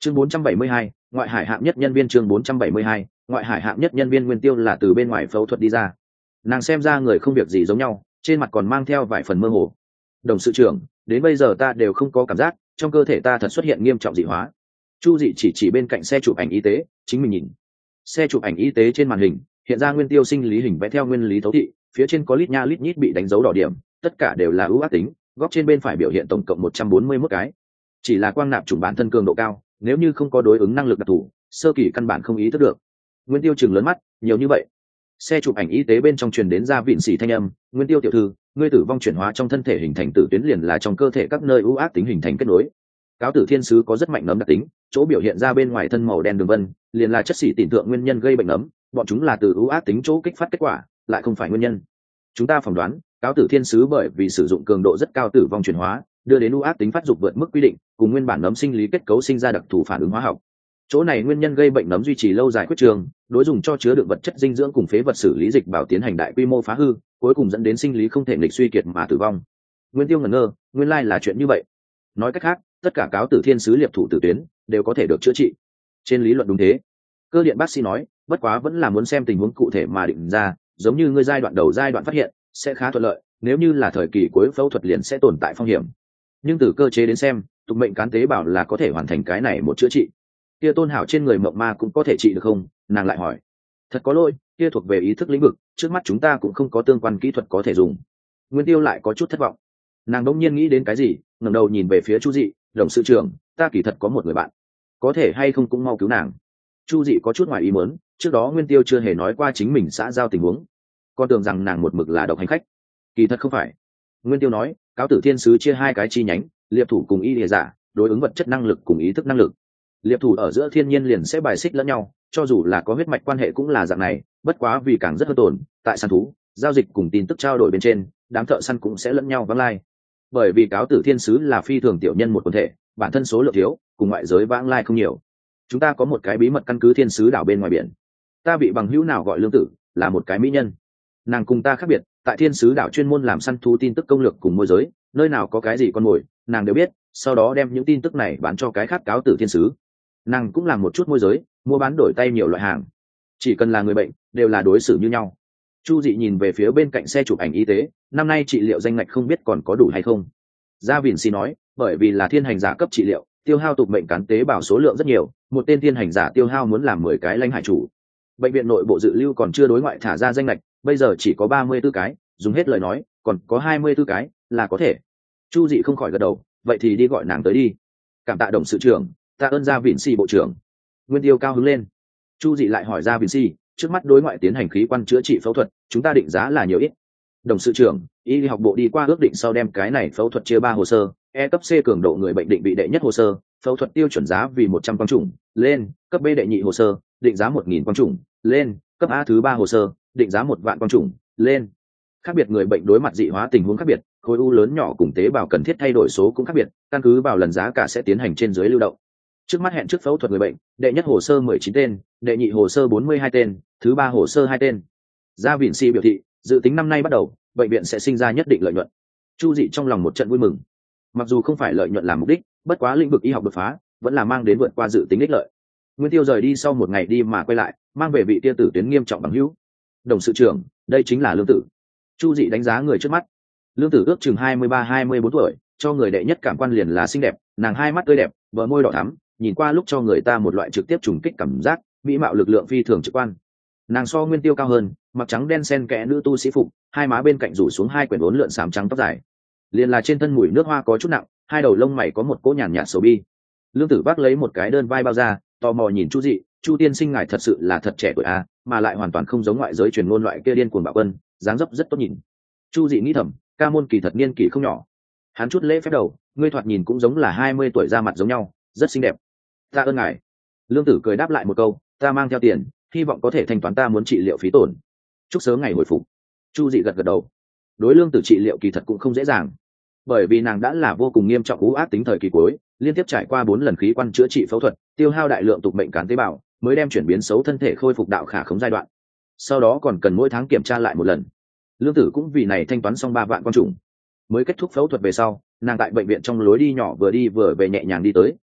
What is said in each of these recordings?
chương 472, ngoại hải hạng nhất nhân viên. chương 472, ngoại hải hạng nhất nhân viên. Nguyên Tiêu là từ bên ngoài phẫu thuật đi ra, nàng xem ra người không việc gì giống nhau, trên mặt còn mang theo vài phần mơ hồ. Đồng sự trưởng, đến bây giờ ta đều không có cảm giác trong cơ thể ta thật xuất hiện nghiêm trọng dị hóa. Chu Dị chỉ bên cạnh xe chụp ảnh y tế, chính mình nhìn. Xe chụp ảnh y tế trên màn hình hiện ra Nguyên Tiêu sinh lý hình vẽ theo nguyên lý thấu thị, phía trên có lít nha lít nhít bị đánh dấu đỏ điểm, tất cả đều là ưu ác tính, góc trên bên phải biểu hiện tổng cộng 141 cái. Chỉ là quang nạp chủng bản thân cường độ cao, nếu như không có đối ứng năng lực đặc thù, sơ kỳ căn bản không ý thức được. Nguyên Tiêu trừng lớn mắt, nhiều như vậy. Xe chụp ảnh y tế bên trong truyền đến ra vịn xỉ thanh âm, Nguyên Tiêu tiểu thư, ngươi tử vong chuyển hóa trong thân thể hình thành tử tuyến liền là trong cơ thể các nơi ưu ác tính hình thành kết nối. Cáo tử thiên sứ có rất mạnh nấm đặc tính, chỗ biểu hiện ra bên ngoài thân màu đen đường vân liền là chất xỉ tỉ tượng nguyên nhân gây bệnh nấm, bọn chúng là từ ưu ác tính chỗ kích phát kết quả, lại không phải nguyên nhân. Chúng ta phỏng đoán cáo tử thiên sứ bởi vì sử dụng cường độ rất cao tử vong chuyển hóa, đưa đến ưu ác tính phát dục vượt mức quy định, cùng nguyên bản nấm sinh lý kết cấu sinh ra đặc thù phản ứng hóa học. Chỗ này nguyên nhân gây bệnh nấm duy trì lâu dài khuyết trường, đối dùng cho chứa đựng vật chất dinh dưỡng cùng phế vật xử lý dịch bảo tiến hành đại quy mô phá hư, cuối cùng dẫn đến sinh lý không thể nghịch suy kiệt mà tử vong. Nguyên Tiêu ngẩn ngơ, nguyên lai là chuyện như vậy. Nói cách khác, tất cả cáo tử thiên sứ liệp thủ tử tuyến đều có thể được chữa trị. Trên lý luận đúng thế. Cơ điện bác sĩ nói, bất quá vẫn là muốn xem tình huống cụ thể mà định ra, giống như ngươi giai đoạn đầu giai đoạn phát hiện sẽ khá thuận lợi, nếu như là thời kỳ cuối phẫu thuật liền sẽ tồn tại phong hiểm. Nhưng từ cơ chế đến xem, tục mệnh cán tế bào là có thể hoàn thành cái này một chữa trị. Kia Tôn Hảo trên người mộng ma cũng có thể trị được không? Nàng lại hỏi. Thật có lỗi, kia thuộc về ý thức lĩnh vực, trước mắt chúng ta cũng không có tương quan kỹ thuật có thể dùng. Nguyên Tiêu lại có chút thất vọng. Nàng đống nhiên nghĩ đến cái gì, ngẩng đầu nhìn về phía Chu Dị, đồng sự trưởng, ta kỳ thật có một người bạn, có thể hay không cũng mau cứu nàng. Chu Dị có chút ngoài ý muốn, trước đó Nguyên Tiêu chưa hề nói qua chính mình xã giao tình huống, con tưởng rằng nàng một mực là độc hành khách. Kỳ thật không phải. Nguyên Tiêu nói, cáo tử thiên sứ chia hai cái chi nhánh, liệp thủ cùng y lìa giả, đối ứng vật chất năng lực cùng ý thức năng lực. Liệp thủ ở giữa thiên nhiên liền sẽ bài xích lẫn nhau, cho dù là có huyết mạch quan hệ cũng là dạng này, bất quá vì càng rất hơn tồn, tại săn thú, giao dịch cùng tin tức trao đổi bên trên, đám thợ săn cũng sẽ lẫn nhau vắng lai. Bởi vì cáo tử thiên sứ là phi thường tiểu nhân một quần thể, bản thân số lượng thiếu, cùng ngoại giới vãng lai không nhiều. Chúng ta có một cái bí mật căn cứ thiên sứ đảo bên ngoài biển. Ta bị bằng hữu nào gọi Lương Tử, là một cái mỹ nhân. Nàng cùng ta khác biệt, tại thiên sứ đảo chuyên môn làm săn thú tin tức công lược cùng môi giới, nơi nào có cái gì con mồi, nàng đều biết, sau đó đem những tin tức này bán cho cái khác cáo tử thiên sứ. Nàng cũng làm một chút môi giới, mua bán đổi tay nhiều loại hàng, chỉ cần là người bệnh đều là đối xử như nhau. Chu Dị nhìn về phía bên cạnh xe chụp ảnh y tế, năm nay trị liệu danh ngạch không biết còn có đủ hay không. Gia Vịn Si nói, bởi vì là thiên hành giả cấp trị liệu, tiêu hao tục mệnh cán tế bào số lượng rất nhiều, một tên thiên hành giả tiêu hao muốn làm 10 cái lãnh hải chủ. Bệnh viện nội bộ dự lưu còn chưa đối ngoại thả ra danh ngạch, bây giờ chỉ có 34 cái, dùng hết lời nói còn có 24 cái là có thể. Chu Dị không khỏi gật đầu, vậy thì đi gọi nàng tới đi. Cảm tạ đồng sự trưởng, tạ ơn Gia Vịn Si bộ trưởng. Nguyên Tiêu cao hứng lên. Chu Dị lại hỏi Gia Vịn Si, trước mắt đối ngoại tiến hành khí quan chữa trị phẫu thuật, chúng ta định giá là nhiều ít? Đồng sự trưởng, y học bộ đi qua ước định sau đem cái này phẫu thuật chia 3 hồ sơ, E cấp C cường độ người bệnh định vị đệ nhất hồ sơ, phẫu thuật tiêu chuẩn giá vì 100 quang chủng, lên, cấp B đệ nhị hồ sơ, định giá 1000 quang chủng, lên, cấp A thứ 3 hồ sơ, định giá 1 vạn quang chủng, lên. Khác biệt người bệnh đối mặt dị hóa tình huống khác biệt, khối u lớn nhỏ cùng tế bào cần thiết thay đổi số cũng khác biệt, căn cứ vào lần giá cả sẽ tiến hành trên dưới lưu động. Trước mắt hẹn trước phẫu thuật người bệnh, đệ nhất hồ sơ 19 tên, đệ nhị hồ sơ 42 tên, thứ 3 hồ sơ 2 tên. Gia Vịn Si biểu thị, dự tính năm nay bắt đầu, bệnh viện sẽ sinh ra nhất định lợi nhuận. Chu Dị trong lòng một trận vui mừng. Mặc dù không phải lợi nhuận làm mục đích, bất quá lĩnh vực y học đột phá vẫn là mang đến vượt qua dự tính ích lợi. Nguyên Tiêu rời đi sau một ngày đi mà quay lại, mang về vị tia tử tuyến nghiêm trọng bằng hữu. Đồng sự trưởng, đây chính là Lương Tử. Chu Dị đánh giá người trước mắt. Lương Tử ước chừng 23-24 tuổi, cho người đệ nhất cảm quan liền là xinh đẹp, nàng hai mắt tươi đẹp, bờ môi đỏ thắm, nhìn qua lúc cho người ta một loại trực tiếp trùng kích cảm giác, mỹ mạo lực lượng phi thường trực quan. Nàng so Nguyên Tiêu cao hơn, mặc trắng đen xen kẽ nữ tu sĩ phục, hai má bên cạnh rủ xuống hai quyển uốn lượn xám trắng tóc dài, liền là trên thân mùi nước hoa có chút nặng, hai đầu lông mày có một cỗ nhàn nhạt sầu bi. Lương Tử vác lấy một cái đơn vai bao ra, tò mò nhìn Chu Dị, Chu tiên sinh ngài thật sự là thật trẻ tuổi à, mà lại hoàn toàn không giống ngoại giới truyền ngôn loại kia điên cuồng bạo quân, dáng dấp rất tốt nhìn. Chu Dị nghĩ thầm, ca môn kỳ thật niên kỳ không nhỏ. Hắn chút lễ phép đầu, ngươi thoạt nhìn cũng giống là 20 tuổi, ra mặt giống nhau, rất xinh đẹp. Ta ơn ngài. Lương Tử cười đáp lại một câu, ta mang theo tiền, hy vọng có thể thanh toán ta muốn trị liệu phí tổn. Chúc sớm ngày hồi phục. Chu Dị gật gật đầu. Đối Lương Tử trị liệu kỳ thật cũng không dễ dàng, bởi vì nàng đã là vô cùng nghiêm trọng ú ác tính thời kỳ cuối, liên tiếp trải qua 4 lần khí quan chữa trị phẫu thuật, tiêu hao đại lượng tục mệnh cán tế bào, mới đem chuyển biến xấu thân thể khôi phục đạo khả khống giai đoạn. Sau đó còn cần mỗi tháng kiểm tra lại một lần. Lương Tử cũng vì này thanh toán xong 3 vạn quan chủng. Mới kết thúc phẫu thuật về sau, nàng tại bệnh viện trong lối đi nhỏ vừa đi vừa về nhẹ nhàng đi tới,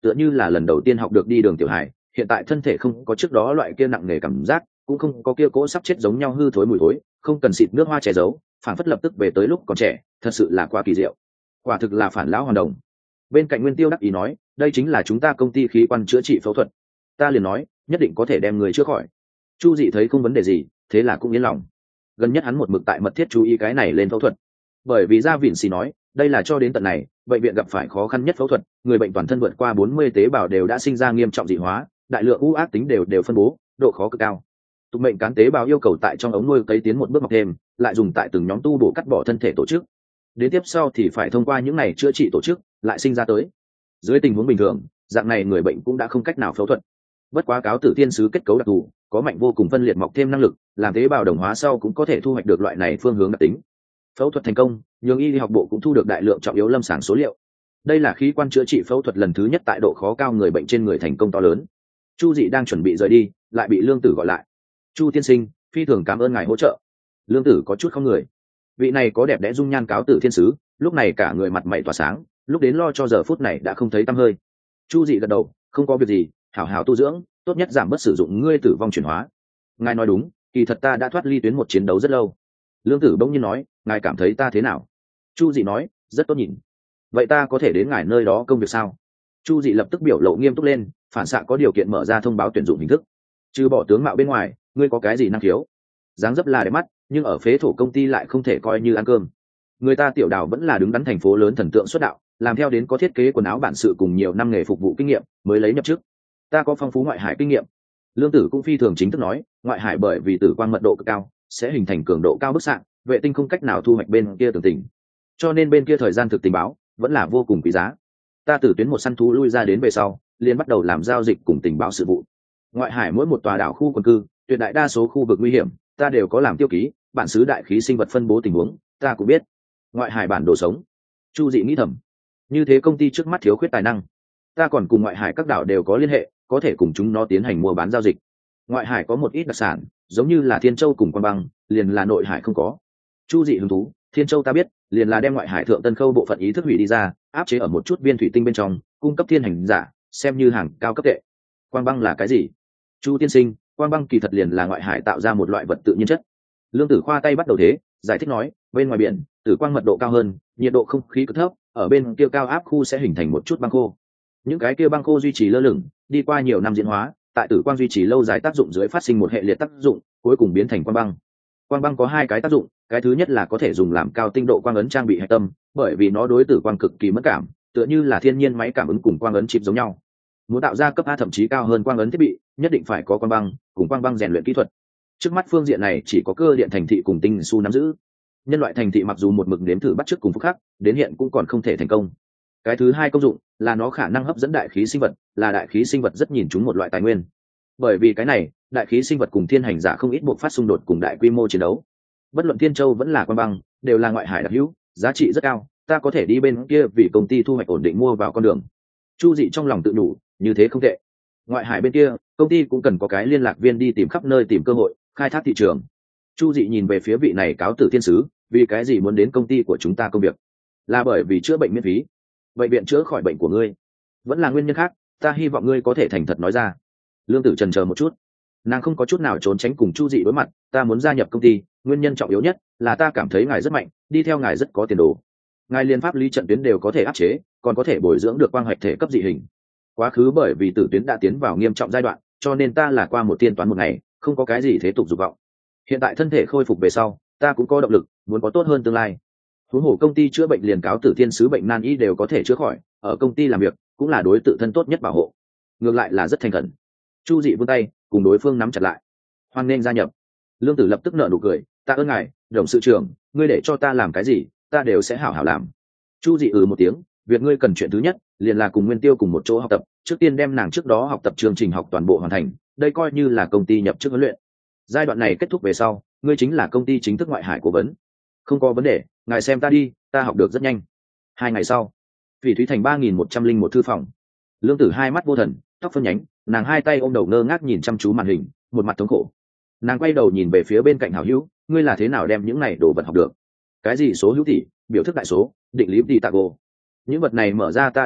tựa như là lần đầu tiên học được đi đường tiểu hài. Hiện tại thân thể không có trước đó loại kia nặng nề cảm giác, cũng không có kia cỗ sắp chết giống nhau hư thối mùi thối, không cần xịt nước hoa che giấu, phản phất lập tức về tới lúc còn trẻ, thật sự là quá kỳ diệu. Quả thực là phản lão hoàn đồng. Bên cạnh Nguyên Tiêu đắc ý nói, đây chính là chúng ta công ty khí quan chữa trị phẫu thuật. Ta liền nói, nhất định có thể đem người chữa khỏi. Chu Dị thấy không vấn đề gì, thế là cũng yên lòng. Gần nhất hắn một mực tại mật thiết chú ý cái này lên phẫu thuật, bởi vì Gia Vịn Xì nói, đây là cho đến tận này, bệnh viện gặp phải khó khăn nhất phẫu thuật, người bệnh toàn thân vượt qua 40 tế bào đều đã sinh ra nghiêm trọng dị hóa, đại lượng u ác tính đều phân bố, độ khó cực cao. Tục mệnh cán tế bào yêu cầu tại trong ống nuôi cấy tiến một bước mọc thêm, lại dùng tại từng nhóm tu bổ cắt bỏ thân thể tổ chức. Đến tiếp sau thì phải thông qua những này chữa trị tổ chức, lại sinh ra tới. Dưới tình huống bình thường, dạng này người bệnh cũng đã không cách nào phẫu thuật. Bất quá cáo tử thiên sứ kết cấu đặc thù, có mạnh vô cùng phân liệt mọc thêm năng lực, làm tế bào đồng hóa sau cũng có thể thu hoạch được loại này phương hướng đặc tính. Phẫu thuật thành công, nhường y học bộ cũng thu được đại lượng trọng yếu lâm sàng số liệu. Đây là khí quan chữa trị phẫu thuật lần thứ nhất tại độ khó cao người bệnh trên người thành công to lớn. Chu Dị đang chuẩn bị rời đi, lại bị Lương Tử gọi lại. Chu tiên sinh, phi thường cảm ơn ngài hỗ trợ. Lương Tử có chút không người. Vị này có đẹp đẽ dung nhan cáo tử thiên sứ, lúc này cả người mặt mày tỏa sáng, lúc đến lo cho giờ phút này đã không thấy tăm hơi. Chu Dị gật đầu, không có việc gì, hảo hảo tu dưỡng, tốt nhất giảm bớt sử dụng ngươi tử vong chuyển hóa. Ngài nói đúng, kỳ thật ta đã thoát ly tuyến một chiến đấu rất lâu. Lương Tử bỗng nhiên nói, ngài cảm thấy ta thế nào? Chu Dị nói, rất tốt nhìn. Vậy ta có thể đến ngài nơi đó công việc sao? Chu Dị lập tức biểu lộ nghiêm túc lên, phản xạ có điều kiện mở ra thông báo tuyển dụng hình thức. Trừ bỏ tướng mạo bên ngoài, ngươi có cái gì năng khiếu? Dáng dấp là đẹp mắt, nhưng ở phế thổ công ty lại không thể coi như ăn cơm. Người ta Tiểu Đào vẫn là đứng đắn thành phố lớn thần tượng xuất đạo, làm theo đến có thiết kế quần áo bản sự cùng nhiều năm nghề phục vụ kinh nghiệm mới lấy nhập chức. Ta có phong phú ngoại hải kinh nghiệm. Lương Tử cũng phi thường chính thức nói, ngoại hải bởi vì tử quang mật độ cực cao, sẽ hình thành cường độ cao bức xạ, vệ tinh không cách nào thu hoạch bên kia tường tình, cho nên bên kia thời gian thực tình báo vẫn là vô cùng quý giá. Ta từ tuyến một săn thú lui ra đến về sau, liền bắt đầu làm giao dịch cùng tình báo sự vụ. Ngoại hải mỗi một tòa đảo khu quần cư, tuyệt đại đa số khu vực nguy hiểm, ta đều có làm tiêu ký, bản xứ đại khí sinh vật phân bố tình huống, ta cũng biết. Ngoại hải bản đồ sống. Chu Dị nghĩ thầm, như thế công ty trước mắt thiếu khuyết tài năng. Ta còn cùng ngoại hải các đảo đều có liên hệ, có thể cùng chúng nó tiến hành mua bán giao dịch. Ngoại hải có một ít đặc sản, giống như là Thiên Châu cùng Quan Băng, liền là nội hải không có. Chu Dị hứng thú, Thiên Châu ta biết, liền là đem ngoại hải thượng tân khâu bộ phận ý thức hủy đi ra, áp chế ở một chút viên thủy tinh bên trong, cung cấp thiên hành giả, xem như hàng cao cấp tệ. Quang băng là cái gì? Chu tiên sinh, quang băng kỳ thật liền là ngoại hải tạo ra một loại vật tự nhiên chất. Lương Tử khoa tay bắt đầu thế, giải thích nói, bên ngoài biển, tử quang mật độ cao hơn, nhiệt độ không khí cực thấp, ở bên kia cao áp khu sẽ hình thành một chút băng khô. Những cái kia băng khô duy trì lơ lửng, đi qua nhiều năm diễn hóa, tại tử quang duy trì lâu dài tác dụng dưới phát sinh một hệ liệt tác dụng, cuối cùng biến thành quang băng. Quang băng có hai cái tác dụng, cái thứ nhất là có thể dùng làm cao tinh độ quang ấn trang bị hạch tâm, bởi vì nó đối tử quang cực kỳ mất cảm, tựa như là thiên nhiên máy cảm ứng cùng quang ấn chip giống nhau. Muốn tạo ra cấp A thậm chí cao hơn quang ấn thiết bị, nhất định phải có quang băng cùng quang băng rèn luyện kỹ thuật. Trước mắt phương diện này chỉ có cơ điện thành thị cùng tinh su nắm giữ. Nhân loại thành thị mặc dù một mực nếm thử bắt chước cùng phúc khắc, đến hiện cũng còn không thể thành công. Cái thứ hai công dụng là nó khả năng hấp dẫn đại khí sinh vật, là đại khí sinh vật rất nhìn chúng một loại tài nguyên. Bởi vì cái này, đại khí sinh vật cùng thiên hành giả không ít buộc phát xung đột cùng đại quy mô chiến đấu. Bất luận Thiên Châu vẫn là Quang Băng, đều là ngoại hải đặc hữu, giá trị rất cao, ta có thể đi bên kia vì công ty thu hoạch ổn định mua vào con đường. Chu Dị trong lòng tự đủ, như thế không tệ. Ngoại hải bên kia, công ty cũng cần có cái liên lạc viên đi tìm khắp nơi tìm cơ hội, khai thác thị trường. Chu Dị nhìn về phía vị này cáo tử thiên sứ, vì cái gì muốn đến công ty của chúng ta công việc? Là bởi vì chữa bệnh miễn phí. Bệnh viện chữa khỏi bệnh của ngươi, vẫn là nguyên nhân khác, ta hy vọng ngươi có thể thành thật nói ra. Lương Tử chần chờ một chút, nàng không có chút nào trốn tránh cùng Chu Dị đối mặt, ta muốn gia nhập công ty, nguyên nhân trọng yếu nhất là ta cảm thấy ngài rất mạnh, đi theo ngài rất có tiền đồ. Ngài liên pháp lý trận tuyến đều có thể áp chế, còn có thể bồi dưỡng được quang hoạch thể cấp dị hình. Quá khứ bởi vì tử tuyến đã tiến vào nghiêm trọng giai đoạn, cho nên ta là qua một tiên toán một ngày, không có cái gì thế tục dục vọng. Hiện tại thân thể khôi phục về sau, ta cũng có động lực, muốn có tốt hơn tương lai. Huống hồ công ty chữa bệnh liền cáo tử thiên sứ bệnh nan y đều có thể chữa khỏi, ở công ty làm việc cũng là đối tự thân tốt nhất bảo hộ. Ngược lại là rất thành khẩn. Chu Dị vươn tay cùng đối phương nắm chặt lại, hoan nghênh gia nhập. Lương Tử lập tức nở nụ cười, tạ ơn ngài, đồng sự trưởng, ngươi để cho ta làm cái gì, ta đều sẽ hảo hảo làm. Chu Dị một tiếng, việc ngươi cần chuyện thứ nhất liền là cùng Nguyên Tiêu cùng một chỗ học tập, trước tiên đem nàng trước đó học tập chương trình học toàn bộ hoàn thành, đây coi như là công ty nhập chức huấn luyện. Giai đoạn này kết thúc về sau, ngươi chính là công ty chính thức ngoại hải cố vấn. Không có vấn đề, ngài xem ta đi, ta học được rất nhanh. 2 ngày sau, Phỉ Thúy Thành 3101 thư phòng. Lương Tử hai mắt vô thần, tóc phân nhánh, nàng hai tay ôm đầu ngơ ngác nhìn chăm chú màn hình, một mặt thống khổ. Nàng quay đầu nhìn về phía bên cạnh hảo hữu, ngươi là thế nào đem những này đồ vật học được? Cái gì số hữu tỷ, biểu thức đại số, định lý Pythagore, những vật này mở ra ta đều biết,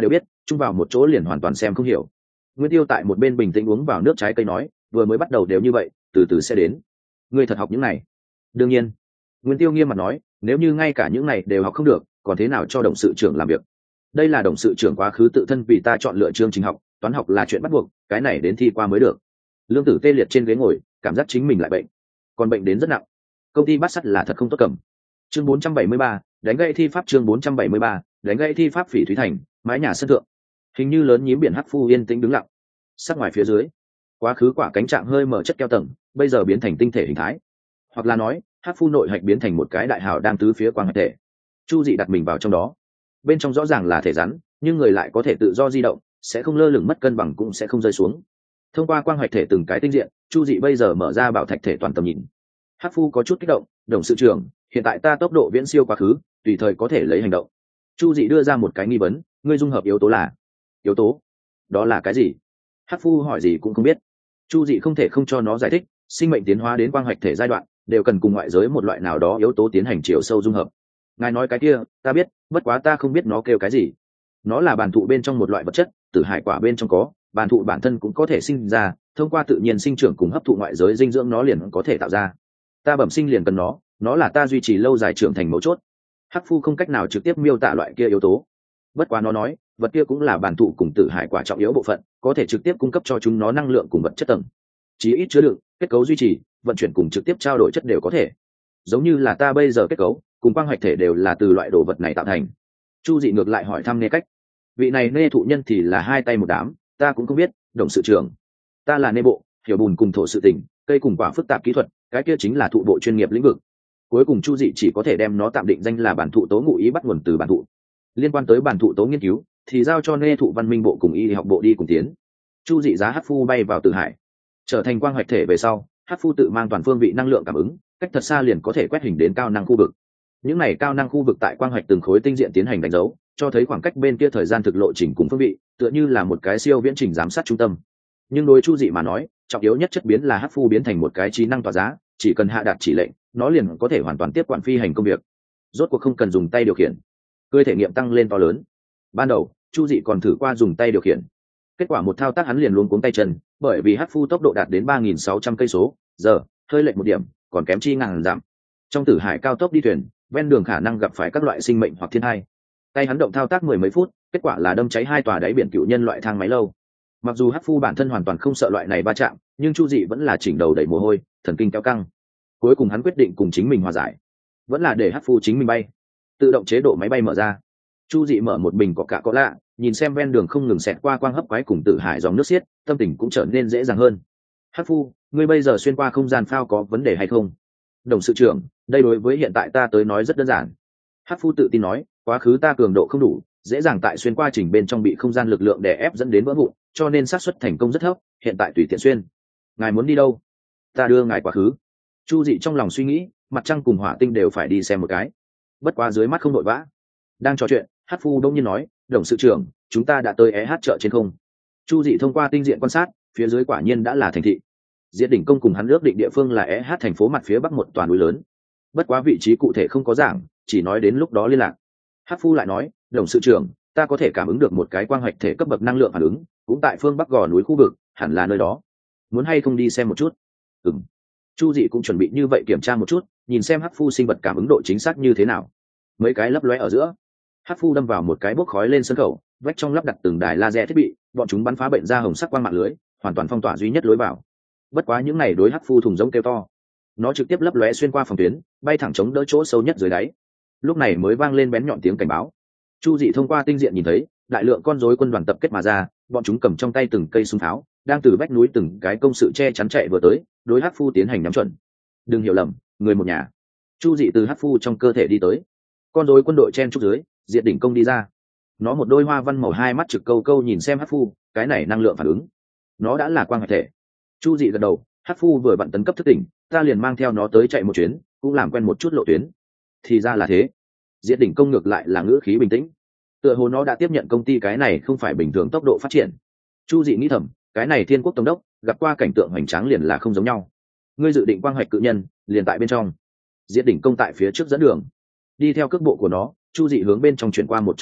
chung vào một chỗ liền hoàn toàn xem không hiểu. Nguyên Tiêu tại một bên bình tĩnh uống vào nước trái cây nói, vừa mới bắt đầu đều như vậy, từ từ sẽ đến. Ngươi thật học những này? Đương nhiên. Nguyên Tiêu nghiêm mặt nói, nếu như ngay cả những này đều học không được, còn thế nào cho đồng sự trưởng làm việc? Đây là đồng sự trưởng quá khứ tự thân vì ta chọn lựa chương trình học, toán học là chuyện bắt buộc, cái này đến thi qua mới được. Lương Tử tê liệt trên ghế ngồi, cảm giác chính mình lại bệnh, còn bệnh đến rất nặng. Công ty Bát Sắt là thật không tốt cầm. Chương 473, đánh gãy thi pháp. Chương 473, đánh gãy thi pháp. Phỉ Thúy Thành, mái nhà sân thượng, hình như lớn nhím biển hắc phu yên tĩnh đứng lặng. Sắc ngoài phía dưới, quá khứ quả cánh trạng hơi mở chất keo tầng, bây giờ biến thành tinh thể hình thái, hoặc là nói hắc phu nội hạch biến thành một cái đại hào đang tứ phía quang hạch thể. Chu Dị đặt mình vào trong đó, bên trong rõ ràng là thể rắn, nhưng người lại có thể tự do di động, sẽ không lơ lửng mất cân bằng, cũng sẽ không rơi xuống. Thông qua quang hạch thể từng cái tinh diện, Chu Dị bây giờ mở ra bảo thạch thể toàn tầm nhìn. Hắc phu có chút kích động, đồng sự trưởng, hiện tại ta tốc độ viễn siêu quá khứ, tùy thời có thể lấy hành động. Chu Dị đưa ra một cái nghi vấn, ngươi dung hợp yếu tố là? Yếu tố? Đó là cái gì? Hắc phu hỏi gì cũng không biết. Chu Dị không thể không cho nó giải thích, sinh mệnh tiến hóa đến quang hạch thể giai đoạn, đều cần cùng ngoại giới một loại nào đó yếu tố tiến hành chiều sâu dung hợp. Ngài nói cái kia, ta biết, bất quá ta không biết nó kêu cái gì. Nó là bản thụ bên trong một loại vật chất, tử hải quả bên trong có, bản thụ bản thân cũng có thể sinh ra, thông qua tự nhiên sinh trưởng cùng hấp thụ ngoại giới dinh dưỡng nó liền có thể tạo ra. Ta bẩm sinh liền cần nó là ta duy trì lâu dài trưởng thành mấu chốt. Hắc phu không cách nào trực tiếp miêu tả loại kia yếu tố, bất quá nó nói, vật kia cũng là bản thụ cùng tử hải quả trọng yếu bộ phận, có thể trực tiếp cung cấp cho chúng nó năng lượng cùng vật chất tầng, chí ít chứa đựng, kết cấu duy trì, vận chuyển cùng trực tiếp trao đổi chất đều có thể. Giống như là ta bây giờ kết cấu cùng quang hoạch thể đều là từ loại đồ vật này tạo thành. Chu Dị ngược lại hỏi thăm Nê Cách, vị này Nê thụ nhân thì là hai tay một đám, ta cũng không biết, đồng sự trưởng. Ta là Nê bộ, hiểu bùn cùng thổ sự tình, cây cùng quả phức tạp kỹ thuật, cái kia chính là thụ bộ chuyên nghiệp lĩnh vực. Cuối cùng Chu Dị chỉ có thể đem nó tạm định danh là bản thụ tố ngụ ý, bắt nguồn từ bản thụ. Liên quan tới bản thụ tố nghiên cứu thì giao cho Nê thụ văn minh bộ cùng y học bộ đi cùng tiến. Chu Dị giá Hắc phu bay vào Tử Hải, trở thành quang hoạch thể về sau, Hắc phu tự mang toàn phương vị năng lượng cảm ứng, cách thật xa liền có thể quét hình đến cao năng khu vực. Những này cao năng khu vực tại quang hoạch từng khối tinh diện tiến hành đánh dấu, cho thấy khoảng cách bên kia thời gian thực lộ trình cùng phương vị, tựa như là một cái siêu viễn trình giám sát trung tâm. Nhưng đối Chu Dị mà nói, trọng yếu nhất chất biến là Hắc phu biến thành một cái trí năng tỏa giá, chỉ cần hạ đạt chỉ lệnh, nó liền có thể hoàn toàn tiếp quản phi hành công việc, rốt cuộc không cần dùng tay điều khiển. Cười thể nghiệm tăng lên to lớn. Ban đầu Chu Dị còn thử qua dùng tay điều khiển, kết quả một thao tác hắn liền luống cuống tay chân, bởi vì Hắc phu tốc độ đạt đến 3.600 cây số giờ, hơi lệch một điểm còn kém chi ngàn giảm. Trong Tử Hải cao tốc đi thuyền, ven đường khả năng gặp phải các loại sinh mệnh hoặc thiên tai. Tay hắn động thao tác mười mấy phút, kết quả là đâm cháy hai tòa đáy biển cựu nhân loại thang máy lâu. Mặc dù Hắc phu bản thân hoàn toàn không sợ loại này va chạm, nhưng Chu Dị vẫn là chỉnh đầu đầy mồ hôi, thần kinh kéo căng. Cuối cùng hắn quyết định cùng chính mình hòa giải, vẫn là để Hắc phu chính mình bay. Tự động chế độ máy bay mở ra, Chu Dị mở một bình có lạ, nhìn xem ven đường không ngừng xẹt qua quang hấp quái cùng Tử Hải dòng nước xiết, tâm tình cũng trở nên dễ dàng hơn. Hắc phu, ngươi bây giờ xuyên qua không gian phao có vấn đề hay không? Đồng sự trưởng, đây đối với hiện tại ta tới nói rất đơn giản. Hắc phu tự tin nói, quá khứ ta cường độ không đủ, dễ dàng tại xuyên qua trình bên trong bị không gian lực lượng đè ép dẫn đến vỡ vụn, cho nên xác suất thành công rất thấp, hiện tại tùy tiện xuyên. Ngài muốn đi đâu? Ta đưa ngài quá khứ. Chu Dị trong lòng suy nghĩ, mặt trăng cùng hỏa tinh đều phải đi xem một cái, bất quá dưới mắt không vội vã. Đang trò chuyện, Hắc phu đông nhiên nói, đồng sự trưởng, chúng ta đã tới chợ trên không. Chu Dị thông qua tinh diện quan sát, phía dưới quả nhiên đã là thành thị. Diệt đỉnh công cùng hắn ước định địa phương là thành phố mặt phía bắc một toàn núi lớn, bất quá vị trí cụ thể không có giảng, chỉ nói đến lúc đó liên lạc. Hắc phu lại nói, đồng sự trưởng, ta có thể cảm ứng được một cái quang hoạch thể cấp bậc năng lượng phản ứng, cũng tại phương bắc gò núi khu vực, hẳn là nơi đó. Muốn hay không đi xem một chút? Ừm. Chu Dị cũng chuẩn bị như vậy kiểm tra một chút, nhìn xem Hắc phu sinh vật cảm ứng độ chính xác như thế nào. Mấy cái lấp lóe ở giữa, Hắc phu đâm vào một cái bốc khói lên sân khẩu, vách trong lắp đặt từng đài laser thiết bị, bọn chúng bắn phá bệnh ra hồng sắc quang mạng lưới, hoàn toàn phong tỏa duy nhất lối vào. Bất quá những này đối Hắc phu thùng giống kêu to, nó trực tiếp lấp lóe xuyên qua phòng tuyến, bay thẳng chống đỡ chỗ sâu nhất dưới đáy. Lúc này mới vang lên bén nhọn tiếng cảnh báo. Chu Dị thông qua tinh diện nhìn thấy đại lượng con rối quân đoàn tập kết mà ra, bọn chúng cầm trong tay từng cây súng pháo, đang từ vách núi từng cái công sự che chắn chạy vừa tới, đối Hắc phu tiến hành nhắm chuẩn. Đừng hiểu lầm, người một nhà. Chu Dị từ Hắc phu trong cơ thể đi tới, con rối quân đội chen trúc dưới, Diệt đỉnh công đi ra. Nó một đôi hoa văn màu hai mắt trực câu câu nhìn xem Hắc phu, cái này năng lượng phản ứng, nó đã là quang hoạch thể. Chu Dị gật đầu, Hắc phu vừa vặn tấn cấp thức tỉnh, ta liền mang theo nó tới chạy một chuyến, cũng làm quen một chút lộ tuyến. Thì ra là thế. Diệt đỉnh công ngược lại là ngữ khí bình tĩnh, tựa hồ nó đã tiếp nhận công ty cái này không phải bình thường tốc độ phát triển. Chu Dị nghĩ thầm, cái này Thiên Quốc tổng đốc gặp qua cảnh tượng hoành tráng liền là không giống nhau. Ngươi dự định quang hoạch cự nhân liền tại bên trong. Diệt đỉnh công tại phía trước dẫn đường, đi theo cước bộ của nó, Chu Dị hướng bên trong chuyển qua một chỗ ngặt,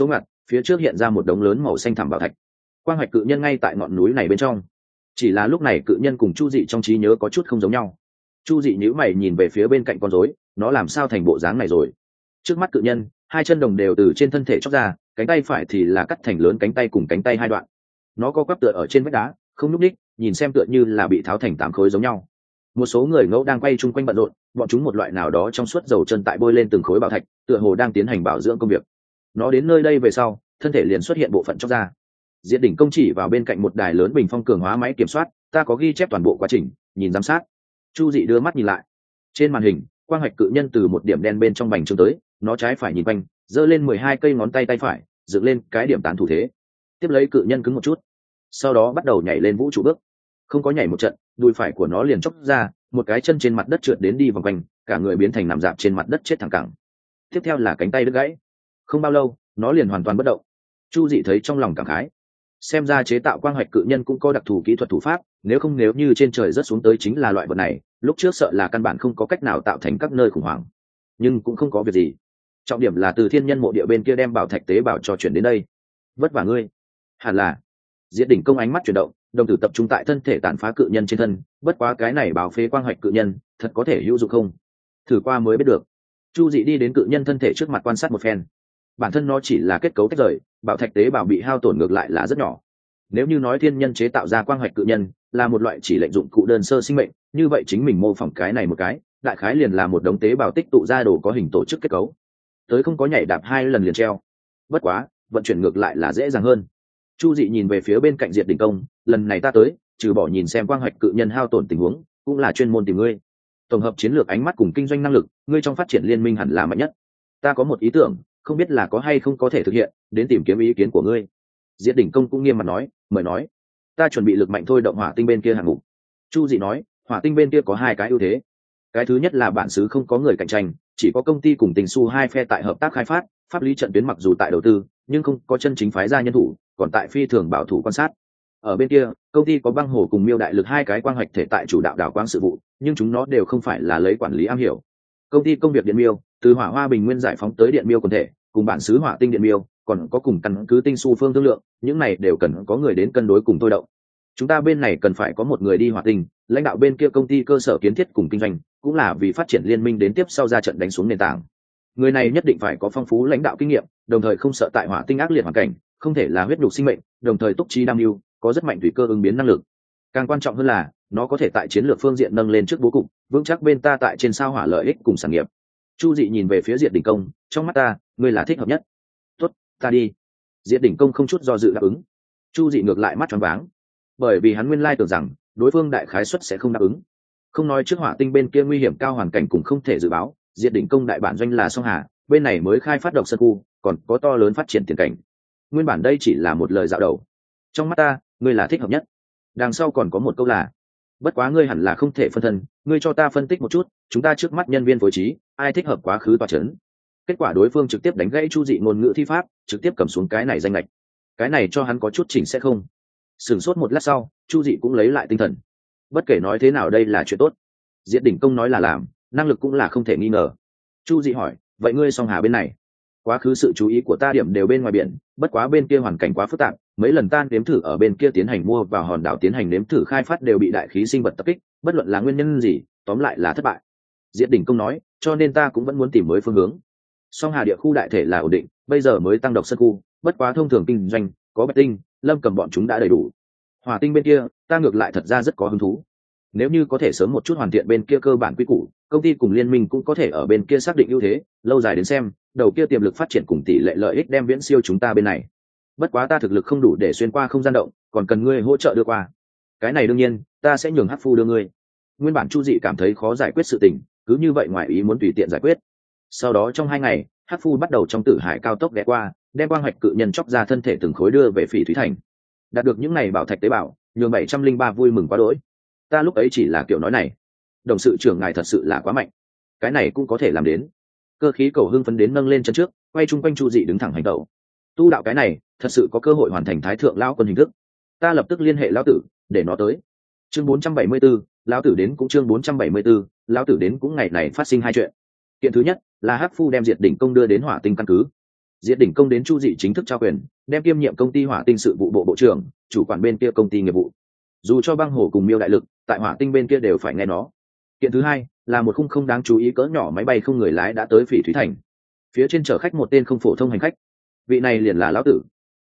phía trước hiện ra một đống lớn màu xanh thẳm bảo thạch. Quang hoạch cự nhân ngay tại ngọn núi này bên trong. Chỉ là lúc này cự nhân cùng Chu Dị trong trí nhớ có chút không giống nhau. Chu Dị nhíu mày nhìn về phía bên cạnh con rối, nó làm sao thành bộ dáng này rồi? Trước mắt cự nhân, hai chân đồng đều từ trên thân thể chóc ra, cánh tay phải thì là cắt thành lớn cánh tay cùng cánh tay hai đoạn. Nó co quắp tựa ở trên vách đá, không nhúc nhích, nhìn xem tựa như là bị tháo thành 8 khối giống nhau. Một số người ngẫu đang quay chung quanh bận rộn, bọn chúng một loại nào đó trong suốt dầu chân tại bôi lên từng khối bảo thạch, tựa hồ đang tiến hành bảo dưỡng công việc. Nó đến nơi đây về sau, thân thể liền xuất hiện bộ phận chóc ra. Diệt đỉnh công chỉ vào bên cạnh một đài lớn bình phong cường hóa máy kiểm soát, ta có ghi chép toàn bộ quá trình, nhìn giám sát. Chu Dị đưa mắt nhìn lại. Trên màn hình, quang hoạch cự nhân từ một điểm đen bên trong bành trướng tới, nó trái phải nhìn quanh, giơ lên 12 cây ngón tay tay phải, dựng lên cái điểm tán thủ thế. Tiếp lấy cự nhân cứng một chút, sau đó bắt đầu nhảy lên vũ trụ bước. Không có nhảy một trận, đùi phải của nó liền chóc ra, một cái chân trên mặt đất trượt đến đi vòng quanh, cả người biến thành nằm dạp trên mặt đất chết thẳng cẳng. Tiếp theo là cánh tay đứt gãy. Không bao lâu, nó liền hoàn toàn bất động. Chu Dị thấy trong lòng cảm khái. Xem ra chế tạo quang hoạch cự nhân cũng có đặc thù kỹ thuật thủ pháp, nếu như trên trời rớt xuống tới chính là loại vật này, lúc trước sợ là căn bản không có cách nào tạo thành các nơi khủng hoảng. Nhưng cũng không có việc gì. Trọng điểm là từ thiên nhân mộ địa bên kia đem bảo thạch tế bảo cho chuyển đến đây. Vất vả ngươi. Hẳn là. Diệt đỉnh công ánh mắt chuyển động, đồng tử tập trung tại thân thể tàn phá cự nhân trên thân, bất quá cái này bảo phế quang hoạch cự nhân, thật có thể hữu dụng không? Thử qua mới biết được. Chu Dị đi đến cự nhân thân thể trước mặt quan sát một phen. Bản thân nó chỉ là kết cấu tách rời, bảo thạch tế bào bị hao tổn ngược lại là rất nhỏ. Nếu như nói thiên nhân chế tạo ra quang hoạch cự nhân là một loại chỉ lệnh dụng cụ đơn sơ sinh mệnh, như vậy chính mình mô phỏng cái này một cái, đại khái liền là một đống tế bào tích tụ ra đồ có hình tổ chức kết cấu. Tới không có nhảy đạp 2 lần liền treo. Bất quá, vận chuyển ngược lại là dễ dàng hơn. Chu Dị nhìn về phía bên cạnh Diệt đỉnh công, lần này ta tới, trừ bỏ nhìn xem quang hoạch cự nhân hao tổn tình huống, cũng là chuyên môn tìm ngươi. Tổng hợp chiến lược ánh mắt cùng kinh doanh năng lực, ngươi trong phát triển liên minh hẳn là mạnh nhất. Ta có một ý tưởng, không biết là có hay không có thể thực hiện, đến tìm kiếm ý kiến của ngươi. Diệt đỉnh công cũng nghiêm mặt nói, mời nói. Ta chuẩn bị lực mạnh thôi động hỏa tinh bên kia hạng mục. Chu Dị nói, hỏa tinh bên kia có 2 cái ưu thế. Cái thứ nhất là bản xứ không có người cạnh tranh, chỉ có công ty cùng tình su 2 phe tại hợp tác khai phát, pháp lý trận tuyến mặc dù tại đầu tư, nhưng không có chân chính phái ra nhân thủ, còn tại phi thường bảo thủ quan sát. Ở bên kia, công ty có băng hồ cùng miêu đại lực 2 cái quang hoạch thể tại chủ đạo đảo quang sự vụ, nhưng chúng nó đều không phải là lấy quản lý am hiểu. Công ty công việc điện miêu, từ hỏa hoa bình nguyên giải phóng tới điện miêu quần thể, cùng bản xứ hỏa tinh điện miêu, còn có cùng căn cứ tinh su phương thương lượng, những này đều cần có người đến cân đối cùng thôi động. Chúng ta bên này cần phải có một người đi hỏa tinh, lãnh đạo bên kia công ty cơ sở kiến thiết cùng kinh doanh, cũng là vì phát triển liên minh đến tiếp sau ra trận đánh xuống nền tảng. Người này nhất định phải có phong phú lãnh đạo kinh nghiệm, đồng thời không sợ tại hỏa tinh ác liệt hoàn cảnh, không thể là huyết nhục sinh mệnh, đồng thời túc trí đam mưu, có rất mạnh thủy cơ ứng biến năng lực. Càng quan trọng hơn là, nó có thể tại chiến lược phương diện nâng lên trước bố cục, vững chắc bên ta tại trên sao hỏa lợi ích cùng sản nghiệp. Chu Dị nhìn về phía Diệt đỉnh công, trong mắt ta, ngươi là thích hợp nhất. Tốt, ta đi. Diệt đỉnh công không chút do dự đáp ứng. Chu Dị ngược lại mắt tròn váng, bởi vì hắn nguyên lai tưởng rằng đối phương đại khái suất sẽ không đáp ứng. Không nói trước hỏa tinh bên kia nguy hiểm cao hoàn cảnh cũng không thể dự báo, Diệt đỉnh công đại bản doanh là song hà, bên này mới khai phát độc sơn khu, còn có to lớn phát triển tiền cảnh. Nguyên bản đây chỉ là một lời dạo đầu. Trong mắt ta, ngươi là thích hợp nhất. Đằng sau còn có một câu là, bất quá ngươi hẳn là không thể phân thân, ngươi cho ta phân tích một chút, chúng ta trước mắt nhân viên phối trí, ai thích hợp quá khứ tọa chấn. Kết quả đối phương trực tiếp đánh gãy Chu Dị ngôn ngữ thi pháp, trực tiếp cầm xuống cái này danh lệch. Cái này cho hắn có chút chỉnh sẽ không. Sửng sốt một lát sau, Chu Dị cũng lấy lại tinh thần. Bất kể nói thế nào đây là chuyện tốt. Diệt đỉnh công nói là làm, năng lực cũng là không thể nghi ngờ. Chu Dị hỏi, vậy ngươi song hà bên này? Quá khứ sự chú ý của ta điểm đều bên ngoài biển, bất quá bên kia hoàn cảnh quá phức tạp, mấy lần ta nếm thử ở bên kia tiến hành mua vào hòn đảo tiến hành nếm thử khai phát đều bị đại khí sinh vật tập kích, bất luận là nguyên nhân gì, tóm lại là thất bại. Diệt đỉnh công nói, cho nên ta cũng vẫn muốn tìm mới phương hướng. Song hà địa khu đại thể là ổn định, bây giờ mới tăng độc sơn khu, bất quá thông thường kinh doanh, có Bạch Tinh, Lâm Cầm bọn chúng đã đầy đủ. Hỏa tinh bên kia, ta ngược lại thật ra rất có hứng thú. Nếu như có thể sớm một chút hoàn thiện bên kia cơ bản quy củ, công ty cùng liên minh cũng có thể ở bên kia xác định ưu thế, lâu dài đến xem, đầu kia tiềm lực phát triển cùng tỷ lệ lợi ích đem viễn siêu chúng ta bên này. Bất quá ta thực lực không đủ để xuyên qua không gian động, còn cần ngươi hỗ trợ đưa qua. Cái này đương nhiên, ta sẽ nhường Hắc Phu đưa ngươi. Nguyên bản Chu Dị cảm thấy khó giải quyết sự tình, cứ như vậy ngoài ý muốn tùy tiện giải quyết. Sau đó trong 2 ngày, Hắc Phu bắt đầu trong Tử Hải cao tốc ghé qua, đem quang hoạch cự nhân chóc ra thân thể từng khối đưa về Phỉ Thúy Thành. Đạt được những này bảo thạch tế bào, nhường 703 vui mừng quá đỗi. Ta lúc ấy chỉ là kiểu nói này, đồng sự trưởng ngài thật sự là quá mạnh, cái này cũng có thể làm đến. Cơ khí cầu hưng phấn đến nâng lên chân trước, quay chung quanh Chu Dị đứng thẳng hành tẩu. Tu đạo cái này thật sự có cơ hội hoàn thành thái thượng lão quân hình thức. Ta lập tức liên hệ lão tử để nó tới. Chương 474, lão tử đến cũng chương 474, lão tử đến cũng ngày này phát sinh 2 chuyện. Kiện thứ nhất là Hắc Phu đem Diệt đỉnh công đưa đến hỏa tinh căn cứ. Diệt đỉnh công đến Chu Dị chính thức trao quyền, đem kiêm nhiệm công ty Hỏa Tinh sự vụ bộ bộ trưởng, chủ quản bên kia công ty nghiệp vụ. Dù cho băng hổ cùng Miêu đại lực tại Hỏa Tinh bên kia đều phải nghe nó. Kiện thứ hai là một khung không đáng chú ý cỡ nhỏ máy bay không người lái đã tới Phỉ Thúy Thành. Phía trên chở khách một tên không phổ thông hành khách. Vị này liền là lão tử.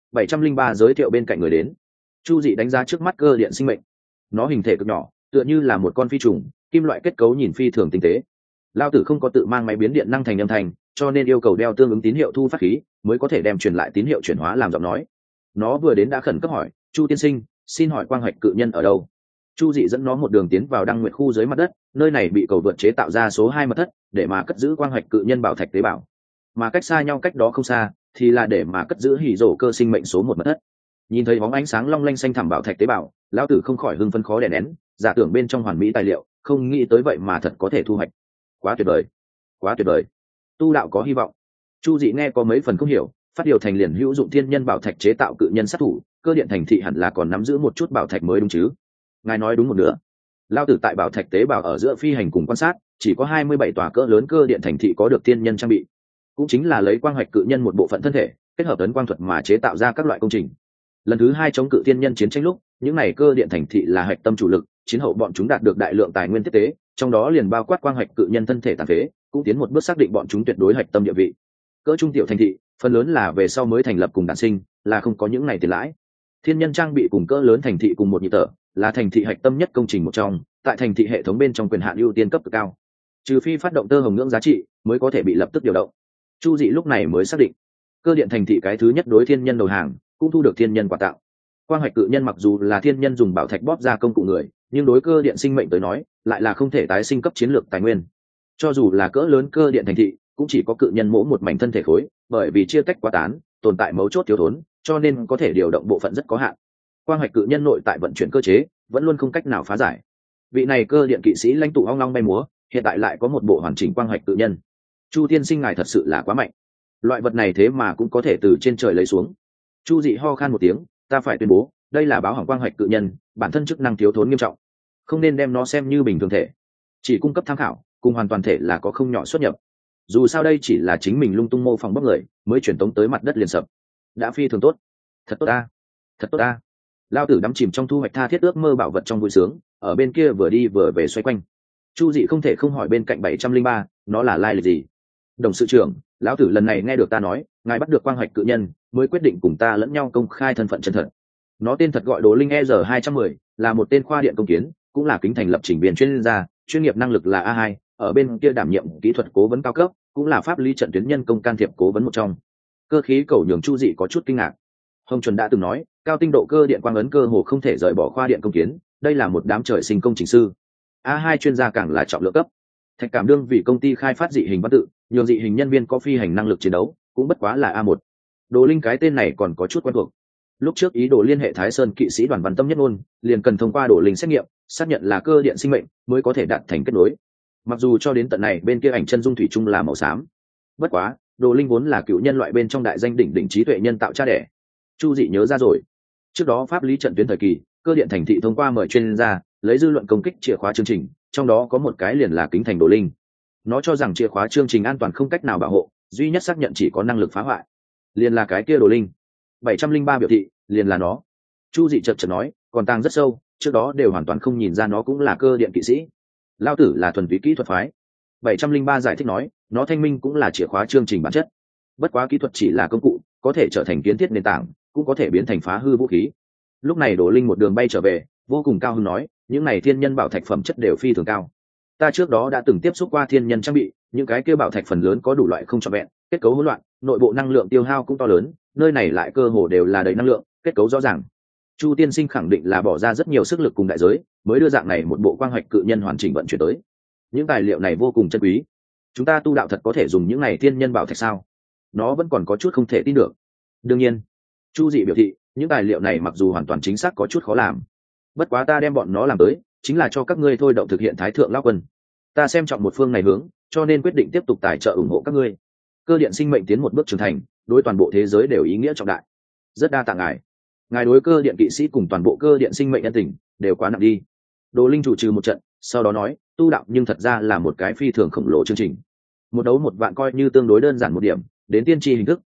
703 giới thiệu bên cạnh người đến. Chu Dị đánh giá trước mắt cơ điện sinh mệnh. Nó hình thể cực nhỏ, tựa như là một con phi trùng, kim loại kết cấu nhìn phi thường tinh tế. Lão tử không có tự mang máy biến điện năng thành âm thành, cho nên yêu cầu đeo tương ứng tín hiệu thu phát khí mới có thể đem truyền lại tín hiệu chuyển hóa làm giọng nói. Nó vừa đến đã khẩn cấp hỏi, Chu tiên sinh, xin hỏi quang hoạch cự nhân ở đâu? Chu Dị dẫn nó một đường tiến vào Đăng Nguyệt khu dưới mặt đất, nơi này bị cầu vượt chế tạo ra số 2 mật thất để mà cất giữ quang hoạch cự nhân bảo thạch tế bào, mà cách xa nhau cách đó không xa thì là để mà cất giữ hỉ rổ cơ sinh mệnh số 1 mật thất. Nhìn thấy bóng ánh sáng long lanh xanh thẳm bảo thạch tế bào, lão tử không khỏi hưng phấn khó đè nén, giả tưởng bên trong hoàn mỹ tài liệu, không nghĩ tới vậy mà thật có thể thu hoạch. Quá tuyệt vời, quá tuyệt vời. Tu đạo có hy vọng. Chu Dị nghe có mấy phần không hiểu, phát điều thành liền hữu dụng thiên nhân bảo thạch chế tạo cự nhân sát thủ, cơ điện thành thị hẳn là còn nắm giữ một chút bảo thạch mới đúng chứ? Ngài nói đúng một nửa. Lão tử tại bảo thạch tế bào ở giữa phi hành cùng quan sát, chỉ có 27 tòa cỡ lớn cơ điện thành thị có được thiên nhân trang bị, cũng chính là lấy quang hoạch cự nhân một bộ phận thân thể kết hợp tấn quang thuật mà chế tạo ra các loại công trình. Lần thứ 2 chống cự thiên nhân chiến tranh lúc, những này cơ điện thành thị là hạch tâm chủ lực, chiến hậu bọn chúng đạt được đại lượng tài nguyên tiếp tế, trong đó liền bao quát quang hoạch cự nhân thân thể tàn phế, cũng tiến một bước xác định bọn chúng tuyệt đối hạch tâm địa vị. Cỡ trung tiểu thành thị, phần lớn là về sau mới thành lập cùng đản sinh, là không có những này tiền lãi. Thiên nhân trang bị cùng cỡ lớn thành thị cùng một nhịp thở, là thành thị hạch tâm nhất công trình một trong, tại thành thị hệ thống bên trong quyền hạn ưu tiên cấp cực cao. Trừ phi phát động tơ hồng ngưỡng giá trị, mới có thể bị lập tức điều động. Chu Dị lúc này mới xác định, cơ điện thành thị cái thứ nhất đối thiên nhân đầu hàng, cũng thu được thiên nhân quà tặng. Quang hoạch cự nhân mặc dù là thiên nhân dùng bảo thạch bóp ra công cụ người, nhưng đối cơ điện sinh mệnh tới nói, lại là không thể tái sinh cấp chiến lược tài nguyên. Cho dù là cỡ lớn cơ điện thành thị, cũng chỉ có cự nhân mỗ một mảnh thân thể khối, bởi vì chia tách quá tán, tồn tại mấu chốt thiếu thốn, cho nên có thể điều động bộ phận rất có hạn. Quang hoạch cự nhân nội tại vận chuyển cơ chế, vẫn luôn không cách nào phá giải. Vị này cơ điện kỵ sĩ lãnh tụ ong long bay múa, hiện tại lại có một bộ hoàn chỉnh quang hoạch cự nhân. Chu tiên sinh ngài thật sự là quá mạnh, loại vật này thế mà cũng có thể từ trên trời lấy xuống. Chu Dị ho khan một tiếng, ta phải tuyên bố, đây là báo hỏng quang hoạch cự nhân, bản thân chức năng thiếu thốn nghiêm trọng, không nên đem nó xem như bình thường thể, chỉ cung cấp tham khảo, cùng hoàn toàn thể là có không nhỏ xuất nhập. Dù sao đây chỉ là chính mình lung tung mô phỏng bóc người, mới chuyển tống tới mặt đất liền sập, đã phi thường tốt. Thật tốt ta, thật tốt ta. Lao tử đắm chìm trong thu hoạch tha thiết ước mơ bảo vật trong vui sướng, ở bên kia vừa đi vừa về xoay quanh. Chu Dị không thể không hỏi bên cạnh 703, nó là lai lịch gì? Đồng sự trưởng, lão tử lần này nghe được ta nói, ngài bắt được quang hoạch cự nhân, mới quyết định cùng ta lẫn nhau công khai thân phận chân thật. Nó tên thật gọi Đồ Linh ER210, là một tên khoa điện công kiến, cũng là kính thành lập trình viên chuyên gia, chuyên nghiệp năng lực là A2, ở bên kia đảm nhiệm kỹ thuật cố vấn cao cấp, cũng là pháp lý trận tuyến nhân công can thiệp cố vấn một trong. Cơ khí cầu nhường Chu Dị có chút kinh ngạc. Hồng Chuẩn đã từng nói, cao tinh độ cơ điện quang ấn cơ hồ không thể rời bỏ khoa điện công kiến, đây là một đám trời sinh công trình sư. A2 chuyên gia càng là trọng lượng cấp. Thạch Cảm Đương vì công ty khai phát dị hình văn tự, nhường dị hình nhân viên có phi hành năng lực chiến đấu, cũng bất quá là A1. Đồ Linh cái tên này còn có chút quen thuộc. Lúc trước ý đồ liên hệ Thái Sơn kỵ sĩ Đoàn Văn Tâm Nhất Ngôn, liền cần thông qua Đồ Linh xét nghiệm, xác nhận là cơ điện sinh mệnh mới có thể đạt thành kết nối. Mặc dù cho đến tận này bên kia ảnh chân dung thủy chung là màu xám. Bất quá, Đồ Linh vốn là cựu nhân loại bên trong đại danh đỉnh đỉnh trí tuệ nhân tạo cha đẻ. Chu Dị nhớ ra rồi. Trước đó pháp lý trận tuyến thời kỳ, cơ điện thành thị thông qua mời chuyên gia, lấy dư luận công kích chìa khóa chương trình, trong đó có một cái liền là kính thành Đồ Linh. Nó cho rằng chìa khóa chương trình an toàn không cách nào bảo hộ, duy nhất xác nhận chỉ có năng lực phá hoại, liền là cái kia Đồ Linh. 703 biểu thị, liền là nó. Chu Dị chợt chợt nói, còn tàng rất sâu, trước đó đều hoàn toàn không nhìn ra nó cũng là cơ điện kỵ sĩ. Lao tử là thuần túy kỹ thuật phái. 703 giải thích nói, nó thanh minh cũng là chìa khóa chương trình bản chất. Bất quá kỹ thuật chỉ là công cụ, có thể trở thành kiến thiết nền tảng, cũng có thể biến thành phá hư vũ khí. Lúc này Đồ Linh một đường bay trở về, vô cùng cao hứng nói, những này thiên nhân bảo thạch phẩm chất đều phi thường cao. Ta trước đó đã từng tiếp xúc qua thiên nhân trang bị, những cái kia bảo thạch phần lớn có đủ loại không trọn vẹn, kết cấu hỗn loạn, nội bộ năng lượng tiêu hao cũng to lớn, nơi này lại cơ hồ đều là đầy năng lượng, kết cấu rõ ràng. Chu tiên sinh khẳng định là bỏ ra rất nhiều sức lực cùng đại giới, mới đưa dạng này một bộ quang hoạch cự nhân hoàn chỉnh vận chuyển tới. Những tài liệu này vô cùng chân quý. Chúng ta tu đạo thật có thể dùng những này thiên nhân bảo thạch sao? Nó vẫn còn có chút không thể tin được. Đương nhiên, Chu Dị biểu thị, những tài liệu này mặc dù hoàn toàn chính xác có chút khó làm, bất quá ta đem bọn nó làm tới, chính là cho các ngươi thôi động thực hiện thái thượng lão quân. Ta xem trọng một phương này hướng, cho nên quyết định tiếp tục tài trợ ủng hộ các ngươi. Cơ điện sinh mệnh tiến một bước trưởng thành, đối toàn bộ thế giới đều ý nghĩa trọng đại. Rất đa tạ ngài. Ngài đối cơ điện kỵ sĩ cùng toàn bộ cơ điện sinh mệnh nhân tình đều quá nặng đi. Đồ Linh chủ trừ một trận, sau đó nói, tu đạo nhưng thật ra là một cái phi thường khổng lồ chương trình. Một đấu một vạn coi như tương đối đơn giản một điểm, đến tiên tri hình thức,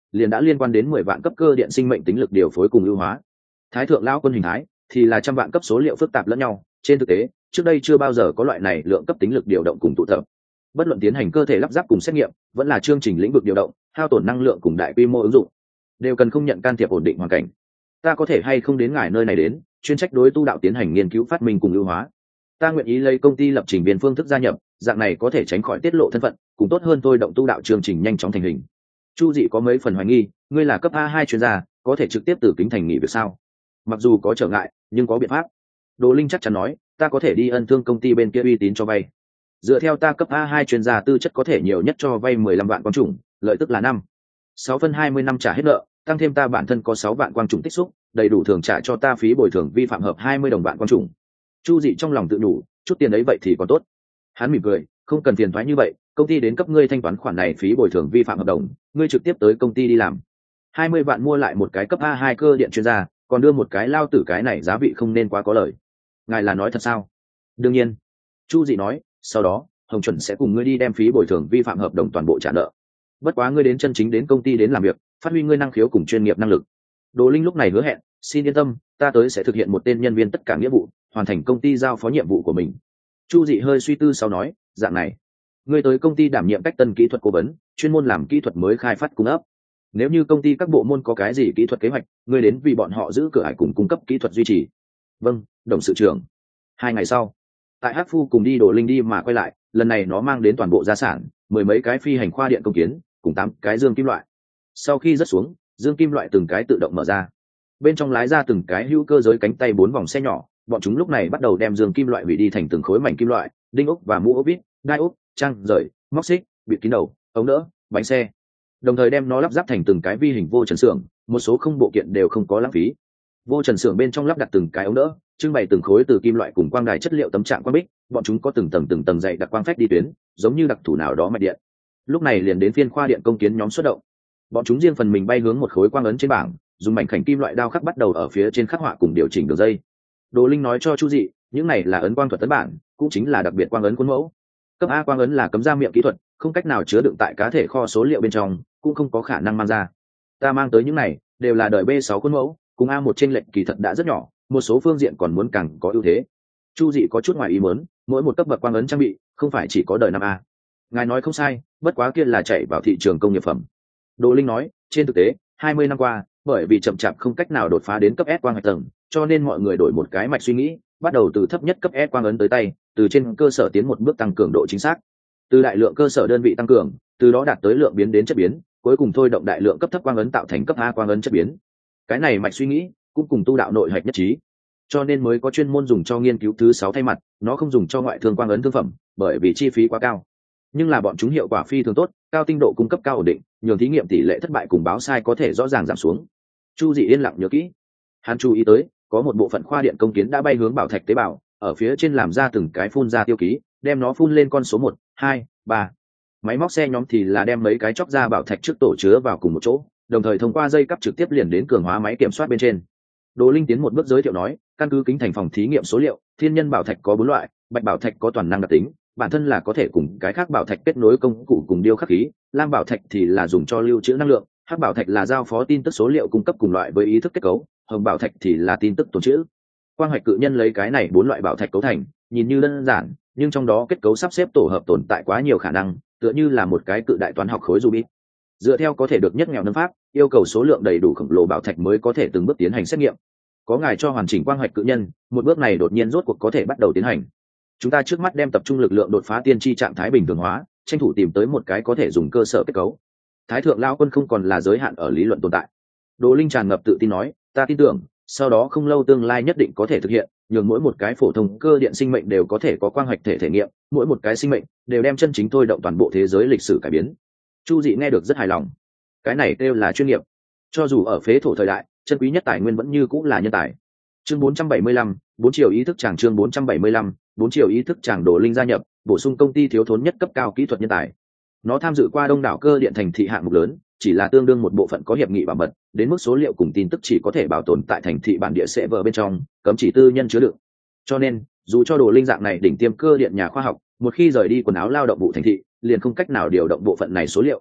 liền đã liên quan đến 10 vạn cấp cơ điện sinh mệnh tính lực điều phối cùng ưu hóa. Thái thượng lão quân hình thái thì là trăm vạn cấp số liệu phức tạp lẫn nhau, trên thực tế trước đây chưa bao giờ có loại này lượng cấp tính lực điều động cùng tụ tập. Bất luận tiến hành cơ thể lắp ráp cùng xét nghiệm, vẫn là chương trình lĩnh vực điều động, hao tổn năng lượng cùng đại quy mô ứng dụng, đều cần không nhận can thiệp ổn định hoàn cảnh. Ta có thể hay không đến ngài nơi này đến, chuyên trách đối tu đạo tiến hành nghiên cứu phát minh cùng ưu hóa. Ta nguyện ý lấy công ty lập trình viên phương thức gia nhập, dạng này có thể tránh khỏi tiết lộ thân phận, cùng tốt hơn tôi động tu đạo chương trình nhanh chóng thành hình. Chu Dị có mấy phần hoài nghi, ngươi là cấp A2 chuyên gia, có thể trực tiếp từ kính thành nghỉ việc sao? Mặc dù có trở ngại, nhưng có biện pháp. Đồ Linh chắc chắn nói, ta có thể đi ân thương công ty bên kia uy tín cho vay. Dựa theo ta cấp A2 chuyên gia tư chất có thể nhiều nhất cho vay 15 vạn quang chủng, lợi tức là 6 phân 20 năm trả hết nợ, tăng thêm ta bản thân có 6 vạn quang chủng tích xúc, đầy đủ thường trả cho ta phí bồi thường vi phạm hợp 20 đồng vạn quang chủng. Chu Dị trong lòng tự đủ, chút tiền ấy vậy thì còn tốt. Hắn mỉm cười, không cần phiền toái như vậy, công ty đến cấp ngươi thanh toán khoản này phí bồi thường vi phạm hợp đồng, ngươi trực tiếp tới công ty đi làm. 20 vạn mua lại một cái cấp A2 cơ điện chuyên gia, còn đưa một cái lao tử, cái này giá vị không nên quá có lời. Ngài là nói thật sao? Đương nhiên. Chu Dị nói, sau đó Hồng Chuẩn sẽ cùng ngươi đi đem phí bồi thường vi phạm hợp đồng toàn bộ trả nợ. Bất quá ngươi đến chân chính đến công ty đến làm việc, phát huy ngươi năng khiếu cùng chuyên nghiệp năng lực. Đồ Linh lúc này hứa hẹn, xin yên tâm, ta tới sẽ thực hiện một tên nhân viên tất cả nghĩa vụ, hoàn thành công ty giao phó nhiệm vụ của mình. Chu Dị hơi suy tư sau nói, dạng này, ngươi tới công ty đảm nhiệm cách tân kỹ thuật cố vấn, chuyên môn làm kỹ thuật mới khai phát cung ấp. Nếu như công ty các bộ môn có cái gì kỹ thuật kế hoạch, ngươi đến vì bọn họ giữ cửa ải cùng cung cấp kỹ thuật duy trì. Vâng, đồng sự trưởng. 2 ngày sau, tại Hắc Phu cùng đi Đồ Linh đi mà quay lại, lần này nó mang đến toàn bộ gia sản, 10 mấy cái phi hành khoa điện công kiến, cùng 8 cái dương kim loại. Sau khi rớt xuống, dương kim loại từng cái tự động mở ra, bên trong lái ra từng cái hữu cơ giới cánh tay 4 vòng xe nhỏ. Bọn chúng lúc này bắt đầu đem dương kim loại hủy đi thành từng khối mảnh kim loại, đinh ốc và mũ ốc vít, đai ốc, trang rời, móc xích, bịt kín đầu, ống đỡ, bánh xe, đồng thời đem nó lắp ráp thành từng cái vi hình vô trần xưởng, một số không bộ kiện đều không có lãng phí. Vô trần xưởng bên trong lắp đặt từng cái ống đỡ, trưng bày từng khối từ kim loại cùng quang đài chất liệu tấm trạng quang bích, bọn chúng có từng tầng dày đặc quang phách đi tuyến, giống như đặc thủ nào đó mạch điện. Lúc này liền đến phiên khoa điện công kiến nhóm xuất động. Bọn chúng riêng phần mình bay hướng một khối quang ấn trên bảng, dùng mảnh khảnh kim loại đao khắc bắt đầu ở phía trên khắc họa cùng điều chỉnh đường dây. Đồ Linh nói cho Chu Dị, những này là ấn quang thuật tấn bản, cũng chính là đặc biệt quang ấn khuôn mẫu. Cấp A quang ấn là cấm ra miệng kỹ thuật, không cách nào chứa đựng tại cá thể kho số liệu bên trong, cũng không có khả năng mang ra. Ta mang tới những này đều là đời B6 khuôn mẫu, cùng A1 trên lệnh kỳ thật đã rất nhỏ, một số phương diện còn muốn càng có ưu thế. Chu Dị có chút ngoài ý muốn, mỗi một cấp bậc quang ấn trang bị không phải chỉ có đời 5A. Ngài nói không sai, bất quá kia là chạy vào thị trường công nghiệp phẩm. Đồ Linh nói, trên thực tế 20 năm qua, bởi vì chậm chạp không cách nào đột phá đến cấp S quang hạch tầng, cho nên mọi người đổi một cái mạch suy nghĩ, bắt đầu từ thấp nhất cấp S quang ấn tới tay, từ trên cơ sở tiến một bước tăng cường độ chính xác, từ đại lượng cơ sở đơn vị tăng cường, từ đó đạt tới lượng biến đến chất biến, cuối cùng thôi động đại lượng cấp thấp quang ấn tạo thành cấp A quang ấn chất biến. Cái này mạch suy nghĩ cũng cùng tu đạo nội hạch nhất trí, cho nên mới có chuyên môn dùng cho nghiên cứu thứ 6 thay mặt, nó không dùng cho ngoại thương quang ấn thương phẩm, bởi vì chi phí quá cao. Nhưng là bọn chúng hiệu quả phi thường tốt, cao tinh độ cung cấp cao ổn định, nhường thí nghiệm tỷ lệ thất bại cùng báo sai có thể rõ ràng giảm xuống. Chu Dị yên lặng nhớ kỹ. Hắn chú ý tới, có một bộ phận khoa điện công kiến đã bay hướng bảo thạch tế bào, ở phía trên làm ra từng cái phun ra tiêu ký, đem nó phun lên con số 1, 2, 3. Máy móc xe nhóm thì là đem mấy cái chóc ra bảo thạch trước tổ chứa vào cùng một chỗ, đồng thời thông qua dây cáp trực tiếp liền đến cường hóa máy kiểm soát bên trên. Đồ Linh tiến một bước giới thiệu nói, căn cứ kính thành phòng thí nghiệm số liệu, thiên nhân bảo thạch có 4 loại, bạch bảo thạch có toàn năng đặc tính, bản thân là có thể cùng cái khác bảo thạch kết nối công cụ cùng điêu khắc khí, lam bảo thạch thì là dùng cho lưu trữ năng lượng, hắc bảo thạch là giao phó tin tức số liệu cung cấp cùng loại với ý thức kết cấu, hồng bảo thạch thì là tin tức tồn trữ. Quang hoạch cự nhân lấy cái này 4 loại bảo thạch cấu thành, nhìn như đơn giản, nhưng trong đó kết cấu sắp xếp tổ hợp tồn tại quá nhiều khả năng, tựa như là một cái cự đại toán học khối Rubik. Dựa theo có thể được nhất nghèo nâng pháp, yêu cầu số lượng đầy đủ khổng lồ bảo thạch mới có thể từng bước tiến hành xét nghiệm. Có ngài cho hoàn chỉnh quang hoạch cự nhân, một bước này đột nhiên rốt cuộc có thể bắt đầu tiến hành. Chúng ta trước mắt đem tập trung lực lượng đột phá tiên tri trạng thái bình thường hóa, tranh thủ tìm tới một cái có thể dùng cơ sở kết cấu. Thái thượng lao quân không còn là giới hạn ở lý luận tồn tại. Đồ Linh tràn ngập tự tin nói, ta tin tưởng sau đó không lâu tương lai nhất định có thể thực hiện, nhường mỗi một cái phổ thông cơ điện sinh mệnh đều có thể có quang hoạch thể thể nghiệm, mỗi một cái sinh mệnh đều đem chân chính thôi động toàn bộ thế giới lịch sử cải biến. Chu Dị nghe được rất hài lòng. Cái này kêu là chuyên nghiệp. Cho dù ở phế thổ thời đại, chân quý nhất tài nguyên vẫn như cũng là nhân tài. Chương 475, 4 chiều ý thức chàng. Chương 475, 4 chiều ý thức chàng. Đồ Linh gia nhập, bổ sung công ty thiếu thốn nhất cấp cao kỹ thuật nhân tài. Nó tham dự qua đông đảo cơ điện thành thị hạng mục lớn, chỉ là tương đương một bộ phận có hiệp nghị bảo mật, đến mức số liệu cùng tin tức chỉ có thể bảo tồn tại thành thị bản địa server bên trong, cấm chỉ tư nhân chứa đựng. Cho nên, dù cho Đồ Linh dạng này đỉnh tiêm cơ điện nhà khoa học, một khi rời đi quần áo lao động vụ thành thị, liền không cách nào điều động bộ phận này số liệu.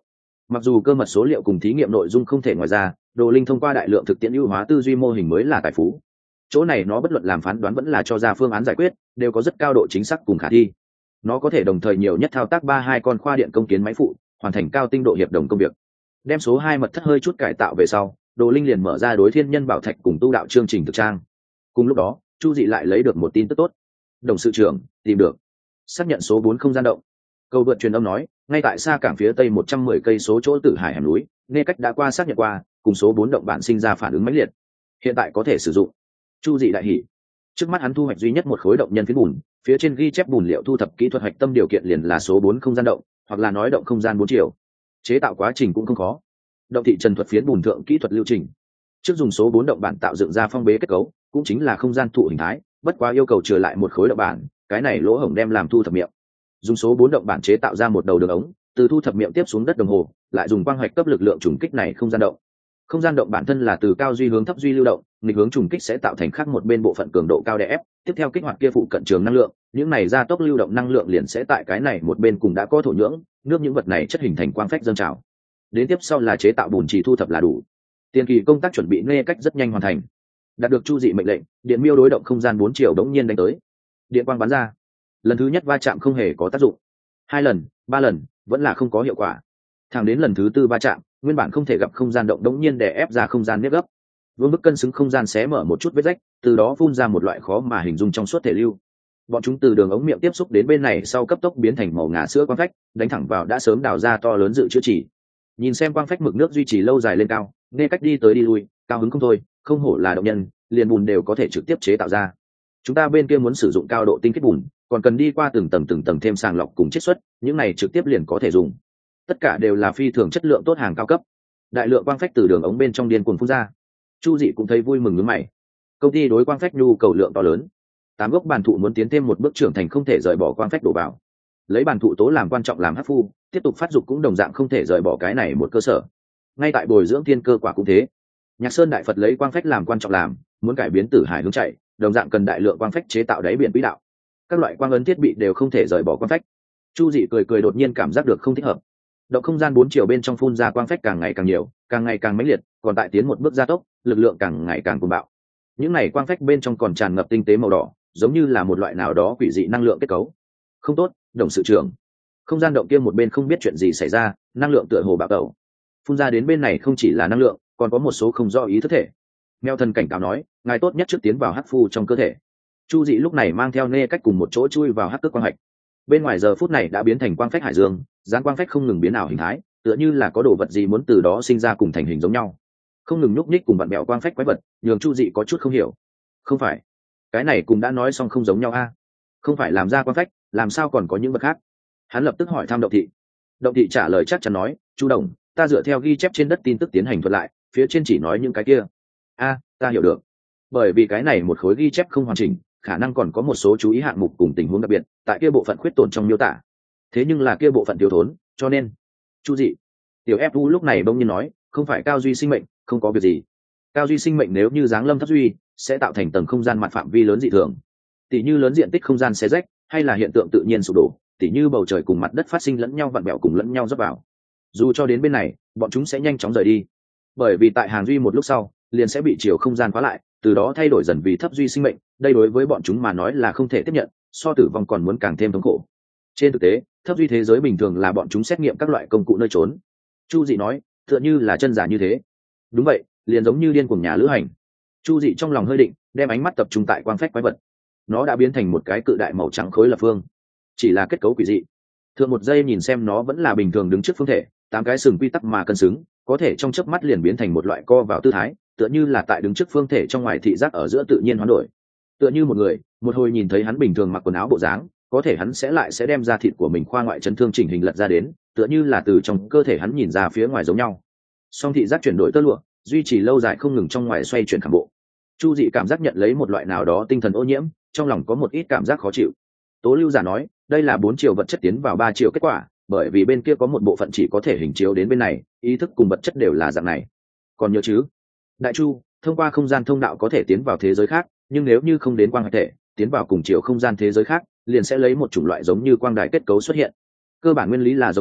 Mặc dù cơ mật số liệu cùng thí nghiệm nội dung không thể ngoài ra, Đồ Linh thông qua đại lượng thực tiễn ưu hóa tư duy mô hình mới là tài phú. Chỗ này nó bất luận làm phán đoán vẫn là cho ra phương án giải quyết, đều có rất cao độ chính xác cùng khả thi. Nó có thể đồng thời nhiều nhất thao tác hai con khoa điện công kiến máy phụ, hoàn thành cao tinh độ hiệp đồng công việc. Đem số 2 mật thất hơi chút cải tạo về sau, Đồ Linh liền mở ra đối thiên nhân bảo thạch cùng tu đạo chương trình thực trang. Cùng lúc đó, Chu Dị lại lấy được một tin tức tốt. Đồng sự trưởng tìm được, xác nhận số 4 không gian động. Cầu vượt truyền âm nói, ngay tại xa cảng phía tây 110 cây số chỗ Tử Hải hẻm núi, nghe cách đã qua xác nhận qua, cùng số 4 động bản sinh ra phản ứng mãnh liệt. Hiện tại có thể sử dụng. Chu Dị đại hỉ. Trước mắt hắn thu hoạch duy nhất một khối động nhân phiến bùn, phía trên ghi chép bùn liệu thu thập kỹ thuật hạch tâm điều kiện liền là số 4 không gian động, hoặc là nói động không gian 4 chiều. Chế tạo quá trình cũng không khó. Động thị trần thuật phiến bùn thượng kỹ thuật lưu trình. Trước dùng số 4 động bản tạo dựng ra phong bế kết cấu, cũng chính là không gian thụ hình thái, bất quá yêu cầu trừ lại một khối động bản, cái này lỗ hổng đem làm thu thập miệng. Dùng số 4 động bản chế tạo ra một đầu đường ống, từ thu thập miệng tiếp xuống đất đồng hồ, lại dùng quang hoạch cấp lực lượng trùng kích này không gian động. Không gian động bản thân là từ cao duy hướng thấp duy lưu động, nghịch hướng trùng kích sẽ tạo thành khác một bên bộ phận cường độ cao đè ép, tiếp theo kích hoạt kia phụ cận trường năng lượng, những này gia tốc lưu động năng lượng liền sẽ tại cái này một bên cùng đã có thổ nhưỡng, nước những vật này chất hình thành quang phách dâng trào. Đến tiếp sau là chế tạo bùn trì thu thập là đủ. Tiền kỳ công tác chuẩn bị nghe cách rất nhanh hoàn thành. Đạt được Chu Dị mệnh lệnh, điện miêu đối động không gian 4 chiều đống nhiên đánh tới. Điện quang bắn ra. Lần thứ nhất va chạm không hề có tác dụng. 2 lần, 3 lần, vẫn là không có hiệu quả. Thẳng đến lần thứ 4 va chạm, nguyên bản không thể gặp không gian động đống nhiên đè ép ra không gian nếp gấp. Vương bức cân xứng không gian xé mở một chút vết rách, từ đó phun ra một loại khó mà hình dung trong suốt thể lưu. Bọn chúng từ đường ống miệng tiếp xúc đến bên này sau cấp tốc biến thành màu ngà sữa quang phách, đánh thẳng vào đã sớm đào ra to lớn dự chữa chỉ. Nhìn xem quang phách mực nước duy trì lâu dài lên cao, nghe cách đi tới đi lui, cao hứng không thôi, không hổ là động nhân, liền bùn đều có thể trực tiếp chế tạo ra. Chúng ta bên kia muốn sử dụng cao độ tinh khiết bùn, còn cần đi qua từng tầng thêm sàng lọc cùng chiết xuất, những này trực tiếp liền có thể dùng. Tất cả đều là phi thường chất lượng tốt hàng cao cấp. Đại lượng quang phách từ đường ống bên trong điên cuồng phun ra. Chu Dị cũng thấy vui mừng nhướng mày. Công ty đối quang phách nhu cầu lượng to lớn, 8 gốc bàn thụ muốn tiến thêm một bước trưởng thành không thể rời bỏ quang phách đổ vào. Lấy bàn thụ tố làm quan trọng làm hấp phu, tiếp tục phát dục cũng đồng dạng không thể rời bỏ cái này một cơ sở. Ngay tại bồi dưỡng thiên cơ quả cũng thế. Nhạc Sơn đại Phật lấy quang phách làm quan trọng làm, muốn cải biến Tử Hải hướng chạy, đồng dạng cần đại lượng quang phách chế tạo đáy biển quỹ đạo. Các loại quang ấn thiết bị đều không thể rời bỏ quang phách. Chu Dị cười đột nhiên cảm giác được không thích hợp. Động không gian 4 chiều bên trong phun ra quang phách càng ngày càng nhiều, càng ngày càng mãnh liệt, còn tại tiến một bước gia tốc, lực lượng càng ngày càng cuồng bạo. Những này quang phách bên trong còn tràn ngập tinh tế màu đỏ, giống như là một loại nào đó quỷ dị năng lượng kết cấu. Không tốt, đồng sự trưởng. Không gian động kia một bên không biết chuyện gì xảy ra, năng lượng tựa hồ bạo tẩu. Phun ra đến bên này không chỉ là năng lượng, còn có một số không do ý thức thể. Mèo thần cảnh cáo nói, ngài tốt nhất trước tiến vào hắc phu trong cơ thể. Chu Dị lúc này mang theo nê cách cùng một chỗ chui vào hắc cước quang hạch. Bên ngoài giờ phút này đã biến thành quang phách hải dương, dáng quang phách không ngừng biến ảo hình thái, tựa như là có đồ vật gì muốn từ đó sinh ra cùng thành hình giống nhau, không ngừng nhúc nhích cùng bạn bèo quang phách quái vật, nhường Chu Dị có chút không hiểu. Không phải, cái này cũng đã nói xong không giống nhau a? Không phải làm ra quang phách, làm sao còn có những vật khác? Hắn lập tức hỏi thăm Động thị. Động thị trả lời chắc chắn nói, Chu đồng, ta dựa theo ghi chép trên đất tin tức tiến hành thuật lại, phía trên chỉ nói những cái kia. A, ta hiểu được. Bởi vì cái này một khối ghi chép không hoàn chỉnh, khả năng còn có một số chú ý hạng mục cùng tình huống đặc biệt, tại kia bộ phận khuyết tổn trong miêu tả. Thế nhưng là kia bộ phận thiếu thốn, cho nên Chu Dị. Tiểu Fu lúc này bỗng nhiên nói, không phải Cao Duy sinh mệnh, không có việc gì. Cao Duy sinh mệnh nếu như giáng lâm thấp duy, sẽ tạo thành tầng không gian mặt phạm vi lớn dị thường, tỉ như lớn diện tích không gian xé rách, hay là hiện tượng tự nhiên sụp đổ, tỉ như bầu trời cùng mặt đất phát sinh lẫn nhau vặn bẹo cùng lẫn nhau dốc vào. Dù cho đến bên này, bọn chúng sẽ nhanh chóng rời đi, bởi vì tại hàng duy một lúc sau, liền sẽ bị chiều không gian khóa lại, từ đó thay đổi dần vì thấp duy sinh mệnh. Đây đối với bọn chúng mà nói là không thể tiếp nhận, so tử vong còn muốn càng thêm thống khổ. Trên thực tế, thấp duy thế giới bình thường là bọn chúng xét nghiệm các loại công cụ nơi trốn. Chu Dị nói, tựa như là chân giả như thế. Đúng vậy, liền giống như điên cuồng nhà lữ hành. Chu Dị trong lòng hơi định, đem ánh mắt tập trung tại quang phách quái vật. Nó đã biến thành một cái cự đại màu trắng khối lập phương, chỉ là kết cấu quỷ dị. Thượng một giây nhìn xem nó vẫn là bình thường đứng trước phương thể, 8 cái sừng quy tắc mà cân xứng, có thể trong chớp mắt liền biến thành một loại co vào tư thái, tựa như là tại đứng trước phương thể trong ngoài thị giác ở giữa tự nhiên hoán đổi. Tựa như một người, một hồi nhìn thấy hắn bình thường mặc quần áo bộ dáng, có thể hắn sẽ đem da thịt của mình khoa ngoại chấn thương chỉnh hình lật ra đến, tựa như là từ trong cơ thể hắn nhìn ra phía ngoài giống nhau. Song thị giác chuyển đổi tơ lụa, duy trì lâu dài không ngừng trong ngoài xoay chuyển khảm bộ. Chu Dị cảm giác nhận lấy một loại nào đó tinh thần ô nhiễm, trong lòng có một ít cảm giác khó chịu. Tố Lưu giả nói, đây là 4 chiều vật chất tiến vào 3 chiều kết quả, bởi vì bên kia có một bộ phận chỉ có thể hình chiếu đến bên này, ý thức cùng vật chất đều là dạng này. Còn nhớ chứ? Đại Chu, thông qua không gian thông đạo có thể tiến vào thế giới khác, nhưng nếu như không đến quang hải thể, tiến vào cùng chiều không gian thế giới khác, liền sẽ lấy một chủng loại giống như quang đài kết cấu xuất hiện. Cơ bản nguyên lý là giống nhau,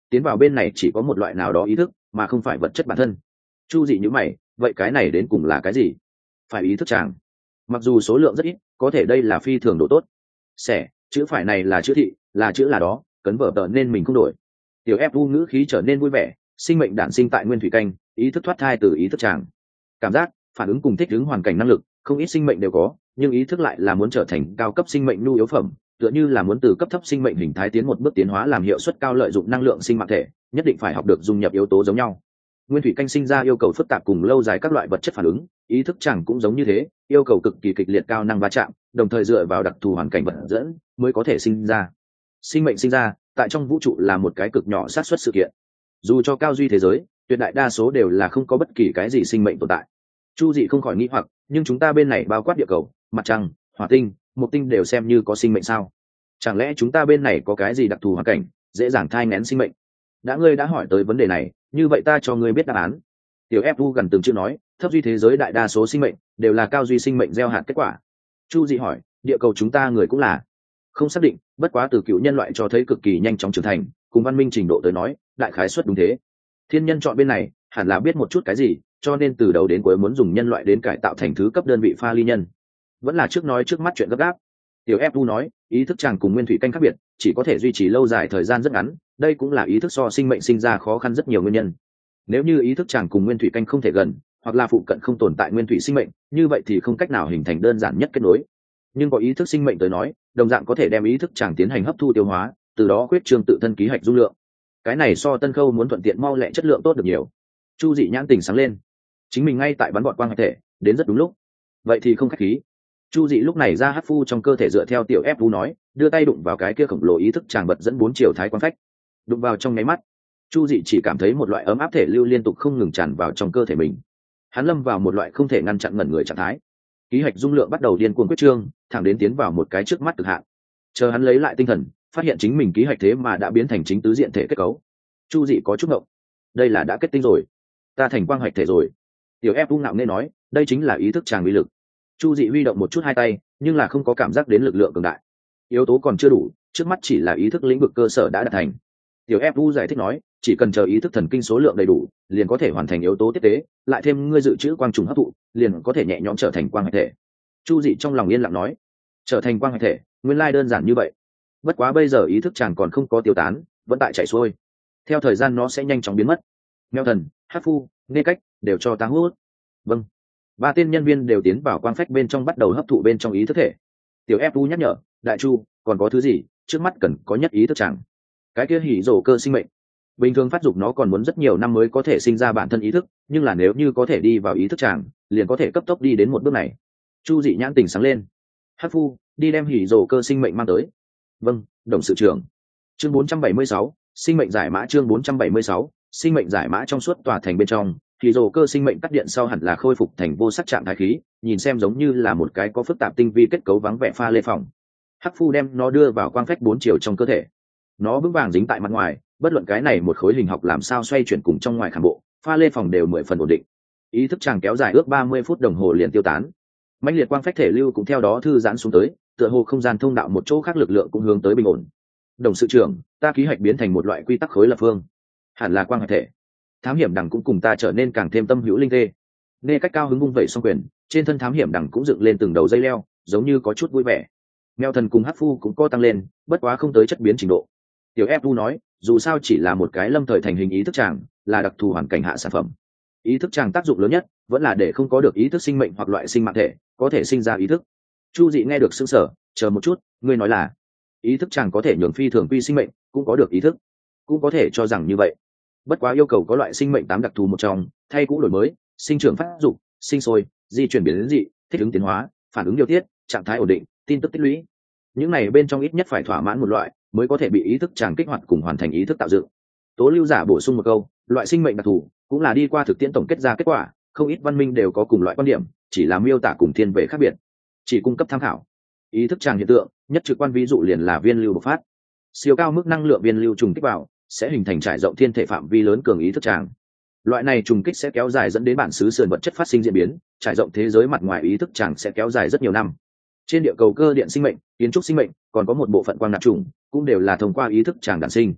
tiến vào bên này chỉ có một loại nào đó ý thức mà không phải vật chất bản thân. Chu Dị nhíu mày, vậy cái này đến cùng là cái gì? Phải ý thức chàng. Mặc dù số lượng rất ít, có thể đây là phi thường độ tốt. Xẻ, chữ phải này là chữ thị, là chữ là đó, cấn vở tờ nên mình không đổi. Tiểu ép u ngữ khí trở nên vui vẻ, sinh mệnh đản sinh tại nguyên thủy canh, ý thức thoát thai từ ý thức chàng. Cảm giác, phản ứng cùng thích ứng hoàn cảnh năng lực, không ít sinh mệnh đều có, nhưng ý thức lại là muốn trở thành cao cấp sinh mệnh nhu yếu phẩm, tựa như là muốn từ cấp thấp sinh mệnh hình thái tiến một bước tiến hóa làm hiệu suất cao lợi dụng năng lượng sinh mạng thể, nhất định phải học được dung nhập yếu tố giống nhau. Nguyên thủy canh sinh ra yêu cầu phức tạp cùng lâu dài các loại vật chất phản ứng, ý thức chẳng cũng giống như thế, yêu cầu cực kỳ kịch liệt cao năng va chạm, đồng thời dựa vào đặc thù hoàn cảnh vật dẫn mới có thể sinh ra. Sinh mệnh sinh ra tại trong vũ trụ là một cái cực nhỏ xác suất sự kiện. Dù cho cao duy thế giới, tuyệt đại đa số đều là không có bất kỳ cái gì sinh mệnh tồn tại. Chu Dị không khỏi nghĩ hoặc, nhưng chúng ta bên này bao quát địa cầu, mặt trăng, hỏa tinh, mộc tinh đều xem như có sinh mệnh sao? Chẳng lẽ chúng ta bên này có cái gì đặc thù hoàn cảnh, dễ dàng thai nghén sinh mệnh? Ngươi đã hỏi tới vấn đề này, như vậy ta cho ngươi biết đáp án. Tiểu Fu gần từng chữ nói, thấp duy thế giới đại đa số sinh mệnh đều là cao duy sinh mệnh gieo hạt kết quả. Chu Dị hỏi, địa cầu chúng ta người cũng là? Không xác định, bất quá từ cựu nhân loại cho thấy cực kỳ nhanh chóng trưởng thành, cùng văn minh trình độ tới nói, đại khái suất đúng thế. Thiên nhân chọn bên này, hẳn là biết một chút cái gì, cho nên từ đầu đến cuối muốn dùng nhân loại đến cải tạo thành thứ cấp đơn vị pha ly nhân. Vẫn là trước nói trước mắt chuyện gấp gáp. Tiểu Fu nói, ý thức chàng cùng nguyên thủy canh khác biệt, chỉ có thể duy trì lâu dài thời gian rất ngắn, đây cũng là ý thức so sinh mệnh sinh ra khó khăn rất nhiều nguyên nhân. Nếu như ý thức chàng cùng nguyên thủy canh không thể gần, hoặc là phụ cận không tồn tại nguyên thủy sinh mệnh, như vậy thì không cách nào hình thành đơn giản nhất kết nối. Nhưng có ý thức sinh mệnh tới nói, đồng dạng có thể đem ý thức chàng tiến hành hấp thu tiêu hóa, từ đó khuyết trương tự thân ký hạch dung lượng. Cái này so Tân Khâu muốn thuận tiện mau lẹ chất lượng tốt được nhiều. Chu Dị nhãn tình sáng lên, chính mình ngay tại bắn gọn quang hợp thể, đến rất đúng lúc. Vậy thì không khách khí. Chu Dị lúc này ra hấp phu trong cơ thể dựa theo tiểu Fu nói, đưa tay đụng vào cái kia khổng lồ ý thức chàng bật dẫn 4 chiều thái quang phách. Đụng vào trong nháy mắt, Chu Dị chỉ cảm thấy một loại ấm áp thể lưu liên tục không ngừng tràn vào trong cơ thể mình. Hắn lâm vào một loại không thể ngăn chặn ngẩn người trạng thái. Ký hạch dung lượng bắt đầu điên cuồng quyết trương, thẳng đến tiến vào một cái trước mắt cực hạn. Chờ hắn lấy lại tinh thần, phát hiện chính mình ký hạch thế mà đã biến thành chính tứ diện thể kết cấu. Chu Dị có chút ngộng. Đây là đã kết tinh rồi, ta thành quang hạch thể rồi. Tiểu Fu ngạo nghễ nói, đây chính là ý thức tràng uy lực. Chu Dị huy động một chút hai tay, nhưng là không có cảm giác đến lực lượng cường đại. Yếu tố còn chưa đủ, trước mắt chỉ là ý thức lĩnh vực cơ sở đã đạt thành. Tiểu Fu giải thích nói, chỉ cần chờ ý thức thần kinh số lượng đầy đủ, liền có thể hoàn thành yếu tố tiếp tế, lại thêm ngươi dự trữ quang trùng hấp thụ, liền có thể nhẹ nhõm trở thành quang hạch thể. Chu Dị trong lòng yên lặng nói, trở thành quang hạch thể, nguyên lai đơn giản như vậy. Bất quá bây giờ ý thức chàng còn không có tiêu tán, vẫn tại chạy xuôi. Theo thời gian nó sẽ nhanh chóng biến mất. Mèo thần, Hắc Phu, Nê Cách đều cho ta hút. Vâng. 3 tên nhân viên đều tiến vào quang phách bên trong bắt đầu hấp thụ bên trong ý thức thể. Tiểu Fu nhắc nhở, đại Chu, còn có thứ gì, trước mắt cần có nhất ý thức chàng. Cái kia hỉ rổ cơ sinh mệnh. Bình thường phát dục nó còn muốn rất nhiều năm mới có thể sinh ra bản thân ý thức, nhưng là nếu như có thể đi vào ý thức chàng, liền có thể cấp tốc đi đến một bước này. Chu Dị nhãn tình sáng lên. Hắc Phu, đi đem hỉ rổ cơ sinh mệnh mang tới. Vâng, đồng sự trưởng. Chương 476, sinh mệnh giải mã. Chương 476, sinh mệnh giải mã. Trong suốt tòa thành bên trong, hỉ rổ cơ sinh mệnh cắt điện sau hẳn là khôi phục thành vô sắc trạng thái khí, nhìn xem giống như là một cái có phức tạp tinh vi kết cấu vắng vẻ pha lê phòng. Hắc Phu đem nó đưa vào quang phách 4 chiều trong cơ thể. Nó vững vàng dính tại mặt ngoài, bất luận cái này một khối hình học làm sao xoay chuyển cùng trong ngoài khảm bộ, pha lê phòng đều 10 phần ổn định. Ý thức chàng kéo dài ước 30 phút đồng hồ liền tiêu tán. Mãnh liệt quang phách thể lưu cũng theo đó thư giãn xuống tới, tựa hồ không gian thông đạo một chỗ khác lực lượng cũng hướng tới bình ổn. Đồng sự trưởng, ta ký hạch biến thành một loại quy tắc khối lập phương, hẳn là quang hạch thể. Thám hiểm đằng cũng cùng ta trở nên càng thêm tâm hữu linh tê. Nê Cách cao hứng vung vẩy song quyền, trên thân thám hiểm đằng cũng dựng lên từng đầu dây leo, giống như có chút vui vẻ. Mèo thần cùng Hắc Phu cũng có tăng lên, bất quá không tới chất biến trình độ. Tiểu Fu nói, dù sao chỉ là một cái lâm thời thành hình ý thức tràng, là đặc thù hoàn cảnh hạ sản phẩm. Ý thức tràng tác dụng lớn nhất vẫn là để không có được ý thức sinh mệnh hoặc loại sinh mạng thể có thể sinh ra ý thức. Chu Dị nghe được sững sờ, chờ một chút, ngươi nói là ý thức tràng có thể nhường phi thường quy sinh mệnh cũng có được ý thức? Cũng có thể cho rằng như vậy, bất quá yêu cầu có loại sinh mệnh 8 đặc thù một trong, thay cũ đổi mới, sinh trưởng phát dục, sinh sôi, di chuyển biến dị, thích ứng tiến hóa, phản ứng điều tiết, trạng thái ổn định, tin tức tích lũy. Những này bên trong ít nhất phải thỏa mãn một loại mới có thể bị ý thức tràng kích hoạt cùng hoàn thành ý thức tạo dựng. Tố Lưu giả bổ sung một câu, loại sinh mệnh đặc thù cũng là đi qua thực tiễn tổng kết ra kết quả, không ít văn minh đều có cùng loại quan điểm, chỉ là miêu tả cùng thiên về khác biệt, chỉ cung cấp tham khảo. Ý thức tràng hiện tượng nhất trực quan ví dụ liền là viên lưu bộc phát, siêu cao mức năng lượng viên lưu trùng kích vào sẽ hình thành trải rộng thiên thể phạm vi lớn cường ý thức tràng. Loại này trùng kích sẽ kéo dài dẫn đến bản xứ sườn vật chất phát sinh diễn biến, trải rộng thế giới mặt ngoài ý thức tràng sẽ kéo dài rất nhiều năm. Trên địa cầu cơ điện sinh mệnh, kiến trúc sinh mệnh, còn có một bộ phận quang nạp trùng cũng đều là thông qua ý thức tràng đản sinh.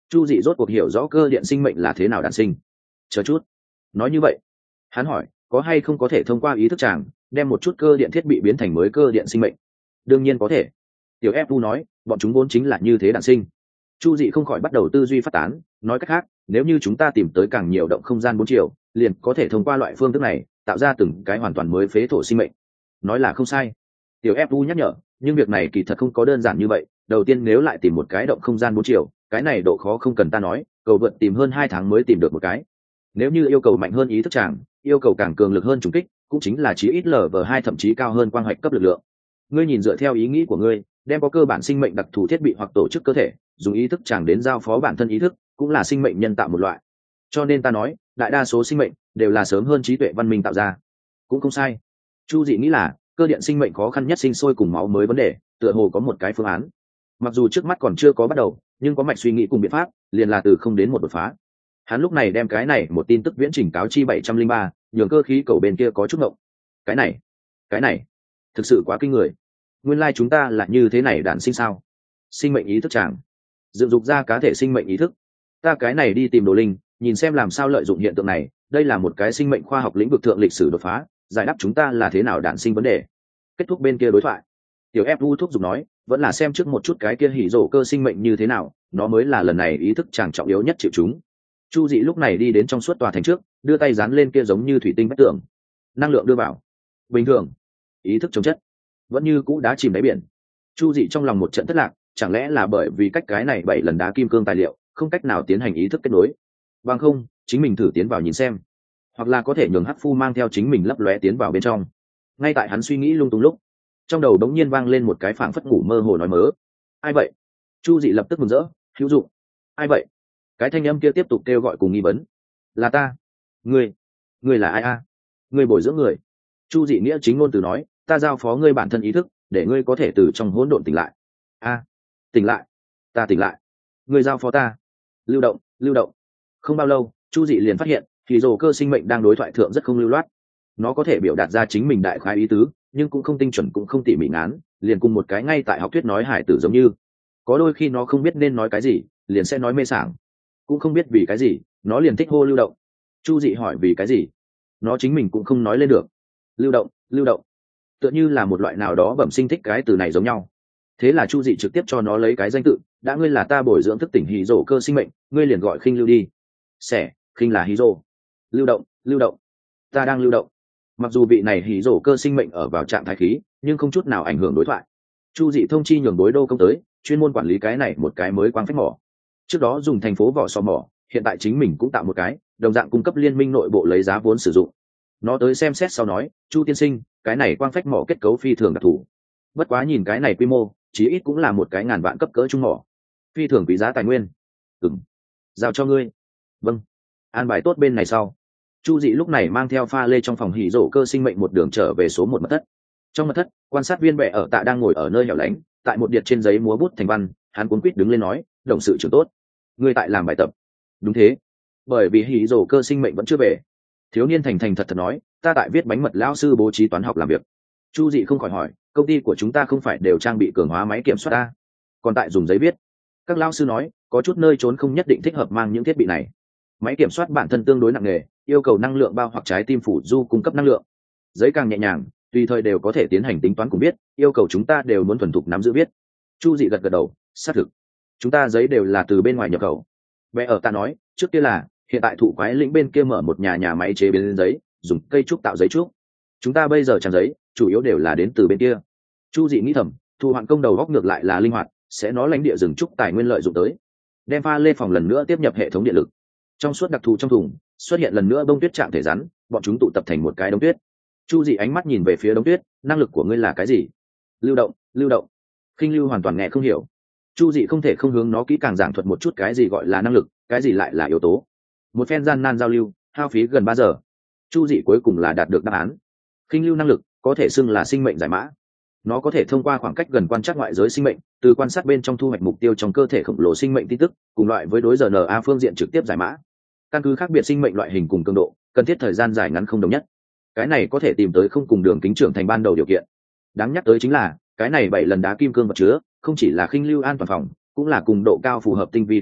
Chu Dị rốt cuộc hiểu rõ cơ điện sinh mệnh là thế nào đản sinh. Chờ chút, nói như vậy, hắn hỏi, có hay không có thể thông qua ý thức chàng đem một chút cơ điện thiết bị biến thành mới cơ điện sinh mệnh? Đương nhiên có thể. Tiểu Fu nói, bọn chúng vốn chính là như thế đản sinh. Chu Dị không khỏi bắt đầu tư duy phát tán, nói cách khác, nếu như chúng ta tìm tới càng nhiều động không gian 4 chiều, liền có thể thông qua loại phương thức này tạo ra từng cái hoàn toàn mới phế thổ sinh mệnh. Nói là không sai. Tiểu Fu nhắc nhở, nhưng việc này kỳ thật không có đơn giản như vậy. Đầu tiên nếu lại tìm một cái động không gian 4 chiều, cái này độ khó không cần ta nói, cầu vượt tìm hơn 2 tháng mới tìm được một cái. Nếu như yêu cầu mạnh hơn ý thức chàng, yêu cầu càng cường lực hơn trùng kích, cũng chính là chí ít LV2 thậm chí cao hơn quang hoạch cấp lực lượng. Ngươi nhìn dựa theo ý nghĩ của ngươi, đem có cơ bản sinh mệnh đặc thù thiết bị hoặc tổ chức cơ thể, dùng ý thức chàng đến giao phó bản thân ý thức, cũng là sinh mệnh nhân tạo một loại. Cho nên ta nói, đại đa số sinh mệnh đều là sớm hơn trí tuệ văn minh tạo ra. Cũng không sai. Chu Dị nghĩ là, cơ điện sinh mệnh khó khăn nhất sinh sôi cùng máu mới vấn đề, tựa hồ có một cái phương án. Mặc dù trước mắt còn chưa có bắt đầu, nhưng có mạch suy nghĩ cùng biện pháp, liền là từ không đến một đột phá. Hắn lúc này đem cái này một tin tức viễn trình cáo chi 703, nhường cơ khí cầu bên kia có chút ngộng. Cái này, thực sự quá kinh người. Nguyên lai chúng ta là như thế này đản sinh sao? Sinh mệnh ý thức chàng, dựng dục ra cá thể sinh mệnh ý thức. Ta cái này đi tìm Đồ Linh, nhìn xem làm sao lợi dụng hiện tượng này. Đây là một cái sinh mệnh khoa học lĩnh vực thượng lịch sử đột phá, giải đáp chúng ta là thế nào đản sinh vấn đề. Kết thúc bên kia đối thoại, Tiểu Fu thúc giục nói, vẫn là xem trước một chút cái kia hỉ rổ cơ sinh mệnh như thế nào, nó mới là lần này ý thức chàng trọng yếu nhất chịu chúng. Chu Dị lúc này đi đến trong suốt tòa thành trước, đưa tay dán lên kia giống như thủy tinh vách tường. Năng lượng đưa vào. Bình thường. Ý thức chống chất. Vẫn như cũ đá chìm đáy biển. Chu Dị trong lòng một trận thất lạc, chẳng lẽ là bởi vì cách cái này 7 lần đá kim cương tài liệu, không cách nào tiến hành ý thức kết nối. Bằng không, chính mình thử tiến vào nhìn xem. Hoặc là có thể nhường Hắc Phu mang theo chính mình lấp lóe tiến vào bên trong. Ngay tại hắn suy nghĩ lung tung lúc, trong đầu đống nhiên vang lên một cái phảng phất ngủ mơ hồ nói mớ. Ai vậy? Chu Dị lập tức mừng rỡ, hữu dụng. Ai vậy? Cái thanh âm kia tiếp tục kêu gọi cùng nghi vấn. Là ta. Ngươi là ai a? Ngươi bồi dưỡng người. Chu Dị nghĩa chính ngôn từ nói, ta giao phó ngươi bản thân ý thức, để ngươi có thể từ trong hỗn độn tỉnh lại. A, tỉnh lại. Ta tỉnh lại. Ngươi giao phó ta. Lưu động. Không bao lâu, Chu Dị liền phát hiện, thì rồ cơ sinh mệnh đang đối thoại thượng rất không lưu loát. Nó có thể biểu đạt ra chính mình đại khái ý tứ, nhưng cũng không tinh chuẩn cũng không tỉ mỉ ngán, liền cùng một cái ngay tại học thuyết nói hải tử giống như. Có đôi khi nó không biết nên nói cái gì, liền sẽ nói mê sảng. Cũng không biết vì cái gì, nó liền thích hô lưu động. Chu Dị hỏi vì cái gì, nó chính mình cũng không nói lên được. Lưu động, tựa như là một loại nào đó bẩm sinh thích cái từ này giống nhau. Thế là Chu Dị trực tiếp cho nó lấy cái danh tự, đã ngươi là ta bồi dưỡng thức tỉnh hí rổ cơ sinh mệnh, ngươi liền gọi khinh lưu đi. Khinh là hí rổ. Lưu động, ta đang lưu động. Mặc dù vị này hí rổ cơ sinh mệnh ở vào trạng thái khí, nhưng không chút nào ảnh hưởng đối thoại. Chu Dị thông chi nhường đối đô công tới, chuyên môn quản lý cái này một cái mới quang phách mỏ. Trước đó dùng thành phố vỏ sò mỏ, hiện tại chính mình cũng tạo một cái, đồng dạng cung cấp liên minh nội bộ lấy giá vốn sử dụng. Nó tới xem xét sau nói, Chu tiên sinh, cái này quang phách mỏ kết cấu phi thường đặc thù. Bất quá nhìn cái này quy mô, chí ít cũng là một cái ngàn vạn cấp cỡ trung mỏ, phi thường quý giá tài nguyên. Giao cho ngươi. Vâng. An bài tốt bên này sau, Chu Dị lúc này mang theo pha lê trong phòng hỉ rổ cơ sinh mệnh một đường trở về số 1 mật thất. Trong mật thất, quan sát viên bệ ở tạ đang ngồi ở nơi hẻo lánh, tại một điệt trên giấy múa bút thành văn, hắn cuống quýt đứng lên nói, đồng sự trưởng tốt, ngươi tại làm bài tập. Đúng thế, bởi vì hỉ rổ cơ sinh mệnh vẫn chưa về. Thiếu niên thành thành thật thật nói, ta tại viết bánh mật lão sư bố trí toán học làm việc. Chu Dị không khỏi hỏi, công ty của chúng ta không phải đều trang bị cường hóa máy kiểm soát ta, còn tại dùng giấy viết? Các lão sư nói, có chút nơi trốn không nhất định thích hợp mang những thiết bị này. Máy kiểm soát bản thân tương đối nặng nề, yêu cầu năng lượng bao hoặc trái tim phủ du cung cấp năng lượng. Giấy càng nhẹ nhàng, tùy thời đều có thể tiến hành tính toán cùng biết, yêu cầu chúng ta đều muốn thuần thục nắm giữ biết. Chu Dị gật gật đầu, xác thực. Chúng ta giấy đều là từ bên ngoài nhập khẩu. Bé ở ta nói, trước kia là, hiện tại thụ quái lĩnh bên kia mở một nhà máy chế biến giấy, dùng cây trúc tạo giấy trúc. Chúng ta bây giờ trang giấy, chủ yếu đều là đến từ bên kia. Chu Dị nghĩ thầm, thu hoạn công đầu góc ngược lại là linh hoạt, sẽ nó lãnh địa rừng trúc tài nguyên lợi dụng tới. Đem pha lê phòng lần nữa tiếp nhập hệ thống điện lực. Trong suốt đặc thù trong thùng, xuất hiện lần nữa bông tuyết trạng thể rắn, bọn chúng tụ tập thành một cái đống tuyết. Chu Dị ánh mắt nhìn về phía đống tuyết, năng lực của ngươi là cái gì? Lưu động. Khinh lưu hoàn toàn nghe không hiểu. Chu Dị không thể không hướng nó kỹ càng giảng thuật một chút cái gì gọi là năng lực, cái gì lại là yếu tố. Một phen gian nan giao lưu, hao phí gần 3 giờ. Chu Dị cuối cùng là đạt được đáp án. Khinh lưu năng lực có thể xưng là sinh mệnh giải mã. Nó có thể thông qua khoảng cách gần quan trắc ngoại giới sinh mệnh, từ quan sát bên trong thu hoạch mục tiêu trong cơ thể khổng lồ sinh mệnh tin tức, cùng loại với đối giờ RNA phương diện trực tiếp giải mã. Căn cứ khác biệt sinh mệnh loại hình cùng cường độ, cần thiết thời gian dài ngắn không đồng nhất. Cái này có thể tìm tới không cùng đường kính trưởng thành ban đầu điều kiện. Đáng nhắc tới chính là, cái này 7 lần đá kim cương vật chứa, không chỉ là khinh lưu an toàn phòng, cũng là cùng độ cao phù hợp tinh vi công cụ,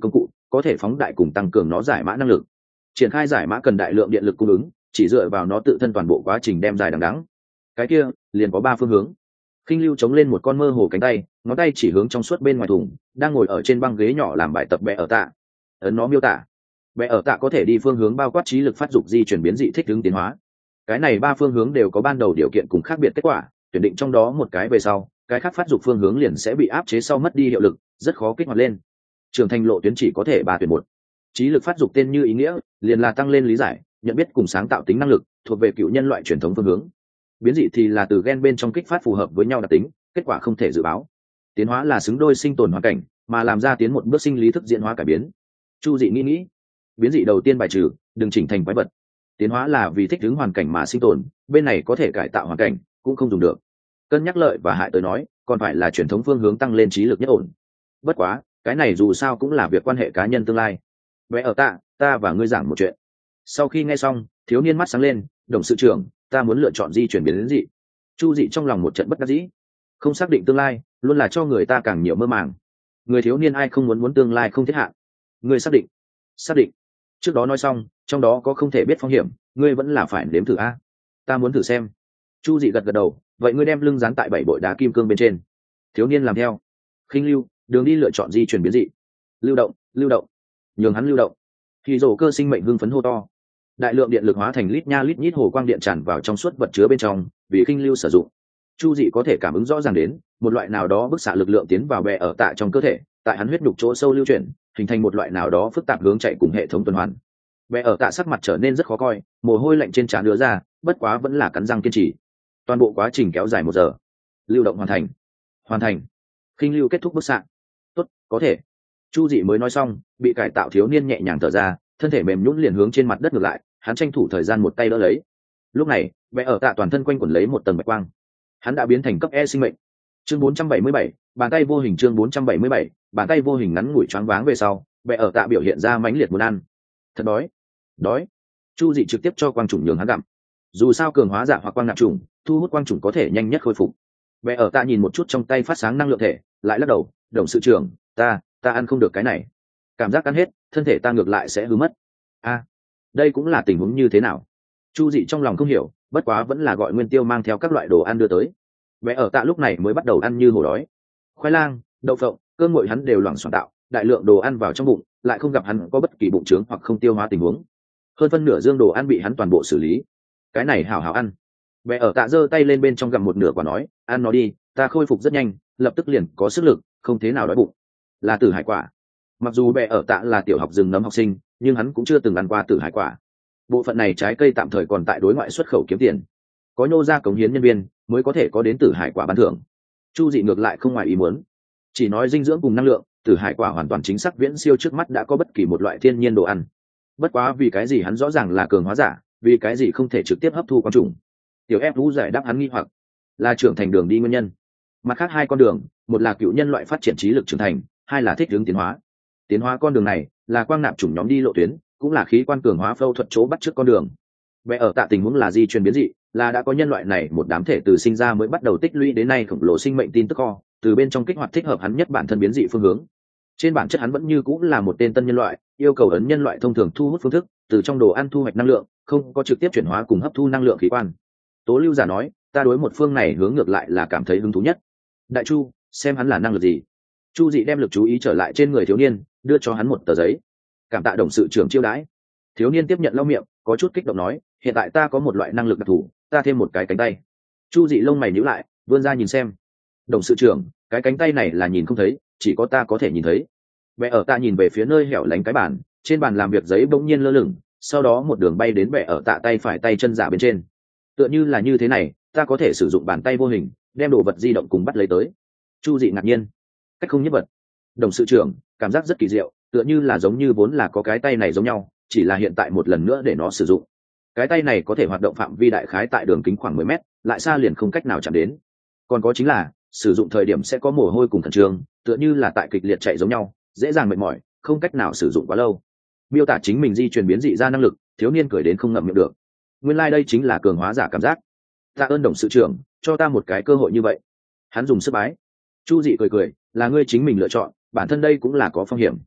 có thể phóng đại cùng tăng cường nó giải mã năng lực. Triển khai giải mã cần đại lượng điện lực cung ứng, chỉ dựa vào nó tự thân toàn bộ quá trình đem dài đằng đẵng. Cái kia liền có 3 phương hướng. Khinh Lưu chống lên một con mơ hồ cánh tay, ngón tay chỉ hướng trong suốt bên ngoài thùng, đang ngồi ở trên băng ghế nhỏ làm bài tập Bệ ở tạ. Ấn nó miêu tả, Bệ ở tạ có thể đi phương hướng bao quát trí lực phát dục di chuyển biến dị thích ứng tiến hóa. Cái này 3 phương hướng đều có ban đầu điều kiện cùng khác biệt kết quả, tuyển định trong đó một cái về sau, cái khác phát dục phương hướng liền sẽ bị áp chế sau mất đi hiệu lực, rất khó kích hoạt lên. Trưởng thành lộ tuyến chỉ có thể 3 tuyển 1. Trí lực phát dục tên như ý nghĩa, liền là tăng lên lý giải, nhận biết cùng sáng tạo tính năng lực, thuộc về cựu nhân loại truyền thống phương hướng. Biến dị thì là từ gen bên trong kích phát phù hợp với nhau đặc tính, kết quả không thể dự báo. Tiến hóa là xứng đôi sinh tồn hoàn cảnh, mà làm ra tiến một bước sinh lý thức diễn hóa cải biến. Chu Dị nghĩ, biến dị đầu tiên bài trừ, đừng chỉnh thành quái vật. Tiến hóa là vì thích ứng hoàn cảnh mà sinh tồn, bên này có thể cải tạo hoàn cảnh, cũng không dùng được. Cân nhắc lợi và hại tới nói, còn phải là truyền thống phương hướng tăng lên trí lực nhất ổn. Bất quá, cái này dù sao cũng là việc quan hệ cá nhân tương lai. Vậy ở tạ, ta và ngươi giảng một chuyện. Sau khi nghe xong, thiếu niên mắt sáng lên, đồng sự trưởng, ta muốn lựa chọn di chuyển biến đến dị. Chu Dị trong lòng một trận bất đắc dĩ. Không xác định tương lai, luôn là cho người ta càng nhiều mơ màng. Người thiếu niên ai không muốn tương lai không thiết hạn. Ngươi xác định? Xác định. Trước đó nói xong, trong đó có không thể biết phong hiểm, ngươi vẫn là phải nếm thử a. Ta muốn thử xem. Chu Dị gật gật đầu, vậy ngươi đem lưng dán tại 7 bội đá kim cương bên trên. Thiếu niên làm theo. Khinh Lưu, đường đi lựa chọn di chuyển biến dị. Lưu động, lưu động. Nhường hắn lưu động. Khi rổ cơ sinh mệnh hưng phấn hô to. Đại lượng điện lực hóa thành lít nha lít nhít hồ quang điện tràn vào trong suốt vật chứa bên trong, vì Khinh Lưu sử dụng. Chu Dị có thể cảm ứng rõ ràng đến một loại nào đó bức xạ lực lượng tiến vào Bệ ở tạ trong cơ thể, tại hắn huyết nhục chỗ sâu lưu chuyển, hình thành một loại nào đó phức tạp hướng chạy cùng hệ thống tuần hoàn. Bệ ở tạ sắc mặt trở nên rất khó coi, mồ hôi lạnh trên trán đưa ra, bất quá vẫn là cắn răng kiên trì. Toàn bộ quá trình kéo dài 1 giờ. Lưu động hoàn thành. Hoàn thành. Khinh Lưu kết thúc bức xạ. Tốt, có thể. Chu Dị mới nói xong, bị cải tạo thiếu niên nhẹ nhàng thở ra, thân thể mềm nhũn liền hướng trên mặt đất ngược lại, hắn tranh thủ thời gian một tay đỡ lấy. Lúc này, Bệ ở tạ toàn thân quanh quẩn lấy một tầng bạch quang. Hắn đã biến thành cấp E sinh mệnh. Chương 477, bàn tay vô hình. Chương 477, bàn tay vô hình ngắn ngủi choáng váng về sau, Bệ ở tạ biểu hiện ra mãnh liệt muốn ăn. Thật đói. Đói. Chu Dị trực tiếp cho quang trùng nhường hắn gặm. Dù sao cường hóa giả hoặc quang nạp trùng, thu hút quang trùng có thể nhanh nhất khôi phục. Bệ ở tạ nhìn một chút trong tay phát sáng năng lượng thể, lại lắc đầu, đồng sự trưởng, ta ăn không được cái này. Cảm giác ăn hết, thân thể ta ngược lại sẽ hư mất. A, đây cũng là tình huống như thế nào? Chu Dị trong lòng không hiểu, bất quá vẫn là gọi Nguyên Tiêu mang theo các loại đồ ăn đưa tới. Bệ ở tạ lúc này mới bắt đầu ăn như hổ đói. Khoai lang, đậu phộng, cơm nguội hắn đều loảng xoảng tạo, đại lượng đồ ăn vào trong bụng, lại không gặp hắn có bất kỳ bụng trướng hoặc không tiêu hóa tình huống. Hơn phân nửa dương đồ ăn bị hắn toàn bộ xử lý. Cái này hảo hảo ăn. Bệ ở tạ giơ tay lên bên trong gặm một nửa quả nói, ăn nó đi, ta khôi phục rất nhanh, lập tức liền có sức lực, không thế nào đói bụng. Là tử hải quả. Mặc dù Bệ ở tạ là tiểu học rừng nấm học sinh, nhưng hắn cũng chưa từng ăn qua tử hải quả. Bộ phận này trái cây tạm thời còn tại đối ngoại xuất khẩu kiếm tiền, có nhô ra cống hiến nhân viên mới có thể có đến tử hải quả ban thưởng. Chu Dị ngược lại không ngoài ý muốn, chỉ nói dinh dưỡng cùng năng lượng, tử hải quả hoàn toàn chính xác viễn siêu trước mắt đã có bất kỳ một loại thiên nhiên đồ ăn. Bất quá vì cái gì hắn rõ ràng là cường hóa giả, vì cái gì không thể trực tiếp hấp thu quang trùng? Tiểu ép vũ giải đáp hắn nghi hoặc, là trưởng thành đường đi nguyên nhân. Mặt khác 2 con đường, một là cựu nhân loại phát triển trí lực trưởng thành, 2 là thích ứng tiến hóa. Tiến hóa con đường này là quang nạp chủng nhóm đi lộ tuyến, cũng là khí quan cường hóa phẫu thuật chỗ bắt trước con đường. Bệ ở tạ tình huống là di truyền biến dị, là đã có nhân loại này một đám thể từ sinh ra mới bắt đầu tích lũy đến nay khổng lồ sinh mệnh tin tức kho, từ bên trong kích hoạt thích hợp hắn nhất bản thân biến dị phương hướng. Trên bản chất hắn vẫn như cũng là một tên tân nhân loại, yêu cầu ấn nhân loại thông thường thu hút phương thức, từ trong đồ ăn thu hoạch năng lượng, không có trực tiếp chuyển hóa cùng hấp thu năng lượng khí quan. Tố Lưu giả nói, ta đối một phương này hướng ngược lại là cảm thấy hứng thú nhất. Đại Chu, xem hắn là năng lực gì. Chu Dị đem lực chú ý trở lại trên người thiếu niên, đưa cho hắn một tờ giấy. Cảm tạ đồng sự trưởng chiêu đãi. Thiếu niên tiếp nhận lau miệng, có chút kích động nói, hiện tại ta có một loại năng lực đặc thù, ta thêm một cái cánh tay. Chu Dị lông mày nhíu lại, vươn ra nhìn xem. Đồng sự trưởng, cái cánh tay này là nhìn không thấy, chỉ có ta có thể nhìn thấy. Bệ ở tạ nhìn về phía nơi hẻo lánh cái bàn, trên bàn làm việc giấy bỗng nhiên lơ lửng, sau đó một đường bay đến Bệ ở tạ tay phải tay chân giả bên trên. Tựa như là như thế này, ta có thể sử dụng bàn tay vô hình, đem đồ vật di động cùng bắt lấy tới. Chu Dị ngạc nhiên, cách không nhất vật. Đồng sự trưởng, cảm giác rất kỳ diệu, tựa như là giống như vốn là có cái tay này giống nhau, chỉ là hiện tại một lần nữa để nó sử dụng. Cái tay này có thể hoạt động phạm vi đại khái tại đường kính khoảng 10 mét, lại xa liền không cách nào chạm đến. Còn có chính là sử dụng thời điểm sẽ có mồ hôi cùng khẩn trương, tựa như là tại kịch liệt chạy giống nhau, dễ dàng mệt mỏi, không cách nào sử dụng quá lâu. Miêu tả chính mình di truyền biến dị ra năng lực, thiếu niên cười đến không ngậm miệng được. Nguyên lai đây chính là cường hóa giả cảm giác. Tạ ơn đồng sự trưởng, cho ta một cái cơ hội như vậy. Hắn dùng sức bái. Chu Dị cười cười, là ngươi chính mình lựa chọn, bản thân đây cũng là có phong hiểm.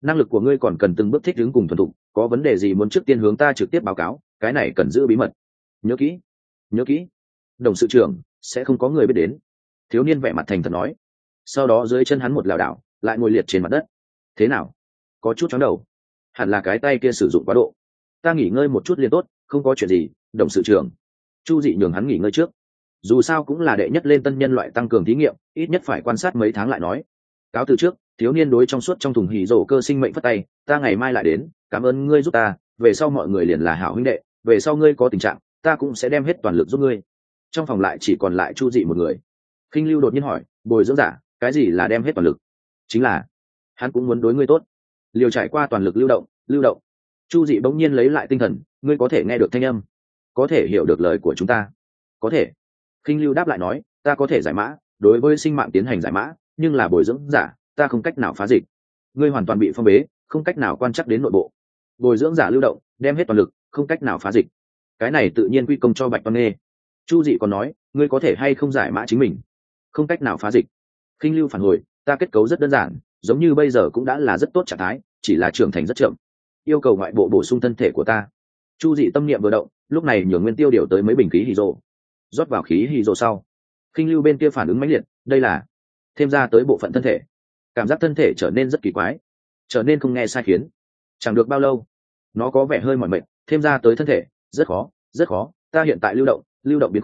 năng lực của ngươi còn cần từng bước thích ứng cùng thuần thục, có vấn đề gì muốn trước tiên hướng ta trực tiếp báo cáo, cái này cần giữ bí mật. Nhớ kỹ, nhớ kỹ. Đồng sự trưởng, sẽ không có người biết đến. Thiếu niên vẻ mặt thành thật nói. Sau đó dưới chân hắn một lảo đảo, lại ngồi liệt trên mặt đất. Thế nào? Có chút chóng đầu. Hẳn là cái tay kia sử dụng quá độ. Ta nghỉ ngơi một chút liền tốt, không có chuyện gì. Đồng sự trưởng. Chu Dị nhường hắn nghỉ ngơi trước. Dù sao cũng là đệ nhất lên tân nhân loại tăng cường thí nghiệm, ít nhất phải quan sát mấy tháng lại nói. Cáo từ trước, thiếu niên đối trong suốt trong thùng hỉ rổ cơ sinh mệnh phất tay, ta ngày mai lại đến, cảm ơn ngươi giúp ta, về sau mọi người liền là hảo huynh đệ, về sau ngươi có tình trạng, ta cũng sẽ đem hết toàn lực giúp ngươi. Trong phòng lại chỉ còn lại Chu Dị một người. Khinh Lưu đột nhiên hỏi, bồi dưỡng giả, cái gì là đem hết toàn lực? Chính là hắn cũng muốn đối ngươi tốt, liều trải qua toàn lực lưu động. Chu Dị bỗng nhiên lấy lại tinh thần, ngươi có thể nghe được thanh âm, có thể hiểu được lời của chúng ta? Có thể. Khinh Lưu đáp lại nói, ta có thể giải mã, đối với sinh mạng tiến hành giải mã, nhưng là bồi dưỡng giả, ta không cách nào phá dịch. Ngươi hoàn toàn bị phong bế, không cách nào quan trắc đến nội bộ. Bồi dưỡng giả lưu động, đem hết toàn lực, không cách nào phá dịch. Cái này tự nhiên quy công cho Bạch Văn Nghê. Chu Dị còn nói, ngươi có thể hay không giải mã chính mình, không cách nào phá dịch. Khinh Lưu phản hồi, ta kết cấu rất đơn giản, giống như bây giờ cũng đã là rất tốt trạng thái, chỉ là trưởng thành rất chậm, yêu cầu ngoại bộ bổ sung thân thể của ta. Chu Dị tâm niệm vừa động, lúc này nhường Nguyên Tiêu điều tới mấy bình khí hydro, rót vào khí hydro sau, Khinh Lưu bên kia phản ứng mãnh liệt, đây là thêm ra tới bộ phận thân thể, cảm giác thân thể trở nên rất kỳ quái, trở nên không nghe sai khiến. Chẳng được bao lâu, nó có vẻ hơi mỏi mệt, thêm ra tới thân thể rất khó, ta hiện tại lưu động biến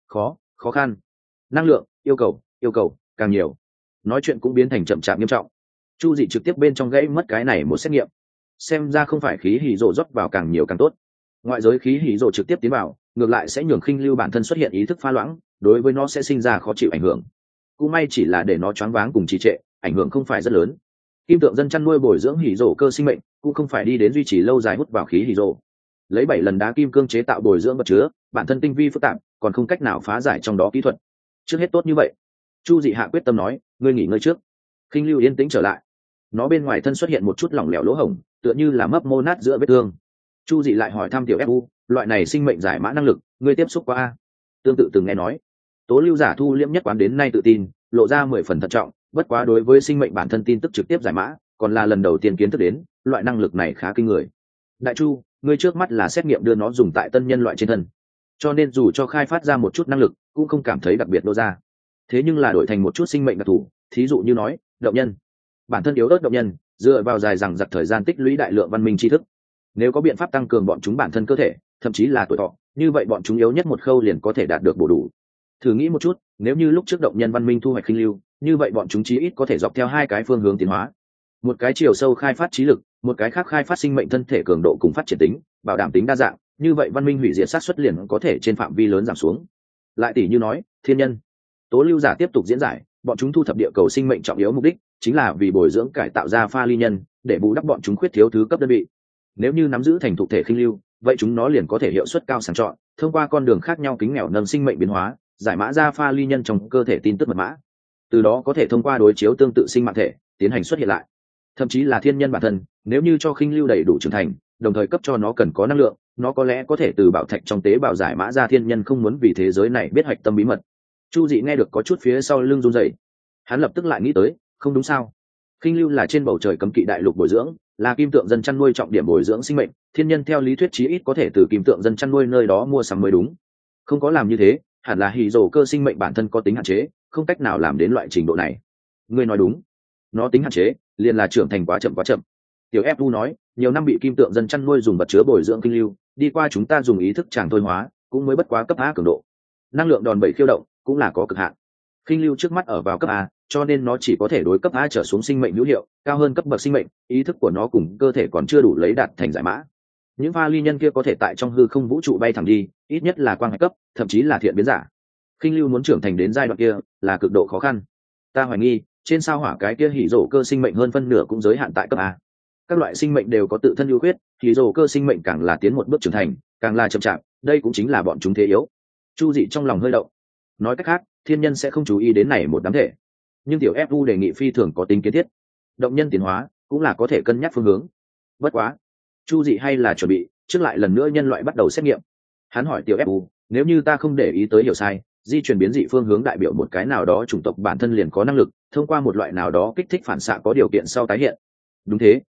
khó khăn. Năng lượng yêu cầu càng nhiều, nói chuyện cũng biến thành chậm chạp nghiêm trọng. Chu Dị trực tiếp bên trong gãy mất cái này một xét nghiệm, xem ra không phải khí hỉ rộ rót vào càng nhiều càng tốt, ngoại giới khí hỉ rộ trực tiếp tiến vào ngược lại sẽ nhường Khinh Lưu bản thân xuất hiện ý thức pha loãng, đối với nó sẽ sinh ra khó chịu ảnh hưởng. Cũng may chỉ là để nó choáng váng cùng trì trệ, ảnh hưởng không phải rất lớn. Kim tượng dân chăn nuôi bồi dưỡng hỉ rộ cơ sinh mệnh cũng không phải đi đến duy trì lâu dài hút vào khí hỉ rộ. Lấy 7 lần đá kim cương chế tạo bồi dưỡng vật chứa, bản thân tinh vi phức tạp, còn không cách nào phá giải trong đó kỹ thuật. Trước hết tốt như vậy, Chu Dị hạ quyết tâm nói, ngươi nghỉ ngơi trước. Khinh Lưu yên tĩnh trở lại, nó bên ngoài thân xuất hiện một chút lỏng lẻo lỗ hổng, tựa như là mấp mô nát giữa vết thương. Chu Dị lại hỏi thăm tiểu fu, loại này sinh mệnh giải mã năng lực, ngươi tiếp xúc qua a? Tương tự từng nghe nói. Tố Lưu giả thu liễm nhất quán đến nay tự tin, lộ ra 10 phần thận trọng, bất quá đối với sinh mệnh bản thân tin tức trực tiếp giải mã, còn là lần đầu tiên kiến thức đến, loại năng lực này khá kinh người. Đại Chu, ngươi trước mắt là xét nghiệm đưa nó dùng tại tân nhân loại trên thân, cho nên dù cho khai phát ra một chút năng lực, cũng không cảm thấy đặc biệt đô ra. Thế nhưng là đổi thành một chút sinh mệnh đặc thù, thí dụ như nói, động nhân, bản thân yếu ớt động nhân, dựa vào dài dằng dặc thời gian tích lũy đại lượng văn minh tri thức, nếu có biện pháp tăng cường bọn chúng bản thân cơ thể, thậm chí là tuổi thọ, như vậy bọn chúng yếu nhất một khâu liền có thể đạt được bổ đủ. Thử nghĩ một chút, nếu như lúc trước động nhân văn minh thu hoạch Khinh Lưu, như vậy bọn chúng chí ít có thể dọc theo hai cái phương hướng tiến hóa, một cái chiều sâu khai phát trí lực, một cái khác khai phát sinh mệnh thân thể cường độ cùng phát triển tính, bảo đảm tính đa dạng, như vậy văn minh hủy diệt sát xuất liền có thể trên phạm vi lớn giảm xuống. Lại tỷ như nói, thiên nhân. Tố Lưu giả tiếp tục diễn giải, bọn chúng thu thập địa cầu sinh mệnh trọng yếu mục đích chính là vì bồi dưỡng cải tạo ra pha ly nhân, để bù đắp bọn chúng khuyết thiếu thứ cấp đơn vị. Nếu như nắm giữ thành thục thể Khinh Lưu, vậy chúng nó liền có thể hiệu suất cao sàng chọn, thông qua con đường khác nhau kính nghèo nâng sinh mệnh biến hóa, giải mã ra pha ly nhân trong cơ thể tin tức mật mã, từ đó có thể thông qua đối chiếu tương tự sinh mạng thể tiến hành xuất hiện lại. Thậm chí là thiên nhân bản thân, nếu như cho Khinh Lưu đầy đủ trưởng thành, đồng thời cấp cho nó cần có năng lượng, nó có lẽ có thể từ bảo thạch trong tế bào giải mã ra thiên nhân không muốn vì thế giới này biết hạch tâm bí mật. Chu Dị nghe được có chút phía sau lưng run rẩy, hắn lập tức lại nghĩ tới, không đúng sao? Khinh Lưu là trên bầu trời cấm kỵ đại lục bồi dưỡng, là kim tượng dân chăn nuôi trọng điểm bồi dưỡng sinh mệnh, thiên nhân theo lý thuyết chí ít có thể từ kim tượng dân chăn nuôi nơi đó mua sắm mới đúng. Không có làm như thế, hẳn là hỉ rồ cơ sinh mệnh bản thân có tính hạn chế, không cách nào làm đến loại trình độ này. Ngươi nói đúng, nó tính hạn chế, liền là trưởng thành quá chậm. Tiểu Fu nói, nhiều năm bị kim tượng dân chăn nuôi dùng vật chứa bồi dưỡng Khinh Lưu, đi qua chúng ta dùng ý thức tràng thôi hóa, cũng mới bất quá cấp A cường độ. Năng lượng đòn bẩy khiêu động cũng là có cực hạn. Khinh Lưu trước mắt ở vào cấp A, cho nên nó chỉ có thể đối cấp A trở xuống sinh mệnh hữu hiệu, cao hơn cấp bậc sinh mệnh, ý thức của nó cùng cơ thể còn chưa đủ lấy đạt thành giải mã. Những pha ly nhân kia có thể tại trong hư không vũ trụ bay thẳng đi, ít nhất là quang hải cấp, thậm chí là thiện biến giả. Khinh Lưu muốn trưởng thành đến giai đoạn kia là cực độ khó khăn. Ta hoài nghi, trên sao hỏa cái kia hỉ rổ cơ sinh mệnh hơn phân nửa cũng giới hạn tại cấp A. Các loại sinh mệnh đều có tự thân ưu khuyết, hỉ rổ cơ sinh mệnh càng là tiến một bước trưởng thành, càng là chậm chạp, đây cũng chính là bọn chúng thế yếu. Chu Dị trong lòng hơi động. Nói cách khác, thiên nhân sẽ không chú ý đến này một đám thể, nhưng tiểu Fu đề nghị phi thường có tính kiến thiết, động nhân tiến hóa cũng là có thể cân nhắc phương hướng. Bất quá, Chu Dị hay là chuẩn bị trước lại lần nữa nhân loại bắt đầu xét nghiệm. Hắn hỏi tiểu Fu, nếu như ta không để ý tới hiểu sai, di chuyển biến dị phương hướng đại biểu một cái nào đó chủng tộc bản thân liền có năng lực thông qua một loại nào đó kích thích phản xạ có điều kiện sau tái hiện. Đúng thế.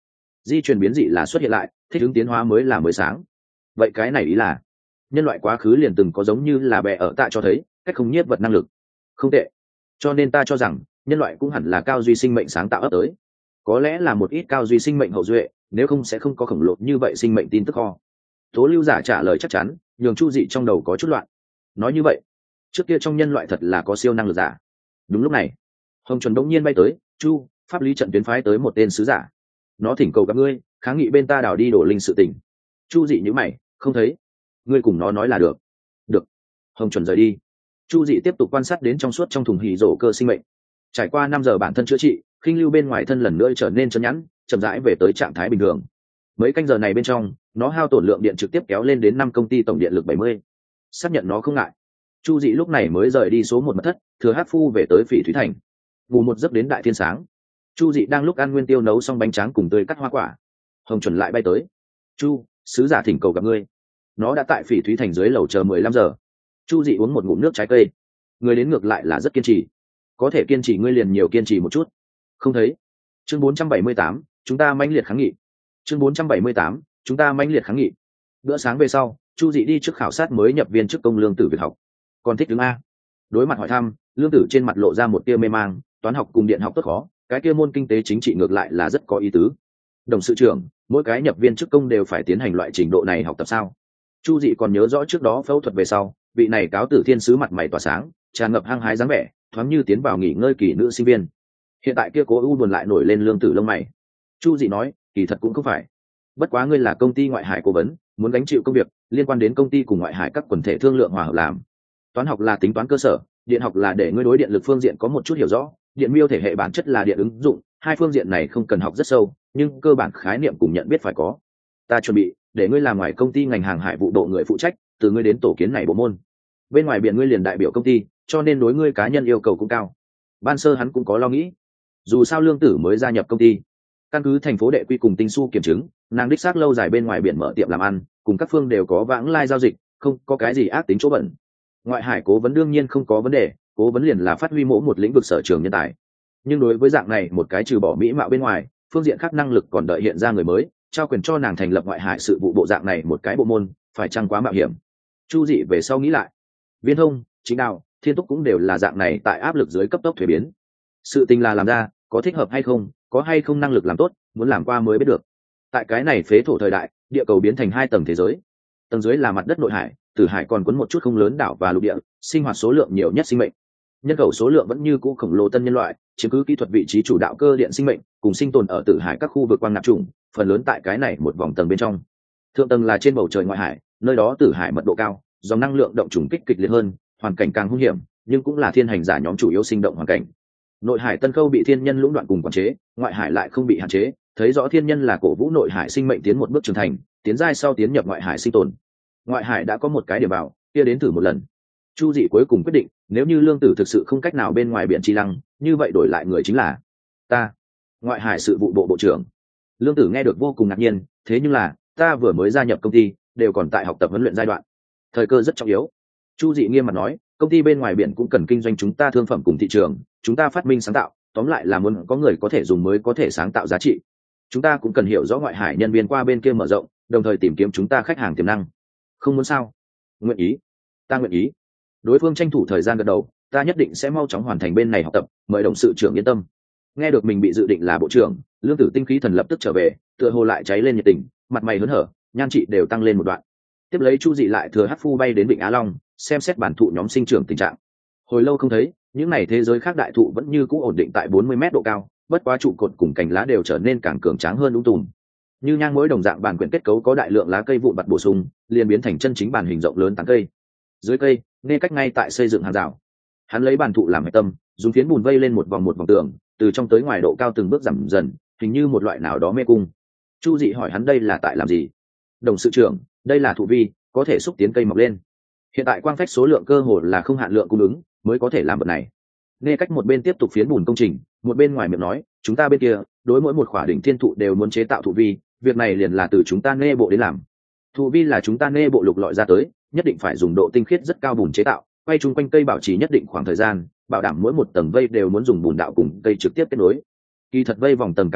di truyền biến dị là xuất hiện lại, thích ứng tiến hóa mới là mới sáng. Vậy cái này ý là nhân loại quá khứ liền từng có giống như là bè ở tạ cho thấy cách không nhiếp vật năng lực. Không tệ. Cho nên ta cho rằng nhân loại cũng hẳn là cao duy sinh mệnh sáng tạo ấp tới. Có lẽ là một ít cao duy sinh mệnh hậu duệ, nếu không sẽ không có khổng lồ như vậy sinh mệnh tin tức kho. Tố Lưu Giả trả lời chắc chắn, nhường Chu Dị trong đầu có chút loạn. Nói như vậy, trước kia trong nhân loại thật là có siêu năng lực giả. Đúng lúc này, Hồng Chuẩn đống nhiên bay tới, "Chu, pháp lý trận tuyến phái tới một tên sứ giả. Nó thỉnh cầu gặp ngươi, kháng nghị bên ta đào đi đổ linh sự tình." Chu Dị nhíu mày, "Không thấy." "Ngươi cùng nó nói là được." "Được." Hồng Chuẩn rời đi. Chu Dị tiếp tục quan sát đến trong suốt trong thùng hỉ rổ cơ sinh mệnh. Trải qua 5 giờ bản thân chữa trị, khinh lưu bên ngoài thân lần nữa trở nên chân nhẵn, chậm rãi về tới trạng thái bình thường. Mấy canh giờ này bên trong, nó hao tổn lượng điện trực tiếp kéo lên đến 5 công ty tổng điện lực 70. Xác nhận nó không ngại. Chu Dị lúc này mới rời đi số 1 mật thất, thừa hát phu về tới Phỉ Thúy Thành. Ngủ một giấc đến đại thiên sáng. Chu Dị đang lúc ăn nguyên tiêu nấu xong bánh tráng cùng tươi cắt hoa quả. Hồng Chuẩn lại bay tới. "Chu, sứ giả thỉnh cầu gặp ngươi." Nó đã tại Phỉ Thúy Thành dưới lầu chờ 15 giờ. Chu Dị uống một ngụm nước trái cây. Người đến ngược lại là rất kiên trì. "Có thể kiên trì ngươi liền nhiều kiên trì một chút." "Không thấy." Chương 478, chúng ta mãnh liệt kháng nghị. Chương 478, chúng ta mãnh liệt kháng nghị. Bữa sáng về sau, Chu Dị đi trước khảo sát mới nhập viên chức công lương tử việc học. "Còn thích đứng a?" Đối mặt hỏi thăm, lương tử trên mặt lộ ra một tia mê mang, toán học cùng điện học tốt khó, cái kia môn kinh tế chính trị ngược lại là rất có ý tứ. "Đồng sự trưởng, mỗi cái nhập viên chức công đều phải tiến hành loại trình độ này học tập sao?" Chu Dị còn nhớ rõ trước đó phẫu thuật về sau, vị này cáo tử thiên sứ mặt mày tỏa sáng, tràn ngập hăng hái dáng vẻ, thoáng như tiến vào nghỉ ngơi kỳ nữ sinh viên. Hiện tại kia cố u buồn lại nổi lên lương tử lông mày. Chu Dị nói, "Kỳ thật cũng không phải. Bất quá ngươi là công ty ngoại hải cố vấn, muốn gánh chịu công việc liên quan đến công ty cùng ngoại hải các quần thể thương lượng hòa hợp làm. Toán học là tính toán cơ sở, điện học là để ngươi đối điện lực phương diện có một chút hiểu rõ, điện miêu thể hệ bản chất là điện ứng dụng, hai phương diện này không cần học rất sâu, nhưng cơ bản khái niệm cùng nhận biết phải có. Ta chuẩn bị để ngươi làm ngoài công ty ngành hàng hải vụ độ người phụ trách, từ ngươi đến tổ kiến này bộ môn. Bên ngoài biển ngươi liền đại biểu công ty, cho nên đối ngươi cá nhân yêu cầu cũng cao." Ban sơ hắn cũng có lo nghĩ, dù sao lương tử mới gia nhập công ty, căn cứ thành phố đệ quy cùng tinh su kiểm chứng, nàng đích xác lâu dài bên ngoài biển mở tiệm làm ăn, cùng các phương đều có vãng lai giao dịch, không có cái gì ác tính chỗ bẩn. Ngoại hải cố vấn đương nhiên không có vấn đề, cố vấn liền là phát huy mỗi một lĩnh vực sở trường nhân tài. Nhưng đối với dạng này một cái trừ bỏ mỹ mạo bên ngoài, phương diện khác năng lực còn đợi hiện ra người mới, trao quyền cho nàng thành lập ngoại hải sự vụ bộ dạng này một cái bộ môn, phải chăng quá mạo hiểm? Chu Dị về sau nghĩ lại, Viên Thông, Chính Đạo, Thiên Túc cũng đều là dạng này tại áp lực dưới cấp tốc thuế biến. Sự tình là làm ra, có thích hợp hay không, có hay không năng lực làm tốt, muốn làm qua mới biết được. Tại cái này phế thổ thời đại, địa cầu biến thành 2 tầng thế giới. Tầng dưới là mặt đất nội hải, tử hải còn quấn một chút không lớn đảo và lục địa, sinh hoạt số lượng nhiều nhất sinh mệnh. Nhân khẩu số lượng vẫn như cũ khổng lồ tân nhân loại, chiếm cứ kỹ thuật vị trí chủ đạo cơ điện sinh mệnh, cùng sinh tồn ở tử hải các khu vực quang nạp trùng, phần lớn tại cái này một vòng tầng bên trong. Thượng tầng là trên bầu trời ngoại hải, nơi đó tử hải mật độ cao, dòng năng lượng động trùng kích kịch liệt hơn, hoàn cảnh càng hung hiểm, nhưng cũng là thiên hành giả nhóm chủ yếu sinh động hoàn cảnh. Nội hải tân khâu bị thiên nhân lũng đoạn cùng quản chế, ngoại hải lại không bị hạn chế, thấy rõ thiên nhân là cổ vũ nội hải sinh mệnh tiến một bước trưởng thành, tiến giai sau tiến nhập ngoại hải sinh tồn. Ngoại hải đã có một cái điểm vào, kia đến thử một lần. Chu Dị cuối cùng quyết định, nếu như lương tử thực sự không cách nào bên ngoài biển chi lăng, như vậy đổi lại người chính là ta, ngoại hải sự vụ bộ bộ trưởng. Lương tử nghe được vô cùng ngạc nhiên, thế nhưng là ta vừa mới gia nhập công ty, đều còn tại học tập huấn luyện giai đoạn, thời cơ rất trọng yếu. Chu Dị nghiêm mặt nói, công ty bên ngoài biển cũng cần kinh doanh chúng ta thương phẩm cùng thị trường, chúng ta phát minh sáng tạo, tóm lại là muốn có người có thể dùng mới có thể sáng tạo giá trị. Chúng ta cũng cần hiểu rõ ngoại hải nhân viên qua bên kia mở rộng, đồng thời tìm kiếm chúng ta khách hàng tiềm năng. Không muốn sao? Nguyện ý. Ta nguyện ý. Đối phương tranh thủ thời gian gật đầu, ta nhất định sẽ mau chóng hoàn thành bên này học tập, mời đồng sự trưởng yên tâm. Nghe được mình bị dự định là bộ trưởng, lương tử tinh khí thần lập tức trở về, tựa hồ lại cháy lên nhiệt tình, mặt mày hớn hở, nhan trị đều tăng lên một đoạn. Tiếp lấy Chu Dị lại thừa hắc phu bay đến Vịnh Á Long, xem xét bản thụ nhóm sinh trưởng tình trạng. Hồi lâu không thấy, những này thế giới khác đại thụ vẫn như cũ ổn định tại 40 mét độ cao, bất quá trụ cột cùng cành lá đều trở nên càng cường tráng hơn tùm. Như nhang mỗi đồng dạng bản quyển kết cấu có đại lượng lá cây vụn vặt bổ sung, liền biến thành chân chính bản hình rộng lớn tán cây. Dưới cây, nên cách ngay tại xây dựng hàng rào. Hắn lấy bản thụ làm hệ tâm, dùng phiến bùn vây lên một vòng tường, từ trong tới ngoài độ cao từng bước giảm dần, hình như một loại nào đó mê cung. Chu Dị hỏi hắn đây là tại làm gì? Đồng sự trưởng, đây là thụ vi, có thể xúc tiến cây mọc lên. Hiện tại quang phách số lượng cơ hồ là không hạn lượng cung ứng, mới có thể làm vật này. Nghe cách một bên tiếp tục phiến bùn công trình, một bên ngoài miệng nói, chúng ta bên kia, đối mỗi một khỏa đỉnh thiên thụ đều muốn chế tạo thụ vi, việc này liền là từ chúng ta nghe bộ đến làm. Thụ vi là chúng ta nghe bộ lục lọi ra tới, nhất định phải dùng độ tinh khiết rất cao bùn chế tạo, quay chung quanh cây bảo trì nhất định khoảng thời gian, bảo đảm mỗi một tầng vây đều muốn dùng bùn đạo cùng cây trực tiếp kết nối. Kỳ thật vây vòng tầng càng nhiều,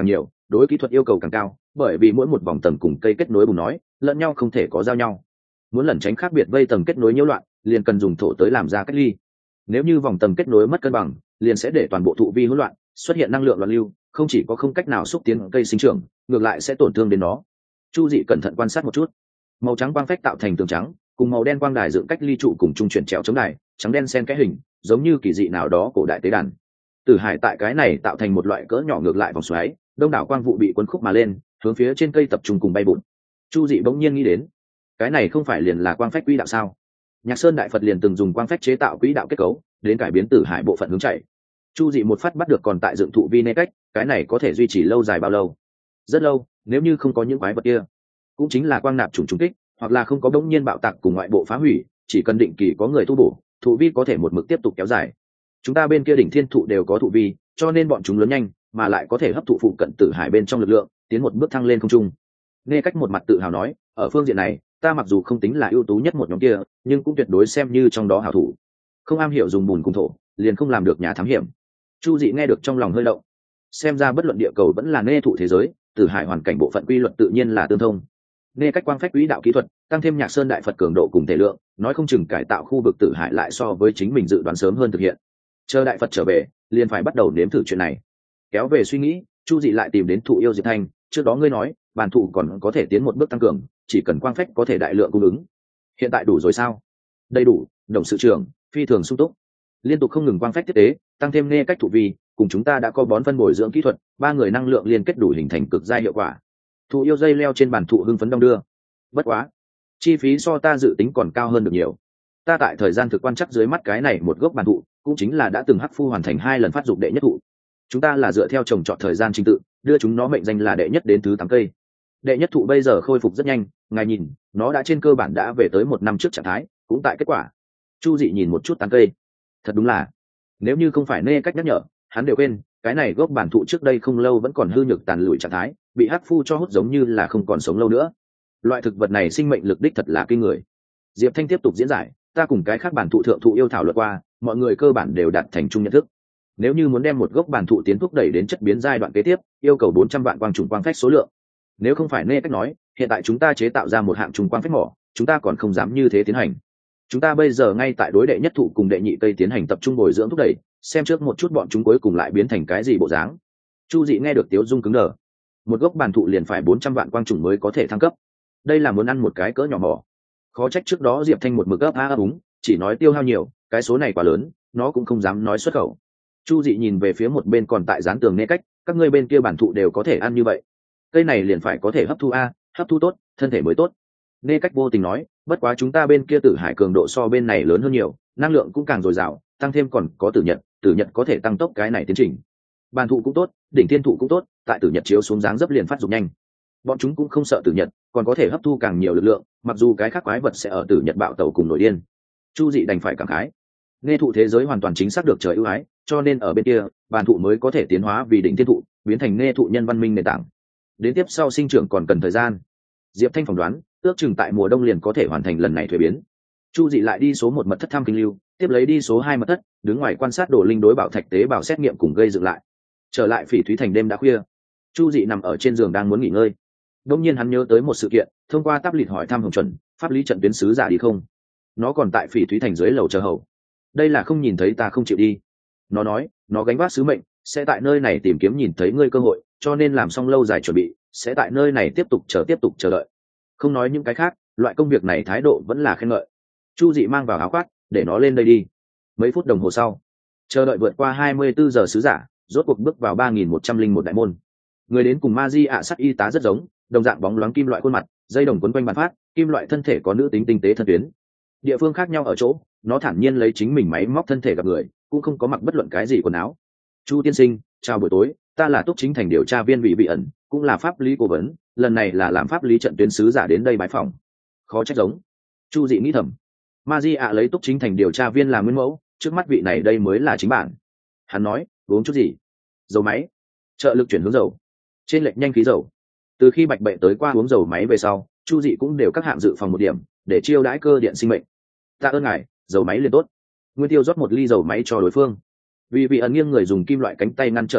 đối kỹ thuật yêu cầu càng cao, bởi vì mỗi một vòng tầng cùng cây kết nối bùn nói lẫn nhau không thể có giao nhau. Muốn lẩn tránh khác biệt vây tầng kết nối nhiễu loạn, liền cần dùng thổ tới làm ra cách ly. Nếu như vòng tầng kết nối mất cân bằng, liền sẽ để toàn bộ thụ vi hỗn loạn, xuất hiện năng lượng loạn lưu, không chỉ có không cách nào xúc tiến cây sinh trưởng, ngược lại sẽ tổn thương đến nó. Chu Dị cẩn thận quan sát một chút, màu trắng quang phách tạo thành tường trắng, cùng màu đen quang đài dựng cách ly trụ cùng trung chuyển trèo chống đài, trắng đen xen kẽ hình, giống như kỳ dị nào đó cổ đại tế đàn. Tử hải tại cái này tạo thành một loại cỡ nhỏ ngược lại vòng xoáy, đông đảo quang vụ bị cuốn khúc mà lên, hướng phía trên cây tập trung cùng bay bụi. Chu Dị bỗng nhiên nghĩ đến, cái này không phải liền là quang phách quỹ đạo sao? Nhạc Sơn đại Phật liền từng dùng quang phách chế tạo quỹ đạo kết cấu, đến cải biến Tử hải bộ phận hướng chạy. Chu Dị một phát bắt được còn tại dựng thụ vi nê cách, cái này có thể duy trì lâu dài bao lâu? Rất lâu, nếu như không có những quái vật kia, cũng chính là quang nạp trùng trùng kích, hoặc là không có bỗng nhiên bạo tạc cùng ngoại bộ phá hủy, chỉ cần định kỳ có người tu bổ, thụ vi có thể một mực tiếp tục kéo dài. Chúng ta bên kia đỉnh thiên thụ đều có thụ vi, cho nên bọn chúng lớn nhanh, mà lại có thể hấp thụ phụ cận Tử hải bên trong lực lượng, tiến một bước thăng lên không trung. Nghe cách một mặt tự hào nói, ở phương diện này, ta mặc dù không tính là ưu tú nhất một nhóm kia, nhưng cũng tuyệt đối xem như trong đó hảo thủ. Không am hiểu dùng bùn cùng thổ, liền không làm được nhà thám hiểm. Chu Dị nghe được trong lòng hơi động. Xem ra bất luận địa cầu vẫn là nghe thụ thế giới, Tử hải hoàn cảnh bộ phận quy luật tự nhiên là tương thông. Nghe cách quang phách quỹ đạo kỹ thuật, tăng thêm Nhạc Sơn đại Phật cường độ cùng thể lượng, nói không chừng cải tạo khu vực Tử hải lại so với chính mình dự đoán sớm hơn thực hiện. Chờ đại Phật trở về, liền phải bắt đầu nếm thử chuyện này. Kéo về suy nghĩ, Chu Dị lại tìm đến thụ yêu Diệp Thanh, trước đó ngươi nói, bản thụ còn có thể tiến một bước tăng cường, chỉ cần quang phách có thể đại lượng cung ứng. Hiện tại đủ rồi sao? Đầy đủ, đồng sự trưởng, phi thường sung túc. Liên tục không ngừng quang phách tiếp tế, tăng thêm nghe cách thụ vi, cùng chúng ta đã có bón phân bồi dưỡng kỹ thuật, ba người năng lượng liên kết đủ hình thành cực giai hiệu quả. Thụ yêu dây leo trên bản thụ hưng phấn đông đưa. Bất quá, chi phí so ta dự tính còn cao hơn được nhiều. Ta tại thời gian thực quan chắc dưới mắt cái này một gốc bản thụ, cũng chính là đã từng hấp phu hoàn thành 2 lần phát dụng đệ nhất thụ. Chúng ta là dựa theo trồng trọt thời gian trình tự, đưa chúng nó mệnh danh là đệ nhất đến thứ 8 cây. Đệ nhất thụ bây giờ khôi phục rất nhanh, ngài nhìn, nó đã trên cơ bản đã về tới 1 năm trước trạng thái, cũng tại kết quả. Chu Dị nhìn một chút tán cây, thật đúng là, nếu như không phải nê cách nhắc nhở, hắn đều quên, cái này gốc bản thụ trước đây không lâu vẫn còn hư nhược tàn lụi trạng thái, bị hắc phu cho hút giống như là không còn sống lâu nữa. Loại thực vật này sinh mệnh lực đích thật là kinh người. Diệp Thanh tiếp tục diễn giải, ta cùng cái khác bản thụ thượng thụ yêu thảo luận qua, mọi người cơ bản đều đạt thành chung nhận thức. Nếu như muốn đem một gốc bản thụ tiến thúc đẩy đến chất biến giai đoạn kế tiếp, yêu cầu 400 vạn quang trùng quang phách số lượng. Nếu không phải nê cách nói, hiện tại chúng ta chế tạo ra một hạng trùng quang phách mỏ, chúng ta còn không dám như thế tiến hành. Chúng ta bây giờ ngay tại đối đệ nhất thụ cùng đệ nhị cây tiến hành tập trung bồi dưỡng thúc đẩy, xem trước một chút bọn chúng cuối cùng lại biến thành cái gì bộ dáng. Chu Dị nghe được Tiếu Dung cứng đờ. Một gốc bản thụ liền phải 400 vạn quang trùng mới có thể thăng cấp. Đây là muốn ăn một cái cỡ nhỏ mỏ. Khó trách trước đó Diệp Thanh một mực ấp úng, chỉ nói tiêu hao nhiều, cái số này quá lớn, nó cũng không dám nói xuất khẩu. Chu Dị nhìn về phía một bên còn tại dán tường nê cách, các ngươi bên kia bản thụ đều có thể ăn như vậy, cây này liền phải có thể hấp thu hấp thu tốt, thân thể mới tốt. Nê cách vô tình nói, bất quá chúng ta bên kia Tử hải cường độ so bên này lớn hơn nhiều, năng lượng cũng càng dồi dào, tăng thêm còn có tử nhật có thể tăng tốc cái này tiến trình. Bản thụ cũng tốt, đỉnh thiên thụ cũng tốt, tại tử nhật chiếu xuống dáng dấp liền phát dục nhanh. Bọn chúng cũng không sợ tử nhật, còn có thể hấp thu càng nhiều lực lượng, mặc dù cái khác quái vật sẽ ở tử nhật bạo tẩu cùng nổi điên. Chu Dị đành phải cảm khái, nghe thụ thế giới hoàn toàn chính xác được trời ưu ái, cho nên ở bên kia bản thụ mới có thể tiến hóa vì đỉnh thiên thụ, biến thành nghe thụ nhân văn minh nền tảng. Đến tiếp sau sinh trưởng còn cần thời gian. Diệp Thanh phỏng đoán, ước chừng tại mùa đông liền có thể hoàn thành lần này thuế biến. Chu Dị lại đi số 1 mật thất thăm kinh lưu, tiếp lấy đi số 2 mật thất, đứng ngoài quan sát đồ linh đối bảo thạch tế bào xét nghiệm cùng gây dựng lại. Trở lại Phỉ Thúy Thành đêm đã khuya, Chu Dị nằm ở trên giường đang muốn nghỉ ngơi. Đông nhiên hắn nhớ tới một sự kiện, thông qua táp lịch hỏi thăm Hồng Chuẩn, pháp lý trận tuyến sứ giả đi không? Nó còn tại Phỉ Thúy Thành dưới lầu chờ hầu. Đây là không nhìn thấy ta không chịu đi. Nó nói, nó gánh vác sứ mệnh, sẽ tại nơi này tìm kiếm nhìn thấy ngươi cơ hội, cho nên làm xong lâu dài chuẩn bị, sẽ tại nơi này tiếp tục chờ đợi. Không nói những cái khác, loại công việc này thái độ vẫn là khen ngợi. Chu Dị mang vào áo khoác, để nó lên đây đi. Mấy phút đồng hồ sau, chờ đợi vượt qua 24 giờ sứ giả, rốt cuộc bước vào 3101 đại môn. Người đến cùng Ma Di ạ sắc y tá rất giống, đồng dạng bóng loáng kim loại khuôn mặt, dây đồng quấn quanh bàn phát, kim loại thân thể có nữ tính tinh tế thân tuyến. Địa phương khác nhau ở chỗ, nó thản nhiên lấy chính mình máy móc thân thể gặp người, cũng không có mặc bất luận cái gì quần áo. Chu tiên sinh, chào buổi tối, ta là Túc Chính Thành điều tra viên Vị Ẩn, cũng là pháp lý cố vấn, lần này là làm pháp lý trận tuyến sứ giả đến đây bái phỏng. Khó trách giống. Chu Dị nghĩ thầm. Ma Di ạ lấy Túc Chính Thành điều tra viên làm nguyên mẫu, trước mắt vị này đây mới là chính bản. Hắn nói, uống chút gì? Dầu máy. Trợ lực chuyển hướng dầu. Trên lệch nhanh khí dầu. Từ khi Bạch Bệ tới qua uống dầu máy về sau, Chu Dị cũng đều các hạng dự phòng một điểm, để chiêu đãi cơ điện sinh mệnh. Tạ ơn ngài, dầu máy liền tốt. Nguyên Tiêu rót một ly dầu máy cho đối phương. Vì Ẩn nghiêng người dùng kim loại cánh tay ngăn trở bên mặt,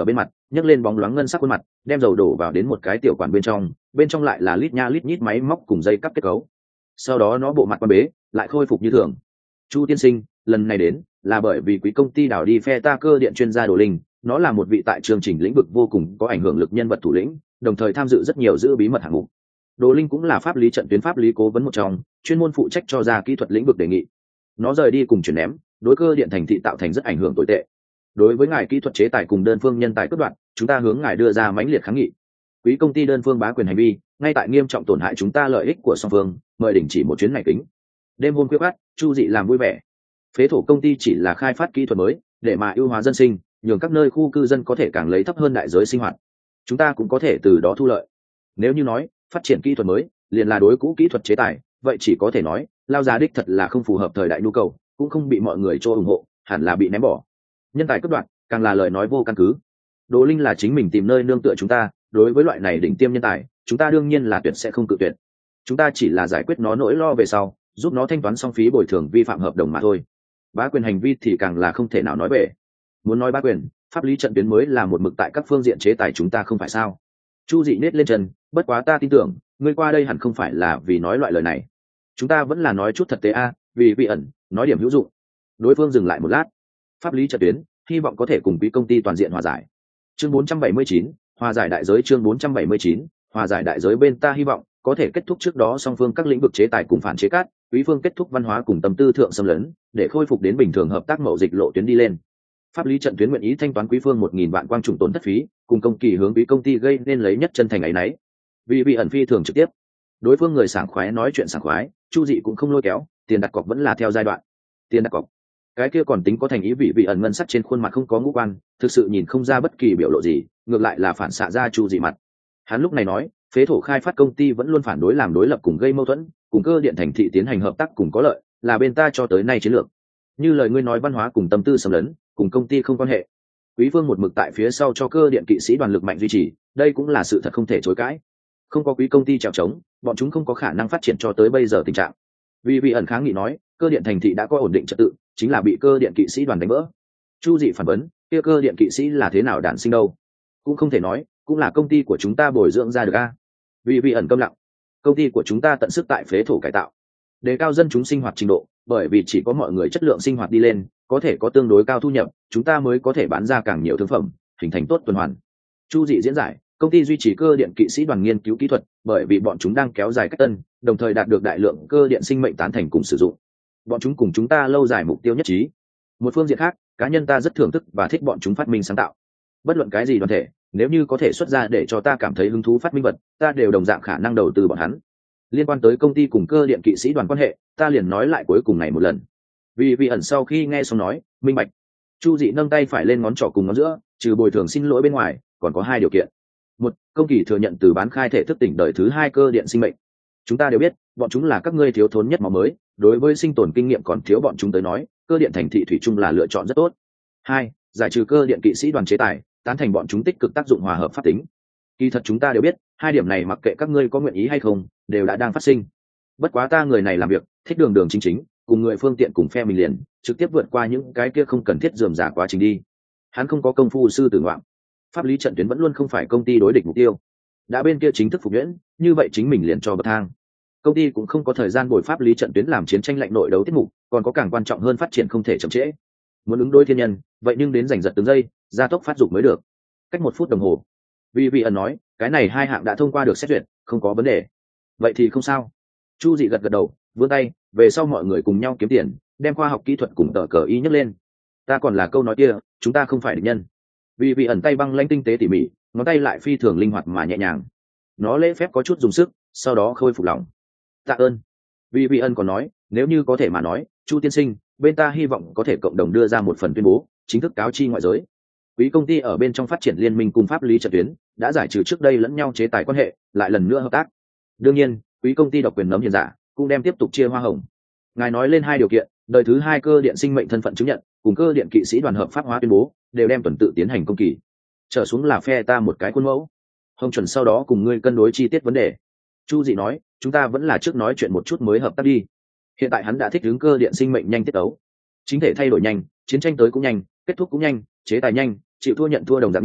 nhấc lên bóng loáng ngân sắc khuôn mặt, đem dầu đổ vào đến một cái tiểu quản bên trong lại là lít nha lít nhít máy móc cùng dây cắp kết cấu. Sau đó nó bộ mặt quan bế, lại khôi phục như thường. Chu tiên sinh, lần này đến là bởi vì quý công ty đào đi phe ta cơ điện chuyên gia Đồ Linh, nó là một vị tại chương trình lĩnh vực vô cùng có ảnh hưởng lực nhân vật thủ lĩnh, đồng thời tham dự rất nhiều giữ bí mật hạng mục. Đồ Linh cũng là pháp lý trận tuyến pháp lý cố vấn một trong, chuyên môn phụ trách cho ra kỹ thuật lĩnh vực đề nghị. Nó rời đi cùng chuyển ném, đối cơ điện thành thị tạo thành rất ảnh hưởng tồi tệ. Đối với ngài kỹ thuật chế tài cùng đơn phương nhân tài cướp đoạt, chúng ta hướng ngài đưa ra mãnh liệt kháng nghị. Quý công ty đơn phương bá quyền hành vi, ngay tại nghiêm trọng tổn hại chúng ta lợi ích của song phương, mời đình chỉ một chuyến này kính. Đêm hôm khuya khoắt, Chu Dị làm vui vẻ. Phế thổ công ty chỉ là khai phát kỹ thuật mới, để mà ưu hóa dân sinh, nhường các nơi khu cư dân có thể càng lấy thấp hơn đại giới sinh hoạt. Chúng ta cũng có thể từ đó thu lợi. Nếu như nói phát triển kỹ thuật mới liền là đối cũ kỹ thuật chế tài, vậy chỉ có thể nói lao giá đích thật là không phù hợp thời đại nhu cầu, cũng không bị mọi người cho ủng hộ, hẳn là bị ném bỏ. Nhân tài cướp đoạt càng là lời nói vô căn cứ. Đồ Linh là chính mình tìm nơi nương tựa chúng ta, đối với loại này đỉnh tiêm nhân tài, chúng ta đương nhiên là tuyệt sẽ không cự tuyệt. Chúng ta chỉ là giải quyết nó nỗi lo về sau, giúp nó thanh toán xong phí bồi thường vi phạm hợp đồng mà thôi. Bá quyền hành vi thì càng là không thể nào nói bể. Muốn nói bá quyền, pháp lý trận tuyến mới là một mực tại các phương diện chế tài chúng ta không phải sao? Chu Dị nết lên chân, bất quá ta tin tưởng ngươi qua đây hẳn không phải là vì nói loại lời này. Chúng ta vẫn là nói chút thật tế a, vì vị ẩn nói điểm hữu dụng. Đối phương dừng lại một lát. Pháp lý trận tuyến hy vọng có thể cùng quý công ty toàn diện hòa giải. Chương 479, hòa giải đại giới. Chương 479, hòa giải đại giới. Bên ta hy vọng có thể kết thúc trước đó song phương các lĩnh vực chế tài cùng phản chế cát, quý phương kết thúc văn hóa cùng tâm tư thượng xâm lấn, để khôi phục đến bình thường hợp tác mậu dịch lộ tuyến đi lên. Pháp lý trận tuyến nguyện ý thanh toán quý phương 1000 vạn quang trùng tổn thất phí, cùng công kỳ hướng quý công ty gây nên lấy nhất chân thành ấy nấy. Vì vị ẩn phi thường trực tiếp, đối phương người sảng khoái nói chuyện sảng khoái, Chu Dị cũng không lôi kéo, tiền đặt cọc vẫn là theo giai đoạn. Tiền đặt cọc, cái kia còn tính có thành ý. Vị ẩn ngân sắc trên khuôn mặt không có ngũ quan, thực sự nhìn không ra bất kỳ biểu lộ gì, ngược lại là phản xạ ra Chu Dị mặt. Hắn lúc này nói, phế thổ khai phát công ty vẫn luôn phản đối làm đối lập cùng gây mâu thuẫn, cùng cơ điện thành thị tiến hành hợp tác cùng có lợi, là bên ta cho tới nay chiến lược. Như lời ngươi nói văn hóa cùng tâm tư xâm lấn, cùng công ty không quan hệ. Quý phương một mực tại phía sau cho cơ điện kỵ sĩ đoàn lực mạnh duy trì, đây cũng là sự thật không thể chối cãi. Không có quý công ty trèo trống, bọn chúng không có khả năng phát triển cho tới bây giờ tình trạng. Vì vị ẩn kháng nghị nói, cơ điện thành thị đã có ổn định trật tự, chính là bị cơ điện kỵ sĩ đoàn đánh vỡ. Chu Dị phản vấn, kia cơ điện kỵ sĩ là thế nào đản sinh đâu? Cũng không thể nói, cũng là công ty của chúng ta bồi dưỡng ra được a. Vì vị ẩn câm lặng. Công ty của chúng ta tận sức tại phế thổ cải tạo, đề cao dân chúng sinh hoạt trình độ, bởi vì chỉ có mọi người chất lượng sinh hoạt đi lên, có thể có tương đối cao thu nhập, chúng ta mới có thể bán ra càng nhiều thương phẩm, hình thành tốt tuần hoàn. Chu Dị diễn giải, công ty duy trì cơ điện kỵ sĩ đoàn nghiên cứu kỹ thuật, bởi vì bọn chúng đang kéo dài cách tân, đồng thời đạt được đại lượng cơ điện sinh mệnh tán thành cùng sử dụng. Bọn chúng cùng chúng ta lâu dài mục tiêu nhất trí. Một phương diện khác, cá nhân ta rất thưởng thức và thích bọn chúng phát minh sáng tạo. Bất luận cái gì đoàn thể, nếu như có thể xuất ra để cho ta cảm thấy hứng thú phát minh vật, ta đều đồng dạng khả năng đầu tư bọn hắn. Liên quan tới công ty cùng cơ điện kỵ sĩ đoàn quan hệ, ta liền nói lại cuối cùng này một lần. Vì vị ẩn sau khi nghe xong nói, minh bạch. Chu Dị nâng tay phải lên ngón trỏ cùng ngón giữa, trừ bồi thường xin lỗi bên ngoài, còn có hai điều kiện. Một, công kỳ thừa nhận từ bán khai thể thức tỉnh đời thứ hai cơ điện sinh mệnh. Chúng ta đều biết, bọn chúng là các ngươi thiếu thốn nhất máu mới, đối với sinh tồn kinh nghiệm còn thiếu bọn chúng tới nói, cơ điện thành thị thủy chung là lựa chọn rất tốt. Hai, giải trừ cơ điện kỵ sĩ đoàn chế tài, tán thành bọn chúng tích cực tác dụng hòa hợp pháp tính. Kỳ thật chúng ta đều biết, hai điểm này mặc kệ các ngươi có nguyện ý hay không, đều đã đang phát sinh. Bất quá ta người này làm việc, thích đường đường chính chính, cùng người phương tiện cùng phe mình liền, trực tiếp vượt qua những cái kia không cần thiết rườm rà quá trình đi. Hắn không có công phu sư tử ngoạm. Pháp lý trận tuyến vẫn luôn không phải công ty đối địch mục tiêu. Đã bên kia chính thức phục nhuyễn, như vậy chính mình liền cho bậc thang. Công ty cũng không có thời gian bồi pháp lý trận tuyến làm chiến tranh lạnh nội đấu tiết mục, còn có càng quan trọng hơn phát triển không thể chậm trễ. Muốn ứng đối thiên nhân, vậy nhưng đến giành giật từng giây, gia tốc phát dục mới được. Cách 1 phút đồng hồ. Vì vị ẩn nói, cái này hai hạng đã thông qua được xét duyệt, không có vấn đề. Vậy thì không sao. Chu Dị gật gật đầu, vươn tay, về sau mọi người cùng nhau kiếm tiền, đem khoa học kỹ thuật cùng tờ cờ y nhấc lên. Ta còn là câu nói kia, chúng ta không phải địch nhân. Vì vị ẩn tay băng lãnh tinh tế tỉ mỉ, ngón tay lại phi thường linh hoạt mà nhẹ nhàng. Nó lễ phép có chút dùng sức, sau đó khôi phục lòng. Tạ ơn. Vì vị ẩn còn nói, nếu như có thể mà nói, Chu tiên sinh, bên ta hy vọng có thể cộng đồng đưa ra một phần tuyên bố, chính thức cáo chi ngoại giới. Quý công ty ở bên trong phát triển liên minh cùng pháp lý trận tuyến, đã giải trừ trước đây lẫn nhau chế tài quan hệ, lại lần nữa hợp tác. Đương nhiên, quý công ty độc quyền nấm hiền giả, cũng đem tiếp tục chia hoa hồng. Ngài nói lên hai điều kiện, đời thứ hai cơ điện sinh mệnh thân phận chứng nhận, cùng cơ điện kỵ sĩ đoàn hợp pháp hóa tuyên bố, đều đem tuần tự tiến hành công kỳ. Trở xuống là phe ta một cái khuôn mẫu. Hồng chuẩn sau đó cùng ngươi cân đối chi tiết vấn đề. Chu Dị nói, chúng ta vẫn là trước nói chuyện một chút mới hợp tác đi. Hiện tại hắn đã thích ứng cơ điện sinh mệnh nhanh tiết tấu, chính thể thay đổi nhanh, chiến tranh tới cũng nhanh, kết thúc cũng nhanh, chế tài nhanh, chịu thua nhận thua đồng dạng nhanh,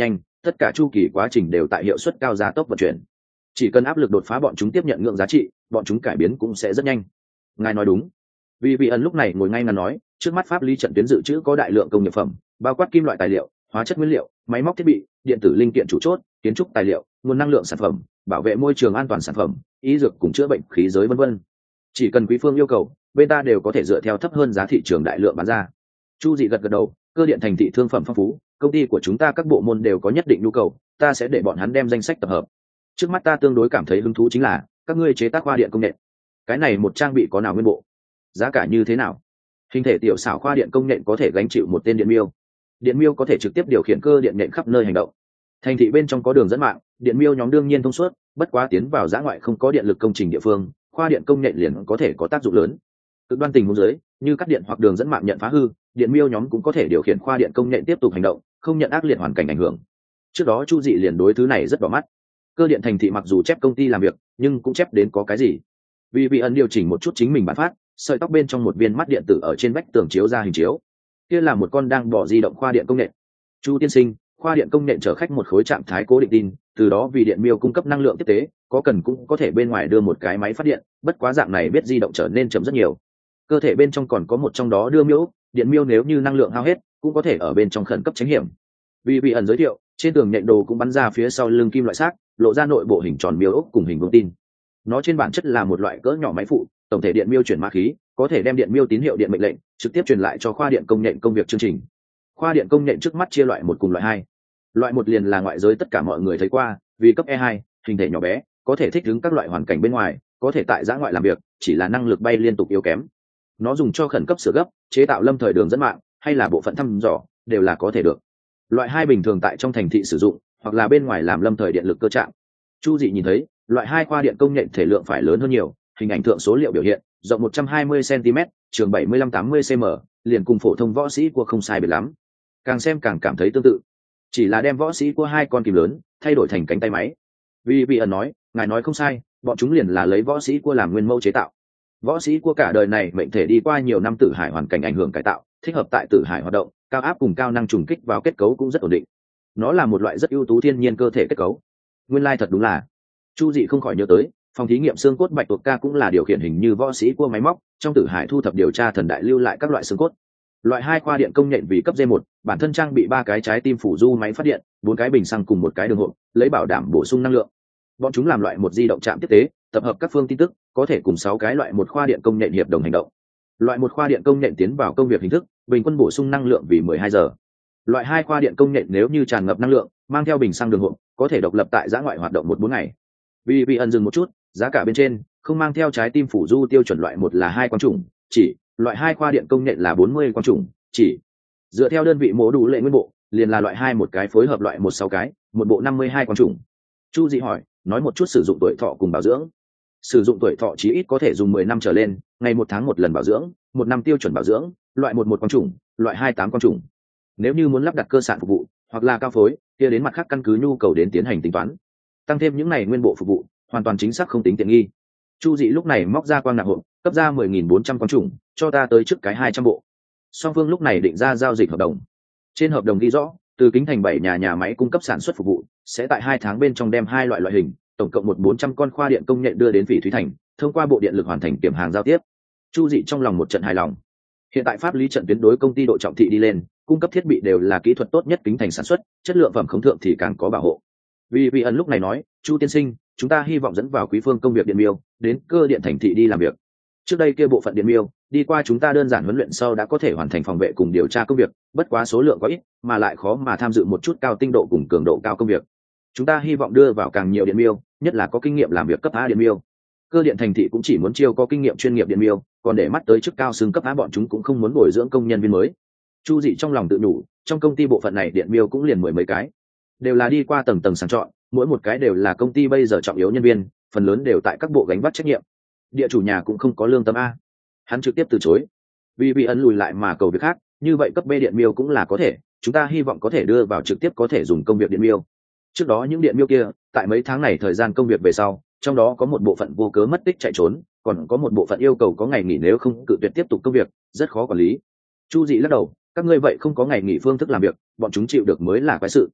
tất cả chu kỳ quá trình đều tại hiệu suất cao gia tốc vận chuyển. Chỉ cần áp lực đột phá bọn chúng tiếp nhận ngưỡng giá trị, bọn chúng cải biến cũng sẽ rất nhanh. Ngài nói đúng. Vì vị ẩn lúc này ngồi ngay ngắn nói, trước mắt pháp lý trận tuyến dự trữ có đại lượng công nghiệp phẩm, bao quát kim loại tài liệu, hóa chất nguyên liệu, máy móc thiết bị, điện tử linh kiện chủ chốt, kiến trúc tài liệu, nguồn năng lượng sản phẩm, bảo vệ môi trường an toàn sản phẩm, y dược cùng chữa bệnh khí giới vân vân. Chỉ cần quý phương yêu cầu, bên ta đều có thể dựa theo thấp hơn giá thị trường đại lượng bán ra. Chu Dị gật gật đầu, cơ điện thành thị thương phẩm phong phú, công ty của chúng ta các bộ môn đều có nhất định nhu cầu, ta sẽ để bọn hắn đem danh sách tập hợp. Trước mắt ta tương đối cảm thấy hứng thú chính là các ngươi chế tác khoa điện công nghệ. Cái này một trang bị có nào nguyên bộ, giá cả như thế nào? Hình thể tiểu xảo khoa điện công nghệ có thể gánh chịu một tên điện miêu. Điện miêu có thể trực tiếp điều khiển cơ điện nện khắp nơi hành động. Thành thị bên trong có đường dẫn mạng, điện miêu nhóm đương nhiên thông suốt, bất quá tiến vào dã ngoại không có điện lực công trình địa phương, khoa điện công nghệ liền có thể có tác dụng lớn. Cực đoan tình huống dưới, như cắt điện hoặc đường dẫn mạng nhận phá hư, điện miêu nhóm cũng có thể điều khiển khoa điện công nghệ tiếp tục hành động, không nhận ác liệt hoàn cảnh ảnh hưởng. Trước đó Chu Dị liền đối thứ này rất bỏ mắt. Cơ điện thành thị mặc dù chép công ty làm việc, nhưng cũng chép đến có cái gì? Vì vị ẩn điều chỉnh một chút chính mình bản phát, sợi tóc bên trong một viên mắt điện tử ở trên vách tường chiếu ra hình chiếu. Kia là một con đang bỏ di động khoa điện công nghệ. Chu tiên sinh, khoa điện công nghệ chở khách một khối trạng thái cố định tin, từ đó vì điện miêu cung cấp năng lượng tiếp tế, có cần cũng có thể bên ngoài đưa một cái máy phát điện, bất quá dạng này biết di động trở nên chậm rất nhiều. Cơ thể bên trong còn có một trong đó đưa miêu, điện miêu nếu như năng lượng hao hết, cũng có thể ở bên trong khẩn cấp tránh hiểm. Vì vị ẩn giới thiệu, trên tường nhện đồ cũng bắn ra phía sau lưng kim loại xác, lộ ra nội bộ hình tròn miêu ốc cùng hình vuông tin. Nó trên bản chất là một loại cỡ nhỏ máy phụ, tổng thể điện miêu chuyển mã khí, có thể đem điện miêu tín hiệu điện mệnh lệnh trực tiếp truyền lại cho khoa điện công nghệ công việc chương trình. Khoa điện công nghệ trước mắt chia loại một cùng loại hai. Loại một liền là ngoại giới tất cả mọi người thấy qua, vì cấp E2, hình thể nhỏ bé, có thể thích ứng các loại hoàn cảnh bên ngoài, có thể tại dã ngoại làm việc, chỉ là năng lực bay liên tục yếu kém. Nó dùng cho khẩn cấp sửa gấp, chế tạo lâm thời đường dẫn mạng, hay là bộ phận thăm dò, đều là có thể được. Loại hai bình thường tại trong thành thị sử dụng, hoặc là bên ngoài làm lâm thời điện lực cơ trạng. Chu Dị nhìn thấy, loại hai khoa điện công nghệ thể lượng phải lớn hơn nhiều, hình ảnh thượng số liệu biểu hiện, rộng 120 cm, trường 75-80 cm, liền cùng phổ thông võ sĩ của không sai biệt lắm. Càng xem càng cảm thấy tương tự, chỉ là đem võ sĩ của hai con kìm lớn thay đổi thành cánh tay máy. Vì vị ẩn nói, ngài nói không sai, bọn chúng liền là lấy võ sĩ của làm nguyên mẫu chế tạo. Võ sĩ của cả đời này mệnh thể đi qua nhiều năm tử hải hoàn cảnh ảnh hưởng cải tạo, thích hợp tại tử hải hoạt động, cao áp cùng cao năng trùng kích vào kết cấu cũng rất ổn định. Nó là một loại rất ưu tú thiên nhiên cơ thể kết cấu. Nguyên lai thật đúng là. Chu Dị không khỏi nhớ tới, phòng thí nghiệm xương cốt bạch tuộc ca cũng là điều khiển hình như võ sĩ của máy móc, trong tử hải thu thập điều tra thần đại lưu lại các loại xương cốt. Loại hai khoa điện công nghệ vì cấp D1, bản thân trang bị 3 cái trái tim phủ du máy phát điện, 4 cái bình xăng cùng một cái đường hộp, lấy bảo đảm bổ sung năng lượng. Bọn chúng làm loại một di động trạm tiếp tế, tập hợp các phương tin tức, có thể cùng 6 cái loại một khoa điện công nghệ hiệp đồng hành động. Loại một khoa điện công nghệ tiến vào công việc hình thức, bình quân bổ sung năng lượng vì 12 giờ. Loại hai khoa điện công nghệ nếu như tràn ngập năng lượng, mang theo bình xăng đường hộp, có thể độc lập tại dã ngoại hoạt động 1-4 ngày. Vì vị ẩn dừng một chút, giá cả bên trên không mang theo trái tim phủ du tiêu chuẩn loại một là 2 quang chủng, chỉ loại hai khoa điện công nghệ là 40 quang chủng, chỉ dựa theo đơn vị mổ đủ lệ nguyên bộ, liền là loại hai một cái phối hợp loại 16 cái, một bộ 52 quang chủng. Chu Dị hỏi, nói một chút sử dụng tuổi thọ cùng bảo dưỡng. Sử dụng tuổi thọ chí ít có thể dùng 10 năm trở lên, ngày 1 tháng 1 lần bảo dưỡng, 1 năm tiêu chuẩn bảo dưỡng, loại 11 quang chủng, loại 28 quang chủng. Nếu như muốn lắp đặt cơ sản phục vụ hoặc là cao phối, kia đến mặt khác căn cứ nhu cầu đến tiến hành tính toán. Tăng thêm những này nguyên bộ phục vụ, hoàn toàn chính xác không tính tiện nghi. Chu Dị lúc này móc ra quang nạp hộp, cấp ra 10.400 quang chủng, cho ta tới trước cái 200 bộ. Song phương lúc này định ra giao dịch hợp đồng. Trên hợp đồng ghi rõ, từ Kính Thành 7 nhà máy cung cấp sản xuất phục vụ, sẽ tại 2 tháng bên trong đem 2 loại hình, tổng cộng 400 con khoa điện công nghệ đưa đến Phỉ Thúy Thành, thông qua bộ điện lực hoàn thành kiểm hàng giao tiếp. Chu Dị trong lòng một trận hài lòng. Hiện tại pháp lý trận tuyến đối công ty độ trọng thị đi lên, cung cấp thiết bị đều là kỹ thuật tốt nhất Kính Thành sản xuất, chất lượng phẩm không thượng thì càng có bảo hộ. Vì vị ẩn lúc này nói, Chu tiên sinh, chúng ta hy vọng dẫn vào quý phương công việc điện miêu, đến cơ điện thành thị đi làm việc. Trước đây kia bộ phận điện miêu, đi qua chúng ta đơn giản huấn luyện sau đã có thể hoàn thành phòng vệ cùng điều tra công việc, bất quá số lượng quá ít, mà lại khó mà tham dự một chút cao tinh độ cùng cường độ cao công việc. Chúng ta hy vọng đưa vào càng nhiều điện miêu, nhất là có kinh nghiệm làm việc cấp A điện miêu. Cơ điện thành thị cũng chỉ muốn chiêu có kinh nghiệm chuyên nghiệp điện miêu, còn để mắt tới chức cao xứng cấp A bọn chúng cũng không muốn bồi dưỡng công nhân viên mới. Chu Dị trong lòng tự nhủ, trong công ty bộ phận này điện miêu cũng liền 10 mấy cái, đều là đi qua tầng sàng chọn, mỗi một cái đều là công ty bây giờ trọng yếu nhân viên, phần lớn đều tại các bộ gánh vác trách nhiệm. Địa chủ nhà cũng không có lương tâm A. Hắn trực tiếp từ chối. Vì bị ấn lùi lại mà cầu việc khác, như vậy cấp B điện miêu cũng là có thể, chúng ta hy vọng có thể đưa vào trực tiếp có thể dùng công việc điện miêu. Trước đó những điện miêu kia, tại mấy tháng này thời gian công việc về sau, trong đó có một bộ phận vô cớ mất tích chạy trốn, còn có một bộ phận yêu cầu có ngày nghỉ nếu không cự tuyệt tiếp tục công việc, rất khó quản lý. Chu Dị lắc đầu, các ngươi vậy không có ngày nghỉ phương thức làm việc, bọn chúng chịu được mới là quái sự.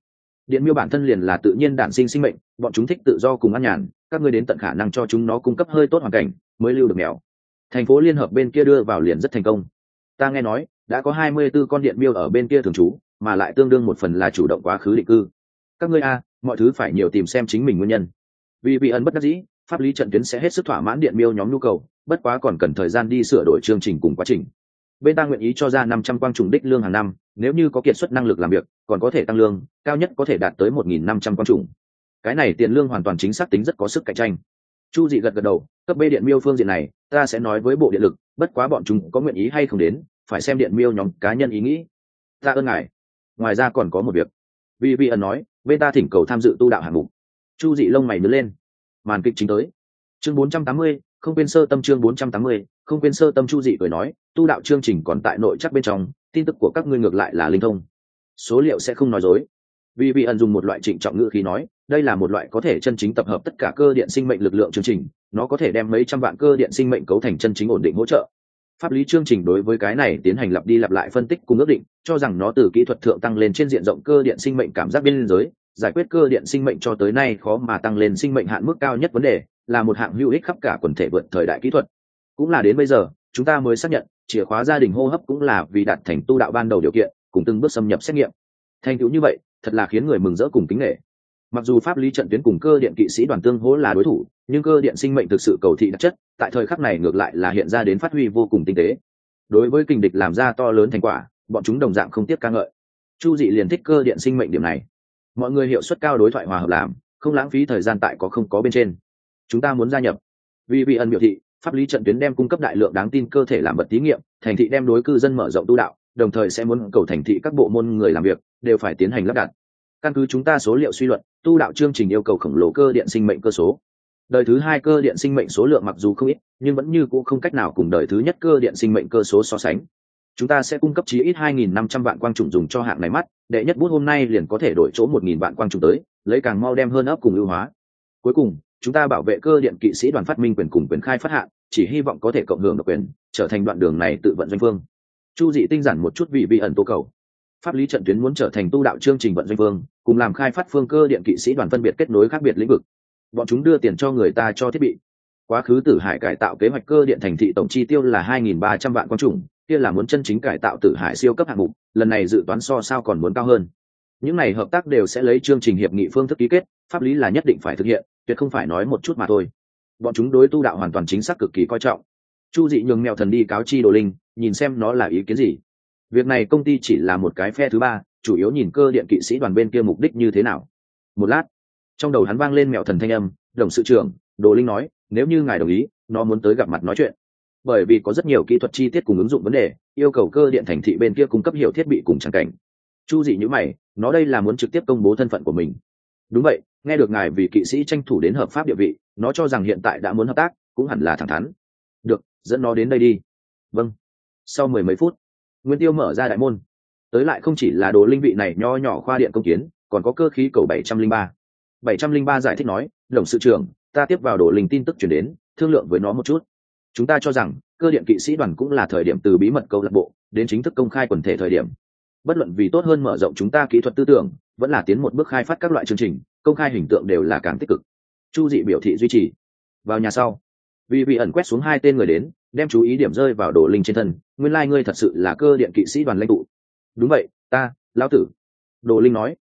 Điện miêu bản thân liền là tự nhiên đản sinh sinh mệnh, bọn chúng thích tự do cùng ăn nhàn, các ngươi đến tận khả năng cho chúng nó cung cấp hơi tốt hoàn cảnh mới lưu được mèo. Thành phố liên hợp bên kia đưa vào liền rất thành công. Ta nghe nói đã có 24 con điện miêu ở bên kia thường trú, mà lại tương đương một phần là chủ động quá khứ định cư. Các ngươi mọi thứ phải nhiều tìm xem chính mình nguyên nhân. Vì ẩn bất đắc dĩ, pháp lý trận tuyến sẽ hết sức thỏa mãn điện miêu nhóm nhu cầu, bất quá còn cần thời gian đi sửa đổi chương trình cùng quá trình. Bên ta nguyện ý cho ra 500 quang trùng đích lương hàng năm, nếu như có kiệt xuất năng lực làm việc còn có thể tăng lương, cao nhất có thể đạt tới 1.500 quang trùng. Cái này tiền lương hoàn toàn chính xác tính rất có sức cạnh tranh. Chu Dị gật đầu, cấp B điện miêu phương diện này ta sẽ nói với bộ điện lực, bất quá bọn chúng có nguyện ý hay không đến phải xem điện miêu nhóm cá nhân ý nghĩ. Ta ơn ngài. Ngoài ra còn có một việc, vì ẩn nói bên ta thỉnh cầu tham dự tu đạo hạng mục. Chu Dị lông mày nhướng lên. Màn kịch chính tới. Chương 480, không quên sơ tâm. Chương 480, không quên sơ tâm. Chu Dị cười nói, tu đạo chương trình còn tại nội chắc bên trong, tin tức của các ngươi ngược lại là linh thông, số liệu sẽ không nói dối. Vì ẩn dùng một loại trịnh trọng ngữ khí nói, đây là một loại có thể chân chính tập hợp tất cả cơ điện sinh mệnh lực lượng chương trình, nó có thể đem mấy trăm vạn cơ điện sinh mệnh cấu thành chân chính ổn định hỗ trợ. Pháp lý chương trình đối với cái này tiến hành lặp đi lặp lại phân tích cùng ước định, cho rằng nó từ kỹ thuật thượng tăng lên trên diện rộng cơ điện sinh mệnh cảm giác biên giới, giải quyết cơ điện sinh mệnh cho tới nay khó mà tăng lên sinh mệnh hạn mức cao nhất vấn đề, là một hạng hữu ích khắp cả quần thể vượt thời đại kỹ thuật. Cũng là đến bây giờ chúng ta mới xác nhận chìa khóa gia đình hô hấp cũng là vì đạt thành tu đạo ban đầu điều kiện, cùng từng bước xâm nhập xét nghiệm. Thành tựu như vậy thật là khiến người mừng rỡ cùng kính nể. Mặc dù pháp lý trận tuyến cùng cơ điện kỵ sĩ đoàn tương hỗ là đối thủ, nhưng cơ điện sinh mệnh thực sự cầu thị đặc chất, tại thời khắc này ngược lại là hiện ra đến phát huy vô cùng tinh tế. Đối với kình địch làm ra to lớn thành quả, bọn chúng đồng dạng không tiếc ca ngợi. Chu Dị liền thích cơ điện sinh mệnh điểm này. Mọi người hiệu suất cao, đối thoại hòa hợp làm, không lãng phí thời gian tại có không có bên trên. Chúng ta muốn gia nhập. Vì ẩn biểu thị, pháp lý trận tuyến đem cung cấp đại lượng đáng tin cơ thể làm vật thí nghiệm, thành thị đem đối cư dân mở rộng tu đạo, đồng thời sẽ muốn cầu thành thị các bộ môn người làm việc đều phải tiến hành lắp đặt. Căn cứ chúng ta số liệu suy luận, tu đạo chương trình yêu cầu khổng lồ cơ điện sinh mệnh cơ số. Đời thứ hai cơ điện sinh mệnh số lượng mặc dù không ít, nhưng vẫn như cũ không cách nào cùng đời thứ nhất cơ điện sinh mệnh cơ số so sánh. Chúng ta sẽ cung cấp chí ít 2.500 vạn quang trùng dùng cho hạng này mắt, đệ nhất bút hôm nay liền có thể đổi chỗ 1.000 vạn quang trùng tới, lấy càng mau đem hơn ấp cùng ưu hóa. Cuối cùng, chúng ta bảo vệ cơ điện kỵ sĩ đoàn phát minh quyền cùng quyền khai phát hạng, chỉ hy vọng có thể cộng hưởng độc quyền, trở thành đoạn đường này tự vận doanh phương. Chu Dị tinh giản một chút vì ẩn tố cầu. Pháp lý trận tuyến muốn trở thành tu đạo chương trình vận doanh phương, cùng làm khai phát phương cơ điện kỵ sĩ đoàn phân biệt kết nối khác biệt lĩnh vực. Bọn chúng đưa tiền cho người ta cho thiết bị. Quá khứ Tử Hải cải tạo kế hoạch cơ điện thành thị tổng chi tiêu là 2.300 vạn quang trùng, kia là muốn chân chính cải tạo Tử Hải siêu cấp hạng mục, lần này dự toán so sao còn muốn cao hơn. Những này hợp tác đều sẽ lấy chương trình hiệp nghị phương thức ký kết, pháp lý là nhất định phải thực hiện, tuyệt không phải nói một chút mà thôi. Bọn chúng đối tu đạo hoàn toàn chính xác cực kỳ coi trọng. Chu Dị nhường mèo thần đi cáo chi Đồ Linh, nhìn xem nó là ý kiến gì. Việc này công ty chỉ là một cái phe thứ ba, chủ yếu nhìn cơ điện kỵ sĩ đoàn bên kia mục đích như thế nào. Một lát, trong đầu hắn vang lên mèo thần thanh âm, đồng sự trưởng, Đồ Linh nói, nếu như ngài đồng ý, nó muốn tới gặp mặt nói chuyện. Bởi vì có rất nhiều kỹ thuật chi tiết cùng ứng dụng vấn đề, yêu cầu cơ điện thành thị bên kia cung cấp hiểu thiết bị cùng tràng cảnh. Chu Dị nhíu mày, nó đây là muốn trực tiếp công bố thân phận của mình. Đúng vậy, nghe được ngài vì kỵ sĩ tranh thủ đến hợp pháp địa vị, nó cho rằng hiện tại đã muốn hợp tác, cũng hẳn là thẳng thắn. Được, dẫn nó đến đây đi. Vâng. Sau 10 mấy phút, Nguyên Tiêu mở ra đại môn. Tới lại không chỉ là Đồ Linh vị này nho nhỏ khoa điện công kiến, còn có cơ khí cầu 703. 703 giải thích nói, đồng sự trưởng, ta tiếp vào Đồ Linh tin tức truyền đến, thương lượng với nó một chút. Chúng ta cho rằng cơ điện kỵ sĩ đoàn cũng là thời điểm từ bí mật câu lạc bộ đến chính thức công khai quần thể thời điểm. Bất luận vì tốt hơn mở rộng chúng ta kỹ thuật tư tưởng, vẫn là tiến một bước khai phát các loại chương trình, công khai hình tượng đều là càng tích cực. Chu Dị biểu thị duy trì. Vào nhà sau, vì ẩn quét xuống hai tên người đến, đem chú ý điểm rơi vào Đồ Linh trên thân. Nguyên lai ngươi thật sự là cơ điện kỵ sĩ đoàn lãnh tụ. Đúng vậy, ta, lão tử. Đồ Linh nói.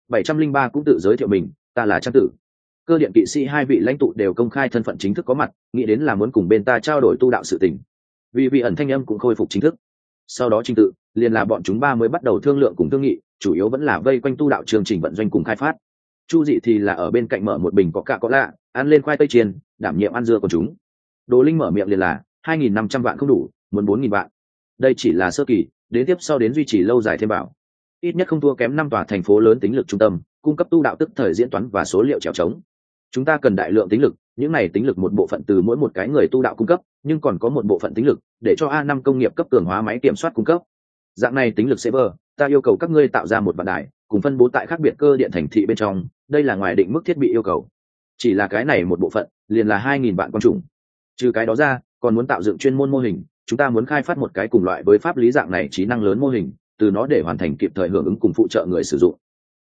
703 cũng tự giới thiệu mình, ta là Trang Tử. Cơ điện kỵ sĩ hai vị lãnh tụ đều công khai thân phận chính thức có mặt, nghĩ đến là muốn cùng bên ta trao đổi tu đạo sự tình. Vì ẩn thanh âm cũng khôi phục chính thức. Sau đó trình tự, liền là bọn chúng ba mới bắt đầu thương lượng cùng thương nghị, chủ yếu vẫn là vây quanh tu đạo chương trình vận doanh cùng khai phát. Chu Dị thì là ở bên cạnh mở một bình có lạ, ăn lên khoai tây chiên, đảm nhiệm ăn dưa của chúng. Đồ Linh mở miệng liền là 2.500 vạn không đủ, muốn 4.000 vạn. Đây chỉ là sơ kỳ, đến tiếp sau đến duy trì lâu dài thêm bảo. Ít nhất không thua kém 5 tòa thành phố lớn tính lực trung tâm, cung cấp tu đạo tức thời diễn toán và số liệu trèo trống. Chúng ta cần đại lượng tính lực, những này tính lực một bộ phận từ mỗi một cái người tu đạo cung cấp, nhưng còn có một bộ phận tính lực để cho A5 công nghiệp cấp cường hóa máy kiểm soát cung cấp. Dạng này tính lực server, ta yêu cầu các ngươi tạo ra một vạn đài, cùng phân bố tại khác biệt cơ điện thành thị bên trong, đây là ngoài định mức thiết bị yêu cầu. Chỉ là cái này một bộ phận, liền là 2.000 vạn quang trùng. Trừ cái đó ra, còn muốn tạo dựng chuyên môn mô hình, chúng ta muốn khai phát một cái cùng loại với pháp lý dạng này trí năng lớn mô hình, từ nó để hoàn thành kịp thời hưởng ứng cùng phụ trợ người sử dụng.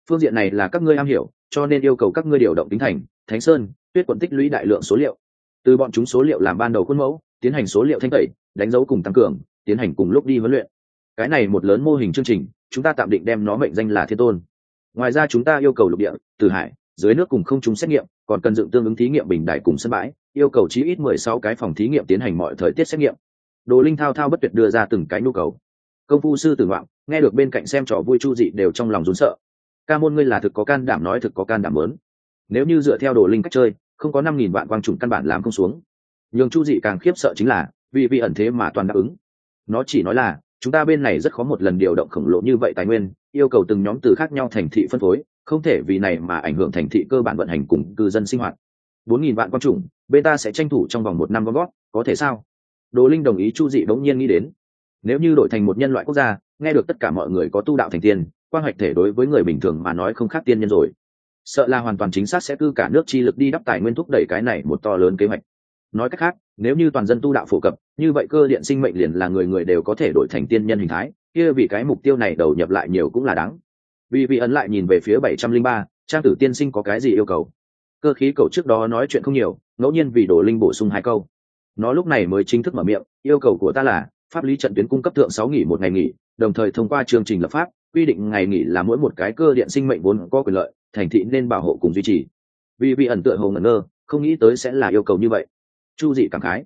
Phương diện này là các ngươi am hiểu, cho nên yêu cầu các ngươi điều động Kính Thành, Thánh Sơn, Tuyết Quận tích lũy đại lượng số liệu, từ bọn chúng số liệu làm ban đầu khuôn mẫu, tiến hành số liệu thanh tẩy, đánh dấu cùng tăng cường, tiến hành cùng lúc đi huấn luyện. Cái này một lớn mô hình chương trình, chúng ta tạm định đem nó mệnh danh là Thiên Tôn. Ngoài ra chúng ta yêu cầu lục địa, từ hải, dưới nước cùng không trung xét nghiệm, còn cần dựng tương ứng thí nghiệm bình đại cùng sân bãi, yêu cầu chí ít 16 cái phòng thí nghiệm tiến hành mọi thời tiết xét nghiệm. Đồ Linh thao thao bất tuyệt đưa ra từng cái nhu cầu. Công phu sư Tử Ngoạn nghe được bên cạnh xem trò vui Chu Dị đều trong lòng run sợ. Ca môn ngươi là thực có can đảm nói thực có can đảm lớn. Nếu như dựa theo Đồ Linh cách chơi, không có 5000 vạn quang trùng căn bản làm không xuống. Nhưng Chu Dị càng khiếp sợ chính là, vì ẩn thế mà toàn đáp ứng. Nó chỉ nói là, chúng ta bên này rất khó một lần điều động khổng lồ như vậy tài nguyên, yêu cầu từng nhóm từ khác nhau thành thị phân phối, không thể vì này mà ảnh hưởng thành thị cơ bản vận hành cùng cư dân sinh hoạt. 4000 vạn quang trùng, bên ta sẽ tranh thủ trong vòng 1 năm gom gót, có thể sao? Đồ Linh đồng ý. Chu Dị bỗng nhiên nghĩ đến, nếu như đổi thành một nhân loại quốc gia, nghe được tất cả mọi người có tu đạo thành tiên, quang hoạch thể đối với người bình thường mà nói không khác tiên nhân rồi, sợ là hoàn toàn chính xác sẽ cư cả nước chi lực đi đắp tài nguyên thúc đẩy cái này một to lớn kế hoạch. Nói cách khác, nếu như toàn dân tu đạo phổ cập, như vậy cơ điện sinh mệnh liền là người người đều có thể đổi thành tiên nhân hình thái, kia vì cái mục tiêu này đầu nhập lại nhiều cũng là đáng. Vì ấn lại nhìn về phía 703, Trang Tử tiên sinh có cái gì yêu cầu? Cơ khí cầu trước đó nói chuyện không nhiều, ngẫu nhiên vì Đồ Linh bổ sung 2 câu. Nó lúc này mới chính thức mở miệng, yêu cầu của ta là pháp lý trận tuyến cung cấp thượng 6 nghỉ một ngày nghỉ, đồng thời thông qua chương trình lập pháp quy định ngày nghỉ là mỗi một cái cơ điện sinh mệnh vốn có quyền lợi, thành thị nên bảo hộ cùng duy trì. Vì ẩn tựa hồ ngẩn ngơ, không nghĩ tới sẽ là yêu cầu như vậy. Chu Dị cảm khái,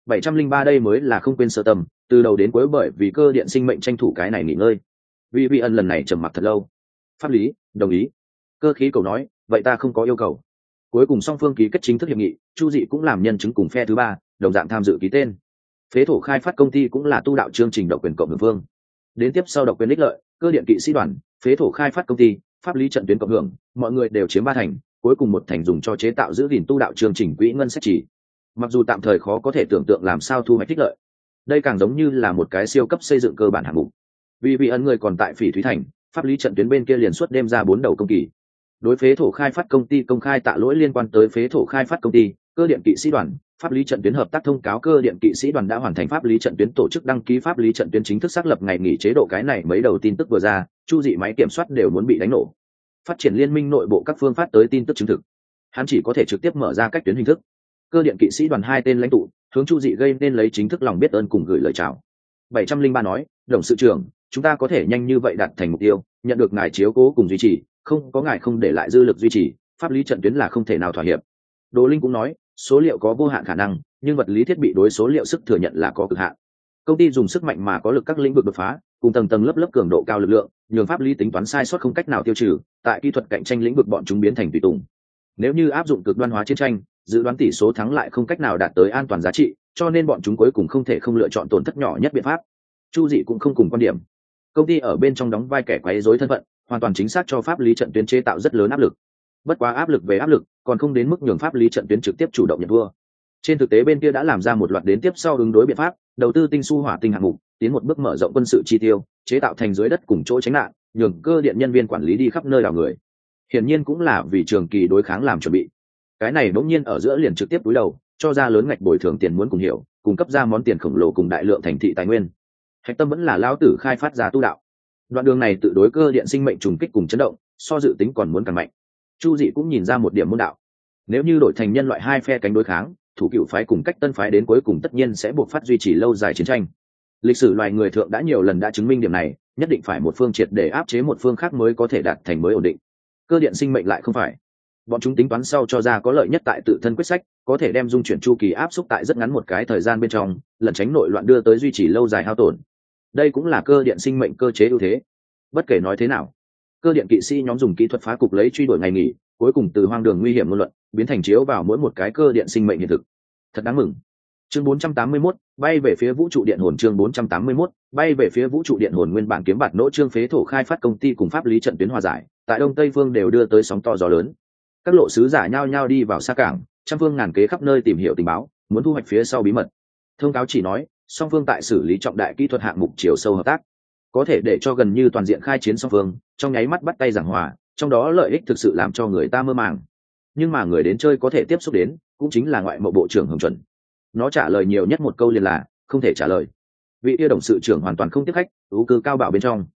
703 đây mới là không quên sơ tâm, từ đầu đến cuối bởi vì cơ điện sinh mệnh tranh thủ cái này nghỉ ngơi. Vì ẩn lần này trầm mặc thật lâu. Pháp lý, đồng ý. Cơ khí cầu nói, vậy ta không có yêu cầu. Cuối cùng song phương ký kết chính thức hiệp nghị, Chu Dị cũng làm nhân chứng cùng phe thứ ba, đồng dạng tham dự ký tên. Phế thổ khai phát công ty cũng là tu đạo chương trình độc quyền cộng hưởng phương. Đến tiếp sau độc quyền ích lợi, cơ điện kỵ sĩ đoàn, phế thổ khai phát công ty, pháp lý trận tuyến cộng hưởng, mọi người đều chiếm 3 thành, cuối cùng 1 thành dùng cho chế tạo giữ gìn tu đạo chương trình quỹ ngân sách chỉ. Mặc dù tạm thời khó có thể tưởng tượng làm sao thu hoạch ích lợi, đây càng giống như là một cái siêu cấp xây dựng cơ bản hạng mục. Vì ẩn người còn tại Phỉ Thúy Thành, pháp lý trận tuyến bên kia liền suốt đêm ra 4 đầu công kỳ. Đối phế thổ khai phát công ty công khai tạ lỗi liên quan tới phế thổ khai phát công ty, cơ điện kỵ sĩ đoàn, pháp lý trận tuyến hợp tác thông cáo cơ điện kỵ sĩ đoàn đã hoàn thành pháp lý trận tuyến tổ chức đăng ký pháp lý trận tuyến chính thức xác lập ngày nghỉ chế độ. Cái này mấy đầu tin tức vừa ra, Chu Dị máy kiểm soát đều muốn bị đánh nổ. Phát triển liên minh nội bộ các phương phát tới tin tức chứng thực, hắn chỉ có thể trực tiếp mở ra cách tuyến hình thức. Cơ điện kỵ sĩ đoàn 2 tên lãnh tụ hướng Chu Dị gây nên lấy chính thức lòng biết ơn cùng gửi lời chào. 703 nói, đồng sự trưởng, chúng ta có thể nhanh như vậy đạt thành mục tiêu, nhận được ngài chiếu cố cùng duy trì, không có ngài không để lại dư lực duy trì, pháp lý trận tuyến là không thể nào thỏa hiệp. Đồ Linh cũng nói, số liệu có vô hạn khả năng, nhưng vật lý thiết bị đối số liệu sức thừa nhận là có cực hạn. Công ty dùng sức mạnh mà có lực các lĩnh vực đột phá, cùng tầng tầng lớp lớp cường độ cao lực lượng, nhường pháp lý tính toán sai sót không cách nào tiêu trừ, tại kỹ thuật cạnh tranh lĩnh vực bọn chúng biến thành tùy tùng. Nếu như áp dụng cực đoan hóa chiến tranh, dự đoán tỷ số thắng lại không cách nào đạt tới an toàn giá trị, cho nên bọn chúng cuối cùng không thể không lựa chọn tổn thất nhỏ nhất biện pháp. Chu Dị cũng không cùng quan điểm. Công ty ở bên trong đóng vai kẻ quấy rối thân phận, hoàn toàn chính xác cho pháp lý trận tuyến chế tạo rất lớn áp lực. Bất quá áp lực về áp lực, còn không đến mức nhường pháp lý trận tuyến trực tiếp chủ động nhận thua. Trên thực tế bên kia đã làm ra một loạt đến tiếp sau ứng đối biện pháp, đầu tư tinh su hỏa tinh hạng mục, tiến một bước mở rộng quân sự chi tiêu, chế tạo thành dưới đất cùng chỗ tránh nạn, nhường cơ điện nhân viên quản lý đi khắp nơi đào người. Hiển nhiên cũng là vì trường kỳ đối kháng làm chuẩn bị. Cái này bỗng nhiên ở giữa liền trực tiếp cúi đầu, cho ra lớn ngạch bồi thường tiền muốn cùng hiểu, cung cấp ra món tiền khổng lồ cùng đại lượng thành thị tài nguyên. Hạch tâm vẫn là lão tử khai phát ra tu đạo. Đoạn đường này tự đối cơ điện sinh mệnh trùng kích cùng chấn động, so dự tính còn muốn càng mạnh. Chu Dị cũng nhìn ra một điểm môn đạo. Nếu như đổi thành nhân loại 2 phe cánh đối kháng, thủ cựu phái cùng cách tân phái đến cuối cùng tất nhiên sẽ buộc phát duy trì lâu dài chiến tranh. Lịch sử loài người thượng đã nhiều lần đã chứng minh điểm này, nhất định phải một phương triệt để áp chế một phương khác mới có thể đạt thành mới ổn định. Cơ điện sinh mệnh lại không phải. Bọn chúng tính toán sau cho ra có lợi nhất tại tự thân quyết sách, có thể đem dung chuyển chu kỳ áp xúc tại rất ngắn một cái thời gian bên trong, lần tránh nội loạn đưa tới duy trì lâu dài hao tổn. Đây cũng là cơ điện sinh mệnh cơ chế ưu thế. Bất kể nói thế nào, cơ điện kỵ sĩ nhóm dùng kỹ thuật phá cục lấy truy đuổi ngày nghỉ, cuối cùng từ hoang đường nguy hiểm ngôn luận biến thành chiếu vào mỗi một cái cơ điện sinh mệnh hiện thực. Thật đáng mừng. Chương 481, bay về phía vũ trụ điện hồn. Chương 481, bay về phía vũ trụ điện hồn. Nguyên bản kiếm bạt nỗ trương phế thổ khai phát công ty cùng pháp lý trận tuyến hòa giải, tại đông tây phương đều đưa tới sóng to gió lớn. Các lộ sứ giả nhao nhao đi vào xa cảng, trăm phương ngàn kế khắp nơi tìm hiểu tình báo, muốn thu hoạch phía sau bí mật. Thông cáo chỉ nói, song phương tại xử lý trọng đại kỹ thuật hạng mục chiều sâu hợp tác, có thể để cho gần như toàn diện khai chiến song phương trong nháy mắt bắt tay giảng hòa, trong đó lợi ích thực sự làm cho người ta mơ màng. Nhưng mà người đến chơi có thể tiếp xúc đến, cũng chính là ngoại mậu bộ trưởng Hồng Chuẩn. Nó trả lời nhiều nhất một câu liền là không thể trả lời. Vị yêu đồng sự trưởng hoàn toàn không tiếp khách, ưu cư cao bảo bên trong.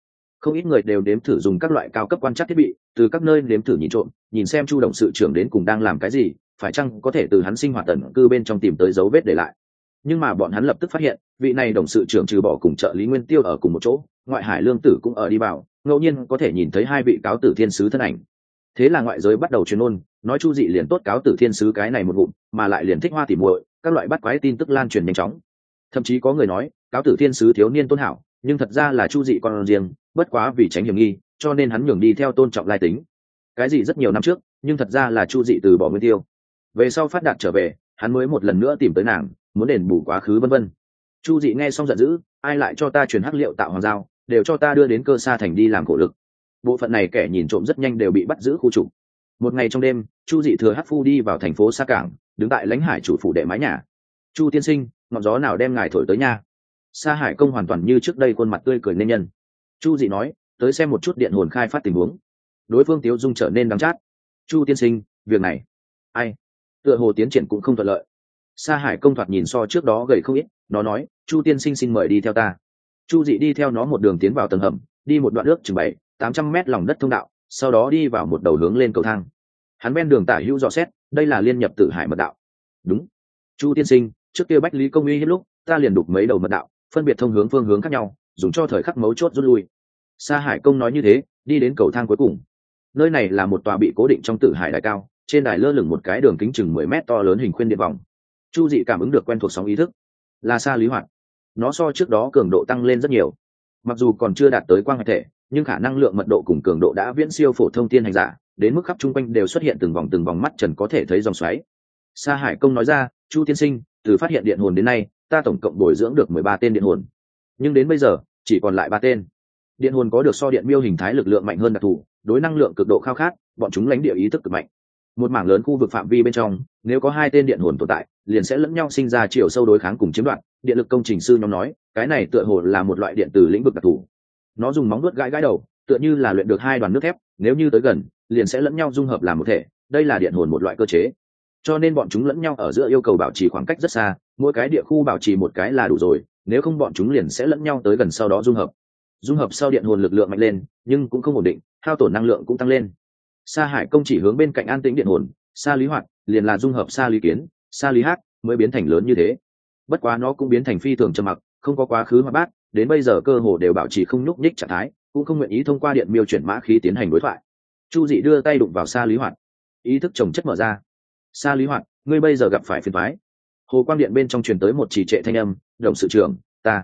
Không ít người đều đếm thử dùng các loại cao cấp quan trắc thiết bị từ các nơi đếm thử nhìn trộm, nhìn xem Chu đồng sự trưởng đến cùng đang làm cái gì, phải chăng có thể từ hắn sinh hoạt tận cư bên trong tìm tới dấu vết để lại. Nhưng mà bọn hắn lập tức phát hiện, vị này đồng sự trưởng trừ bỏ cùng trợ lý Nguyên Tiêu ở cùng một chỗ, ngoại hải lương tử cũng ở đi vào, ngẫu nhiên có thể nhìn thấy hai vị cáo tử thiên sứ thân ảnh. Thế là ngoại giới bắt đầu truyền ôn, nói Chu Dị liền tốt cáo tử thiên sứ cái này một ngụm, mà lại liền thích hoa tỉ muội, các loại bắt quái tin tức lan truyền nhanh chóng. Thậm chí có người nói, cáo tử thiên sứ thiếu niên tôn hảo, nhưng thật ra là Chu Dị con riêng, bất quá vì tránh hiểm nghi, cho nên hắn nhường đi theo tôn trọng lai tính. Cái gì rất nhiều năm trước, nhưng thật ra là Chu Dị từ bỏ Nguyên Tiêu. Về sau phát đạt trở về, hắn mới một lần nữa tìm tới nàng, muốn đền bù quá khứ vân vân. Chu Dị nghe xong giận dữ, ai lại cho ta truyền hắc liệu tạo hoàng giao, đều cho ta đưa đến Cơ Sa thành đi làm khổ lực. Bộ phận này kẻ nhìn trộm rất nhanh đều bị bắt giữ khu trục. Một ngày trong đêm, Chu Dị thừa hắc phu đi vào thành phố Sa Cảng, đứng tại lãnh hải chủ phủ đệ mái nhà. Chu tiên sinh, ngọn gió nào đem ngài thổi tới nha? Sa Hải công hoàn toàn như trước đây khuôn mặt tươi cười nên nhân. Chu Dị nói, tới xem một chút điện hồn khai phát tình huống. Đối phương tiếu dung trở nên đắng chát. Chu tiên sinh, việc này, ai? Tựa hồ tiến triển cũng không thuận lợi. Sa Hải công thoạt nhìn so trước đó gầy không ít, nó nói, Chu tiên sinh xin mời đi theo ta. Chu Dị đi theo nó một đường tiến vào tầng hầm, đi một đoạn nước chừng 700-800 mét lòng đất thông đạo, sau đó đi vào một đầu hướng lên cầu thang. Hắn ven đường tả hữu dò xét, đây là liên nhập Tử Hải mật đạo. Đúng. Chu tiên sinh, trước kia Bách Lý công uy hiếp lúc, ta liền đục mấy đầu mật đạo, phân biệt thông hướng phương hướng khác nhau, dùng cho thời khắc mấu chốt rút lui. Sa Hải công nói như thế, đi đến cầu thang cuối cùng. Nơi này là một tòa bị cố định trong Tử Hải đài cao, trên đài lơ lửng một cái đường kính chừng 10 mét to lớn hình khuyên điện vòng. Chu Dị cảm ứng được quen thuộc sóng ý thức, là Sa Lý Hoạt. Nó so trước đó cường độ tăng lên rất nhiều. Mặc dù còn chưa đạt tới quang hải thể, nhưng khả năng lượng mật độ cùng cường độ đã viễn siêu phổ thông tiên hành giả, đến mức khắp chung quanh đều xuất hiện từng vòng mắt trần có thể thấy dòng xoáy. Sa Hải công nói ra, Chu tiên sinh, từ phát hiện điện hồn đến nay, ta tổng cộng bồi dưỡng được 13 tên điện hồn, nhưng đến bây giờ chỉ còn lại 3 tên. Điện hồn có được so điện miêu hình thái lực lượng mạnh hơn đặc thù, đối năng lượng cực độ khao khát, bọn chúng lãnh địa ý thức cực mạnh. Một mảng lớn khu vực phạm vi bên trong, nếu có 2 tên điện hồn tồn tại, liền sẽ lẫn nhau sinh ra chiều sâu đối kháng cùng chiếm đoạt. Điện lực công trình sư nhóm nói, cái này tựa hồ là một loại điện từ lĩnh vực đặc thù. Nó dùng móng vuốt gãi gãi đầu, tựa như là luyện được 2 đoàn nước thép, nếu như tới gần, liền sẽ lẫn nhau dung hợp làm một thể. Đây là điện hồn một loại cơ chế, cho nên bọn chúng lẫn nhau ở giữa yêu cầu bảo trì khoảng cách rất xa, mỗi cái địa khu bảo trì một cái là đủ rồi, nếu không bọn chúng liền sẽ lẫn nhau tới gần, sau đó dung hợp sau điện hồn lực lượng mạnh lên, nhưng cũng không ổn định, hao tổn năng lượng cũng tăng lên. Sa Hải công chỉ hướng bên cạnh an tĩnh điện hồn, Sa Lý Hoạt liền là dung hợp Sa Lý Kiến, Sa Lý Hắc mới biến thành lớn như thế. Bất quá nó cũng biến thành phi thường trầm mặc, không có quá khứ hoạt bát, đến bây giờ cơ hồ đều bảo trì không nhúc nhích trạng thái, cũng không nguyện ý thông qua điện miêu chuyển mã khí tiến hành đối thoại. Chu Dị đưa tay đụng vào Sa Lý Hoạt, ý thức chồng chất mở ra. Sa Lý Hoạt, ngươi bây giờ gặp phải phiền toái. Hồ quang điện bên trong truyền tới một trì trệ thanh âm, đồng sự trưởng,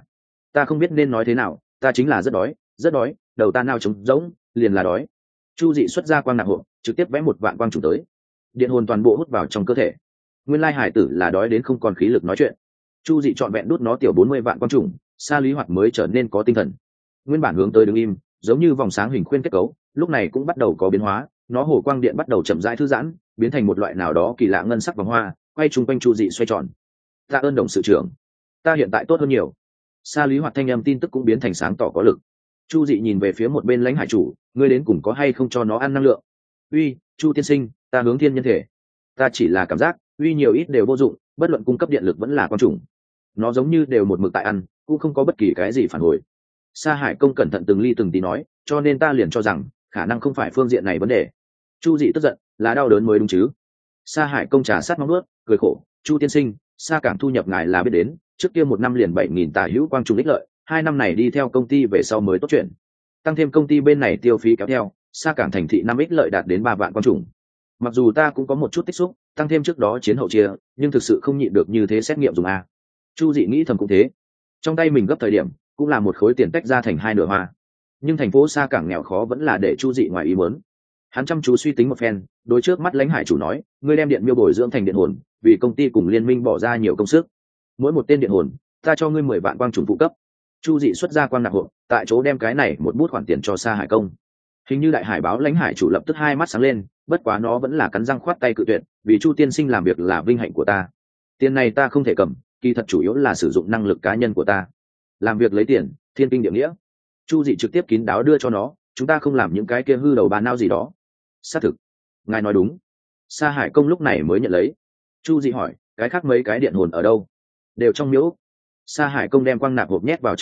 ta không biết nên nói thế nào, ta chính là rất đói, đầu ta nao trống rỗng, liền là đói. Chu Dị xuất ra quang nạp hộ, trực tiếp vẽ một vạn quang trùng tới, điện hồn toàn bộ hút vào trong cơ thể. Nguyên lai hải tử là đói đến không còn khí lực nói chuyện. Chu Dị trọn vẹn đút nó tiểu 40 vạn quang trùng, Sa Lý Hoạt mới trở nên có tinh thần. Nguyên bản hướng tới đứng im, giống như vòng sáng hình khuyên kết cấu, lúc này cũng bắt đầu có biến hóa, nó hồ quang điện bắt đầu chậm rãi thư giãn, biến thành một loại nào đó kỳ lạ ngân sắc vòng hoa, quay chung quanh Chu Dị xoay tròn. Tạ ơn đồng sự trưởng, ta hiện tại tốt hơn nhiều. Sa Lý Hoạt thanh âm tin tức cũng biến thành sáng tỏ có lực. Chu Dị nhìn về phía một bên lãnh hải chủ, ngươi đến cùng có hay không cho nó ăn năng lượng? Uy, Chu tiên sinh, ta hướng thiên nhân thể, ta chỉ là cảm giác, uy nhiều ít đều vô dụng, bất luận cung cấp điện lực vẫn là quan trùng, nó giống như đều một mực tại ăn, cũng không có bất kỳ cái gì phản hồi. Sa Hải công cẩn thận từng ly từng tí nói, cho nên ta liền cho rằng khả năng không phải phương diện này vấn đề. Chu Dị tức giận, là đau đớn mới đúng chứ? Sa Hải công trà sát móng nuốt, cười khổ, Chu tiên sinh, Sa Cảng thu nhập ngài là biết đến, trước kia 1 năm liền 7.000 tà hữu quang trùng ích lợi, 2 năm này đi theo công ty về sau mới tốt chuyện, tăng thêm công ty bên này tiêu phí kéo theo, Sa Cảng thành thị 5 ích lợi đạt đến 3 vạn quang trùng. Mặc dù ta cũng có một chút tích xúc, tăng thêm trước đó chiến hậu chia, nhưng thực sự không nhịn được như thế xét nghiệm dùng a. Chu Dị nghĩ thầm cũng thế, trong tay mình gấp thời điểm cũng là một khối tiền tách ra thành 2 nửa hoa, nhưng thành phố Sa Cảng nghèo khó vẫn là để Chu Dị ngoài ý muốn. Hắn chăm chú suy tính một phen, đối trước mắt lãnh hải chủ nói, ngươi đem điện miêu bồi dưỡng thành điện hồn, vì công ty cùng liên minh bỏ ra nhiều công sức, mỗi một tên điện hồn ta cho ngươi 10 vạn quang trùng phụ cấp. Chu Dị xuất ra quang nạp hộ, tại chỗ đem cái này một bút khoản tiền cho Sa Hải công. Hình như đại hải báo lãnh hải chủ lập tức 2 mắt sáng lên, bất quá nó vẫn là cắn răng khoát tay cự tuyệt, vì Chu tiên sinh làm việc là vinh hạnh của ta, tiền này ta không thể cầm, kỳ thật chủ yếu là sử dụng năng lực cá nhân của ta, làm việc lấy tiền, thiên kinh địa nghĩa. Chu Dị trực tiếp kín đáo đưa cho nó, chúng ta không làm những cái kia hư đầu bà nao gì đó. Xác thực, ngài nói đúng. Sa Hải công lúc này mới nhận lấy. Chu Dị hỏi, cái khác mấy cái điện hồn ở đâu? Đều trong miếu. Sa Hải công đem quang nạp hộp nhét vào trong túi,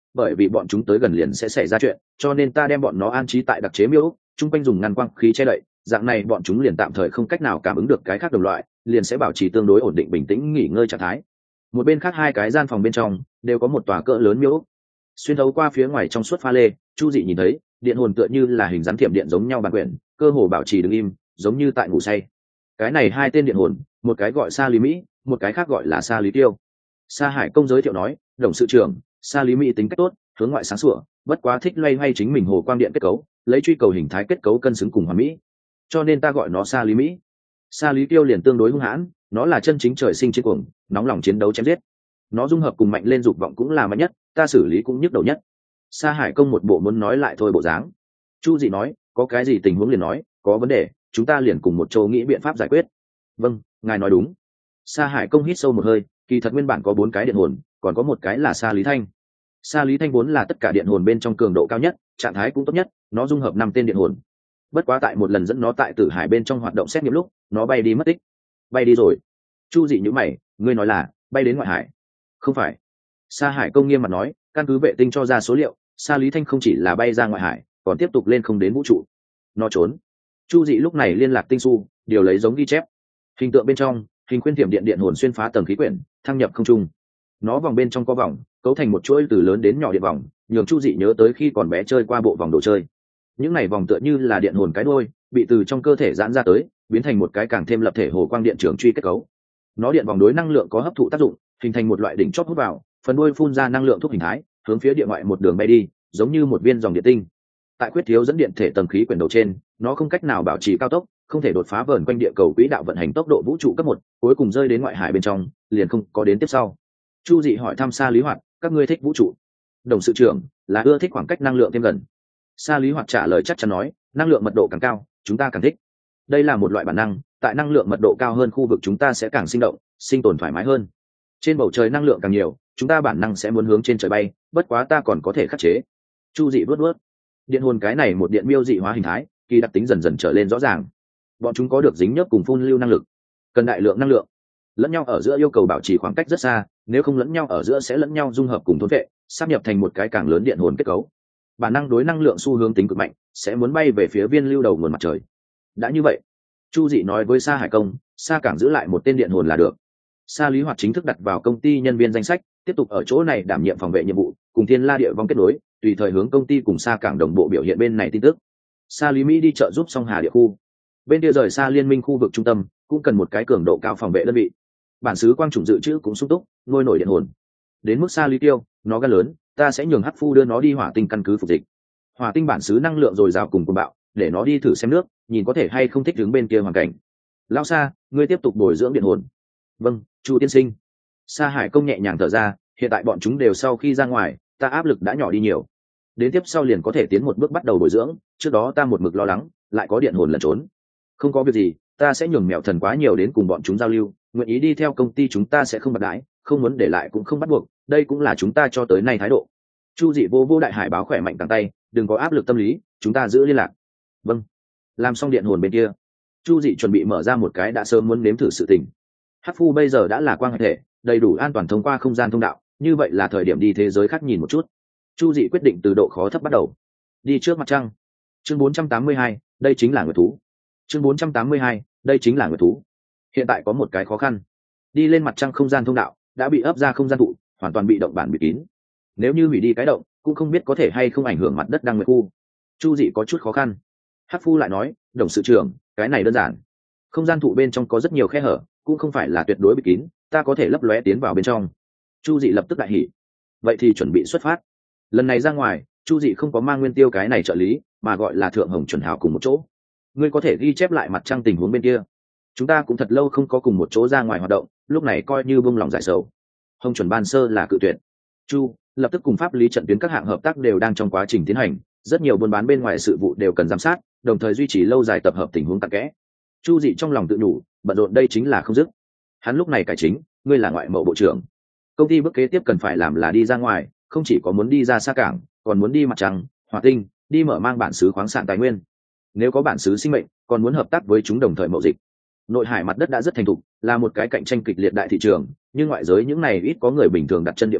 bởi vì bọn chúng tới gần liền sẽ xảy ra chuyện, cho nên ta đem bọn nó an trí tại đặc chế miêu ốc, chung quanh dùng ngăn quang khí che đậy, dạng này bọn chúng liền tạm thời không cách nào cảm ứng được cái khác đồng loại, liền sẽ bảo trì tương đối ổn định bình tĩnh nghỉ ngơi trạng thái. Một bên khác hai cái gian phòng bên trong đều có một tòa cỡ lớn miêu ốc. Xuyên thấu qua phía ngoài trong suốt pha lê, Chu Dị nhìn thấy điện hồn tựa như là hình rắn thiểm điện giống nhau bản quyển, cơ hồ bảo trì đứng im, giống như tại ngủ say. Cái này hai tên điện hồn, một cái gọi Sa Lý Mỹ, một cái khác gọi là Sa Lý Tiêu. Sa Hải Công giới thiệu nói, đồng sự trưởng, Sa Lý Mỹ tính cách tốt, hướng ngoại sáng sủa, bất quá thích loay hoay chính mình hồ quang điện kết cấu, lấy truy cầu hình thái kết cấu cân xứng cùng hoàn mỹ, cho nên ta gọi nó Sa Lý Mỹ. Sa Lý Tiêu liền tương đối hung hãn, nó là chân chính trời sinh chiến cuồng, nóng lòng chiến đấu chém giết. Nó dung hợp cùng mạnh lên dục vọng cũng là mạnh nhất, ta xử lý cũng nhức đầu nhất. Sa Hải Công một bộ muốn nói lại thôi bộ dáng. Chu Dị nói, có cái gì tình huống liền nói, có vấn đề chúng ta liền cùng một chỗ nghĩ biện pháp giải quyết. Vâng, ngài nói đúng. Sa Hải Công hít sâu một hơi, kỳ thật nguyên bản có 4 cái điện hồn, còn có một cái là Sa Lý Thanh. Sa Lý Thanh vốn là tất cả điện hồn bên trong cường độ cao nhất, trạng thái cũng tốt nhất, nó dung hợp 5 tên điện hồn. Bất quá tại một lần dẫn nó tại Tử Hải bên trong hoạt động xét nghiệm lúc, nó bay đi mất tích. Bay đi rồi? Chu Dị nhíu mày, ngươi nói là bay đến ngoại hải? Không phải. Sa Hải Công nghiêm mặt nói, căn cứ vệ tinh cho ra số liệu, Sa Lý Thanh không chỉ là bay ra ngoại hải, còn tiếp tục lên không đến vũ trụ. Nó trốn. Chu Dị lúc này liên lạc tinh su, điều lấy giống ghi chép. Hình tượng bên trong, hình khuyên thiểm điện điện hồn xuyên phá tầng khí quyển, thăng nhập không trung. Nó vòng bên trong có vòng, cấu thành một chuỗi từ lớn đến nhỏ điện vòng, nhường Chu Dị nhớ tới khi còn bé chơi qua bộ vòng đồ chơi. Những này vòng tựa như là điện hồn cái đuôi, bị từ trong cơ thể giãn ra tới, biến thành một cái càng thêm lập thể hồ quang điện trường truy kết cấu. Nó điện vòng đối năng lượng có hấp thụ tác dụng, hình thành một loại đỉnh chóp hút vào, phần đuôi phun ra năng lượng thúc hình thái, hướng phía địa ngoại một đường bay đi, giống như một viên dòng điện tinh. Tại khuyết thiếu dẫn điện thể tầng khí quyển đầu trên, nó không cách nào bảo trì cao tốc, không thể đột phá vờn quanh địa cầu quỹ đạo vận hành tốc độ vũ trụ cấp 1, cuối cùng rơi đến ngoại hải bên trong, liền không có đến tiếp sau. Chu Dị hỏi thăm Sa Lý Hoạt, các ngươi thích vũ trụ? Đồng sự trưởng là ưa thích khoảng cách năng lượng thêm gần. Sa Lý Hoạt trả lời chắc chắn nói, năng lượng mật độ càng cao, chúng ta càng thích. Đây là một loại bản năng, tại năng lượng mật độ cao hơn khu vực chúng ta sẽ càng sinh động, sinh tồn thoải mái hơn. Trên bầu trời năng lượng càng nhiều, chúng ta bản năng sẽ muốn hướng trên trời bay, bất quá ta còn có thể khắc chế. Chu Dị vuốt. Điện hồn cái này một điện miêu dị hóa hình thái, kỳ đặc tính dần dần trở lên rõ ràng. Bọn chúng có được dính nhớp cùng phun lưu năng lực, cần đại lượng năng lượng. Lẫn nhau ở giữa yêu cầu bảo trì khoảng cách rất xa, nếu không lẫn nhau ở giữa sẽ lẫn nhau dung hợp cùng thôn vệ, sáp nhập thành một cái càng lớn điện hồn kết cấu. Bản năng đối năng lượng xu hướng tính cực mạnh, sẽ muốn bay về phía viên lưu đầu nguồn mặt trời. Đã như vậy, Chu Dị nói với Sa Hải Công, Sa Cảng giữ lại một tên điện hồn là được. Sa Lý Hoạt chính thức đặt vào công ty nhân viên danh sách, tiếp tục ở chỗ này đảm nhiệm phòng vệ nhiệm vụ, cùng Thiên La Địa Vong kết nối, tùy thời hướng công ty cùng Sa Cảng đồng bộ biểu hiện bên này tin tức. Sa Lý Mỹ đi trợ giúp Song Hà địa khu, bên kia rời xa liên minh khu vực trung tâm, cũng cần một cái cường độ cao phòng vệ đơn vị. Bản xứ quang chủng dự trữ cũng sung túc, nuôi nổi điện hồn. Đến mức Sa Lý Tiêu, nó gan lớn, ta sẽ nhường Hắc Phu đưa nó đi Hỏa Tinh căn cứ phục dịch. Hỏa Tinh bản xứ năng lượng dồi dào cùng cuồng bạo, để nó đi thử xem nước, nhìn có thể hay không thích ứng bên kia hoàn cảnh. Lão Sa, ngươi tiếp tục bồi dưỡng điện hồn. Vâng, Chu tiên sinh. Sa Hải Công nhẹ nhàng thở ra, hiện tại bọn chúng đều sau khi ra ngoài, ta áp lực đã nhỏ đi nhiều. Đến tiếp sau liền có thể tiến một bước bắt đầu bồi dưỡng, trước đó ta một mực lo lắng, lại có điện hồn lẩn trốn. Không có việc gì, ta sẽ nhường mèo thần quá nhiều đến cùng bọn chúng giao lưu, nguyện ý đi theo công ty chúng ta sẽ không bạc đãi, không muốn để lại cũng không bắt buộc, đây cũng là chúng ta cho tới nay thái độ. Chu Dị vô đại hải báo khỏe mạnh càng tay, đừng có áp lực tâm lý, chúng ta giữ liên lạc. Vâng. Làm xong điện hồn bên kia, Chu Dị chuẩn bị mở ra một cái đã sớm muốn nếm thử sự tình. Hắc Phu bây giờ đã là quang hệ thể, đầy đủ an toàn thông qua không gian thông đạo, như vậy là thời điểm đi thế giới khác nhìn một chút. Chu Dị quyết định từ độ khó thấp bắt đầu. Đi trước mặt trăng. Chương 482, đây chính là nguyệt thú. Chương 482, đây chính là nguyệt thú. Hiện tại có một cái khó khăn. Đi lên mặt trăng không gian thông đạo đã bị ấp ra không gian thụ, hoàn toàn bị động bản bịt kín. Nếu như hủy đi cái động, cũng không biết có thể hay không ảnh hưởng mặt đất đang nguyệt khu. Chu Dị có chút khó khăn. Hắc Phu lại nói, đồng sự trưởng, cái này đơn giản. Không gian thụ bên trong có rất nhiều khe hở, cũng không phải là tuyệt đối bịt kín, ta có thể lấp lóe tiến vào bên trong. Chu Dị lập tức đại hỉ. Vậy thì chuẩn bị xuất phát. Lần này ra ngoài, Chu Dị không có mang Nguyên Tiêu cái này trợ lý, mà gọi là Thượng Hồng Chuẩn Hào cùng một chỗ. Ngươi có thể ghi chép lại mặt trăng tình huống bên kia. Chúng ta cũng thật lâu không có cùng một chỗ ra ngoài hoạt động, lúc này coi như buông lòng giải sầu. Hồng Chuẩn ban sơ là cự tuyệt. Chu lập tức cùng pháp lý trận tuyến các hạng hợp tác đều đang trong quá trình tiến hành, rất nhiều buôn bán bên ngoài sự vụ đều cần giám sát, đồng thời duy trì lâu dài tập hợp tình huống tắc kẽ. Chu Dị trong lòng tự nhủ, bận rộn đây chính là không dứt. Hắn lúc này cải chính, ngươi là ngoại mậu bộ trưởng, công ty bước kế tiếp cần phải làm là đi ra ngoài, không chỉ có muốn đi ra xa cảng, còn muốn đi mặt trăng, hỏa tinh, đi mở mang bản xứ khoáng sản tài nguyên. Nếu có bản xứ sinh mệnh, còn muốn hợp tác với chúng đồng thời mậu dịch. Nội hải mặt đất đã rất thành thục, là một cái cạnh tranh kịch liệt đại thị trường, nhưng ngoại giới những này ít có người bình thường đặt chân địa phương,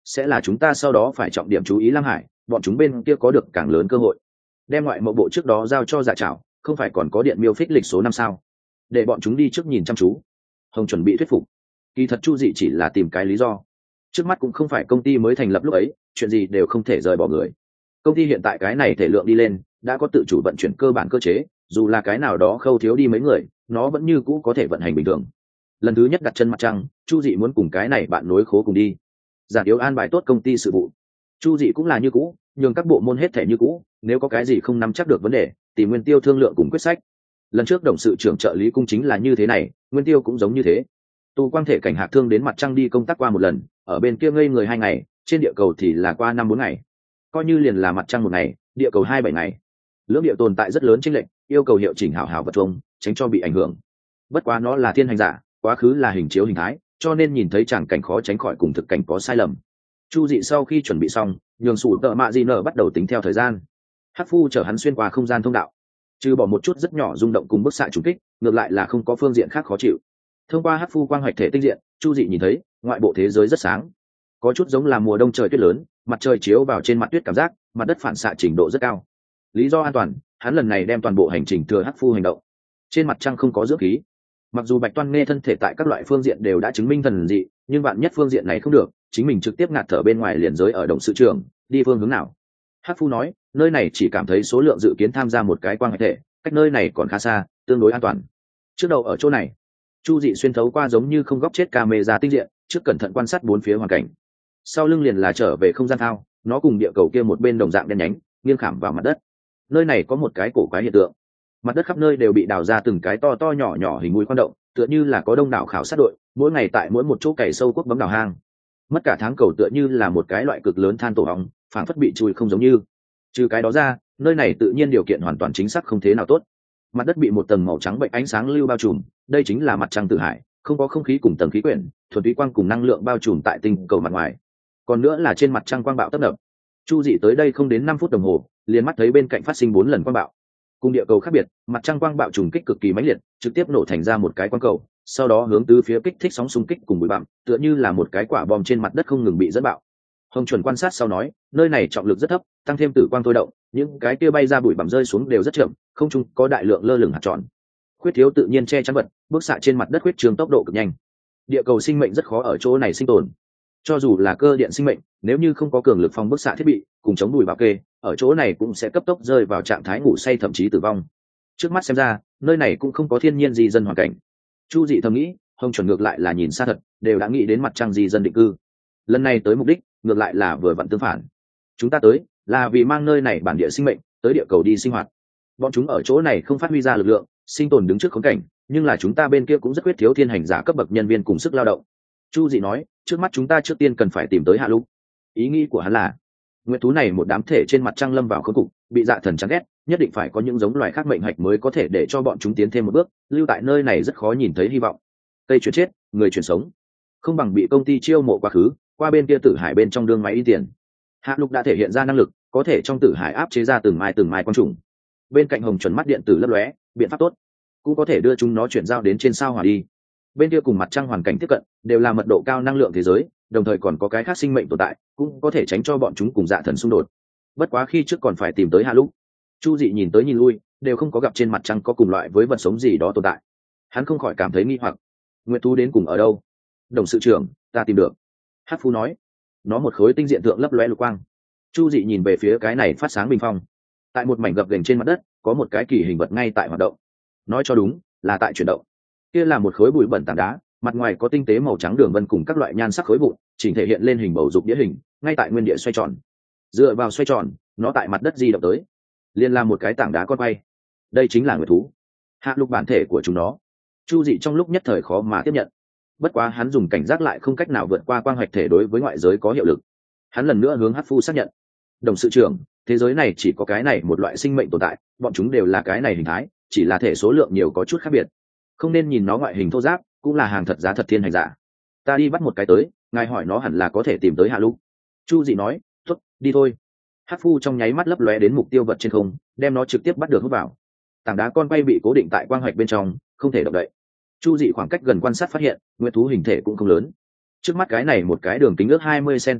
sẽ là chúng ta sau đó phải trọng điểm chú ý Lam Hải, bọn chúng bên kia có được càng lớn cơ hội. Đem ngoại mậu bộ trước đó giao cho Dạ Trảo, không phải còn có điện miêu phích lịch số 5 sao? Để bọn chúng đi trước nhìn chăm chú. Hồng chuẩn bị thuyết phục. Kỳ thật Chu Dị chỉ là tìm cái lý do. Trước mắt cũng không phải công ty mới thành lập lúc ấy, chuyện gì đều không thể rời bỏ người. Công ty hiện tại cái này thể lượng đi lên, đã có tự chủ vận chuyển cơ bản cơ chế, dù là cái nào đó khâu thiếu đi mấy người, nó vẫn như cũ có thể vận hành bình thường. Lần thứ nhất đặt chân mặt trăng, Chu Dị muốn cùng cái này bạn nối khố cùng đi. Giản yếu an bài tốt công ty sự vụ. Chu Dị cũng là như cũ, nhường các bộ môn hết thể như cũ, nếu có cái gì không nắm chắc được vấn đề, tìm Nguyên Tiêu thương lượng cùng quyết sách. Lần trước đồng sự trưởng trợ lý cung chính là như thế này, Nguyên Tiêu cũng giống như thế. Tu quang thể cảnh Hạc Thương đến mặt trăng đi công tác qua một lần, ở bên kia ngây người 2 ngày, trên địa cầu thì là qua 5-4 ngày. Coi như liền là mặt trăng 1 ngày, địa cầu 2-7 ngày. Lưỡng địa tồn tại rất lớn chênh lệch, yêu cầu hiệu chỉnh hảo hảo vật chung, tránh cho bị ảnh hưởng. Bất quá nó là thiên hành giả, quá khứ là hình chiếu hình thái, cho nên nhìn thấy chẳng cảnh khó tránh khỏi cùng thực cảnh có sai lầm. Chu Dị sau khi chuẩn bị xong, nhường sủ tợ mạ gì nở bắt đầu tính theo thời gian. Hắc Phu chở hắn xuyên qua không gian thông đạo, trừ bỏ một chút rất nhỏ rung động cùng bức xạ trùng kích, ngược lại là không có phương diện khác khó chịu. Thông qua Hắc Phu quang hoạch thể tinh diện, Chu Dị nhìn thấy ngoại bộ thế giới rất sáng, có chút giống là mùa đông trời tuyết lớn, mặt trời chiếu vào trên mặt tuyết cảm giác, mặt đất phản xạ trình độ rất cao. Lý do an toàn, hắn lần này đem toàn bộ hành trình thừa Hắc Phu hành động. Trên mặt trăng không có dưỡng khí. Mặc dù Bạch Toan nghe thân thể tại các loại phương diện đều đã chứng minh thần dị, nhưng bạn nhất phương diện này không được, chính mình trực tiếp ngạt thở bên ngoài liền giới ở động sự trường, đi phương hướng nào? Hắc Phu nói, nơi này chỉ cảm thấy số lượng dự kiến tham gia một cái quang hoạch thể, cách nơi này còn khá xa, tương đối an toàn. Trước đầu ở chỗ này, Chu Dị xuyên thấu qua giống như không góc chết camera tinh diện, trước cẩn thận quan sát bốn phía hoàn cảnh. Sau lưng liền là trở về không gian thao, nó cùng địa cầu kia một bên đồng dạng đen nhánh, nghiêng khảm vào mặt đất. Nơi này có một cái cổ quái hiện tượng, mặt đất khắp nơi đều bị đào ra từng cái to to nhỏ nhỏ hình mũi khoan động, tựa như là có đông đảo khảo sát đội, mỗi ngày tại mỗi một chỗ cày sâu quốc bấm đào hang. Mất cả tháng cầu tựa như là một cái loại cực lớn than tổ hóng, phảng phất bị chui không giống như. Trừ cái đó ra, nơi này tự nhiên điều kiện hoàn toàn chính xác không thế nào tốt. Mặt đất bị một tầng màu trắng bệnh ánh sáng lưu bao trùm, đây chính là mặt trăng Tử Hải, không có không khí cùng tầng khí quyển, thuần túy quang cùng năng lượng bao trùm tại tinh cầu mặt ngoài. Còn nữa là trên mặt trăng quang bạo tấp nập. Chu Dị tới đây không đến 5 phút đồng hồ, liền mắt thấy bên cạnh phát sinh 4 lần quang bạo. Cùng địa cầu khác biệt, mặt trăng quang bạo trùng kích cực kỳ mãnh liệt, trực tiếp nổ thành ra một cái quang cầu, sau đó hướng tứ phía kích thích sóng xung kích cùng bụi bặm, tựa như là một cái quả bom trên mặt đất không ngừng bị dẫn bạo. Hồng chuẩn quan sát sau nói, nơi này trọng lực rất thấp, tăng thêm tử quang thôi động, những cái kia bay ra bụi bặm rơi xuống đều rất chậm, không trung có đại lượng lơ lửng hạt tròn. Khuyết thiếu tự nhiên che chắn vật, bức xạ trên mặt đất khuyết trường tốc độ cực nhanh. Địa cầu sinh mệnh rất khó ở chỗ này sinh tồn. Cho dù là cơ điện sinh mệnh, nếu như không có cường lực phòng bức xạ thiết bị cùng chống đùi bảo kê, ở chỗ này cũng sẽ cấp tốc rơi vào trạng thái ngủ say thậm chí tử vong. Trước mắt xem ra, nơi này cũng không có thiên nhiên di dân hoàn cảnh. Chu Dị thầm nghĩ, Hồng chuẩn ngược lại là nhìn xa thật, đều đã nghĩ đến mặt trăng di dân định cư. Lần này tới mục đích, ngược lại là vừa vặn tương phản. Chúng ta tới là vì mang nơi này bản địa sinh mệnh tới địa cầu đi sinh hoạt. Bọn chúng ở chỗ này không phát huy ra lực lượng, sinh tồn đứng trước khốn cảnh, nhưng là chúng ta bên kia cũng rất quyết thiếu thiên hành giả cấp bậc nhân viên cùng sức lao động. Chu Dị nói, trước mắt chúng ta trước tiên cần phải tìm tới Hạ Lục. Ý nghĩ của hắn là, nguyệt thú này một đám thể trên mặt trăng lâm vào khốn cục, bị dạ thần chán ghét, nhất định phải có những giống loài khác mệnh hạch mới có thể để cho bọn chúng tiến thêm một bước, lưu tại nơi này rất khó nhìn thấy hy vọng. Cây chuyển chết, người chuyển sống, không bằng bị công ty chiêu mộ quá khứ, qua bên kia Tử Hải bên trong đương máy in tiền. Hạ Lục đã thể hiện ra năng lực, có thể trong Tử Hải áp chế ra từng mai quang trùng. Bên cạnh Hồng chuẩn mắt điện tử lấp lóe, biện pháp tốt, cũng có thể đưa chúng nó chuyển giao đến trên sao Hỏa đi. Bên kia cùng mặt trăng hoàn cảnh tiếp cận, đều là mật độ cao năng lượng thế giới, đồng thời còn có cái khác sinh mệnh tồn tại, cũng có thể tránh cho bọn chúng cùng dạ thần xung đột. Bất quá khi trước còn phải tìm tới Hạ Lục. Chu Dị nhìn tới nhìn lui, đều không có gặp trên mặt trăng có cùng loại với vật sống gì đó tồn tại. Hắn không khỏi cảm thấy nghi hoặc, nguyệt thú đến cùng ở đâu? Đồng sự trưởng, ta tìm được. Hắc Phu nói, nó một khối tinh diện thượng lấp lóe lục quang. Chu Dị nhìn về phía cái này phát sáng bình phong, tại một mảnh gập ghềnh trên mặt đất có một cái kỳ hình vật ngay tại hoạt động. Nói cho đúng là tại chuyển động. Kia là một khối bụi bẩn tảng đá, mặt ngoài có tinh tế màu trắng đường vân cùng các loại nhan sắc khối vụn, chỉnh thể hiện lên hình bầu dục đĩa hình, ngay tại nguyên địa xoay tròn. Dựa vào xoay tròn, nó tại mặt đất di động tới, liên là một cái tảng đá con quay. Đây chính là nguyệt thú, Hạ Lục bản thể của chúng nó. Chu Dị trong lúc nhất thời khó mà tiếp nhận. Bất quá hắn dùng cảnh giác lại không cách nào vượt qua quang hoạch thể đối với ngoại giới có hiệu lực. Hắn lần nữa hướng Hắc Phu xác nhận, đồng sự trưởng, thế giới này chỉ có cái này một loại sinh mệnh tồn tại, bọn chúng đều là cái này hình thái, chỉ là thể số lượng nhiều có chút khác biệt, không nên nhìn nó ngoại hình thô ráp, cũng là hàng thật giá thật thiên hành giả. Ta đi bắt một cái tới, ngài hỏi nó hẳn là có thể tìm tới Hạ Lục. Chu Dị nói, tốt, đi thôi. Hắc Phu trong nháy mắt lấp lóe đến mục tiêu vật trên không, đem nó trực tiếp bắt được hút vào. Tảng đá con quay bị cố định tại quang hoạch bên trong, không thể động đậy. Chu Dị khoảng cách gần quan sát phát hiện, nguyệt thú hình thể cũng không lớn. Trước mắt cái này một cái đường kính ước 20 cm,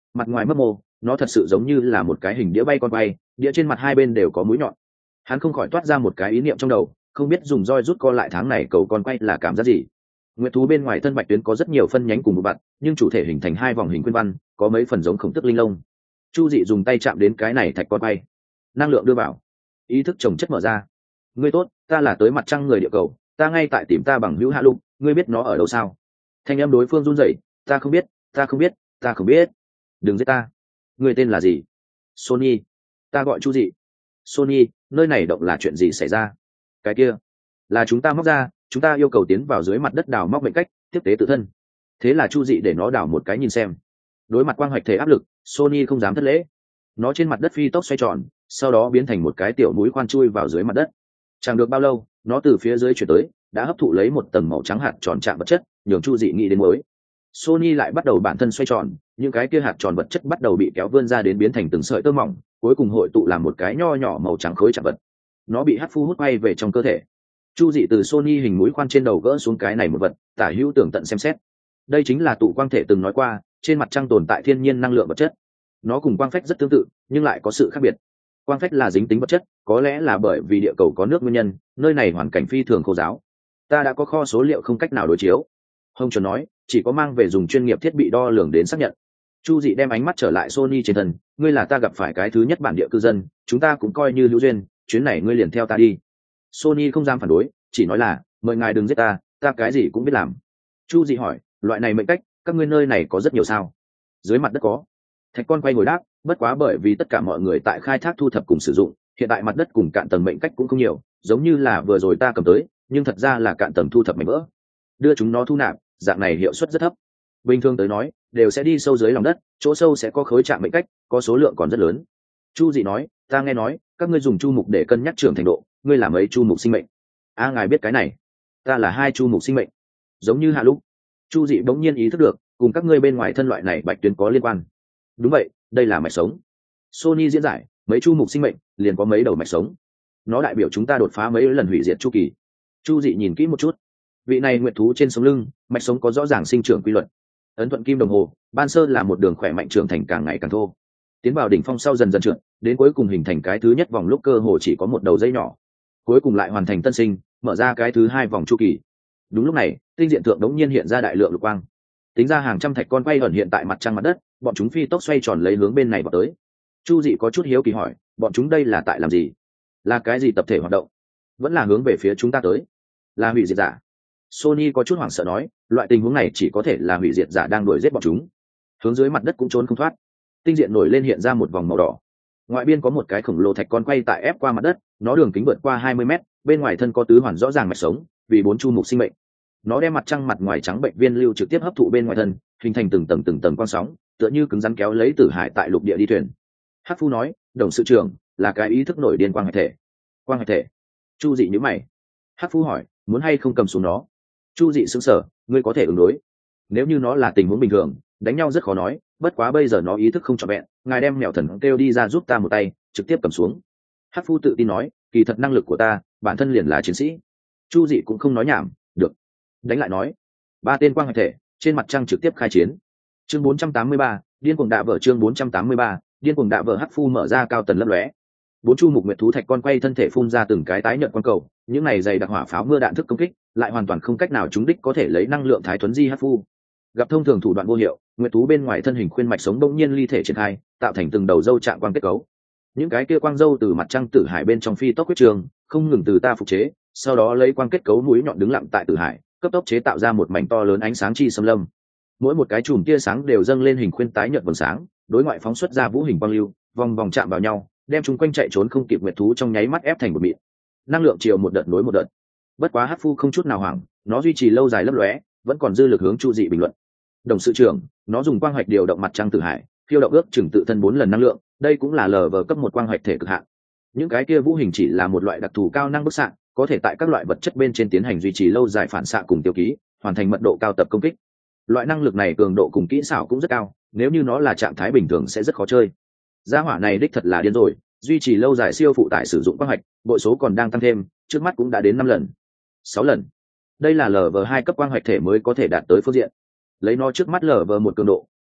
mặt ngoài mấp mô, nó thật sự giống như là một cái hình đĩa bay con quay, đĩa trên mặt hai bên đều có mũi nhọn. Hắn không khỏi toát ra một cái ý niệm trong đầu, không biết dùng roi rút co lại tháng này cầu con quay là cảm giác gì. Nguyệt thú bên ngoài thân bạch tuyến có rất nhiều phân nhánh cùng một vặt, nhưng chủ thể hình thành hai vòng hình quyên văn, có mấy phần giống khổng tức linh lông. Chu Dị dùng tay chạm đến cái này thạch con quay, năng lượng đưa vào, ý thức trồng chất mở ra. Ngươi tốt, ta là tới mặt trăng người địa cầu, ta ngay tại tìm ta bằng hữu Hạ Lục, ngươi biết nó ở đâu sao? Thanh em đối phương run rẩy, ta không biết, ta không biết, ta không biết. Đừng giết ta. Ngươi tên là gì? Sony. Ta gọi Chu Dị. Sony, nơi này động là chuyện gì xảy ra? Cái kia là chúng ta móc ra, chúng ta yêu cầu tiến vào dưới mặt đất đào móc mệnh cách tiếp tế tự thân. Thế là Chu Dị để nó đào một cái nhìn xem. Đối mặt quang hoạch thể áp lực, Sony không dám thất lễ. Nó trên mặt đất phi tốc xoay tròn, sau đó biến thành một cái tiểu mũi khoan chui vào dưới mặt đất. Chẳng được bao lâu, nó từ phía dưới chuyển tới, đã hấp thụ lấy một tầng màu trắng hạt tròn chạm vật chất, nhường Chu Dị nghĩ đến mới. Sony lại bắt đầu bản thân xoay tròn, những cái kia hạt tròn vật chất bắt đầu bị kéo vươn ra đến biến thành từng sợi tơ mỏng, cuối cùng hội tụ làm một cái nho nhỏ màu trắng khối chạm vật. Nó bị hắc phu hút bay về trong cơ thể. Chu Dị từ Sony hình mũi khoan trên đầu gỡ xuống cái này một vật, tả hữu tưởng tận xem xét. Đây chính là tụ quang thể từng nói qua, trên mặt trăng tồn tại thiên nhiên năng lượng vật chất. Nó cùng quang phách rất tương tự, nhưng lại có sự khác biệt. Quang phách là dính tính vật chất, có lẽ là bởi vì địa cầu có nước nguyên nhân, nơi này hoàn cảnh phi thường khô giáo. Ta đã có kho số liệu không cách nào đối chiếu. Hồng chuẩn nói, chỉ có mang về dùng chuyên nghiệp thiết bị đo lường đến xác nhận. Chu Dị đem ánh mắt trở lại Sony trên thân, ngươi là ta gặp phải cái thứ nhất bản địa cư dân, chúng ta cũng coi như hữu duyên, chuyến này ngươi liền theo ta đi. Sony không dám phản đối, chỉ nói là, mời ngài đừng giết ta, ta cái gì cũng biết làm. Chu Dị hỏi, loại này mệnh cách, các ngươi nơi này có rất nhiều sao? Dưới mặt đất có. Thạch con quay ngồi đáp, bất quá bởi vì tất cả mọi người tại khai thác thu thập cùng sử dụng, hiện tại mặt đất cùng cạn tầng mệnh cách cũng không nhiều, giống như là vừa rồi ta cầm tới, nhưng thật ra là cạn tầng thu thập mảnh vỡ. Đưa chúng nó thu nạp, dạng này hiệu suất rất thấp. Bình thường tới nói, đều sẽ đi sâu dưới lòng đất, chỗ sâu sẽ có khối chạm mệnh cách, có số lượng còn rất lớn. Chu Dị nói, ta nghe nói, các ngươi dùng chu mục để cân nhắc trưởng thành độ, ngươi là mấy chu mục sinh mệnh? Ngài biết cái này? Ta là 2 chu mục sinh mệnh. Giống như Hạ Lục. Chu Dị bỗng nhiên ý thức được, cùng các ngươi bên ngoài thân loại này bạch tuyến có liên quan. Đúng vậy, đây là mạch sống. Sony diễn giải, mấy chu mục sinh mệnh liền có mấy đầu mạch sống. Nó đại biểu chúng ta đột phá mấy lần hủy diệt chu kỳ. Chu Dị nhìn kỹ một chút. Vị này nguyệt thú trên sống lưng, mạch sống có rõ ràng sinh trưởng quy luật. Ấn thuận kim đồng hồ, ban sơ là một đường khỏe mạnh trưởng thành càng ngày càng thô. Tiến vào đỉnh phong sau dần dần trượt, đến cuối cùng hình thành cái thứ nhất vòng lúc cơ hồ chỉ có một đầu dây nhỏ. Cuối cùng lại hoàn thành tân sinh, mở ra cái thứ 2 vòng chu kỳ. Đúng lúc này, tinh diện thượng đống nhiên hiện ra đại lượng lục quang. Tính ra hàng trăm thạch con quay ẩn hiện tại mặt trăng mặt đất, bọn chúng phi tốc xoay tròn lấy hướng bên này vào tới. Chu Dị có chút hiếu kỳ hỏi, bọn chúng đây là tại làm gì? Là cái gì tập thể hoạt động? Vẫn là hướng về phía chúng ta tới? Là hủy diệt giả? Sony có chút hoảng sợ nói, loại tình huống này chỉ có thể là hủy diệt giả đang đuổi giết bọn chúng. Hướng dưới mặt đất cũng trốn không thoát. Tinh diện nổi lên hiện ra một vòng màu đỏ. Ngoại biên có một cái khổng lồ thạch con quay tại ép qua mặt đất, nó đường kính vượt qua 20 mét, bên ngoài thân có tứ hoàn rõ ràng mạch sống, vì 4 chu mục sinh mệnh. Nó đem mặt trăng mặt ngoài trắng bệnh viên lưu trực tiếp hấp thụ bên ngoài thân, hình thành từng tầng quang sóng, tựa như cứng rắn kéo lấy tử hải tại lục địa đi thuyền. Hắc Phu nói, đồng sự trưởng, là cái ý thức nổi điên quang hải thể. Quang hải thể? Chu Dị nhíu mày. Hắc Phu hỏi, muốn hay không cầm xuống nó? Chu Dị sững sờ, ngươi có thể ứng đối. Nếu như nó là tình huống bình thường, đánh nhau rất khó nói, bất quá bây giờ nó ý thức không trọn vẹn, ngài đem mèo thần kêu đi ra giúp ta một tay, trực tiếp cầm xuống. Hắc Phu tự tin nói, kỳ thật năng lực của ta, bản thân liền là chiến sĩ. Chu Dị cũng không nói nhảm, được. Đánh lại nói, 3 tên quang hải thể trên mặt trăng trực tiếp khai chiến. Chương 483, điên cuồng đạ vỡ. Chương 483, điên cuồng đạ vỡ. Hắc Phu mở ra cao tần lấp lóe, 4 chu mục nguyệt thú thạch con quay thân thể phun ra từng cái tái nhợt quang cầu, những này dày đặc hỏa pháo mưa đạn thức công kích lại hoàn toàn không cách nào trúng đích có thể lấy năng lượng thái tuấn di Hắc Phu. Gặp thông thường thủ đoạn vô hiệu, nguyệt thú bên ngoài thân hình khuyên mạch sống bỗng nhiên ly thể triển khai, tạo thành từng đầu dâu trạng quang kết cấu. Những cái kia quang dâu từ mặt trăng tử hải bên trong phi tốc huyết trường, không ngừng từ ta phục chế, sau đó lấy quang kết cấu mũi nhọn đứng lặng tại tử hải, cấp tốc chế tạo ra một mảnh to lớn ánh sáng chi xâm lâm. Mỗi một cái chùm tia sáng đều dâng lên hình khuyên tái nhợt vầng sáng, đối ngoại phóng xuất ra vũ hình quang lưu, vòng vòng chạm vào nhau, đem chúng quanh chạy trốn không kịp nguyệt thú trong nháy mắt ép thành một mịn. Năng lượng chiều một đợt nối một đợt. Bất quá Hắc Phu không chút nào hoảng, nó duy trì lâu dài lấp lóe, vẫn còn dư lực hướng Chu Dị bình luận. Đồng sự trưởng, nó dùng quang hoạch điều động mặt trăng tử hải, phiêu động ước chừng tự thân 4 lần năng lượng, đây cũng là LV cấp 1 quang hoạch thể cực hạn. Những cái kia vũ hình chỉ là một loại đặc thù cao năng bức xạ, có thể tại các loại vật chất bên trên tiến hành duy trì lâu dài phản xạ cùng tiêu ký, hoàn thành mật độ cao tập công kích. Loại năng lực này cường độ cùng kỹ xảo cũng rất cao, nếu như nó là trạng thái bình thường sẽ rất khó chơi. Gia hỏa này đích thật là điên rồi, duy trì lâu dài siêu phụ tải sử dụng quang hoạch, bội số còn đang tăng thêm, trước mắt cũng đã đến 5 lần, 6 lần. Đây là LV2 cấp quang hoạch thể mới có thể đạt tới phương diện. Lấy nó trước mắt LV1 cường độ,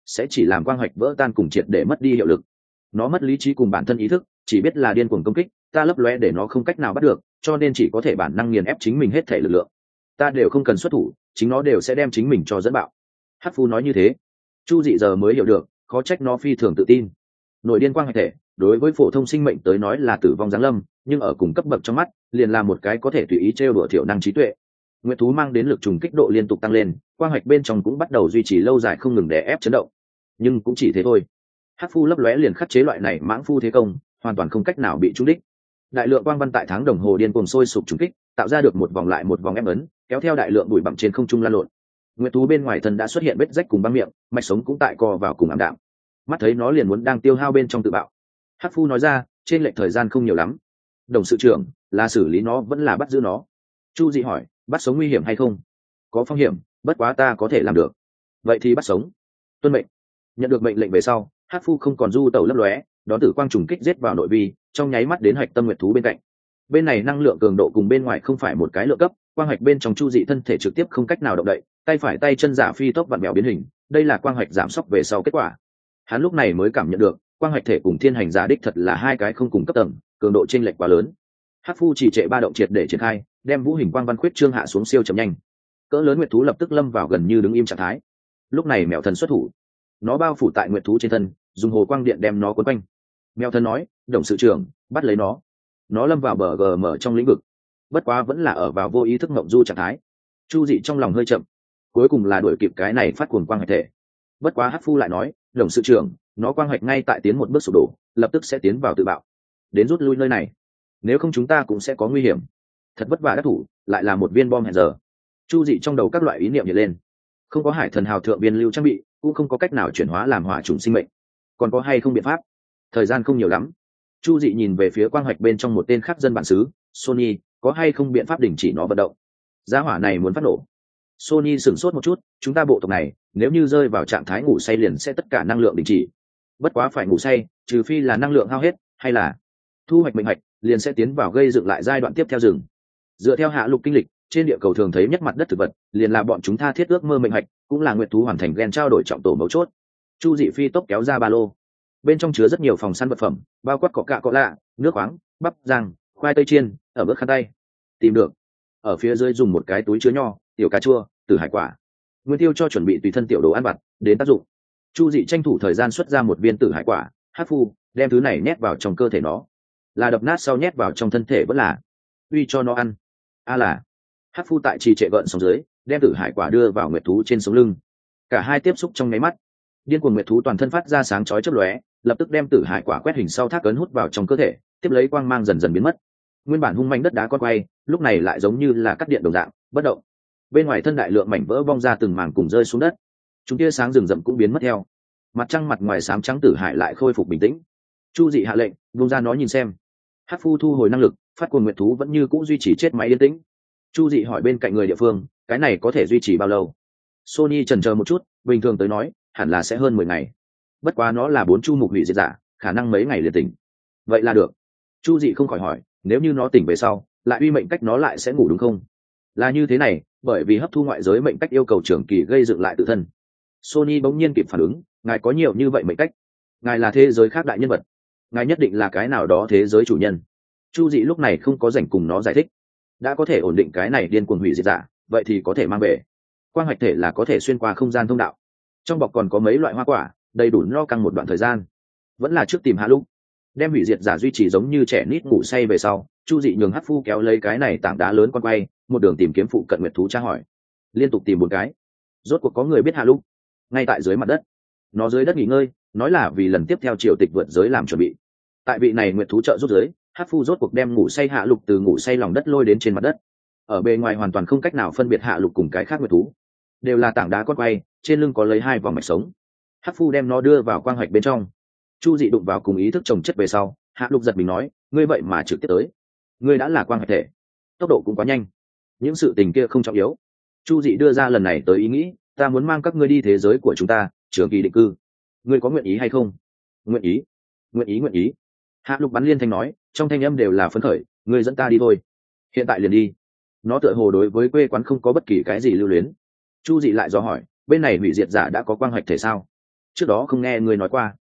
sẽ chỉ làm quang hoạch vỡ tan cùng triệt để mất đi hiệu lực. Nó mất lý trí cùng bản thân ý thức, chỉ biết là điên cuồng công kích, ta lấp lóe để nó không cách nào bắt được, cho nên chỉ có thể bản năng nghiền ép chính mình hết thể lực lượng. Ta đều không cần xuất thủ, chính nó đều sẽ đem chính mình cho dẫn bạo. Hắc Phu nói như thế, Chu Dị giờ mới hiểu được, khó trách nó phi thường tự tin. Nội điên quang hoạch thể đối với phổ thông sinh mệnh tới nói là tử vong giáng lâm, nhưng ở cùng cấp bậc trong mắt liền là một cái có thể tùy ý trêu đùa thiểu năng trí tuệ. Nguyệt thú mang đến lực trùng kích độ liên tục tăng lên, quang hoạch bên trong cũng bắt đầu duy trì lâu dài không ngừng để ép chấn động, nhưng cũng chỉ thế thôi. Hắc Phu lấp lóe liền khắc chế loại này mãng phu thế công, hoàn toàn không cách nào bị trúng đích. Đại lượng quang văn tại tháng đồng hồ điên cuồng sôi sục trùng kích, tạo ra được một vòng lại một vòng ép ấn, kéo theo đại lượng bụi bặm trên không trung lan lộn. Nguyệt thú bên ngoài thân đã xuất hiện vết rách cùng băng miệng, mạch sống cũng tại co vào cùng ảm đạm. Mắt thấy nó liền muốn đang tiêu hao bên trong tự bạo. Hắc Phu nói ra, trên lệch thời gian không nhiều lắm. Đồng sự trưởng, là xử lý nó vẫn là bắt giữ nó? Chu Dị hỏi, bắt sống nguy hiểm hay không? Có phong hiểm, bất quá ta có thể làm được. Vậy thì bắt sống. Tuân mệnh. Nhận được mệnh lệnh về sau, Hắc Phu không còn du tẩu lấp lóe, đón tử quang trùng kích giết vào nội vi, trong nháy mắt đến hạch tâm nguyệt thú bên cạnh. Bên này năng lượng cường độ cùng bên ngoài không phải một cái lượng cấp, quang hạch bên trong Chu Dị thân thể trực tiếp không cách nào động đậy, tay phải tay chân giả phi tốc vặn mèo biến hình, đây là quang hạch giảm sốc về sau kết quả. Hắn lúc này mới cảm nhận được, quang hạch thể cùng thiên hành giả đích thật là hai cái không cùng cấp tầng, cường độ chênh lệch quá lớn. Hắc Phu chỉ trệ ba động triệt để triển khai, đem vũ hình quang văn khuyết trương hạ xuống siêu chậm nhanh. Cỡ lớn nguyệt thú lập tức lâm vào gần như đứng im trạng thái. Lúc này mèo thần xuất thủ, nó bao phủ tại nguyệt thú trên thân, dùng hồ quang điện đem nó quấn quanh. Mèo thần nói, đồng sự trưởng, bắt lấy nó. Nó lâm vào bờ gm trong lĩnh vực, bất quá vẫn là ở vào vô ý thức ngộng du trạng thái. Chu Dị trong lòng hơi chậm, cuối cùng là đuổi kịp cái này phát cuồng quang hạch thể. Bất quá Hắc Phu lại nói, đồng sự trưởng, nó quang hạch ngay tại tiến một bước sụp đổ, lập tức sẽ tiến vào tự bạo, đến rút lui nơi này, nếu không chúng ta cũng sẽ có nguy hiểm. Thật vất vả đắc thủ, lại là một viên bom hẹn giờ. Chu Dị trong đầu các loại ý niệm hiện lên, không có hải thần hào thượng viên lưu trang bị, cũng không có cách nào chuyển hóa làm hỏa trùng sinh mệnh, còn có hay không biện pháp? Thời gian không nhiều lắm. Chu Dị nhìn về phía quang hoạch bên trong một tên khác dân bản xứ, Sony, có hay không biện pháp đình chỉ nó vận động? Gia hỏa này muốn phát nổ. Sony sửng sốt một chút, chúng ta bộ tộc này nếu như rơi vào trạng thái ngủ say liền sẽ tất cả năng lượng đình chỉ. Bất quá phải ngủ say, trừ phi là năng lượng hao hết, hay là thu hoạch mệnh hạch, liền sẽ tiến vào gây dựng lại giai đoạn tiếp theo rừng. Dựa theo hạ lục kinh lịch, trên địa cầu thường thấy nhất mặt đất thực vật, liền là bọn chúng tha thiết ước mơ mệnh hạch, cũng là nguyệt thú hoàn thành gen trao đổi trọng tổ mấu chốt. Chu Dị phi tốc kéo ra ba lô, bên trong chứa rất nhiều phòng săn vật phẩm, bao quát cỏ cạ cọ lạ, nước khoáng, bắp rang, khoai tây chiên, ở bước khăn tay. Tìm được. Ở phía dưới dùng một cái túi chứa nho, tiểu cà chua, tử hải quả. Nguyên Tiêu cho chuẩn bị tùy thân tiểu đồ ăn vặt, đến tác dụng. Chu Dị tranh thủ thời gian xuất ra một viên tử hải quả, Hắc Phu đem thứ này nhét vào trong cơ thể nó. Là đập nát sau nhét vào trong thân thể vẫn là uy cho nó ăn. Là Hắc Phu tại trì trệ gợn sóng dưới, đem tử hải quả đưa vào nguyệt thú trên sống lưng. Cả hai tiếp xúc trong nháy mắt, điên cuồng nguyệt thú toàn thân phát ra sáng chói chớp lóe, lập tức đem tử hải quả quét hình sau thác ấn hút vào trong cơ thể, tiếp lấy quang mang dần dần biến mất. Nguyên bản hung manh đất đá con quay, lúc này lại giống như là cắt điện đồng dạng, bất động. Bên ngoài thân đại lượng mảnh vỡ bong ra từng mảng cùng rơi xuống đất. Chúng tia sáng rừng rậm cũng biến mất theo. Mặt trăng mặt ngoài xám trắng tử hải lại khôi phục bình tĩnh. Chu Dị hạ lệnh, buông ra nó nhìn xem. Hắc Phu thu hồi năng lực, phát cuồng nguyệt thú vẫn như cũ duy trì chết máy yên tĩnh. Chu Dị hỏi bên cạnh người địa phương, cái này có thể duy trì bao lâu? Sony chần chờ một chút, bình thường tới nói, hẳn là sẽ hơn 10 ngày. Bất quá nó là 4 chu mục hủy diệt giả, khả năng mấy ngày liền tỉnh. Vậy là được. Chu Dị không khỏi hỏi, nếu như nó tỉnh về sau, lại uy mệnh cách nó lại sẽ ngủ đúng không? Là như thế này, bởi vì hấp thu ngoại giới mệnh cách yêu cầu trường kỳ gây dựng lại tự thân. Sony bỗng nhiên kịp phản ứng, ngài có nhiều như vậy mệnh cách, ngài là thế giới khác đại nhân vật, ngài nhất định là cái nào đó thế giới chủ nhân. Chu Dị lúc này không có rảnh cùng nó giải thích, đã có thể ổn định cái này điên cuồng hủy diệt giả, vậy thì có thể mang về. Quang hoạch thể là có thể xuyên qua không gian thông đạo, trong bọc còn có mấy loại hoa quả, đầy đủ no căng một đoạn thời gian. Vẫn là trước tìm hạ lúc, đem hủy diệt giả duy trì giống như trẻ nít ngủ say về sau, Chu Dị nhường Hắc Phu kéo lấy cái này tảng đá lớn con quay, một đường tìm kiếm phụ cận nguyệt thú tra hỏi, liên tục tìm một cái, rốt cuộc có người biết hạ lúc, ngay tại dưới mặt đất. Nó dưới đất nghỉ ngơi, nói là vì lần tiếp theo triều tịch vượt giới làm chuẩn bị. Tại vị này nguyệt thú trợ rút giới, Hắc Phu rốt cuộc đem ngủ say hạ lục từ ngủ say lòng đất lôi đến trên mặt đất. Ở bề ngoài hoàn toàn không cách nào phân biệt hạ lục cùng cái khác nguyệt thú, đều là tảng đá con quay, trên lưng có lấy 2 vòng mạch sống. Hắc Phu đem nó đưa vào quang hoạch bên trong. Chu Dị đụng vào cùng ý thức trồng chất về sau, hạ lục giật mình nói, ngươi vậy mà trực tiếp tới, ngươi đã là quang hoạch thể, tốc độ cũng quá nhanh. Những sự tình kia không trọng yếu. Chu Dị đưa ra lần này tới ý nghĩ, ta muốn mang các ngươi đi thế giới của chúng ta, trường kỳ định cư. Ngươi có nguyện ý hay không? Nguyện ý, nguyện ý, nguyện ý. Hạ lục bắn liên thanh nói, trong thanh âm đều là phấn khởi, ngươi dẫn ta đi thôi. Hiện tại liền đi. Nó tựa hồ đối với quê quán không có bất kỳ cái gì lưu luyến. Chu Dị lại do hỏi, bên này hủy diệt giả đã có quang hoạch thể sao? trước đó không nghe ngươi nói qua.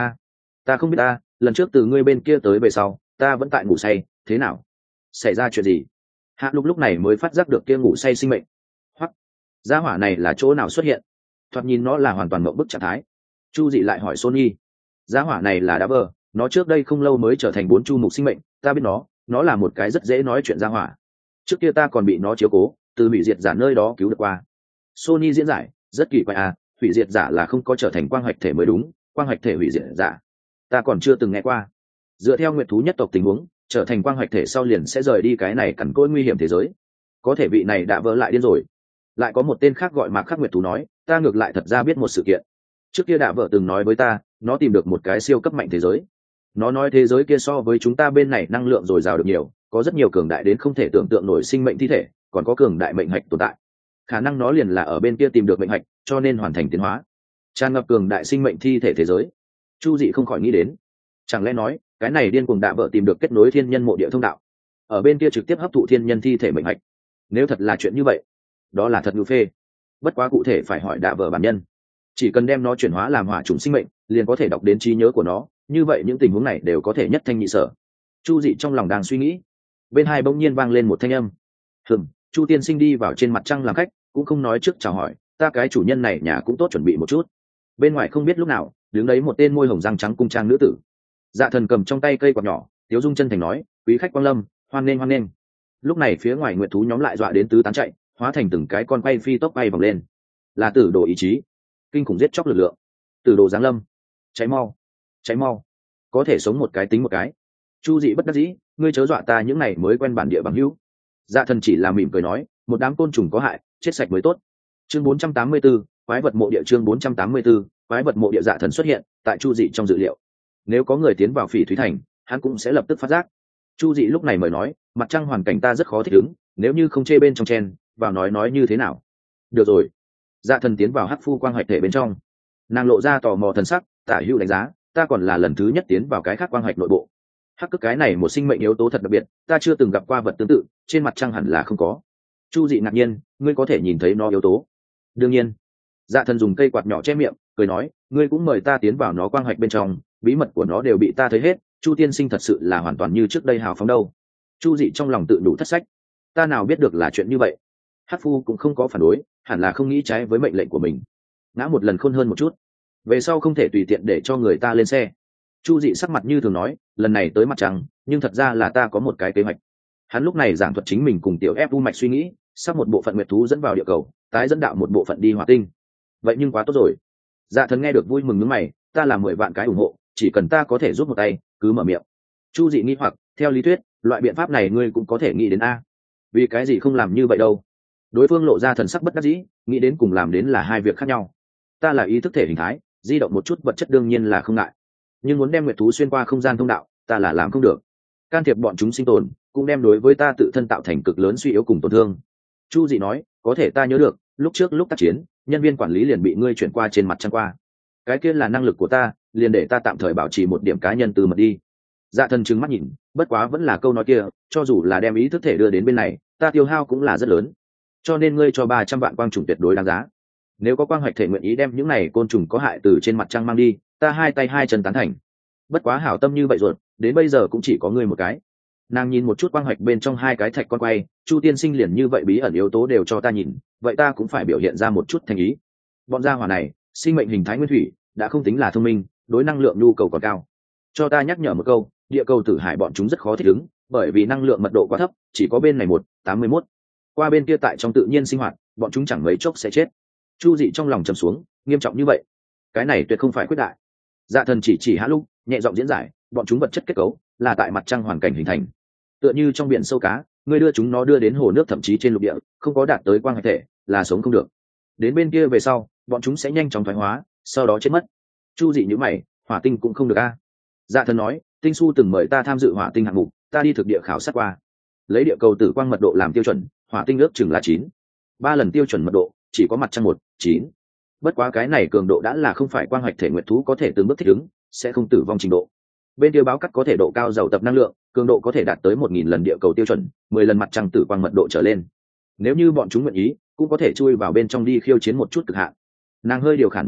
Ta không biết ta, lần trước từ ngươi bên kia tới về sau ta vẫn tại ngủ say, thế nào, xảy ra chuyện gì? Hạ Lục lúc này mới phát giác được kia ngủ say sinh mệnh. Hoặc gia hỏa này là chỗ nào xuất hiện? Thoạt nhìn nó là hoàn toàn mộng bức trạng thái. Chu Dị lại hỏi Sony, gia hỏa này là đã vờ, nó trước đây không lâu mới trở thành 4 chu mục sinh mệnh, ta biết nó là một cái rất dễ nói chuyện gia hỏa. Trước kia ta còn bị nó chiếu cố, từ hủy diệt giả nơi đó cứu được qua. Sony diễn giải, rất kỳ quái hủy diệt giả là không có trở thành quang hoạch thể mới đúng, quang hoạch thể hủy diệt giả ta còn chưa từng nghe qua. Dựa theo nguyệt thú nhất tộc tình huống, trở thành quang hoạch thể sau liền sẽ rời đi cái này cằn cỗi nguy hiểm thế giới. Có thể vị này đã vỡ lại điên rồi. Lại có một tên khác gọi Mạc Khắc Nguyệt thú nói, ta ngược lại thật ra biết một sự kiện. Trước kia đã vợ từng nói với ta, nó tìm được một cái siêu cấp mạnh thế giới. Nó nói thế giới kia so với chúng ta bên này năng lượng dồi dào được nhiều, có rất nhiều cường đại đến không thể tưởng tượng nổi sinh mệnh thi thể, còn có cường đại mệnh hạch tồn tại. Khả năng nó liền là ở bên kia tìm được mệnh hạch, cho nên hoàn thành tiến hóa, tràn ngập cường đại sinh mệnh thi thể thế giới. Chu Dị không khỏi nghĩ đến, chẳng lẽ nói cái này điên cuồng đạ vợ tìm được kết nối thiên nhân mộ địa thông đạo, ở bên kia trực tiếp hấp thụ thiên nhân thi thể mệnh hạch? Nếu thật là chuyện như vậy, đó là thật ngưu phê. Bất quá cụ thể phải hỏi đạ vợ bản nhân. Chỉ cần đem nó chuyển hóa làm hỏa chủng sinh mệnh, liền có thể đọc đến trí nhớ của nó, như vậy những tình huống này đều có thể nhất thanh nhị sở. Chu Dị trong lòng đang suy nghĩ, bên hai bỗng nhiên vang lên một thanh âm. Chu tiên sinh đi vào trên mặt trăng làm khách, cũng không nói trước chào hỏi, ta cái chủ nhân này nhà cũng tốt chuẩn bị một chút. Bên ngoài không biết lúc nào đứng đấy một tên môi hồng răng trắng cung trang nữ tử. Dạ Thần cầm trong tay cây quạt nhỏ, tiếu dung chân thành nói, quý khách quang lâm, hoan nghênh hoan nghênh. Lúc này phía ngoài nguyệt thú nhóm lại dọa đến tứ tán chạy, hóa thành từng cái con quay phi tốc bay vòng lên. Là tử đồ ý chí, kinh khủng giết chóc lực lượng. Tử đồ giáng lâm, cháy mau, cháy mau, có thể sống một cái tính một cái. Chu Dị bất đắc dĩ, ngươi chớ dọa ta những này mới quen bản địa bằng hữu. Dạ Thần chỉ là mỉm cười nói, một đám côn trùng có hại, chết sạch mới tốt. Chương 484, quái vật mộ địa. Chương 484, quái vật mộ địa. Dạ Thần xuất hiện tại Chu Dị trong dự liệu. Nếu có người tiến vào Phỉ Thúy Thành, hắn cũng sẽ lập tức phát giác. Chu Dị lúc này mới nói, mặt trăng hoàn cảnh ta rất khó thích ứng, nếu như không chê bên trong chen vào nói như thế nào? Được rồi. Dạ Thần tiến vào hắc phu quang hoạch thể bên trong, nàng lộ ra tò mò thần sắc, tả hữu đánh giá, ta còn là lần thứ nhất tiến vào cái khác quang hoạch nội bộ. Hắc cước cái này một sinh mệnh yếu tố thật đặc biệt, ta chưa từng gặp qua vật tương tự, trên mặt trăng hẳn là không có. Chu Dị ngạc nhiên, ngươi có thể nhìn thấy nó yếu tố? Đương nhiên. Dạ Thần dùng cây quạt nhỏ che miệng, cười nói, ngươi cũng mời ta tiến vào nó quang hoạch bên trong, bí mật của nó đều bị ta thấy hết. Chu tiên sinh thật sự là hoàn toàn như trước đây hào phóng đâu. Chu Dị trong lòng tự đủ thất sách, ta nào biết được là chuyện như vậy. Hắc phu cũng không có phản đối, hẳn là không nghĩ trái với mệnh lệnh của mình. Ngã một lần khôn hơn một chút, về sau không thể tùy tiện để cho người ta lên xe. Chu Dị sắc mặt như thường nói, lần này tới mặt trăng, nhưng thật ra là ta có một cái kế hoạch. Hắn lúc này giảng thuật chính mình cùng tiểu ép u mạch suy nghĩ, sắp một bộ phận nguyệt thú dẫn vào địa cầu, tái dẫn đạo một bộ phận đi hỏa tinh. Vậy nhưng quá tốt rồi. Dạ Thần nghe được vui mừng nhướng mày, ta là 10 vạn cái ủng hộ, chỉ cần ta có thể giúp một tay, cứ mở miệng. Chu Dị nghi hoặc, theo lý thuyết, loại biện pháp này ngươi cũng có thể nghĩ đến a. Vì cái gì không làm như vậy đâu? Đối phương lộ ra thần sắc bất đắc dĩ, nghĩ đến cùng làm đến là hai việc khác nhau. Ta là ý thức thể hình thái, di động một chút vật chất đương nhiên là không ngại, nhưng muốn đem nguyệt thú xuyên qua không gian thông đạo, ta là làm không được. Can thiệp bọn chúng sinh tồn, cũng đem đối với ta tự thân tạo thành cực lớn suy yếu cùng tổn thương. Chu Dị nói, có thể ta nhớ được, lúc trước lúc tác chiến, nhân viên quản lý liền bị ngươi chuyển qua trên mặt trăng qua. Cái kia là năng lực của ta, liền để ta tạm thời bảo trì một điểm cá nhân từ mật đi. Dạ Thần trừng mắt nhìn, bất quá vẫn là câu nói kia, cho dù là đem ý thức thể đưa đến bên này, ta tiêu hao cũng là rất lớn. Cho nên ngươi cho 300 vạn quang trùng tuyệt đối đáng giá. Nếu có quang hoạch thể nguyện ý đem những này côn trùng có hại từ trên mặt trăng mang đi, ta hai tay hai chân tán thành. Bất quá hảo tâm như vậy ruột, đến bây giờ cũng chỉ có ngươi một cái. Nàng nhìn một chút quang hoạch bên trong hai cái thạch con quay, Chu tiên sinh liền như vậy bí ẩn yếu tố đều cho ta nhìn, vậy ta cũng phải biểu hiện ra một chút thành ý. Bọn gia hỏa này, sinh mệnh hình thái nguyên thủy, đã không tính là thông minh, đối năng lượng nhu cầu còn cao. Cho ta nhắc nhở một câu, địa cầu Tử Hải bọn chúng rất khó thích ứng, bởi vì năng lượng mật độ quá thấp, chỉ có bên này 181. Qua bên kia tại trong tự nhiên sinh hoạt, bọn chúng chẳng mấy chốc sẽ chết. Chu Dị trong lòng trầm xuống, nghiêm trọng như vậy, cái này tuyệt không phải quyết đại. Dạ Thần chỉ Hạ Lục, nhẹ giọng diễn giải, bọn chúng vật chất kết cấu là tại mặt trăng hoàn cảnh hình thành, tựa như trong biển sâu cá, ngươi đưa chúng nó đưa đến hồ nước thậm chí trên lục địa, không có đạt tới quang hải thể là sống không được. Đến bên kia về sau, bọn chúng sẽ nhanh chóng thoái hóa, sau đó chết mất. Chu Dị nhíu mày, hỏa tinh cũng không được a. Dạ Thần nói, Tinh Su từng mời ta tham dự hỏa tinh hạng mục, ta đi thực địa khảo sát qua, lấy địa cầu tử quang mật độ làm tiêu chuẩn, hỏa tinh ước chừng là 9. 3 lần tiêu chuẩn mật độ, chỉ có mặt trăng 9. Bất quá cái này cường độ đã là không phải quang hoạch thể nguyệt thú có thể từng bước thích ứng, sẽ không tử vong trình độ. Bên kia báo cắt có thể độ cao giàu tập năng lượng, cường độ có thể đạt tới 1000 lần địa cầu tiêu chuẩn, 10 lần mặt trăng tử quang mật độ trở lên. Nếu như bọn chúng nguyện ý, cũng có thể chui vào bên trong đi khiêu chiến một chút cực hạn. Nàng hơi điều khản một câu,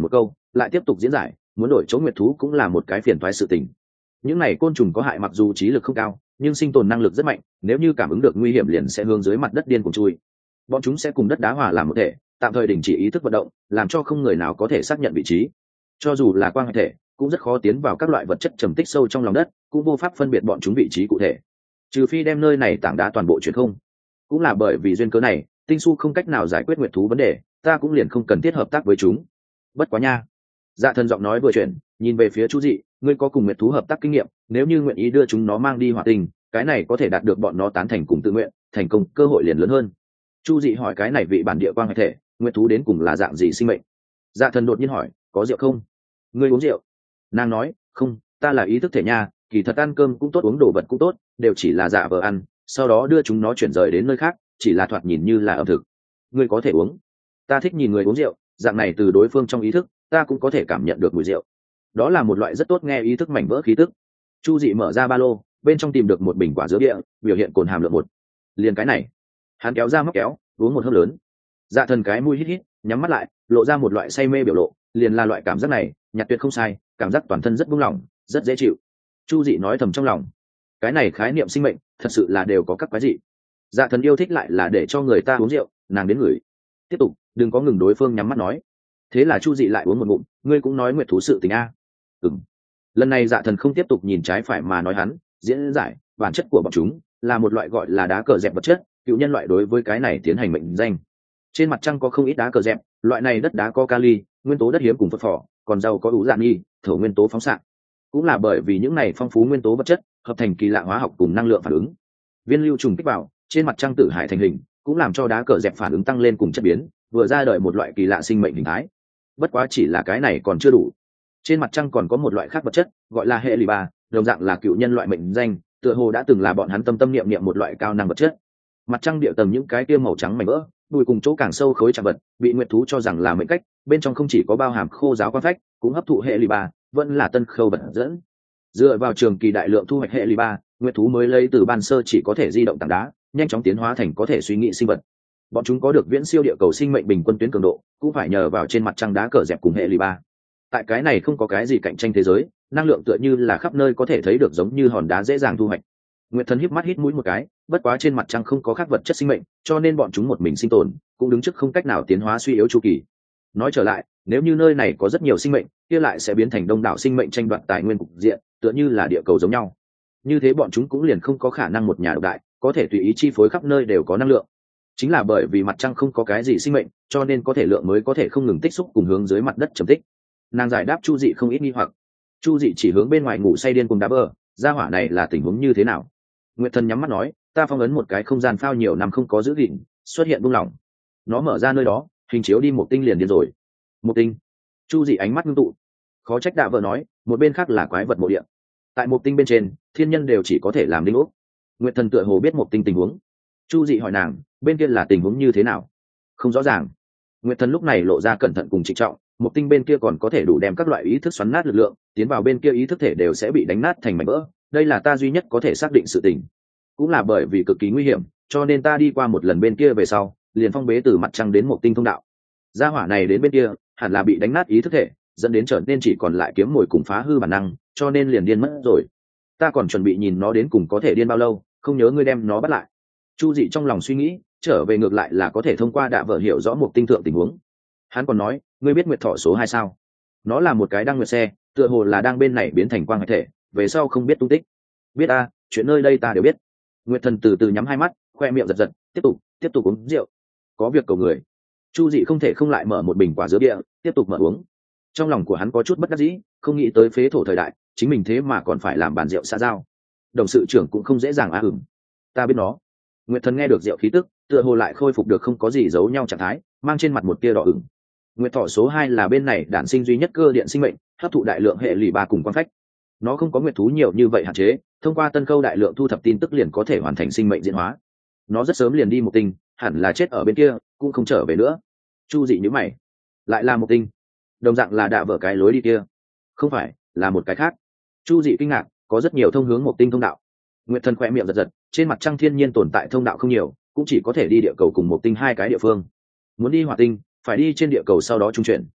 lại tiếp tục diễn giải, muốn đổi chỗ nguyệt thú cũng là một cái phiền toái sự tình. Những này côn trùng có hại mặc dù trí lực không cao, nhưng sinh tồn năng lực rất mạnh, nếu như cảm ứng được nguy hiểm liền sẽ hướng dưới mặt đất điên cuồng chui. Bọn chúng sẽ cùng đất đá hòa làm một thể, tạm thời đình chỉ ý thức vận động, làm cho không người nào có thể xác nhận vị trí. Cho dù là quang hải thể, cũng rất khó tiến vào các loại vật chất trầm tích sâu trong lòng đất, cũng vô pháp phân biệt bọn chúng vị trí cụ thể. Trừ phi đem nơi này tảng đá toàn bộ chuyển không. Cũng là bởi vì duyên cớ này, tinh su không cách nào giải quyết nguyệt thú vấn đề, ta cũng liền không cần thiết hợp tác với chúng. Bất quá nha. Dạ Thần giọng nói vừa chuyển, nhìn về phía Chu Dị, ngươi có cùng nguyệt thú hợp tác kinh nghiệm, nếu như nguyện ý đưa chúng nó mang đi hỏa tinh, cái này có thể đạt được bọn nó tán thành cùng tự nguyện, thành công cơ hội liền lớn hơn. Chu Dị hỏi cái này vị bản địa quang hải thể, nguyệt thú đến cùng là dạng gì sinh mệnh? Dạ Thần đột nhiên hỏi, có rượu không? Ngươi uống rượu? Nàng nói, không, ta là ý thức thể nha, kỳ thật ăn cơm cũng tốt uống đồ vật cũng tốt, đều chỉ là dạ vờ ăn, sau đó đưa chúng nó chuyển rời đến nơi khác, chỉ là thoạt nhìn như là ẩm thực. Ngươi có thể uống. Ta thích nhìn người uống rượu, dạng này từ đối phương trong ý thức, ta cũng có thể cảm nhận được mùi rượu. Đó là một loại rất tốt nghe ý thức mảnh vỡ khí tức. Chu Dị mở ra ba lô, bên trong tìm được một bình quả dứa địa, biểu hiện cồn hàm lượng 1. Liền cái này, hắn kéo ra móc kéo, uống một hớp lớn. Dạ Thần cái mũi hít hít, nhắm mắt lại, lộ ra một loại say mê biểu lộ, liền là loại cảm giác này, nhạt tuyệt không sai, cảm giác toàn thân rất buông lỏng, rất dễ chịu. Chu Dị nói thầm trong lòng, cái này khái niệm sinh mệnh, thật sự là đều có các quái dị. Dạ Thần yêu thích lại là để cho người ta uống rượu, nàng đến ngửi. Tiếp tục, đừng có ngừng đối phương nhắm mắt nói. Thế là Chu Dị lại uống một ngụm, ngươi cũng nói nguyệt thú sự tình a. Ừm. Lần này Dạ Thần không tiếp tục nhìn trái phải mà nói hắn, diễn giải, bản chất của bọn chúng là một loại gọi là đá cờ dẹp vật chất, cựu nhân loại đối với cái này tiến hành mệnh danh. Trên mặt trăng có không ít đá cờ dẹp, loại này đất đá có kali, nguyên tố đất hiếm cùng phosphor, còn giàu có ủ dạn nghi, thổ nguyên tố phóng xạ. Cũng là bởi vì những này phong phú nguyên tố vật chất hợp thành kỳ lạ hóa học cùng năng lượng phản ứng. Viên lưu trùng kích vào, trên mặt trăng tử hải thành hình, cũng làm cho đá cờ dẹp phản ứng tăng lên cùng chất biến, vừa ra đời một loại kỳ lạ sinh mệnh hình thái. Bất quá chỉ là cái này còn chưa đủ. Trên mặt trăng còn có một loại khác vật chất, gọi là hệ lì ba, đồng dạng là cựu nhân loại mệnh danh, tựa hồ đã từng là bọn hắn tâm tâm niệm niệm một loại cao năng vật chất. Mặt trăng địa tầng những cái kia màu trắng mảnh vỡ, bụi cùng chỗ càng sâu khối chạm vật, bị nguyệt thú cho rằng là mệnh cách, bên trong không chỉ có bao hàm khô giáo quan phách, cũng hấp thụ hệ lì ba, vẫn là tân khâu vật dẫn. Dựa vào trường kỳ đại lượng thu hoạch hệ lì ba, nguyệt thú mới lấy từ ban sơ chỉ có thể di động tảng đá, nhanh chóng tiến hóa thành có thể suy nghĩ sinh vật. Bọn chúng có được viễn siêu địa cầu sinh mệnh bình quân tuyến cường độ, cũng phải nhờ vào trên mặt trăng đá cờ dẹp cùng hệ lì ba. Tại cái này không có cái gì cạnh tranh thế giới, năng lượng tựa như là khắp nơi có thể thấy được, giống như hòn đá dễ dàng thu hoạch. Nguyệt Thần híp mắt hít mũi một cái, bất quá trên mặt trăng không có khác vật chất sinh mệnh, cho nên bọn chúng một mình sinh tồn, cũng đứng trước không cách nào tiến hóa suy yếu chu kỳ. Nói trở lại, nếu như nơi này có rất nhiều sinh mệnh, kia lại sẽ biến thành đông đảo sinh mệnh tranh đoạt tài nguyên cục diện, tựa như là địa cầu giống nhau. Như thế bọn chúng cũng liền không có khả năng một nhà độc đại, có thể tùy ý chi phối khắp nơi đều có năng lượng. Chính là bởi vì mặt trăng không có cái gì sinh mệnh, cho nên có thể lượng mới có thể không ngừng tích xúc cùng hướng dưới mặt đất trầm tích. Nàng giải đáp Chu Dị không ít nghi hoặc. Chu Dị chỉ hướng bên ngoài ngủ say điên cùng đá bờ, gia hỏa này là tình huống như thế nào? Nguyệt Thần nhắm mắt nói, ta phong ấn một cái không gian phao nhiều năm không có giữ gìn, xuất hiện buông lỏng. Nó mở ra nơi đó, hình chiếu đi một tinh liền điên rồi. Một tinh? Chu Dị ánh mắt ngưng tụ. Khó trách đạ vợ nói, một bên khác là quái vật mộ địa. Tại một tinh bên trên, thiên nhân đều chỉ có thể làm đinh ốc. Nguyệt Thần tựa hồ biết một tinh tình huống. Chu Dị hỏi nàng, bên kia là tình huống như thế nào? Không rõ ràng. Nguyệt Thần lúc này lộ ra cẩn thận cùng trịnh trọng, một tinh bên kia còn có thể đủ đem các loại ý thức xoắn nát lực lượng, tiến vào bên kia ý thức thể đều sẽ bị đánh nát thành mảnh vỡ. Đây là ta duy nhất có thể xác định sự tình. Cũng là bởi vì cực kỳ nguy hiểm, cho nên ta đi qua một lần bên kia về sau, liền phong bế từ mặt trăng đến một tinh thông đạo. Gia hỏa này đến bên kia, hẳn là bị đánh nát ý thức thể, dẫn đến trở nên chỉ còn lại kiếm mồi cùng phá hư bản năng, cho nên liền điên mất rồi. Ta còn chuẩn bị nhìn nó đến cùng có thể điên bao lâu, không nhớ ngươi đem nó bắt lại. Chu Dị trong lòng suy nghĩ, trở về ngược lại là có thể thông qua đạ vợ hiểu rõ một tinh thượng tình huống. Hắn còn nói, ngươi biết nguyệt thỏ số 2 sao? Nó là một cái đang nguyệt xe, tựa hồ là đang bên này biến thành quang hải thể, về sau không biết tung tích. Biết a, chuyện nơi đây ta đều biết. Nguyệt Thần từ từ nhắm hai mắt, khoe miệng giật giật, tiếp tục uống rượu. Có việc cầu người. Chu Dị không thể không lại mở một bình quả dứa địa, tiếp tục mở uống. Trong lòng của hắn có chút bất đắc dĩ, không nghĩ tới phế thổ thời đại, chính mình thế mà còn phải làm bàn rượu xã giao. Đồng sự trưởng cũng không dễ dàng ta biết nó. Nguyệt Thần nghe được rượu khí tức, tựa hồ lại khôi phục được không có gì giấu nhau trạng thái, mang trên mặt một tia đỏ ửng. Nguyệt thỏ số 2 là bên này đản sinh duy nhất cơ điện sinh mệnh, hấp thụ đại lượng hệ lụy ba cùng quang phách. Nó không có nguyệt thú nhiều như vậy hạn chế, thông qua tân khâu đại lượng thu thập tin tức liền có thể hoàn thành sinh mệnh diễn hóa. Nó rất sớm liền đi một tinh, hẳn là chết ở bên kia, cũng không trở về nữa. Chu Dị nhíu mày, lại là một tinh, đồng dạng là đạ vỡ cái lối đi kia. Không phải, là một cái khác. Chu Dị kinh ngạc, có rất nhiều thông hướng một tinh thông đạo. Nguyệt Thần khỏe miệng giật giật, trên mặt trăng thiên nhiên tồn tại thông đạo không nhiều, cũng chỉ có thể đi địa cầu cùng một tinh hai cái địa phương. Muốn đi hỏa tinh, phải đi trên địa cầu sau đó trung chuyển.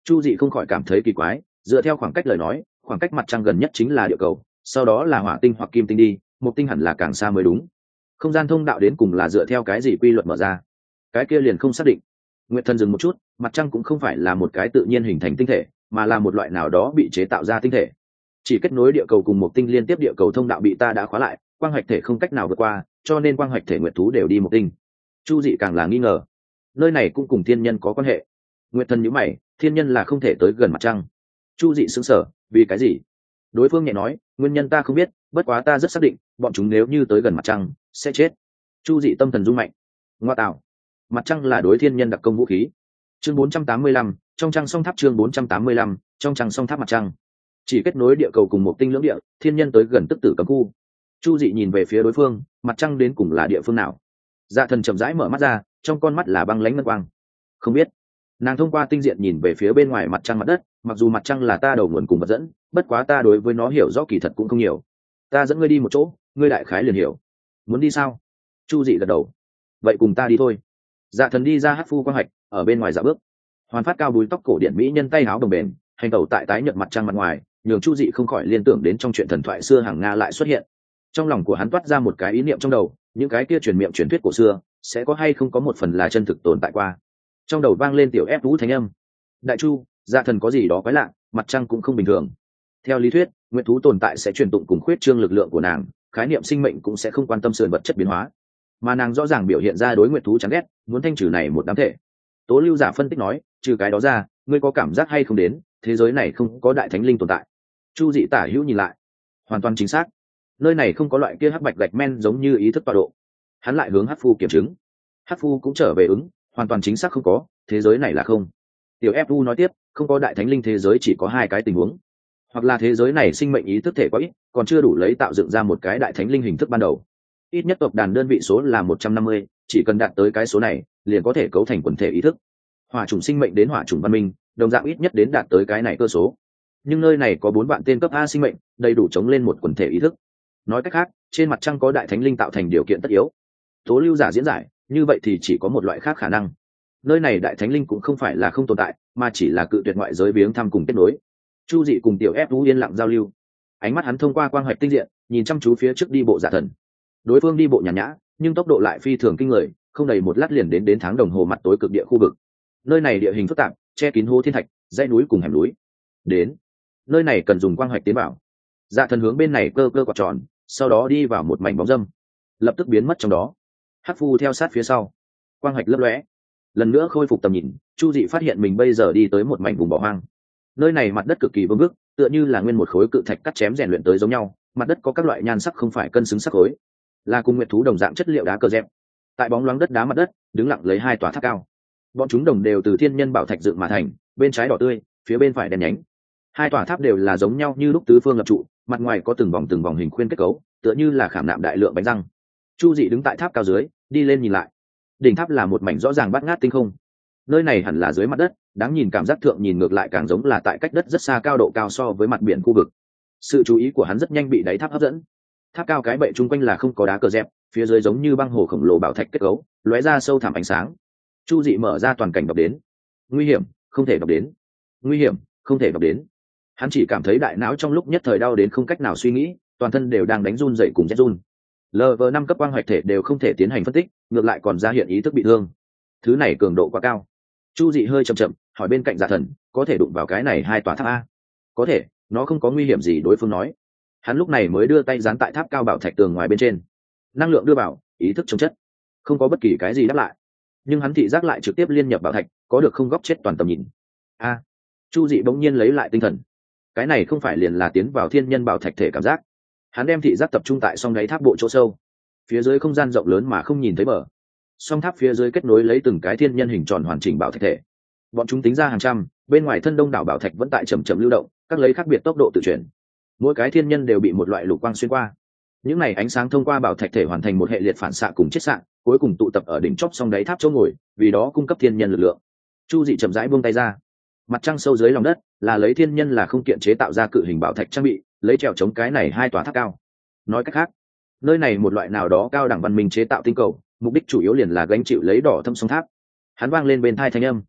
Chu Dị không khỏi cảm thấy kỳ quái, dựa theo khoảng cách lời nói, khoảng cách mặt trăng gần nhất chính là địa cầu, sau đó là hỏa tinh hoặc kim tinh đi, mộc tinh hẳn là càng xa mới đúng. Không gian thông đạo đến cùng là dựa theo cái gì quy luật mở ra? Cái kia liền không xác định. Nguyệt Thần dừng một chút, mặt trăng cũng không phải là một cái tự nhiên hình thành tinh thể, mà là một loại nào đó bị chế tạo ra tinh thể. Chỉ kết nối địa cầu cùng mộc tinh liên tiếp địa cầu thông đạo bị ta đã khóa lại, quang hoạch thể không cách nào vượt qua, cho nên quang hoạch thể nguyệt thú đều đi mộc tinh. Chu Dị càng là nghi ngờ, nơi này cũng cùng thiên nhân có quan hệ. Nguyệt Thần nhíu mày, thiên nhân là không thể tới gần mặt trăng. Chu Dị sững sờ, vì cái gì? Đối phương nhẹ nói, nguyên nhân ta không biết, bất quá ta rất xác định, bọn chúng nếu như tới gần mặt trăng sẽ chết. Chu Dị tâm thần rung mạnh. Ngoa tạo, mặt trăng là đối thiên nhân đặc công vũ khí. Chương 485, trong trăng song tháp. Chương 485, trong trăng song tháp mặt trăng. Chỉ kết nối địa cầu cùng một tinh lưỡng địa, thiên nhân tới gần tức tử cấm khu. Chu Dị nhìn về phía đối phương, mặt trăng đến cùng là địa phương nào? Dạ Thần chậm rãi mở mắt ra, trong con mắt là băng lãnh ngân quang. Không biết. Nàng thông qua tinh diện nhìn về phía bên ngoài mặt trăng mặt đất, mặc dù mặt trăng là ta đầu nguồn cùng vật dẫn, bất quá ta đối với nó hiểu rõ kỳ thật cũng không nhiều. Ta dẫn ngươi đi một chỗ, ngươi đại khái liền hiểu. Muốn đi sao? Chu Dị gật đầu. Vậy cùng ta đi thôi. Dạ Thần đi ra hắc phu quang hạch, ở bên ngoài dạo bước. Hoàn Phát cao búi tóc cổ điển mỹ nhân tay áo đồng bền, hành tẩu tại tái nhợt mặt trăng mặt ngoài, nhường Chu Dị không khỏi liên tưởng đến trong chuyện thần thoại xưa hàng Nga lại xuất hiện. Trong lòng của hắn toát ra một cái ý niệm trong đầu, những cái kia truyền miệng truyền thuyết cổ xưa, sẽ có hay không có một phần là chân thực tồn tại qua. Trong đầu vang lên tiểu ép vũ thanh âm. Đại Chu, Dạ Thần có gì đó quái lạ, mặt trăng cũng không bình thường. Theo lý thuyết, nguyện thú tồn tại sẽ truyền tụng cùng khuyết trương lực lượng của nàng, khái niệm sinh mệnh cũng sẽ không quan tâm sườn vật chất biến hóa, mà nàng rõ ràng biểu hiện ra đối nguyện thú chán ghét, muốn thanh trừ này một đám thể. Tố Lưu Giả phân tích nói, trừ cái đó ra, ngươi có cảm giác hay không đến thế giới này không có đại thánh linh tồn tại? Chu Dị tả hữu nhìn lại, hoàn toàn chính xác, nơi này không có loại kia hắc bạch gạch men giống như ý thức tọa độ. Hắn lại hướng hắc phu kiểm chứng, hắc phu cũng trở về ứng, hoàn toàn chính xác không có, thế giới này là không. Tiểu Fu nói tiếp, không có đại thánh linh thế giới chỉ có hai cái tình huống, hoặc là thế giới này sinh mệnh ý thức thể quá ít, còn chưa đủ lấy tạo dựng ra một cái đại thánh linh hình thức ban đầu. Ít nhất tộc đàn đơn vị số là 150, chỉ cần đạt tới cái số này, liền có thể cấu thành quần thể ý thức. Hỏa chủng sinh mệnh đến hỏa chủng văn minh, đồng dạng ít nhất đến đạt tới cái này cơ số. Nhưng nơi này có 4 vạn tên cấp A sinh mệnh, đầy đủ chống lên một quần thể ý thức. Nói cách khác, trên mặt trăng có đại thánh linh tạo thành điều kiện tất yếu. Tố Lưu Giả diễn giải, như vậy thì chỉ có một loại khác khả năng. Nơi này đại thánh linh cũng không phải là không tồn tại, mà chỉ là cự tuyệt ngoại giới viếng thăm cùng kết nối. Chu Dị cùng tiểu Fu yên lặng giao lưu, ánh mắt hắn thông qua quang hoạch tinh diện, nhìn chăm chú phía trước đi bộ Dạ Thần. Đối phương đi bộ nhàn nhã, nhưng tốc độ lại phi thường kinh người, không đầy một lát liền đến tháng đồng hồ mặt tối cực địa khu vực. Nơi này địa hình phức tạp, che kín hố thiên thạch, dãy núi cùng hẻm núi. Đến nơi này cần dùng quang hoạch tiến vào. Dạ Thần hướng bên này cơ cơ quạt tròn, sau đó đi vào một mảnh bóng râm, lập tức biến mất trong đó. Hắc phu theo sát phía sau, quang hoạch lấp lóe, lần nữa khôi phục tầm nhìn. Chu Dị phát hiện mình bây giờ đi tới một mảnh vùng bỏ hoang. Nơi này mặt đất cực kỳ vương vức, tựa như là nguyên một khối cự thạch cắt chém rèn luyện tới giống nhau. Mặt đất có các loại nhan sắc không phải cân xứng sắc khối, là cùng nguyệt thú đồng dạng chất liệu đá cờ dẹp. Tại bóng loáng đất đá mặt đất, đứng lặng lấy 2 tòa tháp cao. Bọn chúng đồng đều từ thiên nhân bảo thạch dựng mà thành, bên trái đỏ tươi, phía bên phải đen nhánh. 2 tòa tháp đều là giống nhau như lúc tứ phương lập trụ, mặt ngoài có từng vòng hình khuyên kết cấu, tựa như là khảm nạm đại lượng bánh răng. Chu Dị đứng tại tháp cao dưới, đi lên nhìn lại. Đỉnh tháp là một mảnh rõ ràng bát ngát tinh không. Nơi này hẳn là dưới mặt đất, đáng nhìn cảm giác thượng nhìn ngược lại càng giống là tại cách đất rất xa cao độ cao so với mặt biển khu vực. Sự chú ý của hắn rất nhanh bị đáy tháp hấp dẫn. Tháp cao cái bệ chung quanh là không có đá cờ dẹp, phía dưới giống như băng hồ khổng lồ bảo thạch kết cấu, lóe ra sâu thẳm ánh sáng. Chu Dị mở ra toàn cảnh đọc đến. Nguy hiểm, không thể đọc đến. Nguy hiểm, không thể đọc đến. Hắn chỉ cảm thấy đại não trong lúc nhất thời đau đến không cách nào suy nghĩ, toàn thân đều đang đánh run dậy cùng rét run. Level 5 cấp quang hoạch thể đều không thể tiến hành phân tích, ngược lại còn ra hiện ý thức bị thương. Thứ này cường độ quá cao. Chu Dị hơi chậm chậm hỏi bên cạnh Dạ Thần, có thể đụng vào cái này 2 tòa tháp a? Có thể, nó không có nguy hiểm gì. Đối phương nói. Hắn lúc này mới đưa tay dán tại tháp cao bảo thạch tường ngoài bên trên, năng lượng đưa vào, ý thức chống chất, không có bất kỳ cái gì đáp lại. Nhưng hắn thị giác lại trực tiếp liên nhập bảo thạch, có được không góc chết toàn tầm nhìn. A, Chu Dị bỗng nhiên lấy lại tinh thần. Cái này không phải liền là tiến vào thiên nhân bảo thạch thể cảm giác? Hắn đem thị giác tập trung tại song đáy tháp bộ chỗ sâu, phía dưới không gian rộng lớn mà không nhìn thấy bờ. Song tháp phía dưới kết nối lấy từng cái thiên nhân hình tròn hoàn chỉnh bảo thạch thể. Bọn chúng tính ra hàng trăm, bên ngoài thân đông đảo bảo thạch vẫn tại chậm chậm lưu động, các lấy khác biệt tốc độ tự chuyển. Mỗi cái thiên nhân đều bị một loại lục quang xuyên qua. Những này ánh sáng thông qua bảo thạch thể hoàn thành một hệ liệt phản xạ cùng chiết xạ, cuối cùng tụ tập ở đỉnh chóp song đáy tháp chỗ ngồi, vì đó cung cấp thiên nhân lực lượng. Chu Dị chậm rãi buông tay ra. Mặt trăng sâu dưới lòng đất là lấy thiên nhân là không kiện chế tạo ra cự hình bảo thạch trang bị, lấy trèo chống cái này 2 tòa tháp cao. Nói cách khác, nơi này một loại nào đó cao đẳng văn minh chế tạo tinh cầu, mục đích chủ yếu liền là gánh chịu lấy đỏ thâm song tháp. Hắn vang lên bên tai thanh âm.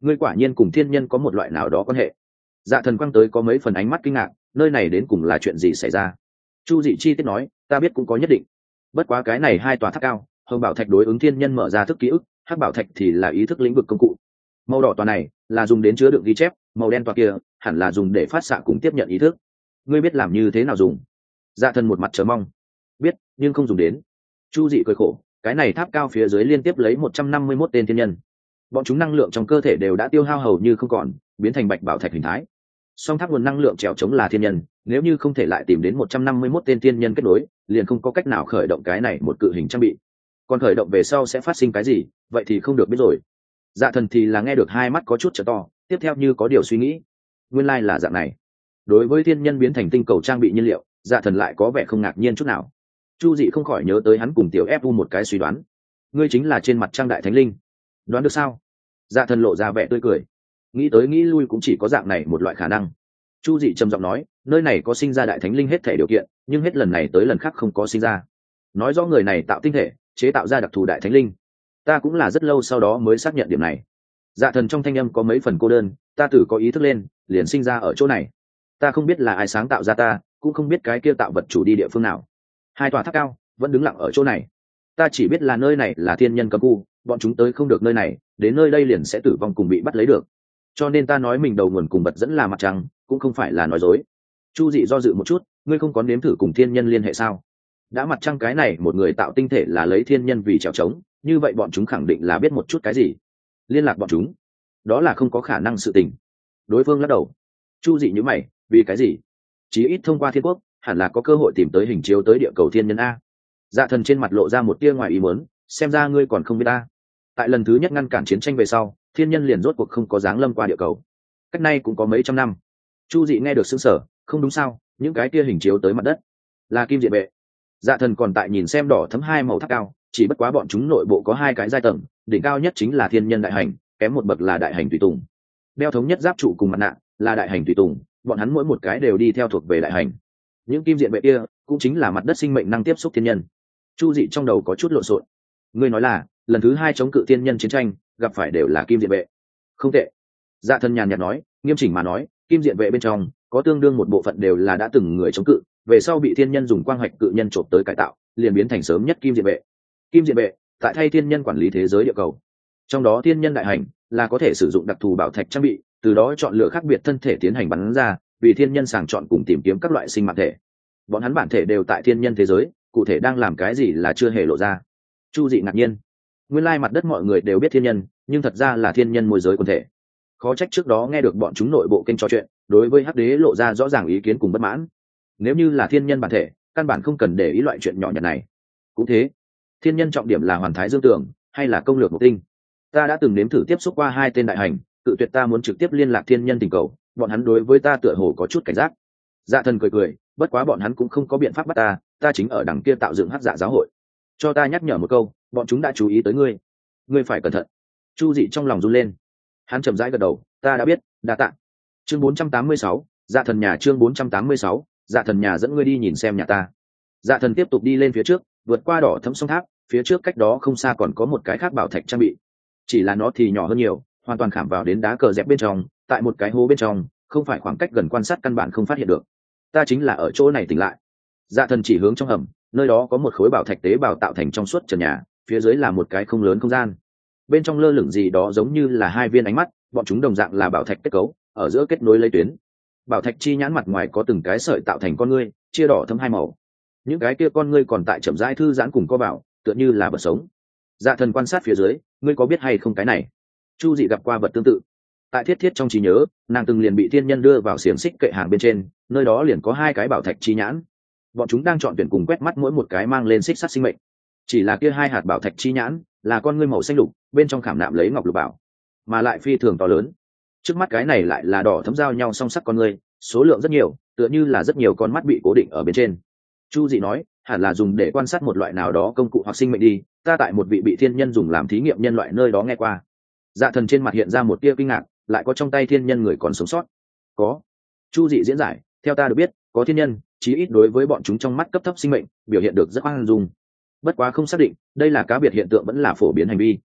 ngươi quả nhiên cùng thiên nhân có một loại nào đó quan hệ. Dạ thần quăng tới có mấy phần ánh mắt kinh ngạc, nơi này đến cùng là chuyện gì xảy ra. Chu Dị chi tiết nói, ta biết cũng có nhất định, bất quá cái này hai tòa tháp cao, hồng bảo thạch đối ứng thiên nhân mở ra thức ký ức, hắc bảo thạch thì là ý thức lĩnh vực công cụ. Màu đỏ tòa này là dùng đến chứa đựng ghi chép, màu đen tòa kia hẳn là dùng để phát xạ cùng tiếp nhận ý thức. Ngươi biết làm như thế nào dùng? Dạ thần một mặt chờ mong. Biết, nhưng không dùng đến. Chu Dị cười khổ, cái này tháp cao phía dưới liên tiếp lấy 151 tên thiên nhân, bọn chúng năng lượng trong cơ thể đều đã tiêu hao hầu như không còn, biến thành bạch bảo thạch hình thái. Song tháp nguồn năng lượng trèo chống là thiên nhân, nếu như không thể lại tìm đến 151 tên thiên nhân kết nối, liền không có cách nào khởi động cái này một cự hình trang bị. Còn khởi động về sau sẽ phát sinh cái gì, vậy thì không được biết rồi. Dạ thần thì là nghe được hai mắt có chút trở to, tiếp theo như có điều suy nghĩ. Nguyên lai là dạng này. Đối với thiên nhân biến thành tinh cầu trang bị nhiên liệu, dạ thần lại có vẻ không ngạc nhiên chút nào. Chu Dị không khỏi nhớ tới hắn cùng tiểu fu một cái suy đoán. Ngươi chính là trên mặt trăng đại thánh linh. Đoán được sao? Dạ thần lộ ra vẻ tươi cười. Nghĩ tới nghĩ lui cũng chỉ có dạng này một loại khả năng. Chu Dị trầm giọng nói, nơi này có sinh ra đại thánh linh hết thể điều kiện, nhưng hết lần này tới lần khác không có sinh ra. Nói rõ người này tạo tinh thể, chế tạo ra đặc thù đại thánh linh. Ta cũng là rất lâu sau đó mới xác nhận điểm này. Dạ thần trong thanh âm có mấy phần cô đơn, ta tự có ý thức lên, liền sinh ra ở chỗ này. Ta không biết là ai sáng tạo ra ta, cũng không biết cái kia tạo vật chủ đi địa phương nào. Hai tòa tháp cao vẫn đứng lặng ở chỗ này. Ta chỉ biết là nơi này là thiên nhân cấm khu, bọn chúng tới không được nơi này, đến nơi đây liền sẽ tử vong cùng bị bắt lấy được. Cho nên ta nói mình đầu nguồn cùng bật dẫn là mặt trăng, cũng không phải là nói dối. Chu Dị do dự một chút, ngươi không có nếm thử cùng thiên nhân liên hệ sao? Đã mặt trăng cái này một người tạo tinh thể là lấy thiên nhân vì trèo trống, như vậy bọn chúng khẳng định là biết một chút cái gì. Liên lạc bọn chúng, đó là không có khả năng sự tình. Đối phương lắc đầu. Chu Dị nhíu mày, vì cái gì? Chí ít thông qua thiên quốc, hẳn là có cơ hội tìm tới hình chiếu tới địa cầu thiên nhân a. Dạ thần trên mặt lộ ra một tia ngoài ý muốn, xem ra ngươi còn không biết ta. Tại lần thứ nhất ngăn cản chiến tranh về sau, thiên nhân liền rốt cuộc không có dáng lâm qua địa cầu. Cách nay cũng có mấy trăm năm. Chu Dị nghe được sững sờ, không đúng sao? Những cái kia hình chiếu tới mặt đất là kim diện vệ. Dạ thần còn tại nhìn xem đỏ thấm hai màu tháp cao, chỉ bất quá bọn chúng nội bộ có hai cái giai tầng, đỉnh cao nhất chính là thiên nhân đại hành, kém một bậc là đại hành tùy tùng. Đeo thống nhất giáp trụ cùng mặt nạ là đại hành tùy tùng, bọn hắn mỗi một cái đều đi theo thuộc về đại hành. Những kim diện vệ kia cũng chính là mặt đất sinh mệnh năng tiếp xúc thiên nhân. Chu Dị trong đầu có chút lộn xộn. Ngươi nói là lần thứ hai chống cự thiên nhân chiến tranh gặp phải đều là kim diện vệ? Không tệ. Dạ thần nhàn nhạt nói, nghiêm chỉnh mà nói, kim diện vệ bên trong có tương đương một bộ phận đều là đã từng người chống cự, về sau bị thiên nhân dùng quang hoạch cự nhân trộm tới cải tạo, liền biến thành sớm nhất kim diện vệ. Kim diện vệ tại thay thiên nhân quản lý thế giới địa cầu, trong đó thiên nhân đại hành là có thể sử dụng đặc thù bảo thạch trang bị, từ đó chọn lựa khác biệt thân thể tiến hành bắn ra, vì thiên nhân sàng chọn cùng tìm kiếm các loại sinh mạng thể. Bọn hắn bản thể đều tại thiên nhân thế giới, cụ thể đang làm cái gì là chưa hề lộ ra. Chu Dị ngạc nhiên, nguyên lai mặt đất mọi người đều biết thiên nhân, nhưng thật ra là thiên nhân môi giới quần thể. Khó trách trước đó nghe được bọn chúng nội bộ kênh trò chuyện, đối với hắc đế lộ ra rõ ràng ý kiến cùng bất mãn. Nếu như là thiên nhân bản thể, căn bản không cần để ý loại chuyện nhỏ nhặt này. Cũng thế, thiên nhân trọng điểm là hoàn thái dương tưởng hay là công lược mục tinh. Ta đã từng nếm thử tiếp xúc qua hai tên đại hành, cự tuyệt ta muốn trực tiếp liên lạc thiên nhân tình cầu, bọn hắn đối với ta tựa hồ có chút cảnh giác. Dạ thần cười cười, bất quá bọn hắn cũng không có biện pháp bắt ta, ta chính ở đằng kia tạo dựng hắc dạ giáo hội. Cho ta nhắc nhở một câu, bọn chúng đã chú ý tới ngươi, ngươi phải cẩn thận. Chu Dị trong lòng run lên. Hắn chậm rãi gật đầu, ta đã biết, đa tạ. Chương 486, dạ thần nhà. Chương 486, dạ thần nhà dẫn ngươi đi nhìn xem nhà ta. Dạ thần tiếp tục đi lên phía trước, vượt qua đỏ thấm sông tháp, phía trước cách đó không xa còn có một cái khác bảo thạch trang bị, chỉ là nó thì nhỏ hơn nhiều, hoàn toàn khảm vào đến đá cờ dẹp bên trong, tại một cái hố bên trong, không phải khoảng cách gần quan sát căn bản không phát hiện được. Ta chính là ở chỗ này tỉnh lại. Dạ thần chỉ hướng trong hầm, nơi đó có một khối bảo thạch tế bào tạo thành trong suốt trần nhà, phía dưới là một cái không lớn không gian, bên trong lơ lửng gì đó giống như là hai viên ánh mắt, bọn chúng đồng dạng là bảo thạch kết cấu, ở giữa kết nối lấy tuyến. Bảo thạch chi nhãn mặt ngoài có từng cái sợi tạo thành con ngươi, chia đỏ thấm hai màu. Những cái kia con ngươi còn tại chậm rãi thư giãn cùng co bảo, tựa như là vật sống. Dạ thần quan sát phía dưới, ngươi có biết hay không cái này? Chu Dị gặp qua vật tương tự. Tại thiết thiết trong trí nhớ, nàng từng liền bị thiên nhân đưa vào xiềng xích kệ hàng bên trên, nơi đó liền có hai cái bảo thạch chi nhãn. Bọn chúng đang chọn tuyển cùng quét mắt mỗi một cái mang lên xích sắt sinh mệnh. Chỉ là kia hai hạt bảo thạch chi nhãn, là con ngươi màu xanh lục, bên trong khảm nạm lấy ngọc lục bảo, mà lại phi thường to lớn. Trước mắt cái này lại là đỏ thấm giao nhau song sắc con ngươi, số lượng rất nhiều, tựa như là rất nhiều con mắt bị cố định ở bên trên. Chu Dị nói, hẳn là dùng để quan sát một loại nào đó công cụ hoặc sinh mệnh đi, ta tại một vị bị thiên nhân dùng làm thí nghiệm nhân loại nơi đó nghe qua. Dạ thần trên mặt hiện ra một tia kinh ngạc, lại có trong tay thiên nhân người còn sống sót? Có. Chu Dị diễn giải, theo ta được biết, có thiên nhân, chí ít đối với bọn chúng trong mắt cấp thấp sinh mệnh, biểu hiện được rất khoan dung. Bất quá không xác định, đây là cá biệt hiện tượng vẫn là phổ biến hành vi.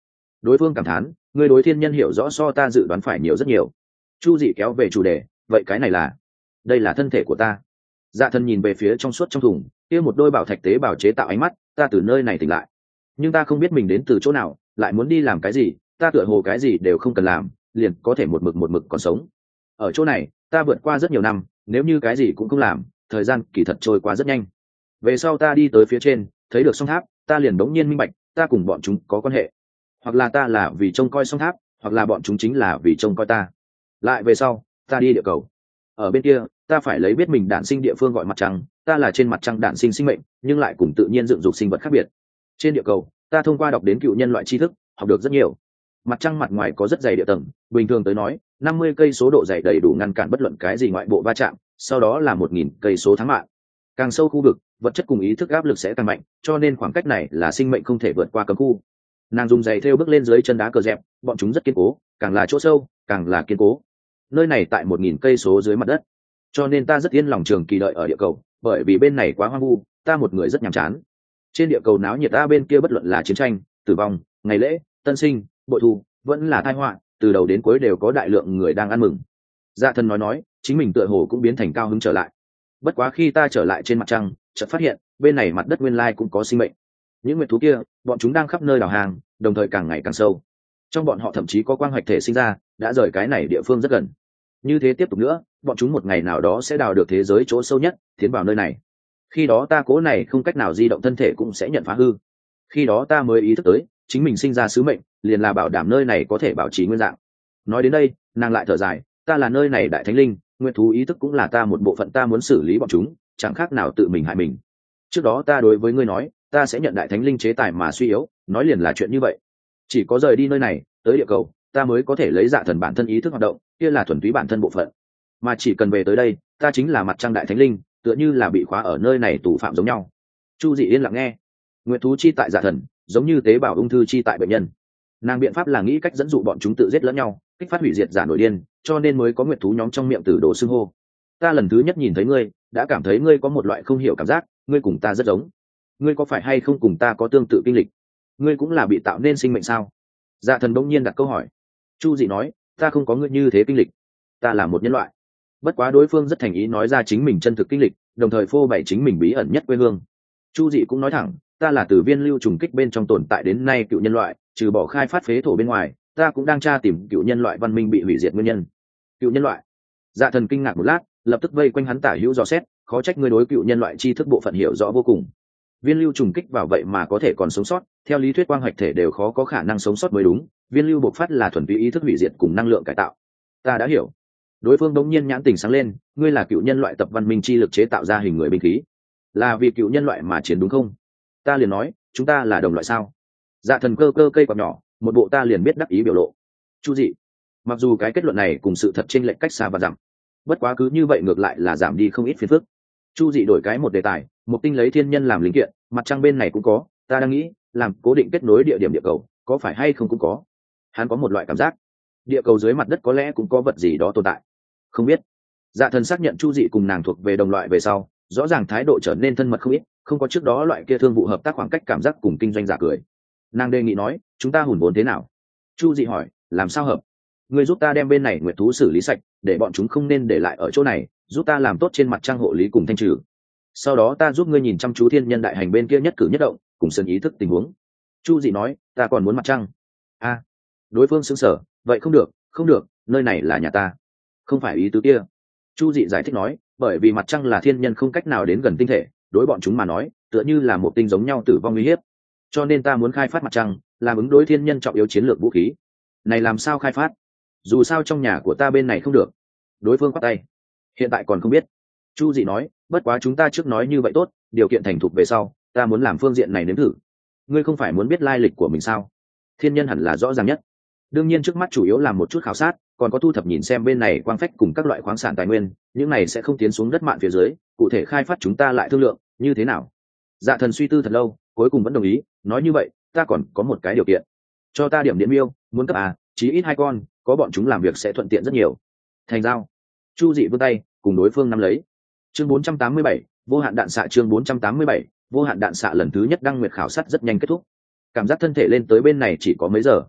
Đối phương cảm thán, ngươi đối thiên nhân hiểu rõ so ta dự đoán phải nhiều rất nhiều. Chu Dị kéo về chủ đề, vậy cái này là? Đây là thân thể của ta. Dạ Thần nhìn về phía trong suốt trong thùng, kia một đôi bảo thạch tế bào chế tạo ánh mắt, ta từ nơi này tỉnh lại, nhưng ta không biết mình đến từ chỗ nào, lại muốn đi làm cái gì, ta tựa hồ cái gì đều không cần làm, liền có thể một mực còn sống. Ở chỗ này, ta vượt qua rất nhiều năm, nếu như cái gì cũng không làm, thời gian kỳ thật trôi qua rất nhanh. Về sau ta đi tới phía trên, thấy được song tháp, ta liền đống nhiên minh bạch, ta cùng bọn chúng có quan hệ. Hoặc là ta là vì trông coi song tháp, hoặc là bọn chúng chính là vì trông coi ta. Lại về sau, ta đi địa cầu. Ở bên kia, ta phải lấy biết mình đản sinh địa phương gọi mặt trăng, ta là trên mặt trăng đản sinh sinh mệnh, nhưng lại cùng tự nhiên dựng dục sinh vật khác biệt. Trên địa cầu, ta thông qua đọc đến cựu nhân loại tri thức, học được rất nhiều. Mặt trăng mặt ngoài có rất dày địa tầng, bình thường tới nói, 50 cây số độ dày đầy đủ ngăn cản bất luận cái gì ngoại bộ va chạm, sau đó là 1000 cây số tháng mạng. Càng sâu khu vực, vật chất cùng ý thức áp lực sẽ càng mạnh, cho nên khoảng cách này là sinh mệnh không thể vượt qua cấm khu. Nàng dùng giày thêu bước lên dưới chân đá cờ dẹp, bọn chúng rất kiên cố, càng là chỗ sâu, càng là kiên cố. Nơi này tại 1000 cây số dưới mặt đất, cho nên ta rất yên lòng trường kỳ đợi ở địa cầu, bởi vì bên này quá hoang vu, ta một người rất nhàm chán. Trên địa cầu náo nhiệt, ta bên kia bất luận là chiến tranh, tử vong, ngày lễ, tân sinh, bội thu, vẫn là tai họa, từ đầu đến cuối đều có đại lượng người đang ăn mừng. Dạ Thần nói, chính mình tựa hồ cũng biến thành cao hứng trở lại. Bất quá khi ta trở lại trên mặt trăng, chợt phát hiện bên này mặt đất nguyên lai cũng có sinh mệnh. Những nguyệt thú kia, bọn chúng đang khắp nơi đào hàng, đồng thời càng ngày càng sâu. Trong bọn họ thậm chí có quang hoạch thể sinh ra, đã rời cái này địa phương rất gần. Như thế tiếp tục nữa, bọn chúng một ngày nào đó sẽ đào được thế giới chỗ sâu nhất, tiến vào nơi này. Khi đó ta cố này không cách nào di động thân thể cũng sẽ nhận phá hư. Khi đó ta mới ý thức tới, chính mình sinh ra sứ mệnh, liền là bảo đảm nơi này có thể bảo trì nguyên dạng. Nói đến đây, nàng lại thở dài, ta là nơi này đại thánh linh, nguyệt thú ý thức cũng là ta một bộ phận, ta muốn xử lý bọn chúng, chẳng khác nào tự mình hại mình. Trước đó ta đối với ngươi nói, ta sẽ nhận đại thánh linh chế tài mà suy yếu, nói liền là chuyện như vậy. Chỉ có rời đi nơi này, tới địa cầu, ta mới có thể lấy Dạ Thần bản thân ý thức hoạt động, kia là thuần túy bản thân bộ phận. Mà chỉ cần về tới đây, ta chính là mặt trăng đại thánh linh, tựa như là bị khóa ở nơi này tù phạm giống nhau. Chu Dị yên lặng nghe. Nguyệt thú chi tại Dạ Thần, giống như tế bào ung thư chi tại bệnh nhân. Nàng biện pháp là nghĩ cách dẫn dụ bọn chúng tự giết lẫn nhau, kích phát hủy diệt giả nổi điên, cho nên mới có nguyệt thú nhóm trong miệng tử đồ xưng hô. Ta lần thứ nhất nhìn thấy ngươi, đã cảm thấy ngươi có một loại không hiểu cảm giác, ngươi cùng ta rất giống. Ngươi có phải hay không cùng ta có tương tự kinh lịch? Ngươi cũng là bị tạo nên sinh mệnh sao? Dạ Thần bỗng nhiên đặt câu hỏi. Chu Dị nói, ta không có ngươi như thế kinh lịch, ta là một nhân loại. Bất quá đối phương rất thành ý nói ra chính mình chân thực kinh lịch, đồng thời phô bày chính mình bí ẩn nhất quê hương. Chu Dị cũng nói thẳng, ta là từ viên lưu trùng kích bên trong tồn tại đến nay cựu nhân loại, trừ bỏ khai phát phế thổ bên ngoài, ta cũng đang tra tìm cựu nhân loại văn minh bị hủy diệt nguyên nhân. Cựu nhân loại? Dạ Thần kinh ngạc một lát, lập tức vây quanh hắn tả hữu dò xét, khó trách ngươi đối cựu nhân loại tri thức bộ phận hiểu rõ vô cùng. Viên lưu trùng kích vào vậy mà có thể còn sống sót, theo lý thuyết quang hoạch thể đều khó có khả năng sống sót mới đúng, viên lưu bộc phát là thuần túy ý thức hủy diệt cùng năng lượng cải tạo. Ta đã hiểu. Đối phương đống nhiên nhãn tình sáng lên, ngươi là cựu nhân loại tập văn minh chi lực chế tạo ra hình người binh khí, là vì cựu nhân loại mà chiến đúng không? Ta liền nói, chúng ta là đồng loại sao? Dạ Thần cơ cơ cây quạt nhỏ, một bộ ta liền biết đắc ý biểu lộ. Chu Dị, mặc dù cái kết luận này cùng sự thật chênh lệch cách xa và dặm, bất quá cứ như vậy ngược lại là giảm đi không ít phiền phức. Chu Dị đổi cái một đề tài, một tinh lấy thiên nhân làm linh kiện, mặt trăng bên này cũng có, ta đang nghĩ làm cố định kết nối địa điểm địa cầu, có phải hay không cũng có. Hắn có một loại cảm giác, địa cầu dưới mặt đất có lẽ cũng có vật gì đó tồn tại, không biết. Dạ Thần xác nhận Chu Dị cùng nàng thuộc về đồng loại về sau, rõ ràng thái độ trở nên thân mật không ít, không có trước đó loại kia thương vụ hợp tác khoảng cách cảm giác cùng kinh doanh giả cười. Nàng đề nghị nói, chúng ta hùn vốn thế nào? Chu Dị hỏi, làm sao hợp? Ngươi giúp ta đem bên này nguyệt thú xử lý sạch, để bọn chúng không nên để lại ở chỗ này, giúp ta làm tốt trên mặt trăng hộ lý cùng thanh trừ. Sau đó ta giúp ngươi nhìn chăm chú thiên nhân đại hành bên kia nhất cử nhất động, cùng sân ý thức tình huống. Chu Dị nói, ta còn muốn mặt trăng. Đối phương sững sờ, vậy không được, không được, nơi này là nhà ta. Không phải ý tứ kia. Chu Dị giải thích nói, bởi vì mặt trăng là thiên nhân không cách nào đến gần tinh thể, đối bọn chúng mà nói, tựa như là một tinh giống nhau tử vong uy hiếp. Cho nên ta muốn khai phát mặt trăng, làm ứng đối thiên nhân trọng yếu chiến lược vũ khí. Này làm sao khai phát? Dù sao trong nhà của ta bên này không được. Đối phương quát tay. Hiện tại còn không biết. Chu Dị nói, bất quá chúng ta trước nói như vậy tốt, điều kiện thành thục về sau, ta muốn làm phương diện này nếm thử. Ngươi không phải muốn biết lai lịch của mình sao? Thiên nhân hẳn là rõ ràng nhất. Đương nhiên trước mắt chủ yếu là một chút khảo sát, còn có thu thập nhìn xem bên này quang phách cùng các loại khoáng sản tài nguyên, những này sẽ không tiến xuống đất mạn phía dưới, cụ thể khai phát chúng ta lại thương lượng, như thế nào? Dạ Thần suy tư thật lâu, cuối cùng vẫn đồng ý, nói như vậy, ta còn có một cái điều kiện. Cho ta điểm điện miêu, muốn cấp chí ít 2 con, có bọn chúng làm việc sẽ thuận tiện rất nhiều. Thành giao. Chu Dị vươn tay, cùng đối phương nắm lấy. Chương 487, vô hạn đạn xạ. Chương 487, vô hạn đạn xạ lần thứ nhất đăng nguyệt khảo sát rất nhanh kết thúc. Cảm giác thân thể lên tới bên này chỉ có mấy giờ.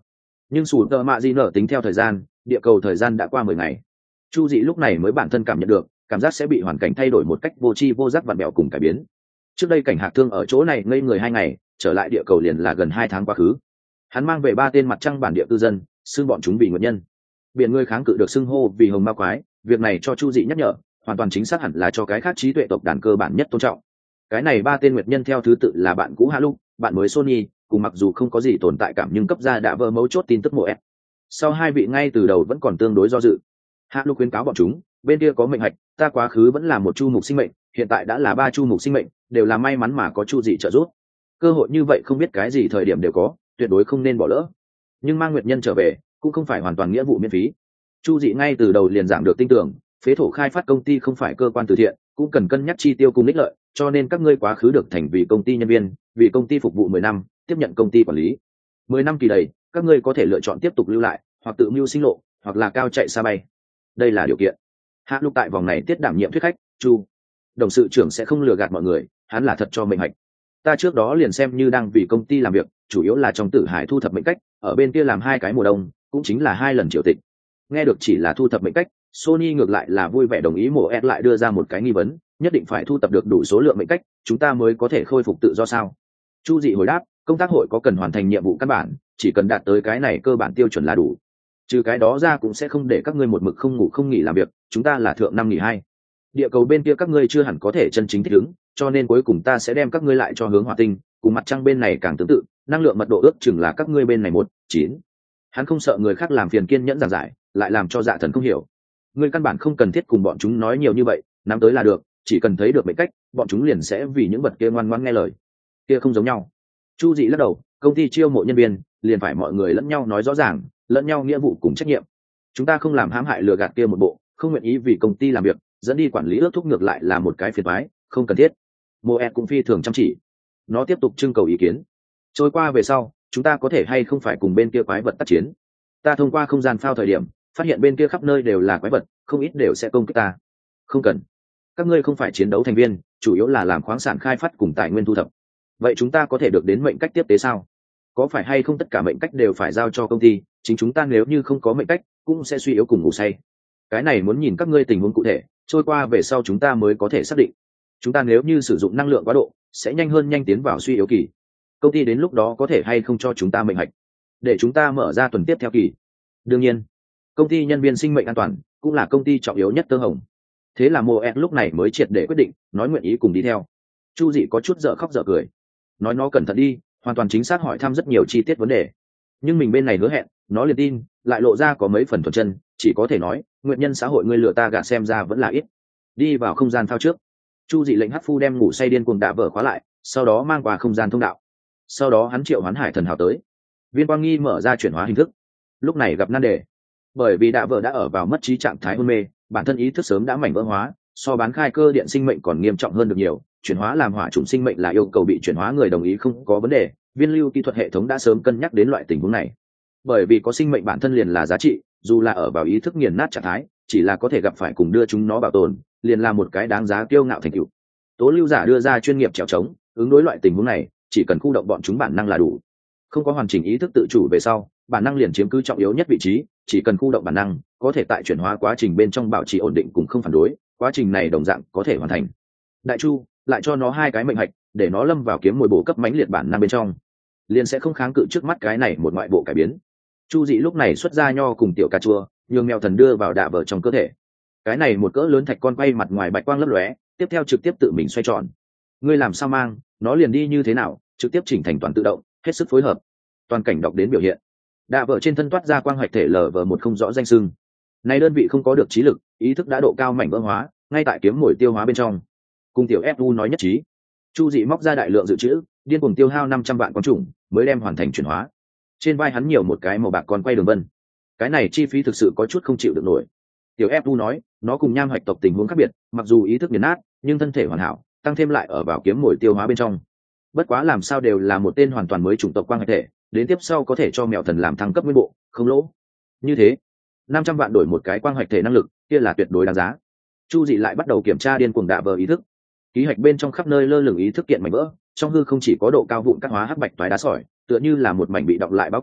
Nhưng sủ tờ mạ di nở tính theo thời gian, địa cầu thời gian đã qua 10 ngày. Chu Dị lúc này mới bản thân cảm nhận được cảm giác sẽ bị hoàn cảnh thay đổi một cách vô tri vô giác vặn vẹo cùng cải biến. Trước đây Cảnh Hạc Thương ở chỗ này ngây người 2 ngày, trở lại địa cầu liền là gần 2 tháng quá khứ. Hắn mang về 3 tên mặt trăng bản địa cư dân, xưng bọn chúng vì nguyệt nhân. Biển người kháng cự được xưng hô vì hồng ma quái, việc này cho Chu Dị nhắc nhở, hoàn toàn chính xác hẳn là cho cái khác trí tuệ tộc đàn cơ bản nhất tôn trọng. Cái này 3 tên nguyệt nhân theo thứ tự là bạn cũ Halu, bạn mới Sony, cùng mặc dù không có gì tồn tại cảm nhưng cấp ra đã vỡ mấu chốt tin tức Moe. Sau 2 vị ngay từ đầu vẫn còn tương đối do dự. Halu khuyến cáo bọn chúng, bên kia có mệnh hạch, ta quá khứ vẫn là một chu mục sinh mệnh, hiện tại đã là 3 chu mục sinh mệnh, đều là may mắn mà có Chu Dị trợ giúp. Cơ hội như vậy không biết cái gì thời điểm đều có, tuyệt đối không nên bỏ lỡ. Nhưng mang nguyệt nhân trở về, cũng không phải hoàn toàn nghĩa vụ miễn phí. Chu Dị ngay từ đầu liền giảng được tin tưởng, phế thổ khai phát công ty không phải cơ quan từ thiện, cũng cần cân nhắc chi tiêu cùng ích lợi, cho nên các ngươi quá khứ được thành vì công ty nhân viên, vì công ty phục vụ 10 năm, tiếp nhận công ty quản lý. 10 năm kỳ đầy, các ngươi có thể lựa chọn tiếp tục lưu lại, hoặc tự mưu sinh lộ, hoặc là cao chạy xa bay. Đây là điều kiện. Hạ Lục tại vòng này tiết đảm nhiệm thuyết khách, Chu đồng sự trưởng sẽ không lừa gạt mọi người, hắn là thật cho mệnh hạch. Ta trước đó liền xem như đang vì công ty làm việc, chủ yếu là trong Tử Hải thu thập mệnh cách, ở bên kia làm 2 cái mùa đông, cũng chính là 2 lần triệu tịch. Nghe được chỉ là thu thập mệnh cách, Sony ngược lại là vui vẻ đồng ý. Mộ Ed lại đưa ra một cái nghi vấn, nhất định phải thu thập được đủ số lượng mệnh cách, chúng ta mới có thể khôi phục tự do sao? Chu Dị hồi đáp, công tác hội có cần hoàn thành nhiệm vụ căn bản, chỉ cần đạt tới cái này cơ bản tiêu chuẩn là đủ. Trừ cái đó ra cũng sẽ không để các ngươi một mực không ngủ không nghỉ làm việc, chúng ta là thượng năm nghỉ 2. Địa cầu bên kia các ngươi chưa hẳn có thể chân chính thích ứng, cho nên cuối cùng ta sẽ đem các ngươi lại cho hướng hỏa tinh, cùng mặt trăng bên này càng tương tự, năng lượng mật độ ước chừng là các ngươi bên này 1-9. Hắn không sợ người khác làm phiền kiên nhẫn giảng giải, lại làm cho Dạ Thần không hiểu. Ngươi căn bản không cần thiết cùng bọn chúng nói nhiều như vậy, nắm tới là được, chỉ cần thấy được mệnh cách, bọn chúng liền sẽ vì những vật kia ngoan ngoãn nghe lời. Kia không giống nhau. Chu Dị lắc đầu, công ty chiêu mộ nhân viên, liền phải mọi người lẫn nhau nói rõ ràng, lẫn nhau nghĩa vụ cùng trách nhiệm. Chúng ta không làm hãm hại lừa gạt kia một bộ, không nguyện ý vì công ty làm việc, dẫn đi quản lý ước thúc ngược lại là một cái phiền toái, không cần thiết. Moe cũng phi thường chăm chỉ. Nó tiếp tục trưng cầu ý kiến. Trôi qua về sau, chúng ta có thể hay không phải cùng bên kia quái vật tác chiến? Ta thông qua không gian phao thời điểm, phát hiện bên kia khắp nơi đều là quái vật, không ít đều sẽ công kích ta. Không cần. Các ngươi không phải chiến đấu thành viên, chủ yếu là làm khoáng sản khai phát cùng tài nguyên thu thập. Vậy chúng ta có thể được đến mệnh cách tiếp tế sao? Có phải hay không tất cả mệnh cách đều phải giao cho công ty, chính chúng ta nếu như không có mệnh cách, cũng sẽ suy yếu cùng ngủ say. Cái này muốn nhìn các ngươi tình huống cụ thể, trôi qua về sau chúng ta mới có thể xác định. Chúng ta nếu như sử dụng năng lượng quá độ, sẽ nhanh tiến vào suy yếu kỳ. Công ty đến lúc đó có thể hay không cho chúng ta mệnh hạch, để chúng ta mở ra tuần tiếp theo kỳ. Đương nhiên, công ty nhân viên sinh mệnh an toàn cũng là công ty trọng yếu nhất tơ hồng. Thế là Moe lúc này mới triệt để quyết định, nói nguyện ý cùng đi theo. Chu Dị có chút dở khóc dở cười, nói nó cẩn thận đi, hoàn toàn chính xác hỏi thăm rất nhiều chi tiết vấn đề. Nhưng mình bên này hứa hẹn, nó liền tin, lại lộ ra có mấy phần thuần chân, chỉ có thể nói, nguyện nhân xã hội ngươi lừa ta gạt xem ra vẫn là ít. Đi vào không gian phao trước, Chu Dị lệnh Hắc Phu đem ngủ say điên cuồng đạ vỡ khóa lại, sau đó mang qua không gian thông đạo. Sau đó hắn triệu hoán Hải Thần Hào tới. Viên Quang Nghi mở ra chuyển hóa hình thức. Lúc này gặp nan đề, bởi vì đạ vỡ đã ở vào mất trí trạng thái hôn mê, bản thân ý thức sớm đã mảnh vỡ hóa, so bán khai cơ điện sinh mệnh còn nghiêm trọng hơn được nhiều. Chuyển hóa làm hỏa chủng sinh mệnh là yêu cầu bị chuyển hóa người đồng ý không có vấn đề. Viên lưu kỹ thuật hệ thống đã sớm cân nhắc đến loại tình huống này, bởi vì có sinh mệnh bản thân liền là giá trị, dù là ở vào ý thức nghiền nát trạng thái, chỉ là có thể gặp phải cùng đưa chúng nó bảo tồn, liền là một cái đáng giá kiêu ngạo thành tựu. Tố lưu giả đưa ra chuyên nghiệp trèo trống, ứng đối loại tình huống này, chỉ cần khu động bọn chúng bản năng là đủ. Không có hoàn chỉnh ý thức tự chủ về sau, bản năng liền chiếm cứ trọng yếu nhất vị trí, chỉ cần khu động bản năng, có thể tại chuyển hóa quá trình bên trong bảo trì ổn định cùng không phản đối, quá trình này đồng dạng có thể hoàn thành. Đại Chu lại cho nó 2 cái mệnh hạch, để nó lâm vào kiếm mồi bổ cấp mãnh liệt bản năng bên trong, liền sẽ không kháng cự trước mắt cái này một ngoại bộ cải biến. Chu Dị lúc này xuất ra nho cùng tiểu cà chua, nhường mèo thần đưa vào đạ vỡ trong cơ thể. Cái này một cỡ lớn thạch con quay mặt ngoài bạch quang lấp lóe, tiếp theo trực tiếp tự mình xoay tròn. Ngươi làm sao mang, nó liền đi như thế nào, trực tiếp chỉnh thành toàn tự động, hết sức phối hợp. Toàn cảnh đọc đến biểu hiện. Đạ vỡ trên thân toát ra quang hoạch thể LV1 không rõ danh xưng. Này đơn vị không có được trí lực, ý thức đã độ cao mảnh vỡ hóa, ngay tại kiếm mồi tiêu hóa bên trong. Cùng tiểu FU nói nhất trí. Chu Dị móc ra đại lượng dự trữ, điên cuồng tiêu hao 500 vạn con trùng, mới đem hoàn thành chuyển hóa. Trên vai hắn nhiều một cái màu bạc còn quay đường vân. Cái này chi phí thực sự có chút không chịu được nổi. Tiểu FU nói, nó cùng nham hoạch tộc tình huống khác biệt, mặc dù ý thức nghiền nát, nhưng thân thể hoàn hảo, tăng thêm lại ở vào kiếm mồi tiêu hóa bên trong. Bất quá làm sao đều là một tên hoàn toàn mới chủng tộc quang hoạch thể, đến tiếp sau có thể cho mèo thần làm thăng cấp nguyên bộ, không lỗ. Như thế, 500 vạn đổi một cái quang hoạch thể năng lực, kia là tuyệt đối đáng giá. Chu Dị lại bắt đầu kiểm tra điên cuồng đạ vỡ ý thức. Ký hạch bên trong khắp nơi lơ lửng ý thức kiện mảnh vỡ, trong hư không chỉ có độ cao vụn cát hóa hắc bạch toái đá sỏi, tựa như là một mảnh bị đọng lại báo cát,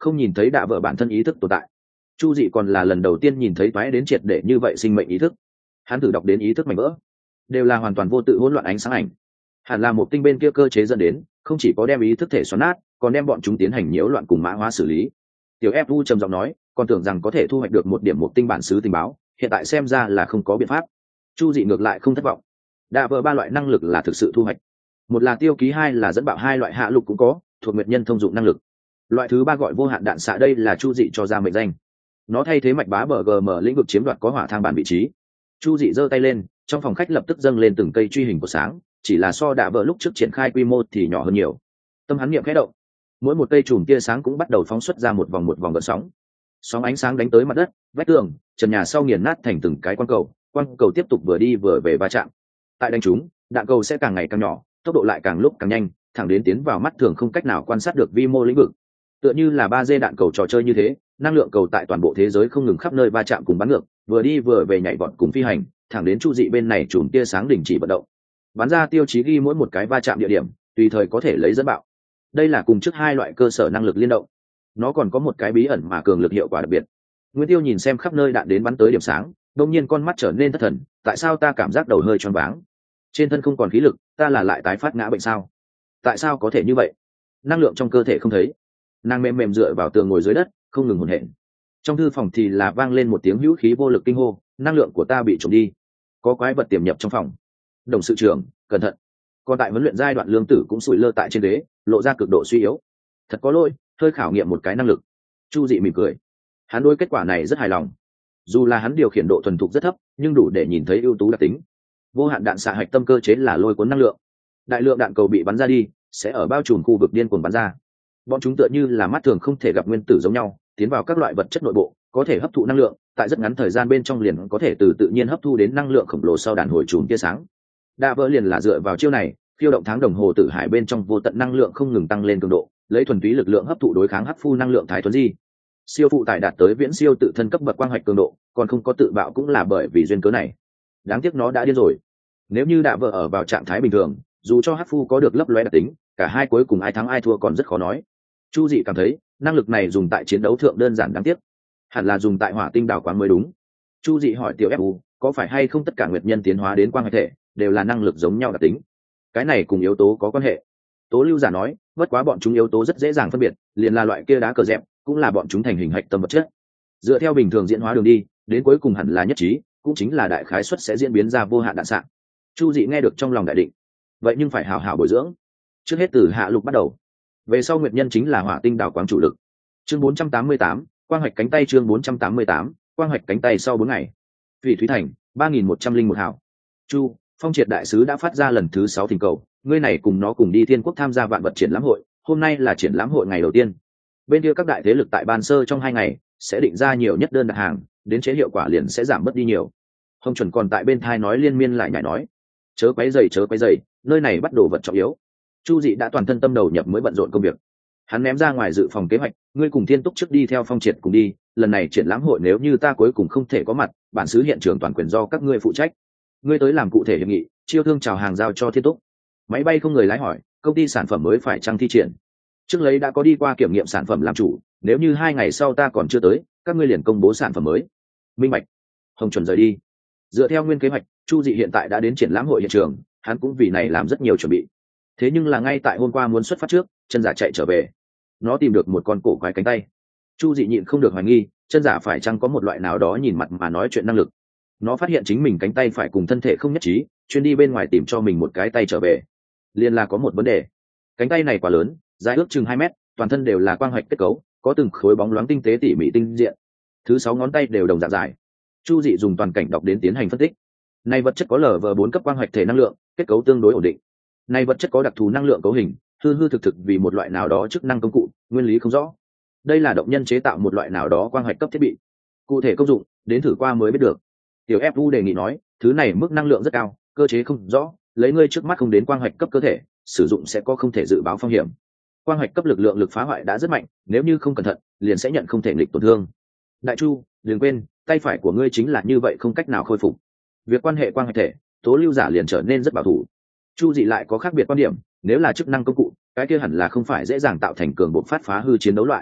không nhìn thấy đạ vợ bản thân ý thức tồn tại. Chu dị còn là lần đầu tiên nhìn thấy toái đến triệt để như vậy sinh mệnh ý thức. Hắn thử đọc đến ý thức mảnh vỡ, đều là hoàn toàn vô tự hỗn loạn ánh sáng ảnh. Hẳn là một tinh bên kia cơ chế dẫn đến, không chỉ có đem ý thức thể xoắn nát, còn đem bọn chúng tiến hành nhiễu loạn cùng mã hóa xử lý. Tiểu Fu trầm giọng nói, còn tưởng rằng có thể thu hoạch được một điểm một tinh bản xứ tình báo, hiện tại xem ra là không có biện pháp. Chu dị ngược lại không thất vọng. Đạ vợ ba loại năng lực là thực sự thu hoạch. Một là tiêu ký, hai là dẫn bạo, hai loại hạ lục cũng có, thuộc nguyệt nhân thông dụng năng lực. Loại thứ ba gọi vô hạn đạn xạ, đây là Chu dị cho ra mệnh danh. Nó thay thế mạch bá bờ gm lĩnh vực chiếm đoạt có hỏa thang bản vị trí. Chu dị giơ tay lên, trong phòng khách lập tức dâng lên từng cây truy hình của sáng, chỉ là so đạ vợ lúc trước triển khai quy mô thì nhỏ hơn nhiều. Tâm hắn niệm khẽ động, mỗi một cây chùm tia sáng cũng bắt đầu phóng xuất ra một vòng gợn sóng. Sóng ánh sáng đánh tới mặt đất, vách tường, trần nhà sau nghiền nát thành từng cái quang cầu tiếp tục vừa đi vừa về va chạm. Tại đánh chúng, đạn cầu sẽ càng ngày càng nhỏ, tốc độ lại càng lúc càng nhanh, thẳng đến tiến vào mắt thường không cách nào quan sát được vi mô lĩnh vực. Tựa như là 3D đạn cầu trò chơi như thế, năng lượng cầu tại toàn bộ thế giới không ngừng khắp nơi va chạm cùng bắn ngược, vừa đi vừa về nhảy vọt cùng phi hành, thẳng đến Chu dị bên này chùm tia sáng đình chỉ vận động. Bắn ra tiêu chí ghi mỗi một cái va chạm địa điểm, tùy thời có thể lấy dẫn bạo. Đây là cùng trước hai loại cơ sở năng lực liên động. Nó còn có một cái bí ẩn mà cường lực hiệu quả đặc biệt. Nguyên Tiêu nhìn xem khắp nơi đạn đến bắn tới điểm sáng, đột nhiên con mắt trở nên thất thần, tại sao ta cảm giác đầu hơi choáng váng? Trên thân không còn khí lực, ta là lại tái phát ngã bệnh sao? Tại sao có thể như vậy? Năng lượng trong cơ thể không thấy. Nàng mềm mềm dựa vào tường ngồi dưới đất, không ngừng hổn hển. Trong thư phòng thì là vang lên một tiếng hữu khí vô lực kinh hô, năng lượng của ta bị trộm đi, có quái vật tiềm nhập trong phòng. Đồng sự trưởng, cẩn thận. Còn tại huấn luyện giai đoạn Lương Tử cũng sủi lơ tại trên ghế, lộ ra cực độ suy yếu. Thật có lỗi, hơi khảo nghiệm một cái năng lực. Chu dị mỉm cười, hắn đối kết quả này rất hài lòng. Dù là hắn điều khiển độ thuần thục rất thấp, nhưng đủ để nhìn thấy ưu tú đặc tính. Vô hạn đạn xạ hạch tâm cơ chế là lôi cuốn năng lượng. Đại lượng đạn cầu bị bắn ra đi, sẽ ở bao trùm khu vực điên cuồng bắn ra. Bọn chúng tựa như là mắt thường không thể gặp nguyên tử giống nhau, tiến vào các loại vật chất nội bộ, có thể hấp thụ năng lượng, tại rất ngắn thời gian bên trong liền có thể từ tự nhiên hấp thu đến năng lượng khổng lồ sau đàn hồi chùm tia sáng. Đa vỡ liền là dựa vào chiêu này, phiêu động tháng đồng hồ tử hải bên trong vô tận năng lượng không ngừng tăng lên cường độ, lấy thuần túy lực lượng hấp thụ đối kháng hấp phu năng lượng thái thuần di. Siêu phụ tải đạt tới viễn siêu tự thân cấp bậc quang hoạch cường độ, còn không có tự bạo cũng là bởi vì duyên cớ này. Đáng tiếc nó đã điên rồi. Nếu như đạ vỡ ở vào trạng thái bình thường, dù cho hấp phu có được lấp lóe đặc tính, cả hai cuối cùng ai thắng ai thua còn rất khó nói. Chu dị cảm thấy năng lực này dùng tại chiến đấu thượng đơn giản đáng tiếc, hẳn là dùng tại hỏa tinh đảo quán mới đúng. Chu dị hỏi tiểu Fu, có phải hay không tất cả nguyệt nhân tiến hóa đến quang hoạch thể đều là năng lực giống nhau đặc tính? Cái này cùng yếu tố có quan hệ. Tố lưu giả nói, bất quá bọn chúng yếu tố rất dễ dàng phân biệt, liền là loại kia đá cờ dẹp, cũng là bọn chúng thành hình hạch tâm vật chất. Dựa theo bình thường diễn hóa đường đi, đến cuối cùng hẳn là nhất trí, cũng chính là đại khái suất sẽ diễn biến ra vô hạn đạn xạ. Chu dị nghe được trong lòng đại định. Vậy nhưng phải hảo hảo bồi dưỡng. Trước hết từ hạ lục bắt đầu. Về sau nguyệt nhân chính là hỏa tinh đảo quáng chủ lực. Chương 488, quang hoạch cánh tay. Chương 488, quang hoạch cánh tay. Sau 4 ngày, Phỉ Thúy Thành 3101 hảo. Chu Phong Triệt đại sứ đã phát ra lần thứ 6 thỉnh cầu, ngươi này cùng nó cùng đi Thiên Quốc tham gia vạn vật triển lãm hội, hôm nay là triển lãm hội ngày đầu tiên. Bên kia các đại thế lực tại ban sơ trong 2 ngày sẽ định ra nhiều nhất đơn đặt hàng, đến chế hiệu quả liền sẽ giảm bớt đi nhiều. Hồng Chuẩn còn tại bên thai nói liên miên lại nhảy nói, chớ quấy rầy, nơi này bắt đồ vật trọng yếu. Chu dị đã toàn thân tâm đầu nhập mới bận rộn công việc. Hắn ném ra ngoài dự phòng kế hoạch, ngươi cùng Thiên Túc trước đi theo Phong Triệt cùng đi, lần này triển lãm hội nếu như ta cuối cùng không thể có mặt, bản xứ hiện trường toàn quyền do các ngươi phụ trách. Ngươi tới làm cụ thể hiệp nghị, chiêu thương chào hàng giao cho Thiên Túc. Máy bay không người lái hỏi, công ty sản phẩm mới phải chăng thi triển? Trước lấy đã có đi qua kiểm nghiệm sản phẩm làm chủ, nếu như 2 ngày sau ta còn chưa tới, các ngươi liền công bố sản phẩm mới. Minh bạch. Hồng Chuẩn rời đi. Dựa theo nguyên kế hoạch, Chu dị hiện tại đã đến triển lãm hội hiện trường, hắn cũng vì này làm rất nhiều chuẩn bị. Thế nhưng là ngay tại hôm qua muốn xuất phát trước, chân giả chạy trở về. Nó tìm được một con cổ quái cánh tay. Chu dị nhịn không được hoài nghi, chân giả phải chăng có một loại nào đó nhìn mặt mà nói chuyện năng lực. Nó phát hiện chính mình cánh tay phải cùng thân thể không nhất trí, chuyên đi bên ngoài tìm cho mình một cái tay trở về. Liên là có một vấn đề. Cánh tay này quá lớn, dài ước chừng 2 mét, toàn thân đều là quang hoạch kết cấu, có từng khối bóng loáng tinh tế tỉ mỉ tinh diện. Thứ 6 ngón tay đều đồng dạng dài. Chu dị dùng toàn cảnh đọc đến tiến hành phân tích. Này vật chất có LV4 cấp quang hoạch thể năng lượng, kết cấu tương đối ổn định. Này vật chất có đặc thù năng lượng cấu hình, hư hư thực thực vì một loại nào đó chức năng công cụ, nguyên lý không rõ. Đây là động nhân chế tạo một loại nào đó quang hoạch cấp thiết bị. Cụ thể công dụng, đến thử qua mới biết được. Tiểu Fu đề nghị nói, thứ này mức năng lượng rất cao, cơ chế không rõ, lấy ngươi trước mắt không đến quang hoạch cấp cơ thể, sử dụng sẽ có không thể dự báo phong hiểm. Quang hoạch cấp lực lượng lực phá hoại đã rất mạnh, nếu như không cẩn thận, liền sẽ nhận không thể nghịch tổn thương. Đại Chu, đừng quên, tay phải của ngươi chính là như vậy không cách nào khôi phục. Việc quan hệ quang hoạch thể, tố lưu giả liền trở nên rất bảo thủ. Chu dị lại có khác biệt quan điểm, nếu là chức năng công cụ, cái kia hẳn là không phải dễ dàng tạo thành cường bộ phát phá hư chiến đấu loại.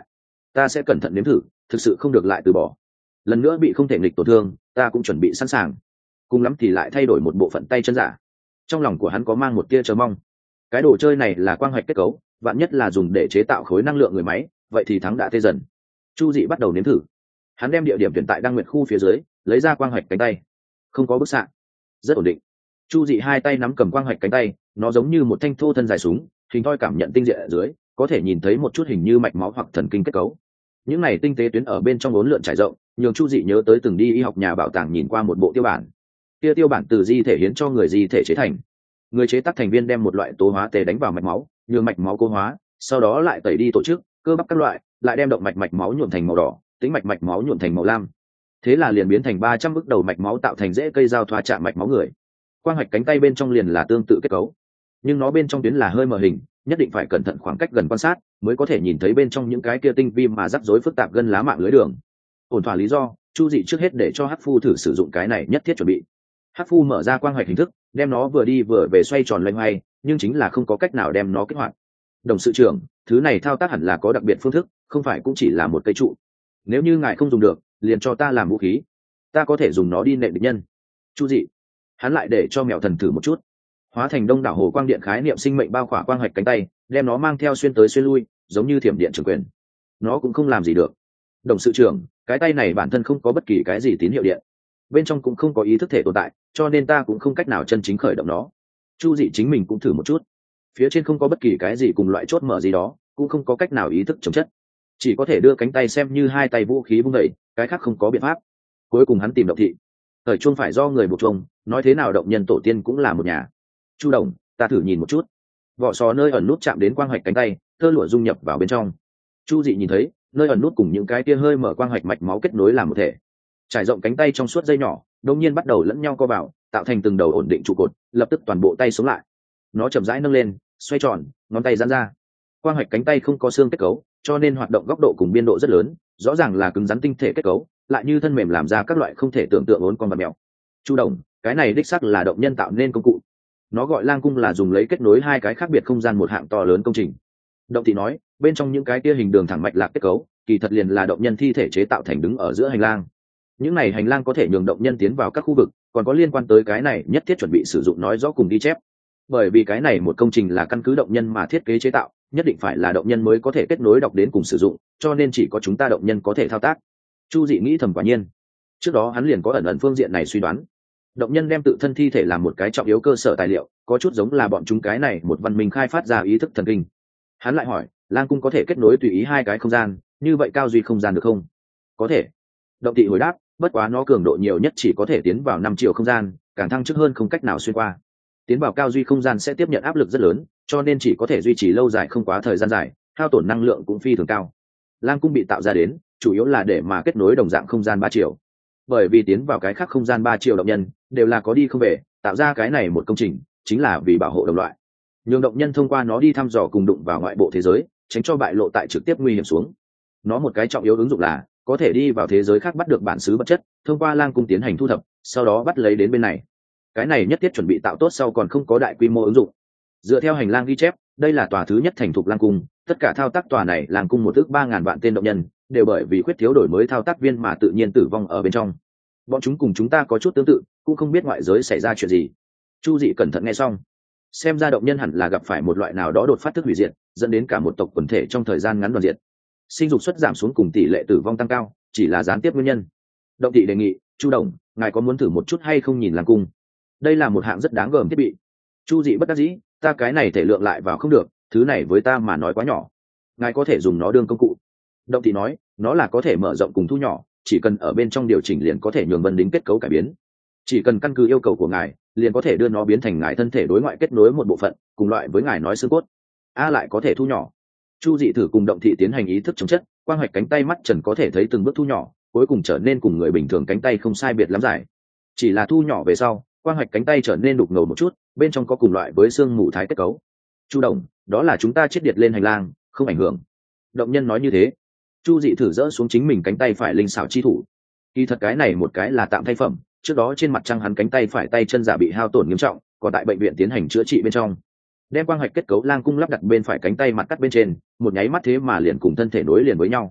ta sẽ cẩn thận nếm thử, thực sự không được lại từ bỏ. Lần nữa bị không thể nghịch tổn thương, ta cũng chuẩn bị sẵn sàng, cùng lắm thì lại thay đổi một bộ phận tay chân giả. Trong lòng của hắn có mang một tia chờ mong. Cái đồ chơi này là quang hoạch kết cấu, vạn nhất là dùng để chế tạo khối năng lượng người máy, vậy thì thắng đã tê dần. Chu Dị bắt đầu nếm thử. Hắn đem địa điểm tuyển tại Đăng Nguyệt khu phía dưới, lấy ra quang hoạch cánh tay. Không có bức xạ, rất ổn định. Chu Dị hai tay nắm cầm quang hoạch cánh tay, nó giống như một thanh thô thân dài súng, hình thoi cảm nhận tinh diện ở dưới, có thể nhìn thấy một chút hình như mạch máu hoặc thần kinh kết cấu. Những này tinh tế tuyến ở bên trong uốn lượn trải rộng, nhường Chu Dị nhớ tới từng đi y học nhà bảo tàng nhìn qua một bộ tiêu bản. Kia tiêu bản từ di thể hiến cho người di thể chế thành. Người chế tác thành viên đem một loại tố hóa tề đánh vào mạch máu, nhường mạch máu cố hóa, sau đó lại tẩy đi tổ chức, cơ bắp các loại, lại đem động mạch máu nhuộm thành màu đỏ, tĩnh mạch máu nhuộm thành màu lam. Thế là liền biến thành 300 bức đầu mạch máu tạo thành rễ cây giao thoa chạm mạch máu người. Quang hoạch cánh tay bên trong liền là tương tự kết cấu, nhưng nó bên trong tuyến là hơi mờ hình, nhất định phải cẩn thận khoảng cách gần quan sát mới có thể nhìn thấy bên trong những cái kia tinh vi mà rắc rối phức tạp gân lá mạng lưới đường. Ổn thỏa lý do, Chu Dị trước hết để cho Hắc Phu thử sử dụng cái này nhất thiết chuẩn bị. Hắc Phu mở ra quang hoạch hình thức, đem nó vừa đi vừa về xoay tròn loay hoay, nhưng chính là không có cách nào đem nó kích hoạt. Đồng sự trưởng, thứ này thao tác hẳn là có đặc biệt phương thức, không phải cũng chỉ là một cây trụ. Nếu như ngài không dùng được, liền cho ta làm vũ khí, ta có thể dùng nó đi nện địch nhân. Chu Dị, hắn lại để cho mèo thần thử một chút. Hóa thành đông đảo hồ quang điện khái niệm sinh mệnh bao khỏa quang hoạch cánh tay, đem nó mang theo xuyên tới xuyên lui, giống như thiểm điện trường quyền. Nó cũng không làm gì được. Đồng sự trưởng, cái tay này bản thân không có bất kỳ cái gì tín hiệu điện, bên trong cũng không có ý thức thể tồn tại, cho nên ta cũng không cách nào chân chính khởi động nó. Chu Dị chính mình cũng thử một chút, phía trên không có bất kỳ cái gì cùng loại chốt mở gì đó, cũng không có cách nào ý thức chống chất, chỉ có thể đưa cánh tay xem như hai tay vũ khí vung đẩy, cái khác không có biện pháp. Cuối cùng hắn tìm Động Thị. Thời chuông phải do người buộc chuông, nói thế nào động nhân tổ tiên cũng là một nhà. Chu Đồng, ta thử nhìn một chút. Vỏ sò nơi ẩn nút chạm đến quang hoạch cánh tay, tơ lụa dung nhập vào bên trong. Chu Dị nhìn thấy nơi ẩn nút cùng những cái kia hơi mở quang hoạch mạch máu kết nối làm một thể, trải rộng cánh tay trong suốt dây nhỏ, đột nhiên bắt đầu lẫn nhau co vào, tạo thành từng đầu ổn định trụ cột, lập tức toàn bộ tay sống lại. Nó chậm rãi nâng lên, xoay tròn, ngón tay giãn ra. Quang hoạch cánh tay không có xương kết cấu, cho nên hoạt động góc độ cùng biên độ rất lớn, rõ ràng là cứng rắn tinh thể kết cấu, lại như thân mềm làm ra các loại không thể tưởng tượng uốn con vật mèo. Chu Đồng, cái này đích xác là động nhân tạo nên công cụ. Nó gọi lang cung là dùng lấy kết nối hai cái khác biệt không gian một hạng to lớn công trình. Động Thị nói, bên trong những cái kia hình đường thẳng mạch lạc kết cấu, kỳ thật liền là động nhân thi thể chế tạo thành đứng ở giữa hành lang. Những này hành lang có thể nhường động nhân tiến vào các khu vực, còn có liên quan tới cái này nhất thiết chuẩn bị sử dụng nói rõ cùng ghi chép. Bởi vì cái này một công trình là căn cứ động nhân mà thiết kế chế tạo, nhất định phải là động nhân mới có thể kết nối đọc đến cùng sử dụng, cho nên chỉ có chúng ta động nhân có thể thao tác. Chu Dị nghĩ thầm quả nhiên. Trước đó hắn liền có ẩn phương diện này suy đoán. Động nhân đem tự thân thi thể làm một cái trọng yếu cơ sở tài liệu, có chút giống là bọn chúng cái này một văn minh khai phát ra ý thức thần kinh. Hắn lại hỏi, lang cung có thể kết nối tùy ý hai cái không gian, như vậy cao duy không gian được không? Có thể. Động Thị hồi đáp, bất quá nó cường độ nhiều nhất chỉ có thể tiến vào 5 triệu không gian, càng thăng chức hơn không cách nào xuyên qua. Tiến vào cao duy không gian sẽ tiếp nhận áp lực rất lớn, cho nên chỉ có thể duy trì lâu dài không quá thời gian dài, hao tổn năng lượng cũng phi thường cao. Lang cung bị tạo ra đến, chủ yếu là để mà kết nối đồng dạng không gian 3 triệu. Bởi vì tiến vào cái khác không gian 3 triệu động nhân đều là có đi không về, tạo ra cái này một công trình chính là vì bảo hộ đồng loại, nhường động nhân thông qua nó đi thăm dò cùng đụng vào ngoại bộ thế giới, tránh cho bại lộ tại trực tiếp nguy hiểm xuống. Nó một cái trọng yếu ứng dụng là có thể đi vào thế giới khác bắt được bản xứ vật chất, thông qua lang cung tiến hành thu thập, sau đó bắt lấy đến bên này. Cái này nhất thiết chuẩn bị tạo tốt sau còn không có đại quy mô ứng dụng. Dựa theo hành lang ghi chép, đây là tòa thứ nhất thành thục lang cung, tất cả thao tác tòa này lang cung 1.300.000 vạn tên động nhân đều bởi vì khuyết thiếu đổi mới thao tác viên mà tự nhiên tử vong ở bên trong. Bọn chúng cùng chúng ta có chút tương tự, cũng không biết ngoại giới xảy ra chuyện gì. Chu Dị cẩn thận nghe xong, xem ra động nhân hẳn là gặp phải một loại nào đó đột phát thức hủy diệt, dẫn đến cả một tộc quần thể trong thời gian ngắn đoàn diệt. Sinh dục suất giảm xuống cùng tỷ lệ tử vong tăng cao, chỉ là gián tiếp nguyên nhân. Động Thị đề nghị, Chu Đồng, ngài có muốn thử một chút hay không nhìn lang cung? Đây là một hạng rất đáng gờm thiết bị. Chu Dị bất đắc dĩ, ta cái này thể lượng lại vào không được, thứ này với ta mà nói quá nhỏ. Ngài có thể dùng nó đương công cụ. Động Thị nói, nó là có thể mở rộng cùng thu nhỏ, chỉ cần ở bên trong điều chỉnh liền có thể nhường vân đính kết cấu cải biến. Chỉ cần căn cứ yêu cầu của ngài, liền có thể đưa nó biến thành ngài thân thể đối ngoại kết nối một bộ phận, cùng loại với ngài nói xương cốt. Lại có thể thu nhỏ. Chu Dị thử cùng Động Thị tiến hành ý thức chống chất, quang hoạch cánh tay mắt trần có thể thấy từng bước thu nhỏ, cuối cùng trở nên cùng người bình thường cánh tay không sai biệt lắm dài. Chỉ là thu nhỏ về sau, quang hoạch cánh tay trở nên đục ngầu một chút, bên trong có cùng loại với xương mù thái kết cấu. Chu Đồng, đó là chúng ta chiết điệt lên hành lang, không ảnh hưởng. Động nhân nói như thế. Chu Dị thử dỡ xuống chính mình cánh tay phải linh xảo chi thủ. Kỳ thật cái này một cái là tạm thay phẩm, trước đó trên mặt trăng hắn cánh tay phải tay chân giả bị hao tổn nghiêm trọng, còn tại bệnh viện tiến hành chữa trị bên trong. Đem quang hoạch kết cấu lang cung lắp đặt bên phải cánh tay mặt cắt bên trên, một nháy mắt thế mà liền cùng thân thể nối liền với nhau.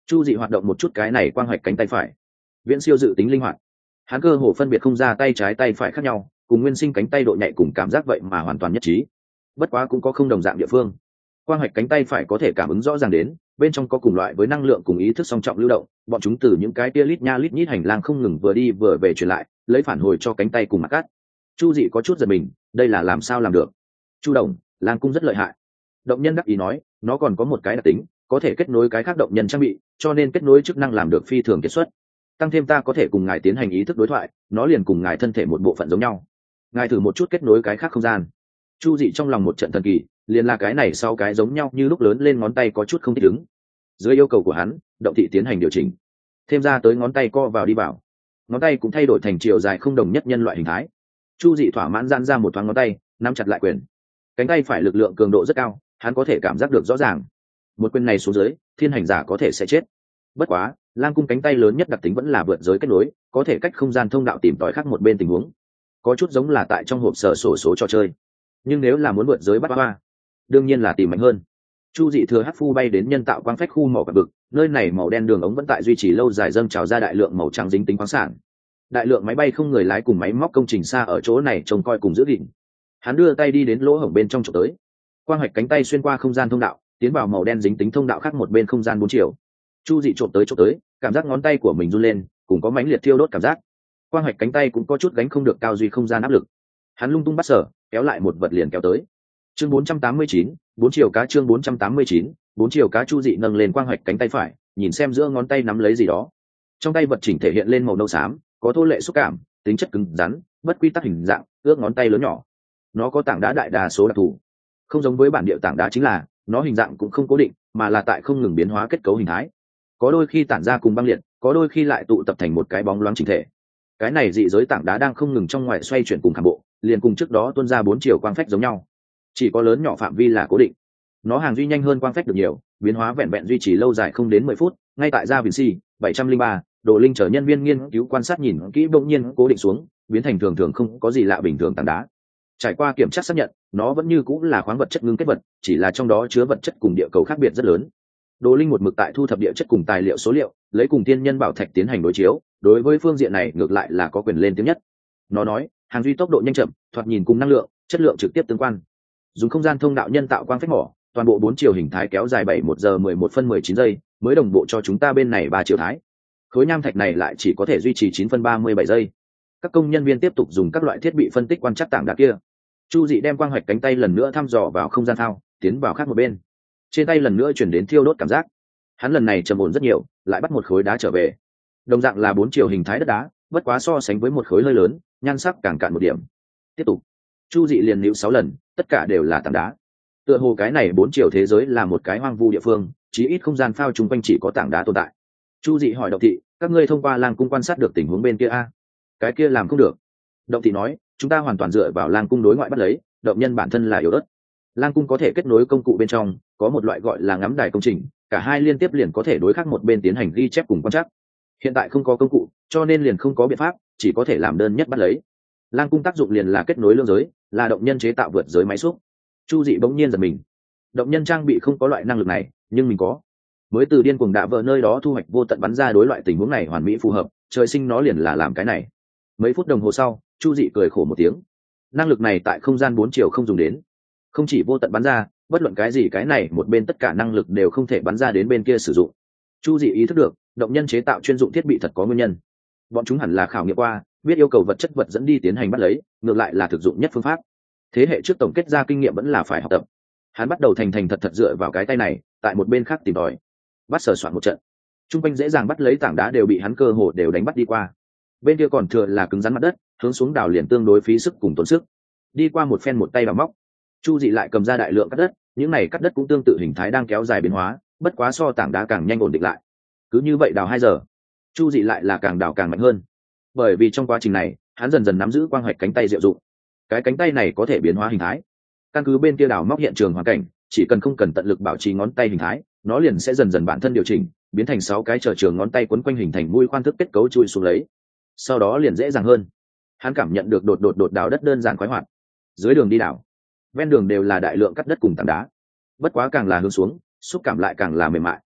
Chu dị hoạt động một chút cái này quang hoạch cánh tay phải, viễn siêu dự tính linh hoạt. Hắn cơ hồ phân biệt không ra tay trái tay phải khác nhau, cùng nguyên sinh cánh tay độ nhạy cùng cảm giác vậy mà hoàn toàn nhất trí. Bất quá cũng có không đồng dạng địa phương. Quang hoạch cánh tay phải có thể cảm ứng rõ ràng đến, bên trong có cùng loại với năng lượng cùng ý thức song trọng lưu động, bọn chúng từ những cái tia lít nha lít nhít hành lang không ngừng vừa đi vừa về truyền lại, lấy phản hồi cho cánh tay cùng mặt cát. Chu dị có chút giật mình, đây là làm sao làm được? Chu đồng, lang cung rất lợi hại. Động nhân đắc ý nói, nó còn có một cái đặc tính, có thể kết nối cái khác động nhân trang bị, cho nên kết nối chức năng làm được phi thường kiệt xuất. Tăng thêm ta có thể cùng ngài tiến hành ý thức đối thoại, nó liền cùng ngài thân thể một bộ phận giống nhau. Ngài thử một chút kết nối cái khác không gian. Chu dị trong lòng một trận thần kỳ, liền là cái này sau cái giống nhau như lúc lớn lên ngón tay có chút không thích ứng. Dưới yêu cầu của hắn, động thị tiến hành điều chỉnh, thêm ra tới ngón tay co vào đi vào, ngón tay cũng thay đổi thành chiều dài không đồng nhất nhân loại hình thái. Chu dị thỏa mãn giãn ra một thoáng ngón tay, nắm chặt lại quyền. Cánh tay phải lực lượng cường độ rất cao, hắn có thể cảm giác được rõ ràng. Một quyền này xuống dưới, thiên hành giả có thể sẽ chết. Bất quá, lang cung cánh tay lớn nhất đặc tính vẫn là vượt giới kết nối, có thể cách không gian thông đạo tìm tòi khác một bên tình huống, có chút giống là tại trong hộp sở sổ số trò chơi. Nhưng nếu là muốn vượt giới bắt hoa, đương nhiên là tìm mạnh hơn. Chu dị thừa hắc phu bay đến nhân tạo quang phách khu mỏ cạp vực, nơi này màu đen đường ống vẫn tại duy trì lâu dài dâng trào ra đại lượng màu trắng dính tính khoáng sản. Đại lượng máy bay không người lái cùng máy móc công trình xa ở chỗ này trông coi cùng giữ gìn. Hắn đưa tay đi đến lỗ hổng bên trong chỗ tới, quang hoạch cánh tay xuyên qua không gian thông đạo, tiến vào màu đen dính tính thông đạo khác một bên không gian 4 chiều. Chu dị trộm tới, cảm giác ngón tay của mình run lên, cùng có mãnh liệt thiêu đốt cảm giác. Quang hoạch cánh tay cũng có chút gánh không được cao duy không gian áp lực. Hắn lung tung bắt sở, kéo lại một vật liền kéo tới. Chương 489, 4 chiều cá. Chương 489, 4 chiều cá. Chu dị nâng lên quang hoạch cánh tay phải, nhìn xem giữa ngón tay nắm lấy gì đó. Trong tay vật chỉnh thể hiện lên màu nâu xám, có thô lệ xúc cảm, tính chất cứng rắn, bất quy tắc hình dạng, ước ngón tay lớn nhỏ. Nó có tảng đá đại đa số đặc thù, không giống với bản địa tảng đá chính là nó hình dạng cũng không cố định, mà là tại không ngừng biến hóa kết cấu hình thái. Có đôi khi tản ra cùng băng liệt, có đôi khi lại tụ tập thành một cái bóng loáng chỉnh thể. Cái này dị giới tảng đá đang không ngừng trong ngoài xoay chuyển cùng khảm bộ, liền cùng trước đó tuôn ra 4 chiều quang phách giống nhau, chỉ có lớn nhỏ phạm vi là cố định. Nó hàng duy nhanh hơn quang phách được nhiều, biến hóa vẹn vẹn duy trì lâu dài không đến 10 phút. Ngay tại gia Vinci 703, Đồ Linh chờ nhân viên nghiên cứu quan sát nhìn kỹ, bỗng nhiên cố định xuống, biến thành thường thường không có gì lạ bình thường tảng đá. Trải qua kiểm tra xác nhận, nó vẫn như cũng là khoáng vật chất ngưng kết vật, chỉ là trong đó chứa vật chất cùng địa cầu khác biệt rất lớn. Đồ Linh một mực tại thu thập địa chất cùng tài liệu số liệu, lấy cùng tiên nhân bảo thạch tiến hành đối chiếu, đối với phương diện này ngược lại là có quyền lên tiếng nhất. Nó nói, hàng duy tốc độ nhanh chậm, thoạt nhìn cùng năng lượng, chất lượng trực tiếp tương quan. Dùng không gian thông đạo nhân tạo quang phách mỏ, toàn bộ 4 chiều hình thái kéo dài 71 giờ 11 phân 19 giây, mới đồng bộ cho chúng ta bên này 3 chiều thái. Khối nham thạch này lại chỉ có thể duy trì 9 phân 37 giây. Các công nhân viên tiếp tục dùng các loại thiết bị phân tích quan trắc tảng đá kia. Chu dị đem quang hoạch cánh tay lần nữa thăm dò vào không gian thao, tiến vào khác một bên. Trên tay lần nữa chuyển đến thiêu đốt cảm giác. Hắn lần này trầm ổn rất nhiều, lại bắt một khối đá trở về. Đồng dạng là 4 chiều hình thái đất đá, bất quá so sánh với một khối hơi lớn, nhan sắc càng cạn một điểm. Tiếp tục. Chu dị liền níu 6 lần, tất cả đều là tảng đá. Tựa hồ cái này 4 chiều thế giới là một cái hoang vu địa phương, chí ít không gian phao chung quanh chỉ có tảng đá tồn tại. Chu dị hỏi Động thị, các ngươi thông qua lang cung quan sát được tình huống bên kia a? Cái kia làm không được. Động thị nói, chúng ta hoàn toàn dựa vào lang cung đối ngoại bắt lấy, động nhân bản thân là yếu ớt. Lang cung có thể kết nối công cụ bên trong, có một loại gọi là ngắm đài công trình, cả hai liên tiếp liền có thể đối khắc một bên tiến hành ghi chép cùng quan trắc. Hiện tại không có công cụ, cho nên liền không có biện pháp, chỉ có thể làm đơn nhất bắt lấy. Lang cung tác dụng liền là kết nối lương giới, là động nhân chế tạo vượt giới máy xúc. Chu dị bỗng nhiên giật mình. Động nhân trang bị không có loại năng lực này, nhưng mình có. Mới từ điên cuồng đạ vợ nơi đó thu hoạch vô tận bắn ra đối loại tình huống này hoàn mỹ phù hợp, trời sinh nó liền là làm cái này. Mấy phút đồng hồ sau, Chu dị cười khổ một tiếng. Năng lực này tại không gian 4 chiều không dùng đến. Không chỉ vô tận bắn ra, bất luận cái gì cái này một bên tất cả năng lực đều không thể bắn ra đến bên kia sử dụng. Chu dị ý thức được, động nhân chế tạo chuyên dụng thiết bị thật có nguyên nhân. Bọn chúng hẳn là khảo nghiệm qua, biết yêu cầu vật chất vật dẫn đi tiến hành bắt lấy, ngược lại là thực dụng nhất phương pháp. Thế hệ trước tổng kết ra kinh nghiệm vẫn là phải học tập. Hắn bắt đầu thành thành thật thật dựa vào cái tay này, tại một bên khác tìm tòi, bắt sờ soạn một trận. Trung quanh dễ dàng bắt lấy tảng đá đều bị hắn cơ hồ đều đánh bắt đi qua. Bên kia còn thừa là cứng rắn mặt đất, hướng xuống đào liền tương đối phí sức cùng tốn sức. Đi qua một phen một tay vào móc, Chu dị lại cầm ra đại lượng cắt đất, những này cắt đất cũng tương tự hình thái đang kéo dài biến hóa, bất quá so tảng đá càng nhanh ổn định lại. Cứ như vậy đào 2 giờ, Chu dị lại là càng đào càng mạnh hơn. Bởi vì trong quá trình này, hắn dần dần nắm giữ quang hoạch cánh tay diệu dụng. Cái cánh tay này có thể biến hóa hình thái. Căn cứ bên kia đào móc hiện trường hoàn cảnh, chỉ cần không cần tận lực bảo trì ngón tay hình thái, nó liền sẽ dần dần bản thân điều chỉnh, biến thành 6 cái trở trường ngón tay quấn quanh hình thành mũi khoan thức kết cấu chui xuống lấy. Sau đó liền dễ dàng hơn. Hắn cảm nhận được đột đào đất đơn giản khoái hoạt. Dưới đường đi đào, ven đường đều là đại lượng cắt đất cùng tảng đá. Bất quá càng là hướng xuống, xúc cảm lại càng là mềm mại.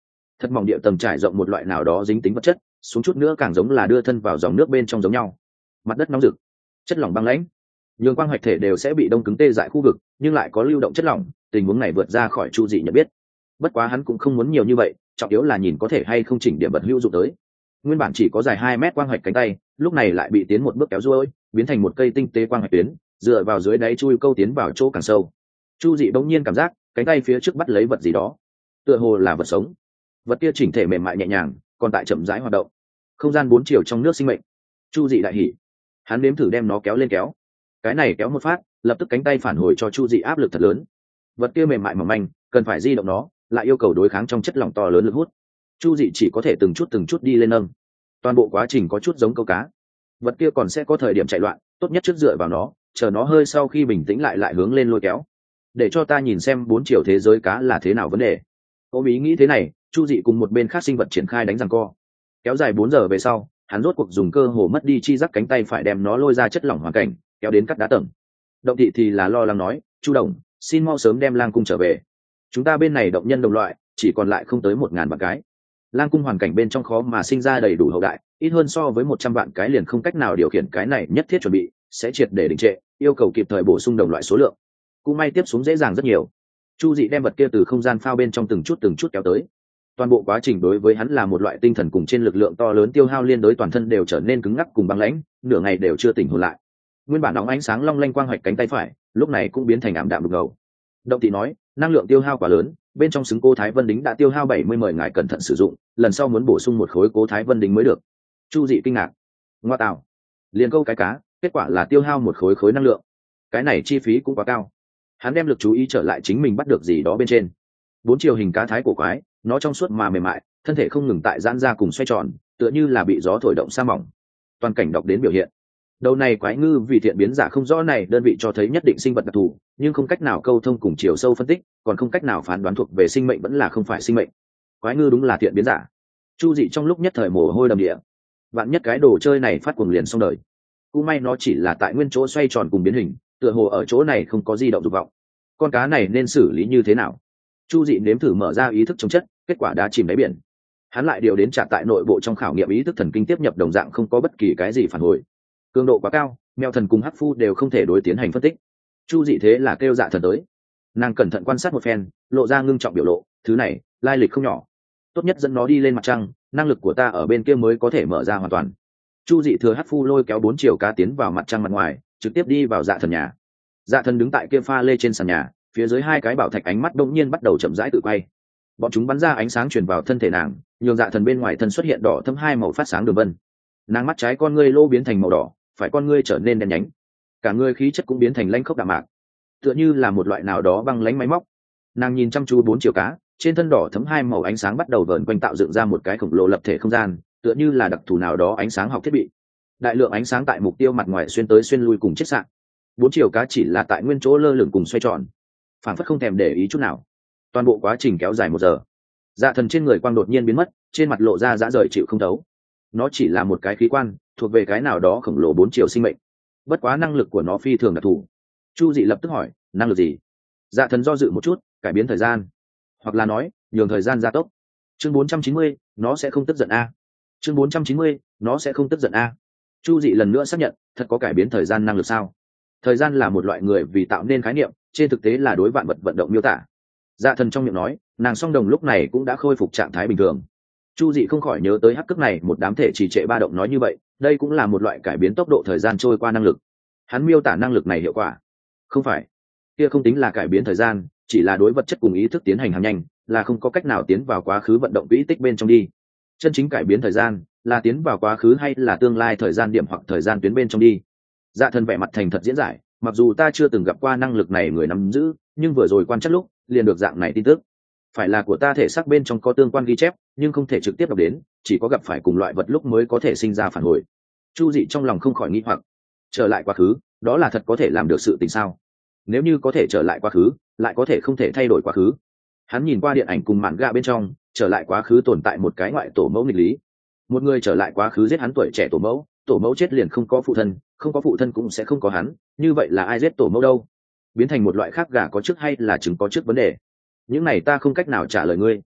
thật mỏng địa tầng trải rộng một loại nào đó dính tính vật chất, xuống chút nữa càng giống là đưa thân vào dòng nước bên trong giống nhau. Mặt đất nóng rực, chất lỏng băng lãnh, nhường quang hoạch thể đều sẽ bị đông cứng tê dại khu vực, nhưng lại có lưu động chất lỏng, tình huống này vượt ra khỏi Chu Dị nhận biết. Bất quá hắn cũng không muốn nhiều như vậy, trọng yếu là nhìn có thể hay không chỉnh điểm vật hữu dụng tới. Nguyên bản chỉ có dài 2 mét quang hoạch cánh tay, lúc này lại bị tiến một bước kéo duỗi, biến thành một cây tinh tế quang hoạch tuyến, dựa vào dưới đáy chui câu tiến vào chỗ càng sâu. Chu Dị bỗng nhiên cảm giác cánh tay phía trước bắt lấy vật gì đó, tựa hồ là vật sống. Vật kia chỉnh thể mềm mại nhẹ nhàng, còn tại chậm rãi hoạt động. Không gian 4 chiều trong nước sinh mệnh. Chu Dị đại hỉ, hắn nếm thử đem nó kéo lên kéo. Cái này kéo một phát, lập tức cánh tay phản hồi cho Chu Dị áp lực thật lớn. Vật kia mềm mại mỏng manh, cần phải di động nó, lại yêu cầu đối kháng trong chất lỏng to lớn lực hút. Chu Dị chỉ có thể từng chút đi lên nâng. Toàn bộ quá trình có chút giống câu cá. Vật kia còn sẽ có thời điểm chạy loạn, tốt nhất trước dựa vào nó, chờ nó hơi sau khi bình tĩnh lại hướng lên lôi kéo. Để cho ta nhìn xem 4 chiều thế giới cá là thế nào vấn đề. Ôm ý nghĩ thế này, Chu Dị cùng một bên khác sinh vật triển khai đánh giằng co. Kéo dài 4 giờ về sau, hắn rốt cuộc dùng cơ hồ mất đi chi giác cánh tay phải đem nó lôi ra chất lỏng hoàn cảnh, kéo đến cắt đá tầng. Động thị thì là lo lắng nói, Chu Đồng, xin mau sớm đem Lang Cung trở về. Chúng ta bên này động nhân đồng loại chỉ còn lại không tới 1000 vạn cái. Lang Cung hoàn cảnh bên trong khó mà sinh ra đầy đủ hậu đại, ít hơn so với 100 vạn cái liền không cách nào điều khiển cái này nhất thiết chuẩn bị, sẽ triệt để đình trệ, yêu cầu kịp thời bổ sung đồng loại số lượng. Cũng may tiếp xuống dễ dàng rất nhiều. Chu Dị đem vật kia từ không gian phao bên trong từng chút kéo tới. Toàn bộ quá trình đối với hắn là một loại tinh thần cùng trên lực lượng to lớn tiêu hao liên đối toàn thân đều trở nên cứng ngắc cùng băng lãnh, nửa ngày đều chưa tỉnh hồn lại. Nguyên bản óng ánh sáng long lanh quang hoạch cánh tay phải, lúc này cũng biến thành ảm đạm đục ngầu. Động thị nói, năng lượng tiêu hao quá lớn, bên trong xứng cố Thái Vân Đính đã tiêu hao 70, mời ngài cẩn thận sử dụng, lần sau muốn bổ sung một khối cố Thái Vân Đính mới được. Chu Dị kinh ngạc, ngoa tạo, liền câu cái cá, kết quả là tiêu hao một khối năng lượng, cái này chi phí cũng quá cao. Hắn đem lực chú ý trở lại chính mình bắt được gì đó bên trên. 4 chiều hình cá thái cổ quái, nó trong suốt mà mềm mại, thân thể không ngừng tại giãn ra cùng xoay tròn, tựa như là bị gió thổi động sa mỏng. Toàn cảnh đọc đến biểu hiện. Đầu này quái ngư vì thiện biến giả không rõ này đơn vị cho thấy nhất định sinh vật đặc thù, nhưng không cách nào câu thông cùng chiều sâu phân tích, còn không cách nào phán đoán thuộc về sinh mệnh vẫn là không phải sinh mệnh. Quái ngư đúng là thiện biến giả. Chu Dị trong lúc nhất thời mồ hôi đầm địa. Vạn nhất cái đồ chơi này phát cuồng liền xong đời. Cũng may nó chỉ là tại nguyên chỗ xoay tròn cùng biến hình, tựa hồ ở chỗ này không có di động dục vọng. Con cá này nên xử lý như thế nào? Chu Dị nếm thử mở ra ý thức chống chất, kết quả đã chìm đáy biển. Hắn lại điều đến trả tại nội bộ trong khảo nghiệm ý thức thần kinh tiếp nhập đồng dạng không có bất kỳ cái gì phản hồi. Cường độ quá cao, mèo thần cùng hắc phu đều không thể đối tiến hành phân tích. Chu Dị thế là kêu Dạ Thần tới. Nàng cẩn thận quan sát một phen, lộ ra ngưng trọng biểu lộ, thứ này lai lịch không nhỏ, tốt nhất dẫn nó đi lên mặt trăng, năng lực của ta ở bên kia mới có thể mở ra hoàn toàn. Chu Dị thừa hắc phu lôi kéo 4 chiều cá tiến vào mặt trăng mặt ngoài, trực tiếp đi vào Dạ Thần nhà. Dạ Thần đứng tại kia pha lê trên sàn nhà, phía dưới 2 cái bảo thạch ánh mắt đông nhiên bắt đầu chậm rãi tự quay. Bọn chúng bắn ra ánh sáng truyền vào thân thể nàng, nhường Dạ Thần bên ngoài thân xuất hiện đỏ thẫm 2 màu phát sáng đường vân. Nàng mắt trái con ngươi lô biến thành màu đỏ, phải con ngươi trở nên đen nhánh, cả người khí chất cũng biến thành lanh khốc đạm mạc, tựa như là một loại nào đó băng lãnh máy móc. Nàng nhìn chăm chú 4 chiều cá, trên thân đỏ thấm 2 màu ánh sáng bắt đầu vờn quanh tạo dựng ra một cái khổng lồ lập thể không gian, tựa như là đặc thù nào đó ánh sáng học thiết bị. Đại lượng ánh sáng tại mục tiêu mặt ngoài xuyên tới xuyên lui cùng chết sạn. 4 chiều cá chỉ là tại nguyên chỗ lơ lửng cùng xoay tròn, phản phất không thèm để ý chút nào. Toàn bộ quá trình kéo dài 1 giờ. Dạ Thần trên người quang đột nhiên biến mất, trên mặt lộ ra dã rời chịu không thấu. Nó chỉ là một cái khí quan, thuộc về cái nào đó khổng lồ 4 chiều sinh mệnh. Bất quá năng lực của nó phi thường đặc thù. Chu Dị lập tức hỏi, năng lực gì? Dạ Thần do dự một chút, cải biến thời gian, hoặc là nói nhường thời gian gia tốc. Chương 490, nó sẽ không tức giận a. Chương 490, nó sẽ không tức giận a. Chu Dị lần nữa xác nhận, thật có cải biến thời gian năng lực sao? Thời gian là một loại người vì tạo nên khái niệm, trên thực tế là đối vạn vật vận động miêu tả. Dạ Thần trong miệng nói, nàng song đồng lúc này cũng đã khôi phục trạng thái bình thường. Chu Dị không khỏi nhớ tới hắc cước này một đám thể trì trệ ba động nói như vậy, đây cũng là một loại cải biến tốc độ thời gian trôi qua năng lực. Hắn miêu tả năng lực này hiệu quả. Không phải, kia không tính là cải biến thời gian, chỉ là đối vật chất cùng ý thức tiến hành hàng nhanh, là không có cách nào tiến vào quá khứ vận động quỹ tích bên trong đi. Chân chính cải biến thời gian, là tiến vào quá khứ hay là tương lai thời gian điểm hoặc thời gian tuyến bên trong đi. Dạ Thần vẻ mặt thành thật diễn giải, mặc dù ta chưa từng gặp qua năng lực này người nắm giữ, nhưng vừa rồi quan trắc lúc, liền được dạng này tin tức. Phải là của ta thể xác bên trong có tương quan ghi chép, nhưng không thể trực tiếp đọc đến, chỉ có gặp phải cùng loại vật lúc mới có thể sinh ra phản hồi. Chu Dị trong lòng không khỏi nghi hoặc, trở lại quá khứ, đó là thật có thể làm được sự tình sao? Nếu như có thể trở lại quá khứ, lại có thể không thể thay đổi quá khứ. Hắn nhìn qua điện ảnh cùng mạn gạ bên trong, trở lại quá khứ tồn tại một cái ngoại tổ mẫu nghịch lý. Một người trở lại quá khứ giết hắn tuổi trẻ tổ mẫu chết liền không có phụ thân, không có phụ thân cũng sẽ không có hắn, như vậy là ai giết tổ mẫu đâu? Biến thành một loại khác gà có trước hay là trứng có trước vấn đề. Những này ta không cách nào trả lời ngươi.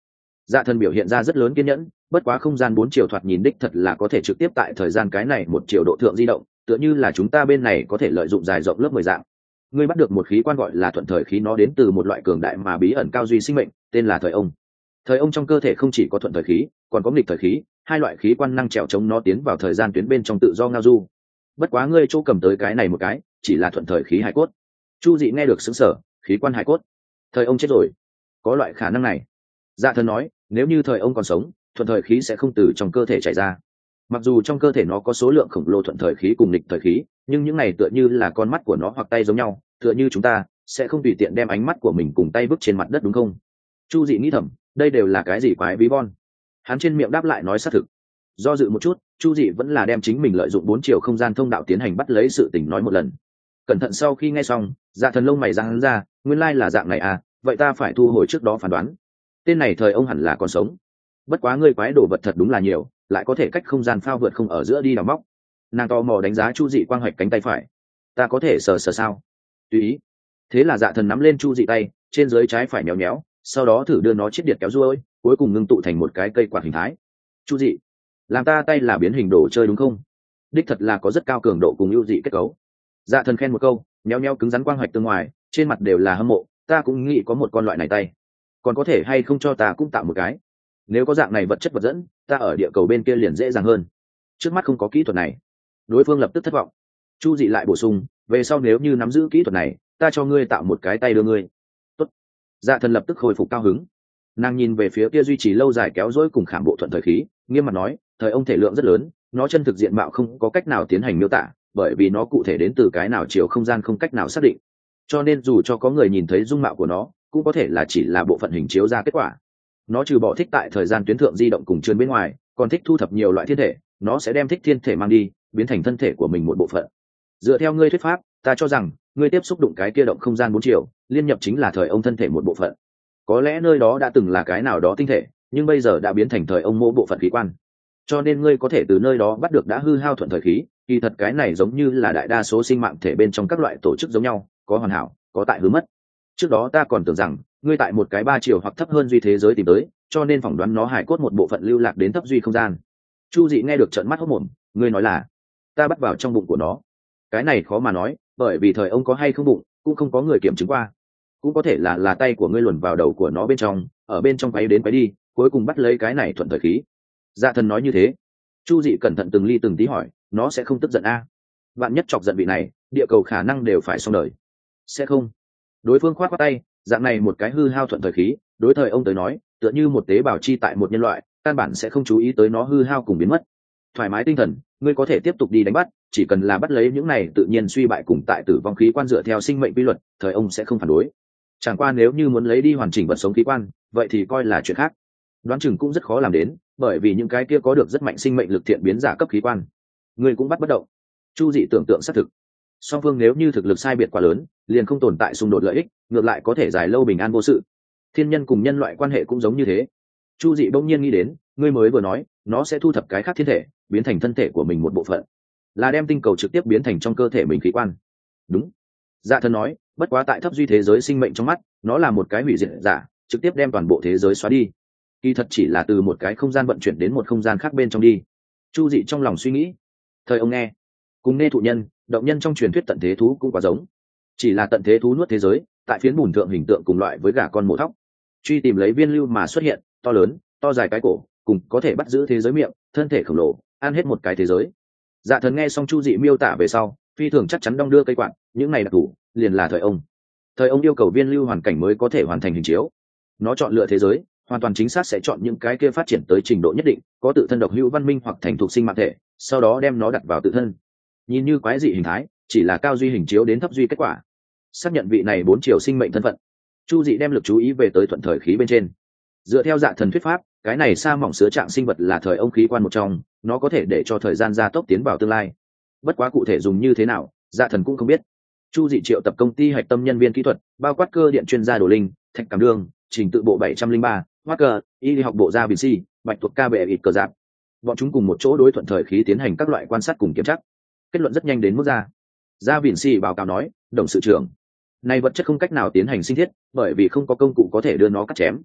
Dạ thần biểu hiện ra rất lớn kiên nhẫn, bất quá không gian 4 chiều thoạt nhìn đích thật là có thể trực tiếp tại thời gian cái này 1 chiều độ thượng di động, tựa như là chúng ta bên này có thể lợi dụng dài rộng lớp 10 dạng. Ngươi bắt được một khí quan gọi là thuận thời khí, nó đến từ một loại cường đại mà bí ẩn cao duy sinh mệnh, tên là thời ông. Thời ông trong cơ thể không chỉ có thuận thời khí, còn có nghịch thời khí, hai loại khí quan năng trèo chống nó tiến vào thời gian tuyến bên trong tự do ngao du. Bất quá ngươi chỗ cầm tới cái này một cái, chỉ là thuận thời khí hải cốt. Chu Dị nghe được sững sờ, khí quan hải cốt. Thời ông chết rồi. Có loại khả năng này. Dạ thần nói, nếu như thời ông còn sống, thuận thời khí sẽ không từ trong cơ thể chảy ra. Mặc dù trong cơ thể nó có số lượng khổng lồ thuận thời khí cùng nghịch thời khí, nhưng những này tựa như là con mắt của nó hoặc tay giống nhau, tựa như chúng ta sẽ không tùy tiện đem ánh mắt của mình cùng tay vứt trên mặt đất đúng không? Chu Dị nghĩ thầm, đây đều là cái gì quái bí von. Hắn trên miệng đáp lại nói xác thực. Do dự một chút, Chu Dị vẫn là đem chính mình lợi dụng 4 chiều không gian thông đạo tiến hành bắt lấy sự tình nói một lần. Cẩn thận sau khi nghe xong, Dạ thần lông mày giãn hắn ra, nguyên lai là dạng này à, vậy ta phải thu hồi trước đó phán đoán. Tên này thời ông hẳn là còn sống. Bất quá ngươi quái đồ vật thật đúng là nhiều, lại có thể cách không gian phao vượt không ở giữa đi đào móc. Nàng tò mò đánh giá Chu Dị quang hoạch cánh tay phải. Ta có thể sờ sờ sao? Tùy ý. Thế là Dạ thần nắm lên Chu Dị tay, trên dưới trái phải nhéo nhéo, sau đó thử đưa nó chiết điện kéo ruôi, cuối cùng ngưng tụ thành một cái cây quạt hình thái. Chu Dị, làm ta tay là biến hình đồ chơi đúng không? Đích thật là có rất cao cường độ cùng ưu dị kết cấu. Dạ thần khen một câu, nhéo nhéo cứng rắn quang hoạch tương ngoài, trên mặt đều là hâm mộ, ta cũng nghĩ có một con loại này tay. Còn có thể hay không cho ta cũng tạo một cái? Nếu có dạng này vật chất vật dẫn, ta ở địa cầu bên kia liền dễ dàng hơn. Trước mắt không có kỹ thuật này. Đối phương lập tức thất vọng. Chu Dị lại bổ sung, về sau nếu như nắm giữ kỹ thuật này, ta cho ngươi tạo một cái tay đưa ngươi. Tốt. Dạ thần lập tức hồi phục cao hứng. Nàng nhìn về phía kia duy trì lâu dài kéo dối cùng khảm bộ thuận thời khí, nghiêm mặt nói, thời ông thể lượng rất lớn, nó chân thực diện mạo không có cách nào tiến hành miêu tả, bởi vì nó cụ thể đến từ cái nào chiều không gian không cách nào xác định. Cho nên dù cho có người nhìn thấy dung mạo của nó, cũng có thể là chỉ là bộ phận hình chiếu ra kết quả. Nó trừ bỏ thích tại thời gian tuyến thượng di động cùng trườn bên ngoài, còn thích thu thập nhiều loại thiên thể, nó sẽ đem thích thiên thể mang đi, biến thành thân thể của mình một bộ phận. Dựa theo ngươi thuyết pháp, ta cho rằng ngươi tiếp xúc đụng cái kia động không gian 4 chiều, liên nhập chính là thời ông thân thể một bộ phận. Có lẽ nơi đó đã từng là cái nào đó tinh thể, nhưng bây giờ đã biến thành thời ông mô bộ phận khí quan. Cho nên ngươi có thể từ nơi đó bắt được đã hư hao thuận thời khí, kỳ thật cái này giống như là đại đa số sinh mạng thể bên trong các loại tổ chức giống nhau, có hoàn hảo, có tại hư mất. Trước đó ta còn tưởng rằng ngươi tại một cái 3 chiều hoặc thấp hơn duy thế giới tìm tới, cho nên phỏng đoán nó hải cốt một bộ phận lưu lạc đến thấp duy không gian. Chu Dị nghe được trợn mắt hốt mồm, ngươi nói là ta bắt vào trong bụng của nó? Cái này khó mà nói, bởi vì thời ông có hay không bụng cũng không có người kiểm chứng qua. Cũng có thể là tay của ngươi luồn vào đầu của nó bên trong, ở bên trong quấy đến quấy đi, cuối cùng bắt lấy cái này thuận thời khí. Dạ thần nói như thế. Chu Dị cẩn thận từng ly từng tí hỏi, nó sẽ không tức giận a? Vạn nhất chọc giận vị này, địa cầu khả năng đều phải xong đời. Sẽ không. Đối phương khoát qua tay, dạng này một cái hư hao thuận thời khí, đối thời ông tới nói, tựa như một tế bào chi tại một nhân loại, căn bản sẽ không chú ý tới nó hư hao cùng biến mất. Thoải mái tinh thần, ngươi có thể tiếp tục đi đánh bắt, chỉ cần là bắt lấy những này tự nhiên suy bại cùng tại tử vong khí quan dựa theo sinh mệnh quy luật, thời ông sẽ không phản đối. Chẳng qua nếu như muốn lấy đi hoàn chỉnh vật sống khí quan, vậy thì coi là chuyện khác. Đoán chừng cũng rất khó làm đến, bởi vì những cái kia có được rất mạnh sinh mệnh lực thiện biến giả cấp khí quan, ngươi cũng bắt bất động. Chu Dị tưởng tượng xác thực. Song phương nếu như thực lực sai biệt quá lớn, liền không tồn tại xung đột lợi ích, ngược lại có thể dài lâu bình an vô sự. Thiên nhân cùng nhân loại quan hệ cũng giống như thế. Chu Dị bỗng nhiên nghĩ đến, ngươi mới vừa nói, nó sẽ thu thập cái khác thiên thể, biến thành thân thể của mình một bộ phận, là đem tinh cầu trực tiếp biến thành trong cơ thể mình khí quan. Đúng. Dạ thần nói, bất quá tại thấp duy thế giới sinh mệnh trong mắt, nó là một cái hủy diệt giả, trực tiếp đem toàn bộ thế giới xóa đi. Kỳ thật chỉ là từ một cái không gian vận chuyển đến một không gian khác bên trong đi. Chu Dị trong lòng suy nghĩ. Thời ông nghe, cùng nghe thụ nhân, động nhân trong truyền thuyết tận thế thú cũng quá giống. Chỉ là tận thế thú nuốt thế giới, tại phiến bùn thượng hình tượng cùng loại với gà con mổ thóc. Truy tìm lấy viên lưu mà xuất hiện, to lớn, to dài cái cổ, cùng có thể bắt giữ thế giới miệng, thân thể khổng lồ, ăn hết một cái thế giới. Dạ thần nghe xong Chu Dị miêu tả về sau, phi thường chắc chắn đong đưa cây quạt, những này đặc thủ, liền là thời ông. Thời ông yêu cầu viên lưu hoàn cảnh mới có thể hoàn thành hình chiếu. Nó chọn lựa thế giới, hoàn toàn chính xác sẽ chọn những cái kia phát triển tới trình độ nhất định, có tự thân độc hữu văn minh hoặc thành thuộc sinh mạng thể, sau đó đem nó đặt vào tự thân. Nhìn như quái dị hình thái, chỉ là cao duy hình chiếu đến thấp duy kết quả. Xác nhận vị này 4 chiều sinh mệnh thân phận, Chu Dị đem lực chú ý về tới thuận thời khí bên trên. Dựa theo Dạ thần thuyết pháp, cái này sa mỏng sứa trạng sinh vật là thời ông khí quan một trong, nó có thể để cho thời gian gia tốc tiến vào tương lai. Bất quá cụ thể dùng như thế nào, Dạ thần cũng không biết. Chu Dị triệu tập công ty hạch tâm nhân viên kỹ thuật, bao quát cơ điện chuyên gia Đồ Linh, Thạch Cảm Đương, trình tự bộ 703, Walker, y học bộ gia Vinci, bạch tuộc ca bệ ít cờ giáp. Bọn chúng cùng một chỗ đối thuận thời khí tiến hành các loại quan sát cùng kiểm tra. Kết luận rất nhanh đến mức ra. Gia Vinci báo cáo nói, đồng sự trưởng, này vật chất không cách nào tiến hành sinh thiết, bởi vì không có công cụ có thể đưa nó cắt chém.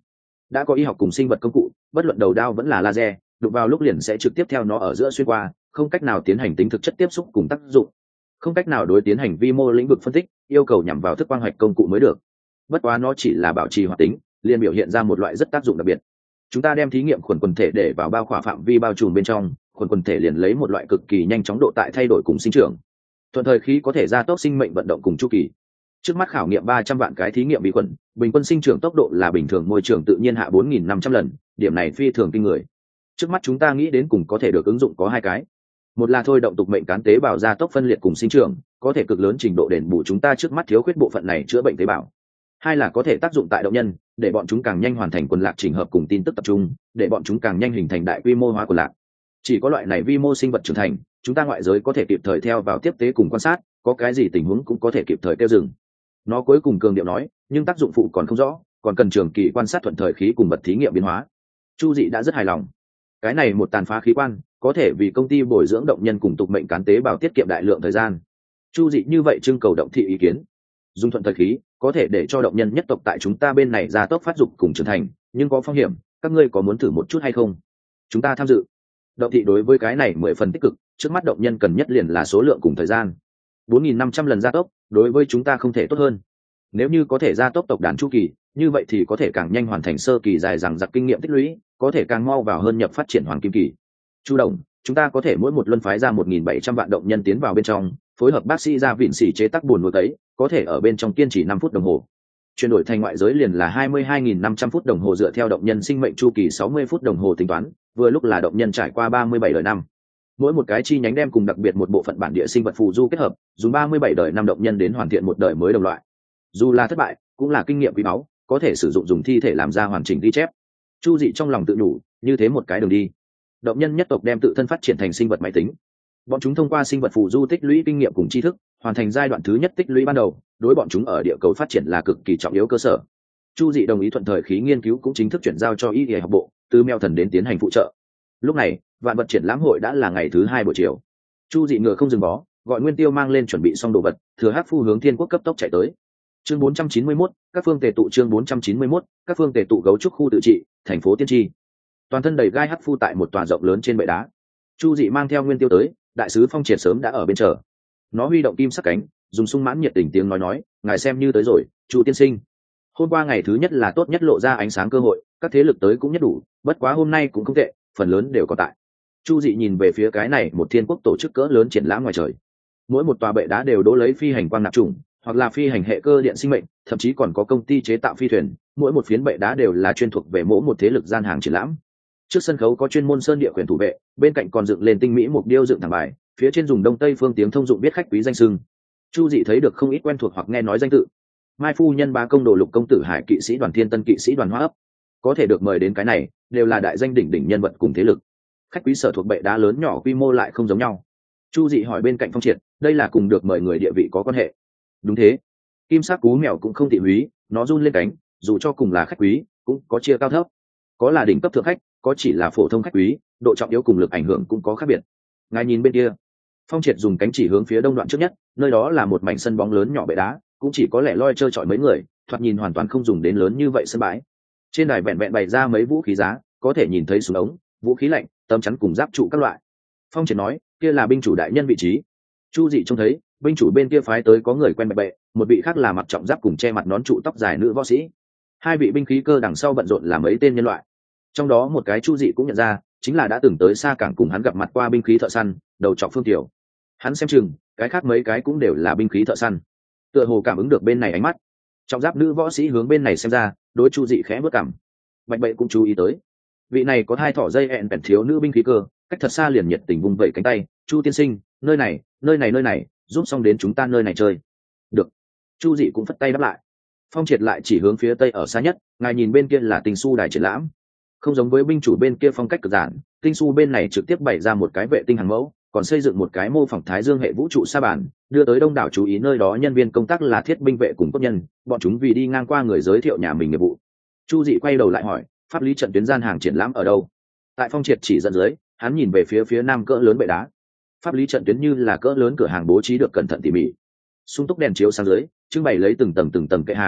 đã có y học cùng sinh vật công cụ, bất luận đầu đao vẫn là laser, đụng vào lúc liền sẽ trực tiếp theo nó ở giữa xuyên qua, không cách nào tiến hành tính thực chất tiếp xúc cùng tác dụng, không cách nào đối tiến hành vi mô lĩnh vực phân tích, yêu cầu nhằm vào thức quang hoạch công cụ mới được. Bất quá nó chỉ là bảo trì hoạt tính, liền biểu hiện ra một loại rất tác dụng đặc biệt. Chúng ta đem thí nghiệm khuẩn quần thể để vào bao khỏa phạm vi bao trùm bên trong, khuẩn quần thể liền lấy một loại cực kỳ nhanh chóng độ tại thay đổi cùng sinh trưởng, thuận thời khí có thể gia tốc sinh mệnh vận động cùng chu kỳ. Trước mắt khảo nghiệm 300 vạn cái thí nghiệm vi khuẩn, bình quân sinh trưởng tốc độ là bình thường môi trường tự nhiên hạ 4.500 lần, điểm này phi thường kinh người. Trước mắt chúng ta nghĩ đến cùng có thể được ứng dụng có hai cái. Một là thôi động tục mệnh cán tế bào gia tốc phân liệt cùng sinh trưởng, có thể cực lớn trình độ đền bù chúng ta trước mắt thiếu khuyết bộ phận này chữa bệnh tế bào. Hai là có thể tác dụng tại động nhân, để bọn chúng càng nhanh hoàn thành quần lạc chỉnh hợp cùng tin tức tập trung, để bọn chúng càng nhanh hình thành đại quy mô hóa quần lạc. Chỉ có loại này vi mô sinh vật trưởng thành, chúng ta ngoại giới có thể kịp thời theo vào tiếp tế cùng quan sát, có cái gì tình huống cũng có thể kịp thời tiêu dừng. Nó cuối cùng cường điệu nói, nhưng tác dụng phụ còn không rõ, còn cần trường kỳ quan sát thuận thời khí cùng vật thí nghiệm biến hóa. Chu Dị đã rất hài lòng. Cái này một tàn phá khí quan, có thể vì công ty bồi dưỡng động nhân cùng tục mệnh cán tế bào tiết kiệm đại lượng thời gian. Chu Dị như vậy trưng cầu động thị ý kiến. Dùng thuận thời khí có thể để cho động nhân nhất tộc tại chúng ta bên này gia tốc phát dục cùng trưởng thành, nhưng có phong hiểm, các ngươi có muốn thử một chút hay không? Chúng ta tham dự. Động thị đối với cái này 10 phần tích cực, trước mắt động nhân cần nhất liền là số lượng cùng thời gian. 4.500 lần gia tốc, đối với chúng ta không thể tốt hơn. Nếu như có thể gia tốc tộc đàn chu kỳ, như vậy thì có thể càng nhanh hoàn thành sơ kỳ dài dằng dặc kinh nghiệm tích lũy, có thể càng mau vào hơn nhập phát triển hoàng kim kỳ. Chu Đồng, chúng ta có thể mỗi một luân phái ra 1.700 vạn động nhân tiến vào bên trong, phối hợp bác sĩ ra vịn xỉ chế tác buồn nuôi tấy, có thể ở bên trong kiên trì 5 phút đồng hồ. Chuyển đổi thành ngoại giới liền là 22.500 phút đồng hồ dựa theo động nhân sinh mệnh chu kỳ 60 phút đồng hồ tính toán, vừa lúc là động nhân trải qua 37 đời năm. Mỗi một cái chi nhánh đem cùng đặc biệt một bộ phận bản địa sinh vật phù du kết hợp, dùng 37 đời năm động nhân đến hoàn thiện một đời mới đồng loại. Dù là thất bại, cũng là kinh nghiệm quý báu, có thể sử dụng dùng thi thể làm ra hoàn chỉnh ghi chép. Chu Dị trong lòng tự nhủ, như thế một cái đường đi. Động nhân nhất tộc đem tự thân phát triển thành sinh vật máy tính. Bọn chúng thông qua sinh vật phù du tích lũy kinh nghiệm cùng tri thức, hoàn thành giai đoạn thứ nhất tích lũy ban đầu, đối bọn chúng ở địa cầu phát triển là cực kỳ trọng yếu cơ sở. Chu Dị đồng ý thuận thời khí nghiên cứu cũng chính thức chuyển giao cho y y học bộ, từ meo thần đến tiến hành phụ trợ. Lúc này, vạn vật triển lãm hội đã là ngày thứ 2 buổi chiều. Chu Dị ngựa không dừng bó, gọi Nguyên Tiêu mang lên chuẩn bị xong đồ vật, thừa Hắc Phu hướng Thiên Quốc cấp tốc chạy tới. Chương 491, các phương tề tụ chương 491, các phương tề tụ gấu trúc khu tự trị, thành phố Tiên Tri. Toàn thân đầy gai Hắc Phu tại một tòa rộng lớn trên bệ đá. Chu Dị mang theo Nguyên Tiêu tới, đại sứ Phong Triệt sớm đã ở bên chờ. Nó huy động kim sắc cánh, dùng sung mãn nhiệt tình tiếng nói, ngài xem như tới rồi, Chu tiên sinh. Hôm qua ngày thứ nhất là tốt nhất lộ ra ánh sáng cơ hội, các thế lực tới cũng nhất đủ, bất quá hôm nay cũng không tệ, phần lớn đều có tại. Chu Dị nhìn về phía cái này một Thiên Quốc tổ chức cỡ lớn triển lãm ngoài trời. Mỗi một tòa bệ đá đều đỗ lấy phi hành quang nạp trùng, hoặc là phi hành hệ cơ điện sinh mệnh, thậm chí còn có công ty chế tạo phi thuyền, mỗi một phiến bệ đá đều là chuyên thuộc về mỗi một thế lực gian hàng triển lãm. Trước sân khấu có chuyên môn sơn địa quyền thủ vệ, bên cạnh còn dựng lên tinh mỹ mục điêu dựng thẳng bài, phía trên dùng đông tây phương tiếng thông dụng biết khách quý danh xưng. Chu Dị thấy được không ít quen thuộc hoặc nghe nói danh tự. Mai phu nhân Bá công đồ lục công tử Hải kỵ sĩ đoàn Thiên Tân kỵ sĩ đoàn Hoa ấp, có thể được mời đến cái này đều là đại danh đỉnh đỉnh nhân vật cùng thế lực. Khách quý sở thuộc bệ đá lớn nhỏ quy mô lại không giống nhau. Chu Dị hỏi bên cạnh Phong Triệt, đây là cùng được mời người địa vị có quan hệ? Đúng thế. Kim sắc cú mèo cũng không tị húy, nó run lên cánh, dù cho cùng là khách quý cũng có chia cao thấp, có là đỉnh cấp thượng khách, có chỉ là phổ thông khách quý, độ trọng yếu cùng lực ảnh hưởng cũng có khác biệt. Ngài nhìn bên kia. Phong Triệt dùng cánh chỉ hướng phía đông đoạn trước nhất, nơi đó là một mảnh sân bóng lớn nhỏ bệ đá, cũng chỉ có lẻ loi chơi chọi mấy người, thoạt nhìn hoàn toàn không dùng đến lớn như vậy sân bãi. Trên đài vẹn vẹn bày ra mấy vũ khí giá, có thể nhìn thấy súng ống, vũ khí lạnh, tấm chắn cùng giáp trụ các loại. Phong Triệt nói, kia là binh chủ đại nhân vị trí. Chu Dị trông thấy, binh chủ bên kia phái tới có người quen bệ bệ, một vị khác là mặc trọng giáp cùng che mặt nón trụ tóc dài nữ võ sĩ. Hai vị binh khí cơ đằng sau bận rộn là mấy tên nhân loại. Trong đó một cái Chu Dị cũng nhận ra, chính là đã từng tới xa cảng cùng hắn gặp mặt qua binh khí thợ săn, đầu trọc Phương Tiểu. Hắn xem chừng, cái khác mấy cái cũng đều là binh khí thợ săn. Tựa hồ cảm ứng được bên này ánh mắt, trọng giáp nữ võ sĩ hướng bên này xem ra, đối Chu Dị khẽ bước cằm. Bạch Bệ cũng chú ý tới, vị này có hai thỏ dây ẹn bèn thiếu nữ binh khí cơ, cách thật xa liền nhiệt tình vung vẩy cánh tay, Chu tiên sinh, nơi này, giúp xong đến chúng ta nơi này chơi. Được. Chu Dị cũng phất tay đáp lại. Phong Triệt lại chỉ hướng phía tây ở xa nhất, ngài nhìn bên kia là Tinh Su đài triển lãm. Không giống với binh chủ bên kia phong cách cực giản, Tinh Su bên này trực tiếp bày ra một cái vệ tinh hàng mẫu, còn xây dựng một cái mô phỏng Thái Dương hệ vũ trụ sa bàn, đưa tới đông đảo chú ý nơi đó nhân viên công tác là thiết binh vệ cùng cốt nhân, bọn chúng vì đi ngang qua người giới thiệu nhà mình nghiệp vụ. Chu Dị quay đầu lại hỏi, pháp lý trận tuyến gian hàng triển lãm ở đâu? Tại Phong Triệt chỉ dẫn dưới, hắn nhìn về phía nam cỡ lớn bệ đá. Pháp lý trận tuyến như là cỡ lớn cửa hàng bố trí được cẩn thận tỉ mỉ, sung túc đèn chiếu sáng dưới, trưng bày lấy từng tầng kệ hàng,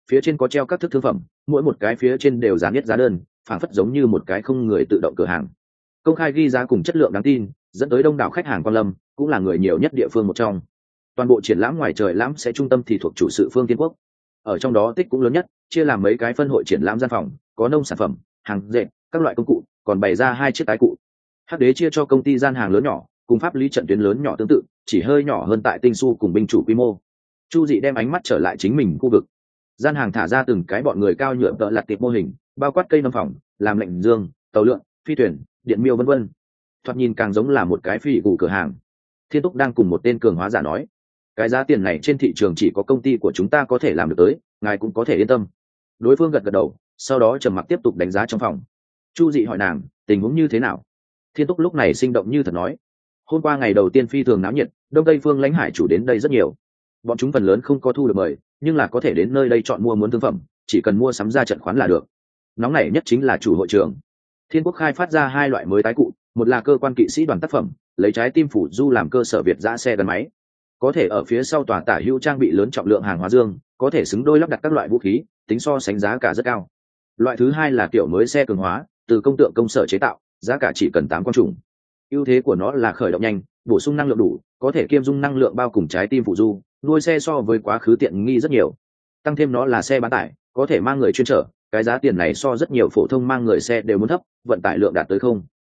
phía trên có treo các thức thương phẩm, mỗi một cái phía trên đều dán biết giá đơn, phảng phất giống như một cái không người tự động cửa hàng. Công khai ghi giá cùng chất lượng đáng tin, dẫn tới đông đảo khách hàng quan lâm, cũng là người nhiều nhất địa phương một trong. Toàn bộ triển lãm ngoài trời lãm sẽ trung tâm thì thuộc chủ sự Phương Thiên Quốc. Ở trong đó tích cũng lớn nhất, chia làm mấy cái phân hội triển lãm gian phòng, có nông sản phẩm, hàng dệt, các loại công cụ, còn bày ra 2 chiếc tái cụ. Hắc Đế chia cho công ty gian hàng lớn nhỏ, cùng pháp lý trận tuyến lớn nhỏ tương tự, chỉ hơi nhỏ hơn tại Tinh Su cùng binh chủ quy mô. Chu Dị đem ánh mắt trở lại chính mình khu vực. Gian hàng thả ra từng cái bọn người cao nhựa tợ lặt tiệp mô hình, bao quát cây nâm phòng, làm lệnh dương, tàu lượn, phi thuyền, điện miêu vân vân. Thoạt nhìn càng giống là một cái phi cụ cửa hàng. Thiên Túc đang cùng một tên cường hóa giả nói, cái giá tiền này trên thị trường chỉ có công ty của chúng ta có thể làm được tới, ngài cũng có thể yên tâm. Đối phương gật gật đầu, sau đó trầm mặc tiếp tục đánh giá trong phòng. Chu Dị hỏi nàng, tình huống như thế nào? Thiên Túc lúc này sinh động như thật nói, hôm qua ngày đầu tiên phi thường náo nhiệt, đông tây phương lãnh hải chủ đến đây rất nhiều. Bọn chúng phần lớn không có thu được mời, nhưng là có thể đến nơi đây chọn mua muốn thương phẩm, chỉ cần mua sắm ra trận khoán là được. Nóng nảy nhất chính là chủ hội trưởng. Thiên Quốc khai phát ra 2 loại mới tái cụ, một là cơ quan kỵ sĩ đoàn tác phẩm, lấy trái tim phủ du làm cơ sở việt giã xe gắn máy, có thể ở phía sau tòa tả hữu trang bị lớn trọng lượng hàng hóa dương, có thể xứng đôi lắp đặt các loại vũ khí, tính so sánh giá cả rất cao. Loại thứ 2 là kiểu mới xe cường hóa, từ công tượng công sở chế tạo, giá cả chỉ cần 8 quang trùng. Ưu thế của nó là khởi động nhanh, bổ sung năng lượng đủ, có thể kiêm dung năng lượng bao cùng trái tim phụ du, nuôi xe so với quá khứ tiện nghi rất nhiều. Tăng thêm nó là xe bán tải, có thể mang người chuyên chở, cái giá tiền này so rất nhiều phổ thông mang người xe đều muốn thấp, vận tải lượng đạt tới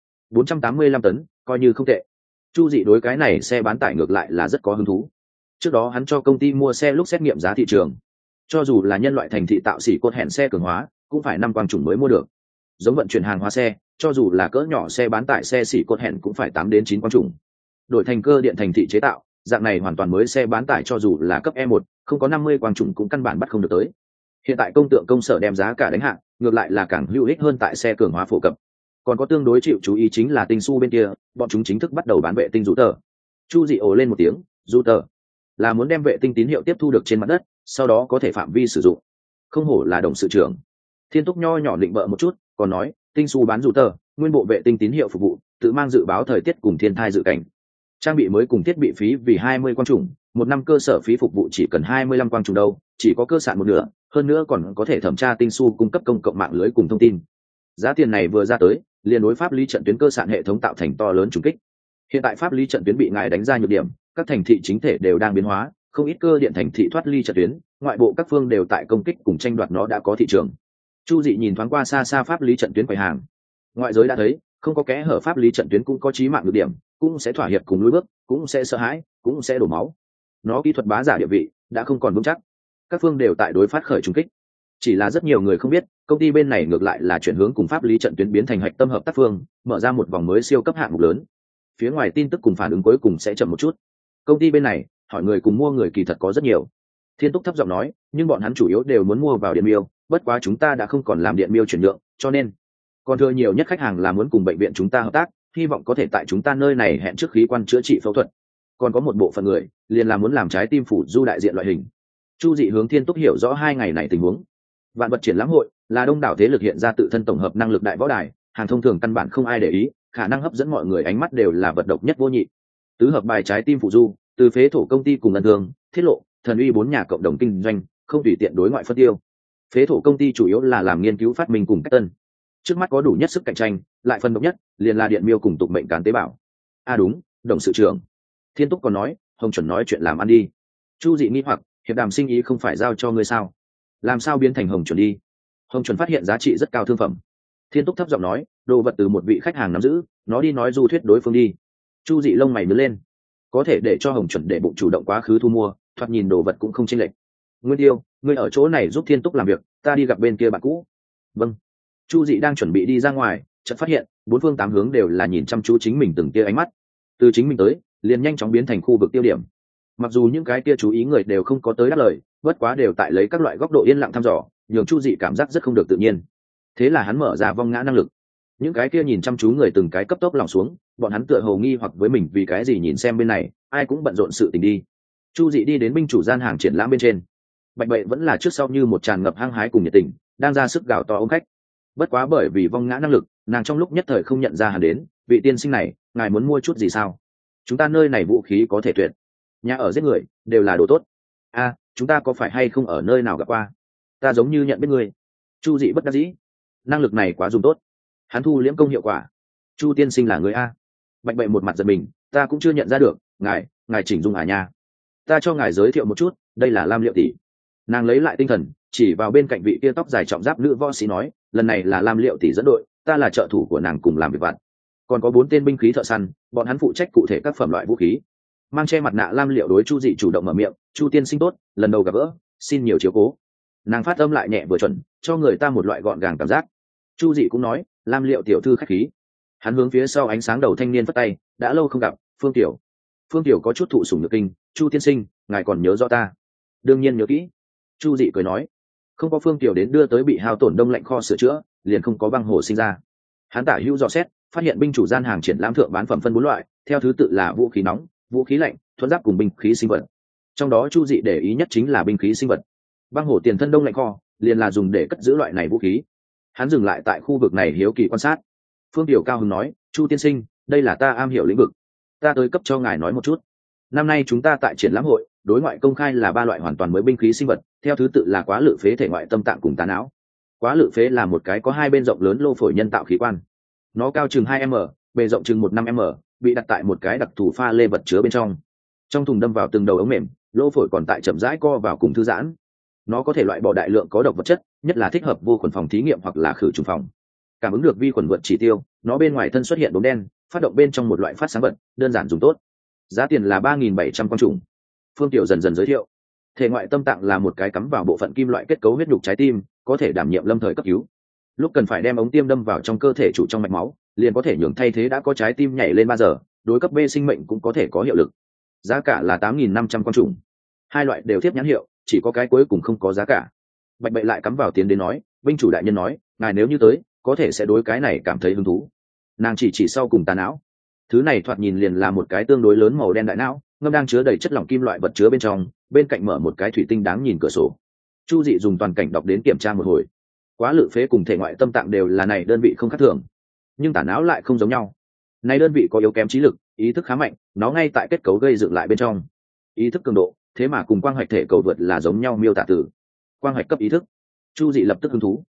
485 tấn, coi như không tệ. Chu Dị đối cái này xe bán tải ngược lại là rất có hứng thú. Trước đó hắn cho công ty mua xe lúc xét nghiệm giá thị trường, cho dù là nhân loại thành thị tạo xỉ cốt hẹn xe cường hóa, cũng phải 5 quang chủng mới mua được. Giống vận chuyển hàng hóa xe, cho dù là cỡ nhỏ xe bán tải xe xỉ cốt hẹn cũng phải 8 đến 9 quang chủng. Đổi thành cơ điện thành thị chế tạo, dạng này hoàn toàn mới xe bán tải cho dù là cấp E1, không có 50 quang chủng cũng căn bản bắt không được tới. Hiện tại công tượng công sở đem giá cả đánh hạ, ngược lại là càng hữu ích hơn tại xe cường hóa phổ cập. Còn có tương đối chịu chú ý chính là Tinh Su bên kia, bọn chúng chính thức bắt đầu bán vệ tinh router. Chu Dị ồ lên một tiếng, router là muốn đem vệ tinh tín hiệu tiếp thu được trên mặt đất, sau đó có thể phạm vi sử dụng. Không hổ là đồng sự trưởng. Thiên Túc nho nhỏ định bợ một chút, còn nói, Tinh Su bán router, nguyên bộ vệ tinh tín hiệu phục vụ, tự mang dự báo thời tiết cùng thiên thai dự cảnh. Trang bị mới cùng thiết bị phí vì 20 quang trùng, một năm cơ sở phí phục vụ chỉ cần 25 quang trùng đâu, chỉ có cơ sản một nửa, hơn nữa còn có thể thẩm tra Tinh Su cung cấp công cộng mạng lưới cùng thông tin. Giá tiền này vừa ra tới, liền đối pháp lý trận tuyến cơ sản hệ thống tạo thành to lớn trùng kích. Hiện tại pháp lý trận tuyến bị ngài đánh ra nhược điểm, các thành thị chính thể đều đang biến hóa, không ít cơ điện thành thị thoát ly trận tuyến, ngoại bộ các phương đều tại công kích cùng tranh đoạt nó đã có thị trường. Chu Dị nhìn thoáng qua xa xa pháp lý trận tuyến quầy hàng. Ngoại giới đã thấy, không có kẽ hở pháp lý trận tuyến cũng có chí mạng nhược điểm, cũng sẽ thỏa hiệp cùng lùi bước, cũng sẽ sợ hãi, cũng sẽ đổ máu. Nó kỹ thuật bá giả địa vị đã không còn vững chắc. Các phương đều tại đối phát khởi trùng kích. Chỉ là rất nhiều người không biết, công ty bên này ngược lại là chuyển hướng cùng pháp lý trận tuyến biến thành hạch tâm hợp tác phương, mở ra một vòng mới siêu cấp hạng mục lớn. Phía ngoài tin tức cùng phản ứng cuối cùng sẽ chậm một chút. Công ty bên này, hỏi người cùng mua người kỳ thật có rất nhiều. Thiên Túc thấp giọng nói, nhưng bọn hắn chủ yếu đều muốn mua vào điện miêu, bất quá chúng ta đã không còn làm điện miêu chuyển nhượng, cho nên còn thừa nhiều nhất khách hàng là muốn cùng bệnh viện chúng ta hợp tác, hy vọng có thể tại chúng ta nơi này hẹn trước khí quan chữa trị phẫu thuật. Còn có một bộ phận người liền là muốn làm trái tim phủ du đại diện loại hình. Chu Dị hướng Thiên Túc hiểu rõ 2 ngày này tình huống. Vạn vật triển lãm hội là đông đảo thế lực hiện ra tự thân tổng hợp năng lực đại võ đài, hàng thông thường căn bản không ai để ý, khả năng hấp dẫn mọi người ánh mắt đều là vật độc nhất vô nhị. Tứ hợp bài trái tim phụ du, từ phế thổ công ty cùng ngân thương, thiết lộ, thần uy 4 nhà cộng đồng kinh doanh, không tùy tiện đối ngoại phân tiêu. Phế thổ công ty chủ yếu là làm nghiên cứu phát minh cùng cách tân. Trước mắt có đủ nhất sức cạnh tranh, lại phân độc nhất, liền là điện miêu cùng tục mệnh cán tế bào. Đúng, đồng sự trưởng. Thiên Túc còn nói, Hồng Chuẩn nói chuyện làm ăn đi. Chu Dị nghi hoặc, hiệp đàm sinh ý không phải giao cho ngươi sao? Làm sao biến thành Hồng Chuẩn đi? Hồng Chuẩn phát hiện giá trị rất cao thương phẩm. Thiên Túc thấp giọng nói, đồ vật từ một vị khách hàng nắm giữ, nó đi nói du thuyết đối phương đi. Chu Dị lông mày nhướng lên, có thể để cho Hồng Chuẩn để bụng chủ động quá khứ thu mua, thoạt nhìn đồ vật cũng không chênh lệch. Nguyên Tiêu, ngươi ở chỗ này giúp Thiên Túc làm việc, ta đi gặp bên kia bạn cũ. Vâng. Chu Dị đang chuẩn bị đi ra ngoài, chợt phát hiện 4 phương 8 hướng đều là nhìn chăm chú chính mình từng tia ánh mắt. Từ chính mình tới, liền nhanh chóng biến thành khu vực tiêu điểm. Mặc dù những cái kia chú ý người đều không có tới đáp lời, bất quá đều tại lấy các loại góc độ yên lặng thăm dò, nhường Chu Dị cảm giác rất không được tự nhiên. Thế là hắn mở ra vong ngã năng lực. Những cái kia nhìn chăm chú người từng cái cấp tốc lòng xuống, bọn hắn tựa hồ nghi hoặc với mình vì cái gì nhìn xem bên này, ai cũng bận rộn sự tình đi. Chu Dị đi đến binh chủ gian hàng triển lãm bên trên. Bạch Bệ vẫn là trước sau như một tràn ngập hăng hái cùng nhiệt tình, đang ra sức gào to ôm khách. Bất quá bởi vì vong ngã năng lực, nàng trong lúc nhất thời không nhận ra hắn đến, vị tiên sinh này, ngài muốn mua chút gì sao? Chúng ta nơi này vũ khí có thể tuyệt, nhà ở giết người đều là đồ tốt. Chúng ta có phải hay không ở nơi nào gặp qua? ta giống như nhận biết ngươi. Chu dị bất đắc dĩ, năng lực này quá dùng tốt, hắn thu liễm công hiệu quả. Chu tiên sinh là người a? Bạch bệ một mặt giật mình, ta cũng chưa nhận ra được, ngài chỉnh dung à nha. Ta cho ngài giới thiệu một chút, đây là Lam Liệu tỷ. Nàng lấy lại tinh thần, chỉ vào bên cạnh vị kia tóc dài trọng giáp nữ võ sĩ nói, lần này là Lam Liệu tỷ dẫn đội, ta là trợ thủ của nàng cùng làm việc vặt. Còn có 4 tên binh khí thợ săn, bọn hắn phụ trách cụ thể các phẩm loại vũ khí. Mang che mặt nạ Lam Liệu đối Chu dị chủ động mở miệng, Chu tiên sinh tốt, lần đầu gặp gỡ, xin nhiều chiếu cố. Nàng phát âm lại nhẹ vừa chuẩn, cho người ta một loại gọn gàng cảm giác. Chu dị cũng nói, Lam Liệu tiểu thư khách khí. Hắn hướng phía sau ánh sáng đầu thanh niên phất tay, đã lâu không gặp, Phương Tiểu. Phương Tiểu có chút thụ sủng nhược kinh, Chu tiên sinh, ngài còn nhớ rõ ta? Đương nhiên nhớ kỹ. Chu dị cười nói, không có Phương Tiểu đến đưa tới bị hao tổn đông lạnh kho sửa chữa, liền không có băng hồ sinh ra. Hắn tả hữu dò xét, phát hiện binh chủ gian hàng triển lãm thượng bán phẩm phân 4 loại, theo thứ tự là vũ khí nóng, vũ khí lạnh, thuẫn giáp cùng binh khí sinh vật. Trong đó Chu dị để ý nhất chính là binh khí sinh vật. Băng hổ tiền thân đông lạnh kho liền là dùng để cất giữ loại này vũ khí. Hắn dừng lại tại khu vực này hiếu kỳ quan sát. Phương Tiểu cao hứng nói, Chu tiên sinh, đây là ta am hiểu lĩnh vực, ta tới cấp cho ngài nói một chút. Năm nay chúng ta tại triển lãm hội đối ngoại công khai là 3 loại hoàn toàn mới binh khí sinh vật, theo thứ tự là quá lự phế thể ngoại tâm tạng cùng tà não. Quá lự phế là một cái có 2 bên rộng lớn lô phổi nhân tạo khí quan, nó cao chừng 2m, bề rộng chừng 1,5m, bị đặt tại một cái đặc thù pha lê vật chứa bên trong. Trong thùng đâm vào từng đầu ống mềm, lỗ phổi còn tại chậm rãi co vào cùng thư giãn. Nó có thể loại bỏ đại lượng có độc vật chất, nhất là thích hợp vô khuẩn phòng thí nghiệm hoặc là khử trùng phòng. Cảm ứng được vi khuẩn vượt chỉ tiêu, nó bên ngoài thân xuất hiện đốm đen, phát động bên trong một loại phát sáng vật, đơn giản dùng tốt. Giá tiền là 3.700 con trùng. Phương Tiểu dần dần giới thiệu. Thể ngoại tâm tạng là một cái cắm vào bộ phận kim loại kết cấu huyết nhục trái tim, có thể đảm nhiệm lâm thời cấp cứu. Lúc cần phải đem ống tiêm đâm vào trong cơ thể chủ trong mạch máu, liền có thể nhường thay thế đã có trái tim nhảy lên 3 giờ, đối cấp B sinh mệnh cũng có thể có hiệu lực. Giá cả là 8.500 con trùng. 2 loại đều tiếp nhãn hiệu, chỉ có cái cuối cùng không có giá cả. Bạch bệ lại cắm vào tiến đến nói, binh chủ đại nhân nói, ngài nếu như tới, có thể sẽ đối cái này cảm thấy hứng thú. Nàng chỉ sau cùng tà não. Thứ này thoạt nhìn liền là một cái tương đối lớn màu đen đại não, ngâm đang chứa đầy chất lỏng kim loại vật chứa bên trong, bên cạnh mở một cái thủy tinh đáng nhìn cửa sổ. Chu dị dùng toàn cảnh đọc đến kiểm tra một hồi. Quá lự phế cùng thể ngoại tâm tạng đều là này đơn vị không khác thường, nhưng tà não lại không giống nhau. Này đơn vị có yếu kém trí lực, ý thức khá mạnh, nó ngay tại kết cấu gây dựng lại bên trong. Ý thức cường độ, thế mà cùng quang hoạch thể cầu vượt là giống nhau miêu tả từ quang hoạch cấp ý thức. Chu dị lập tức hứng thú.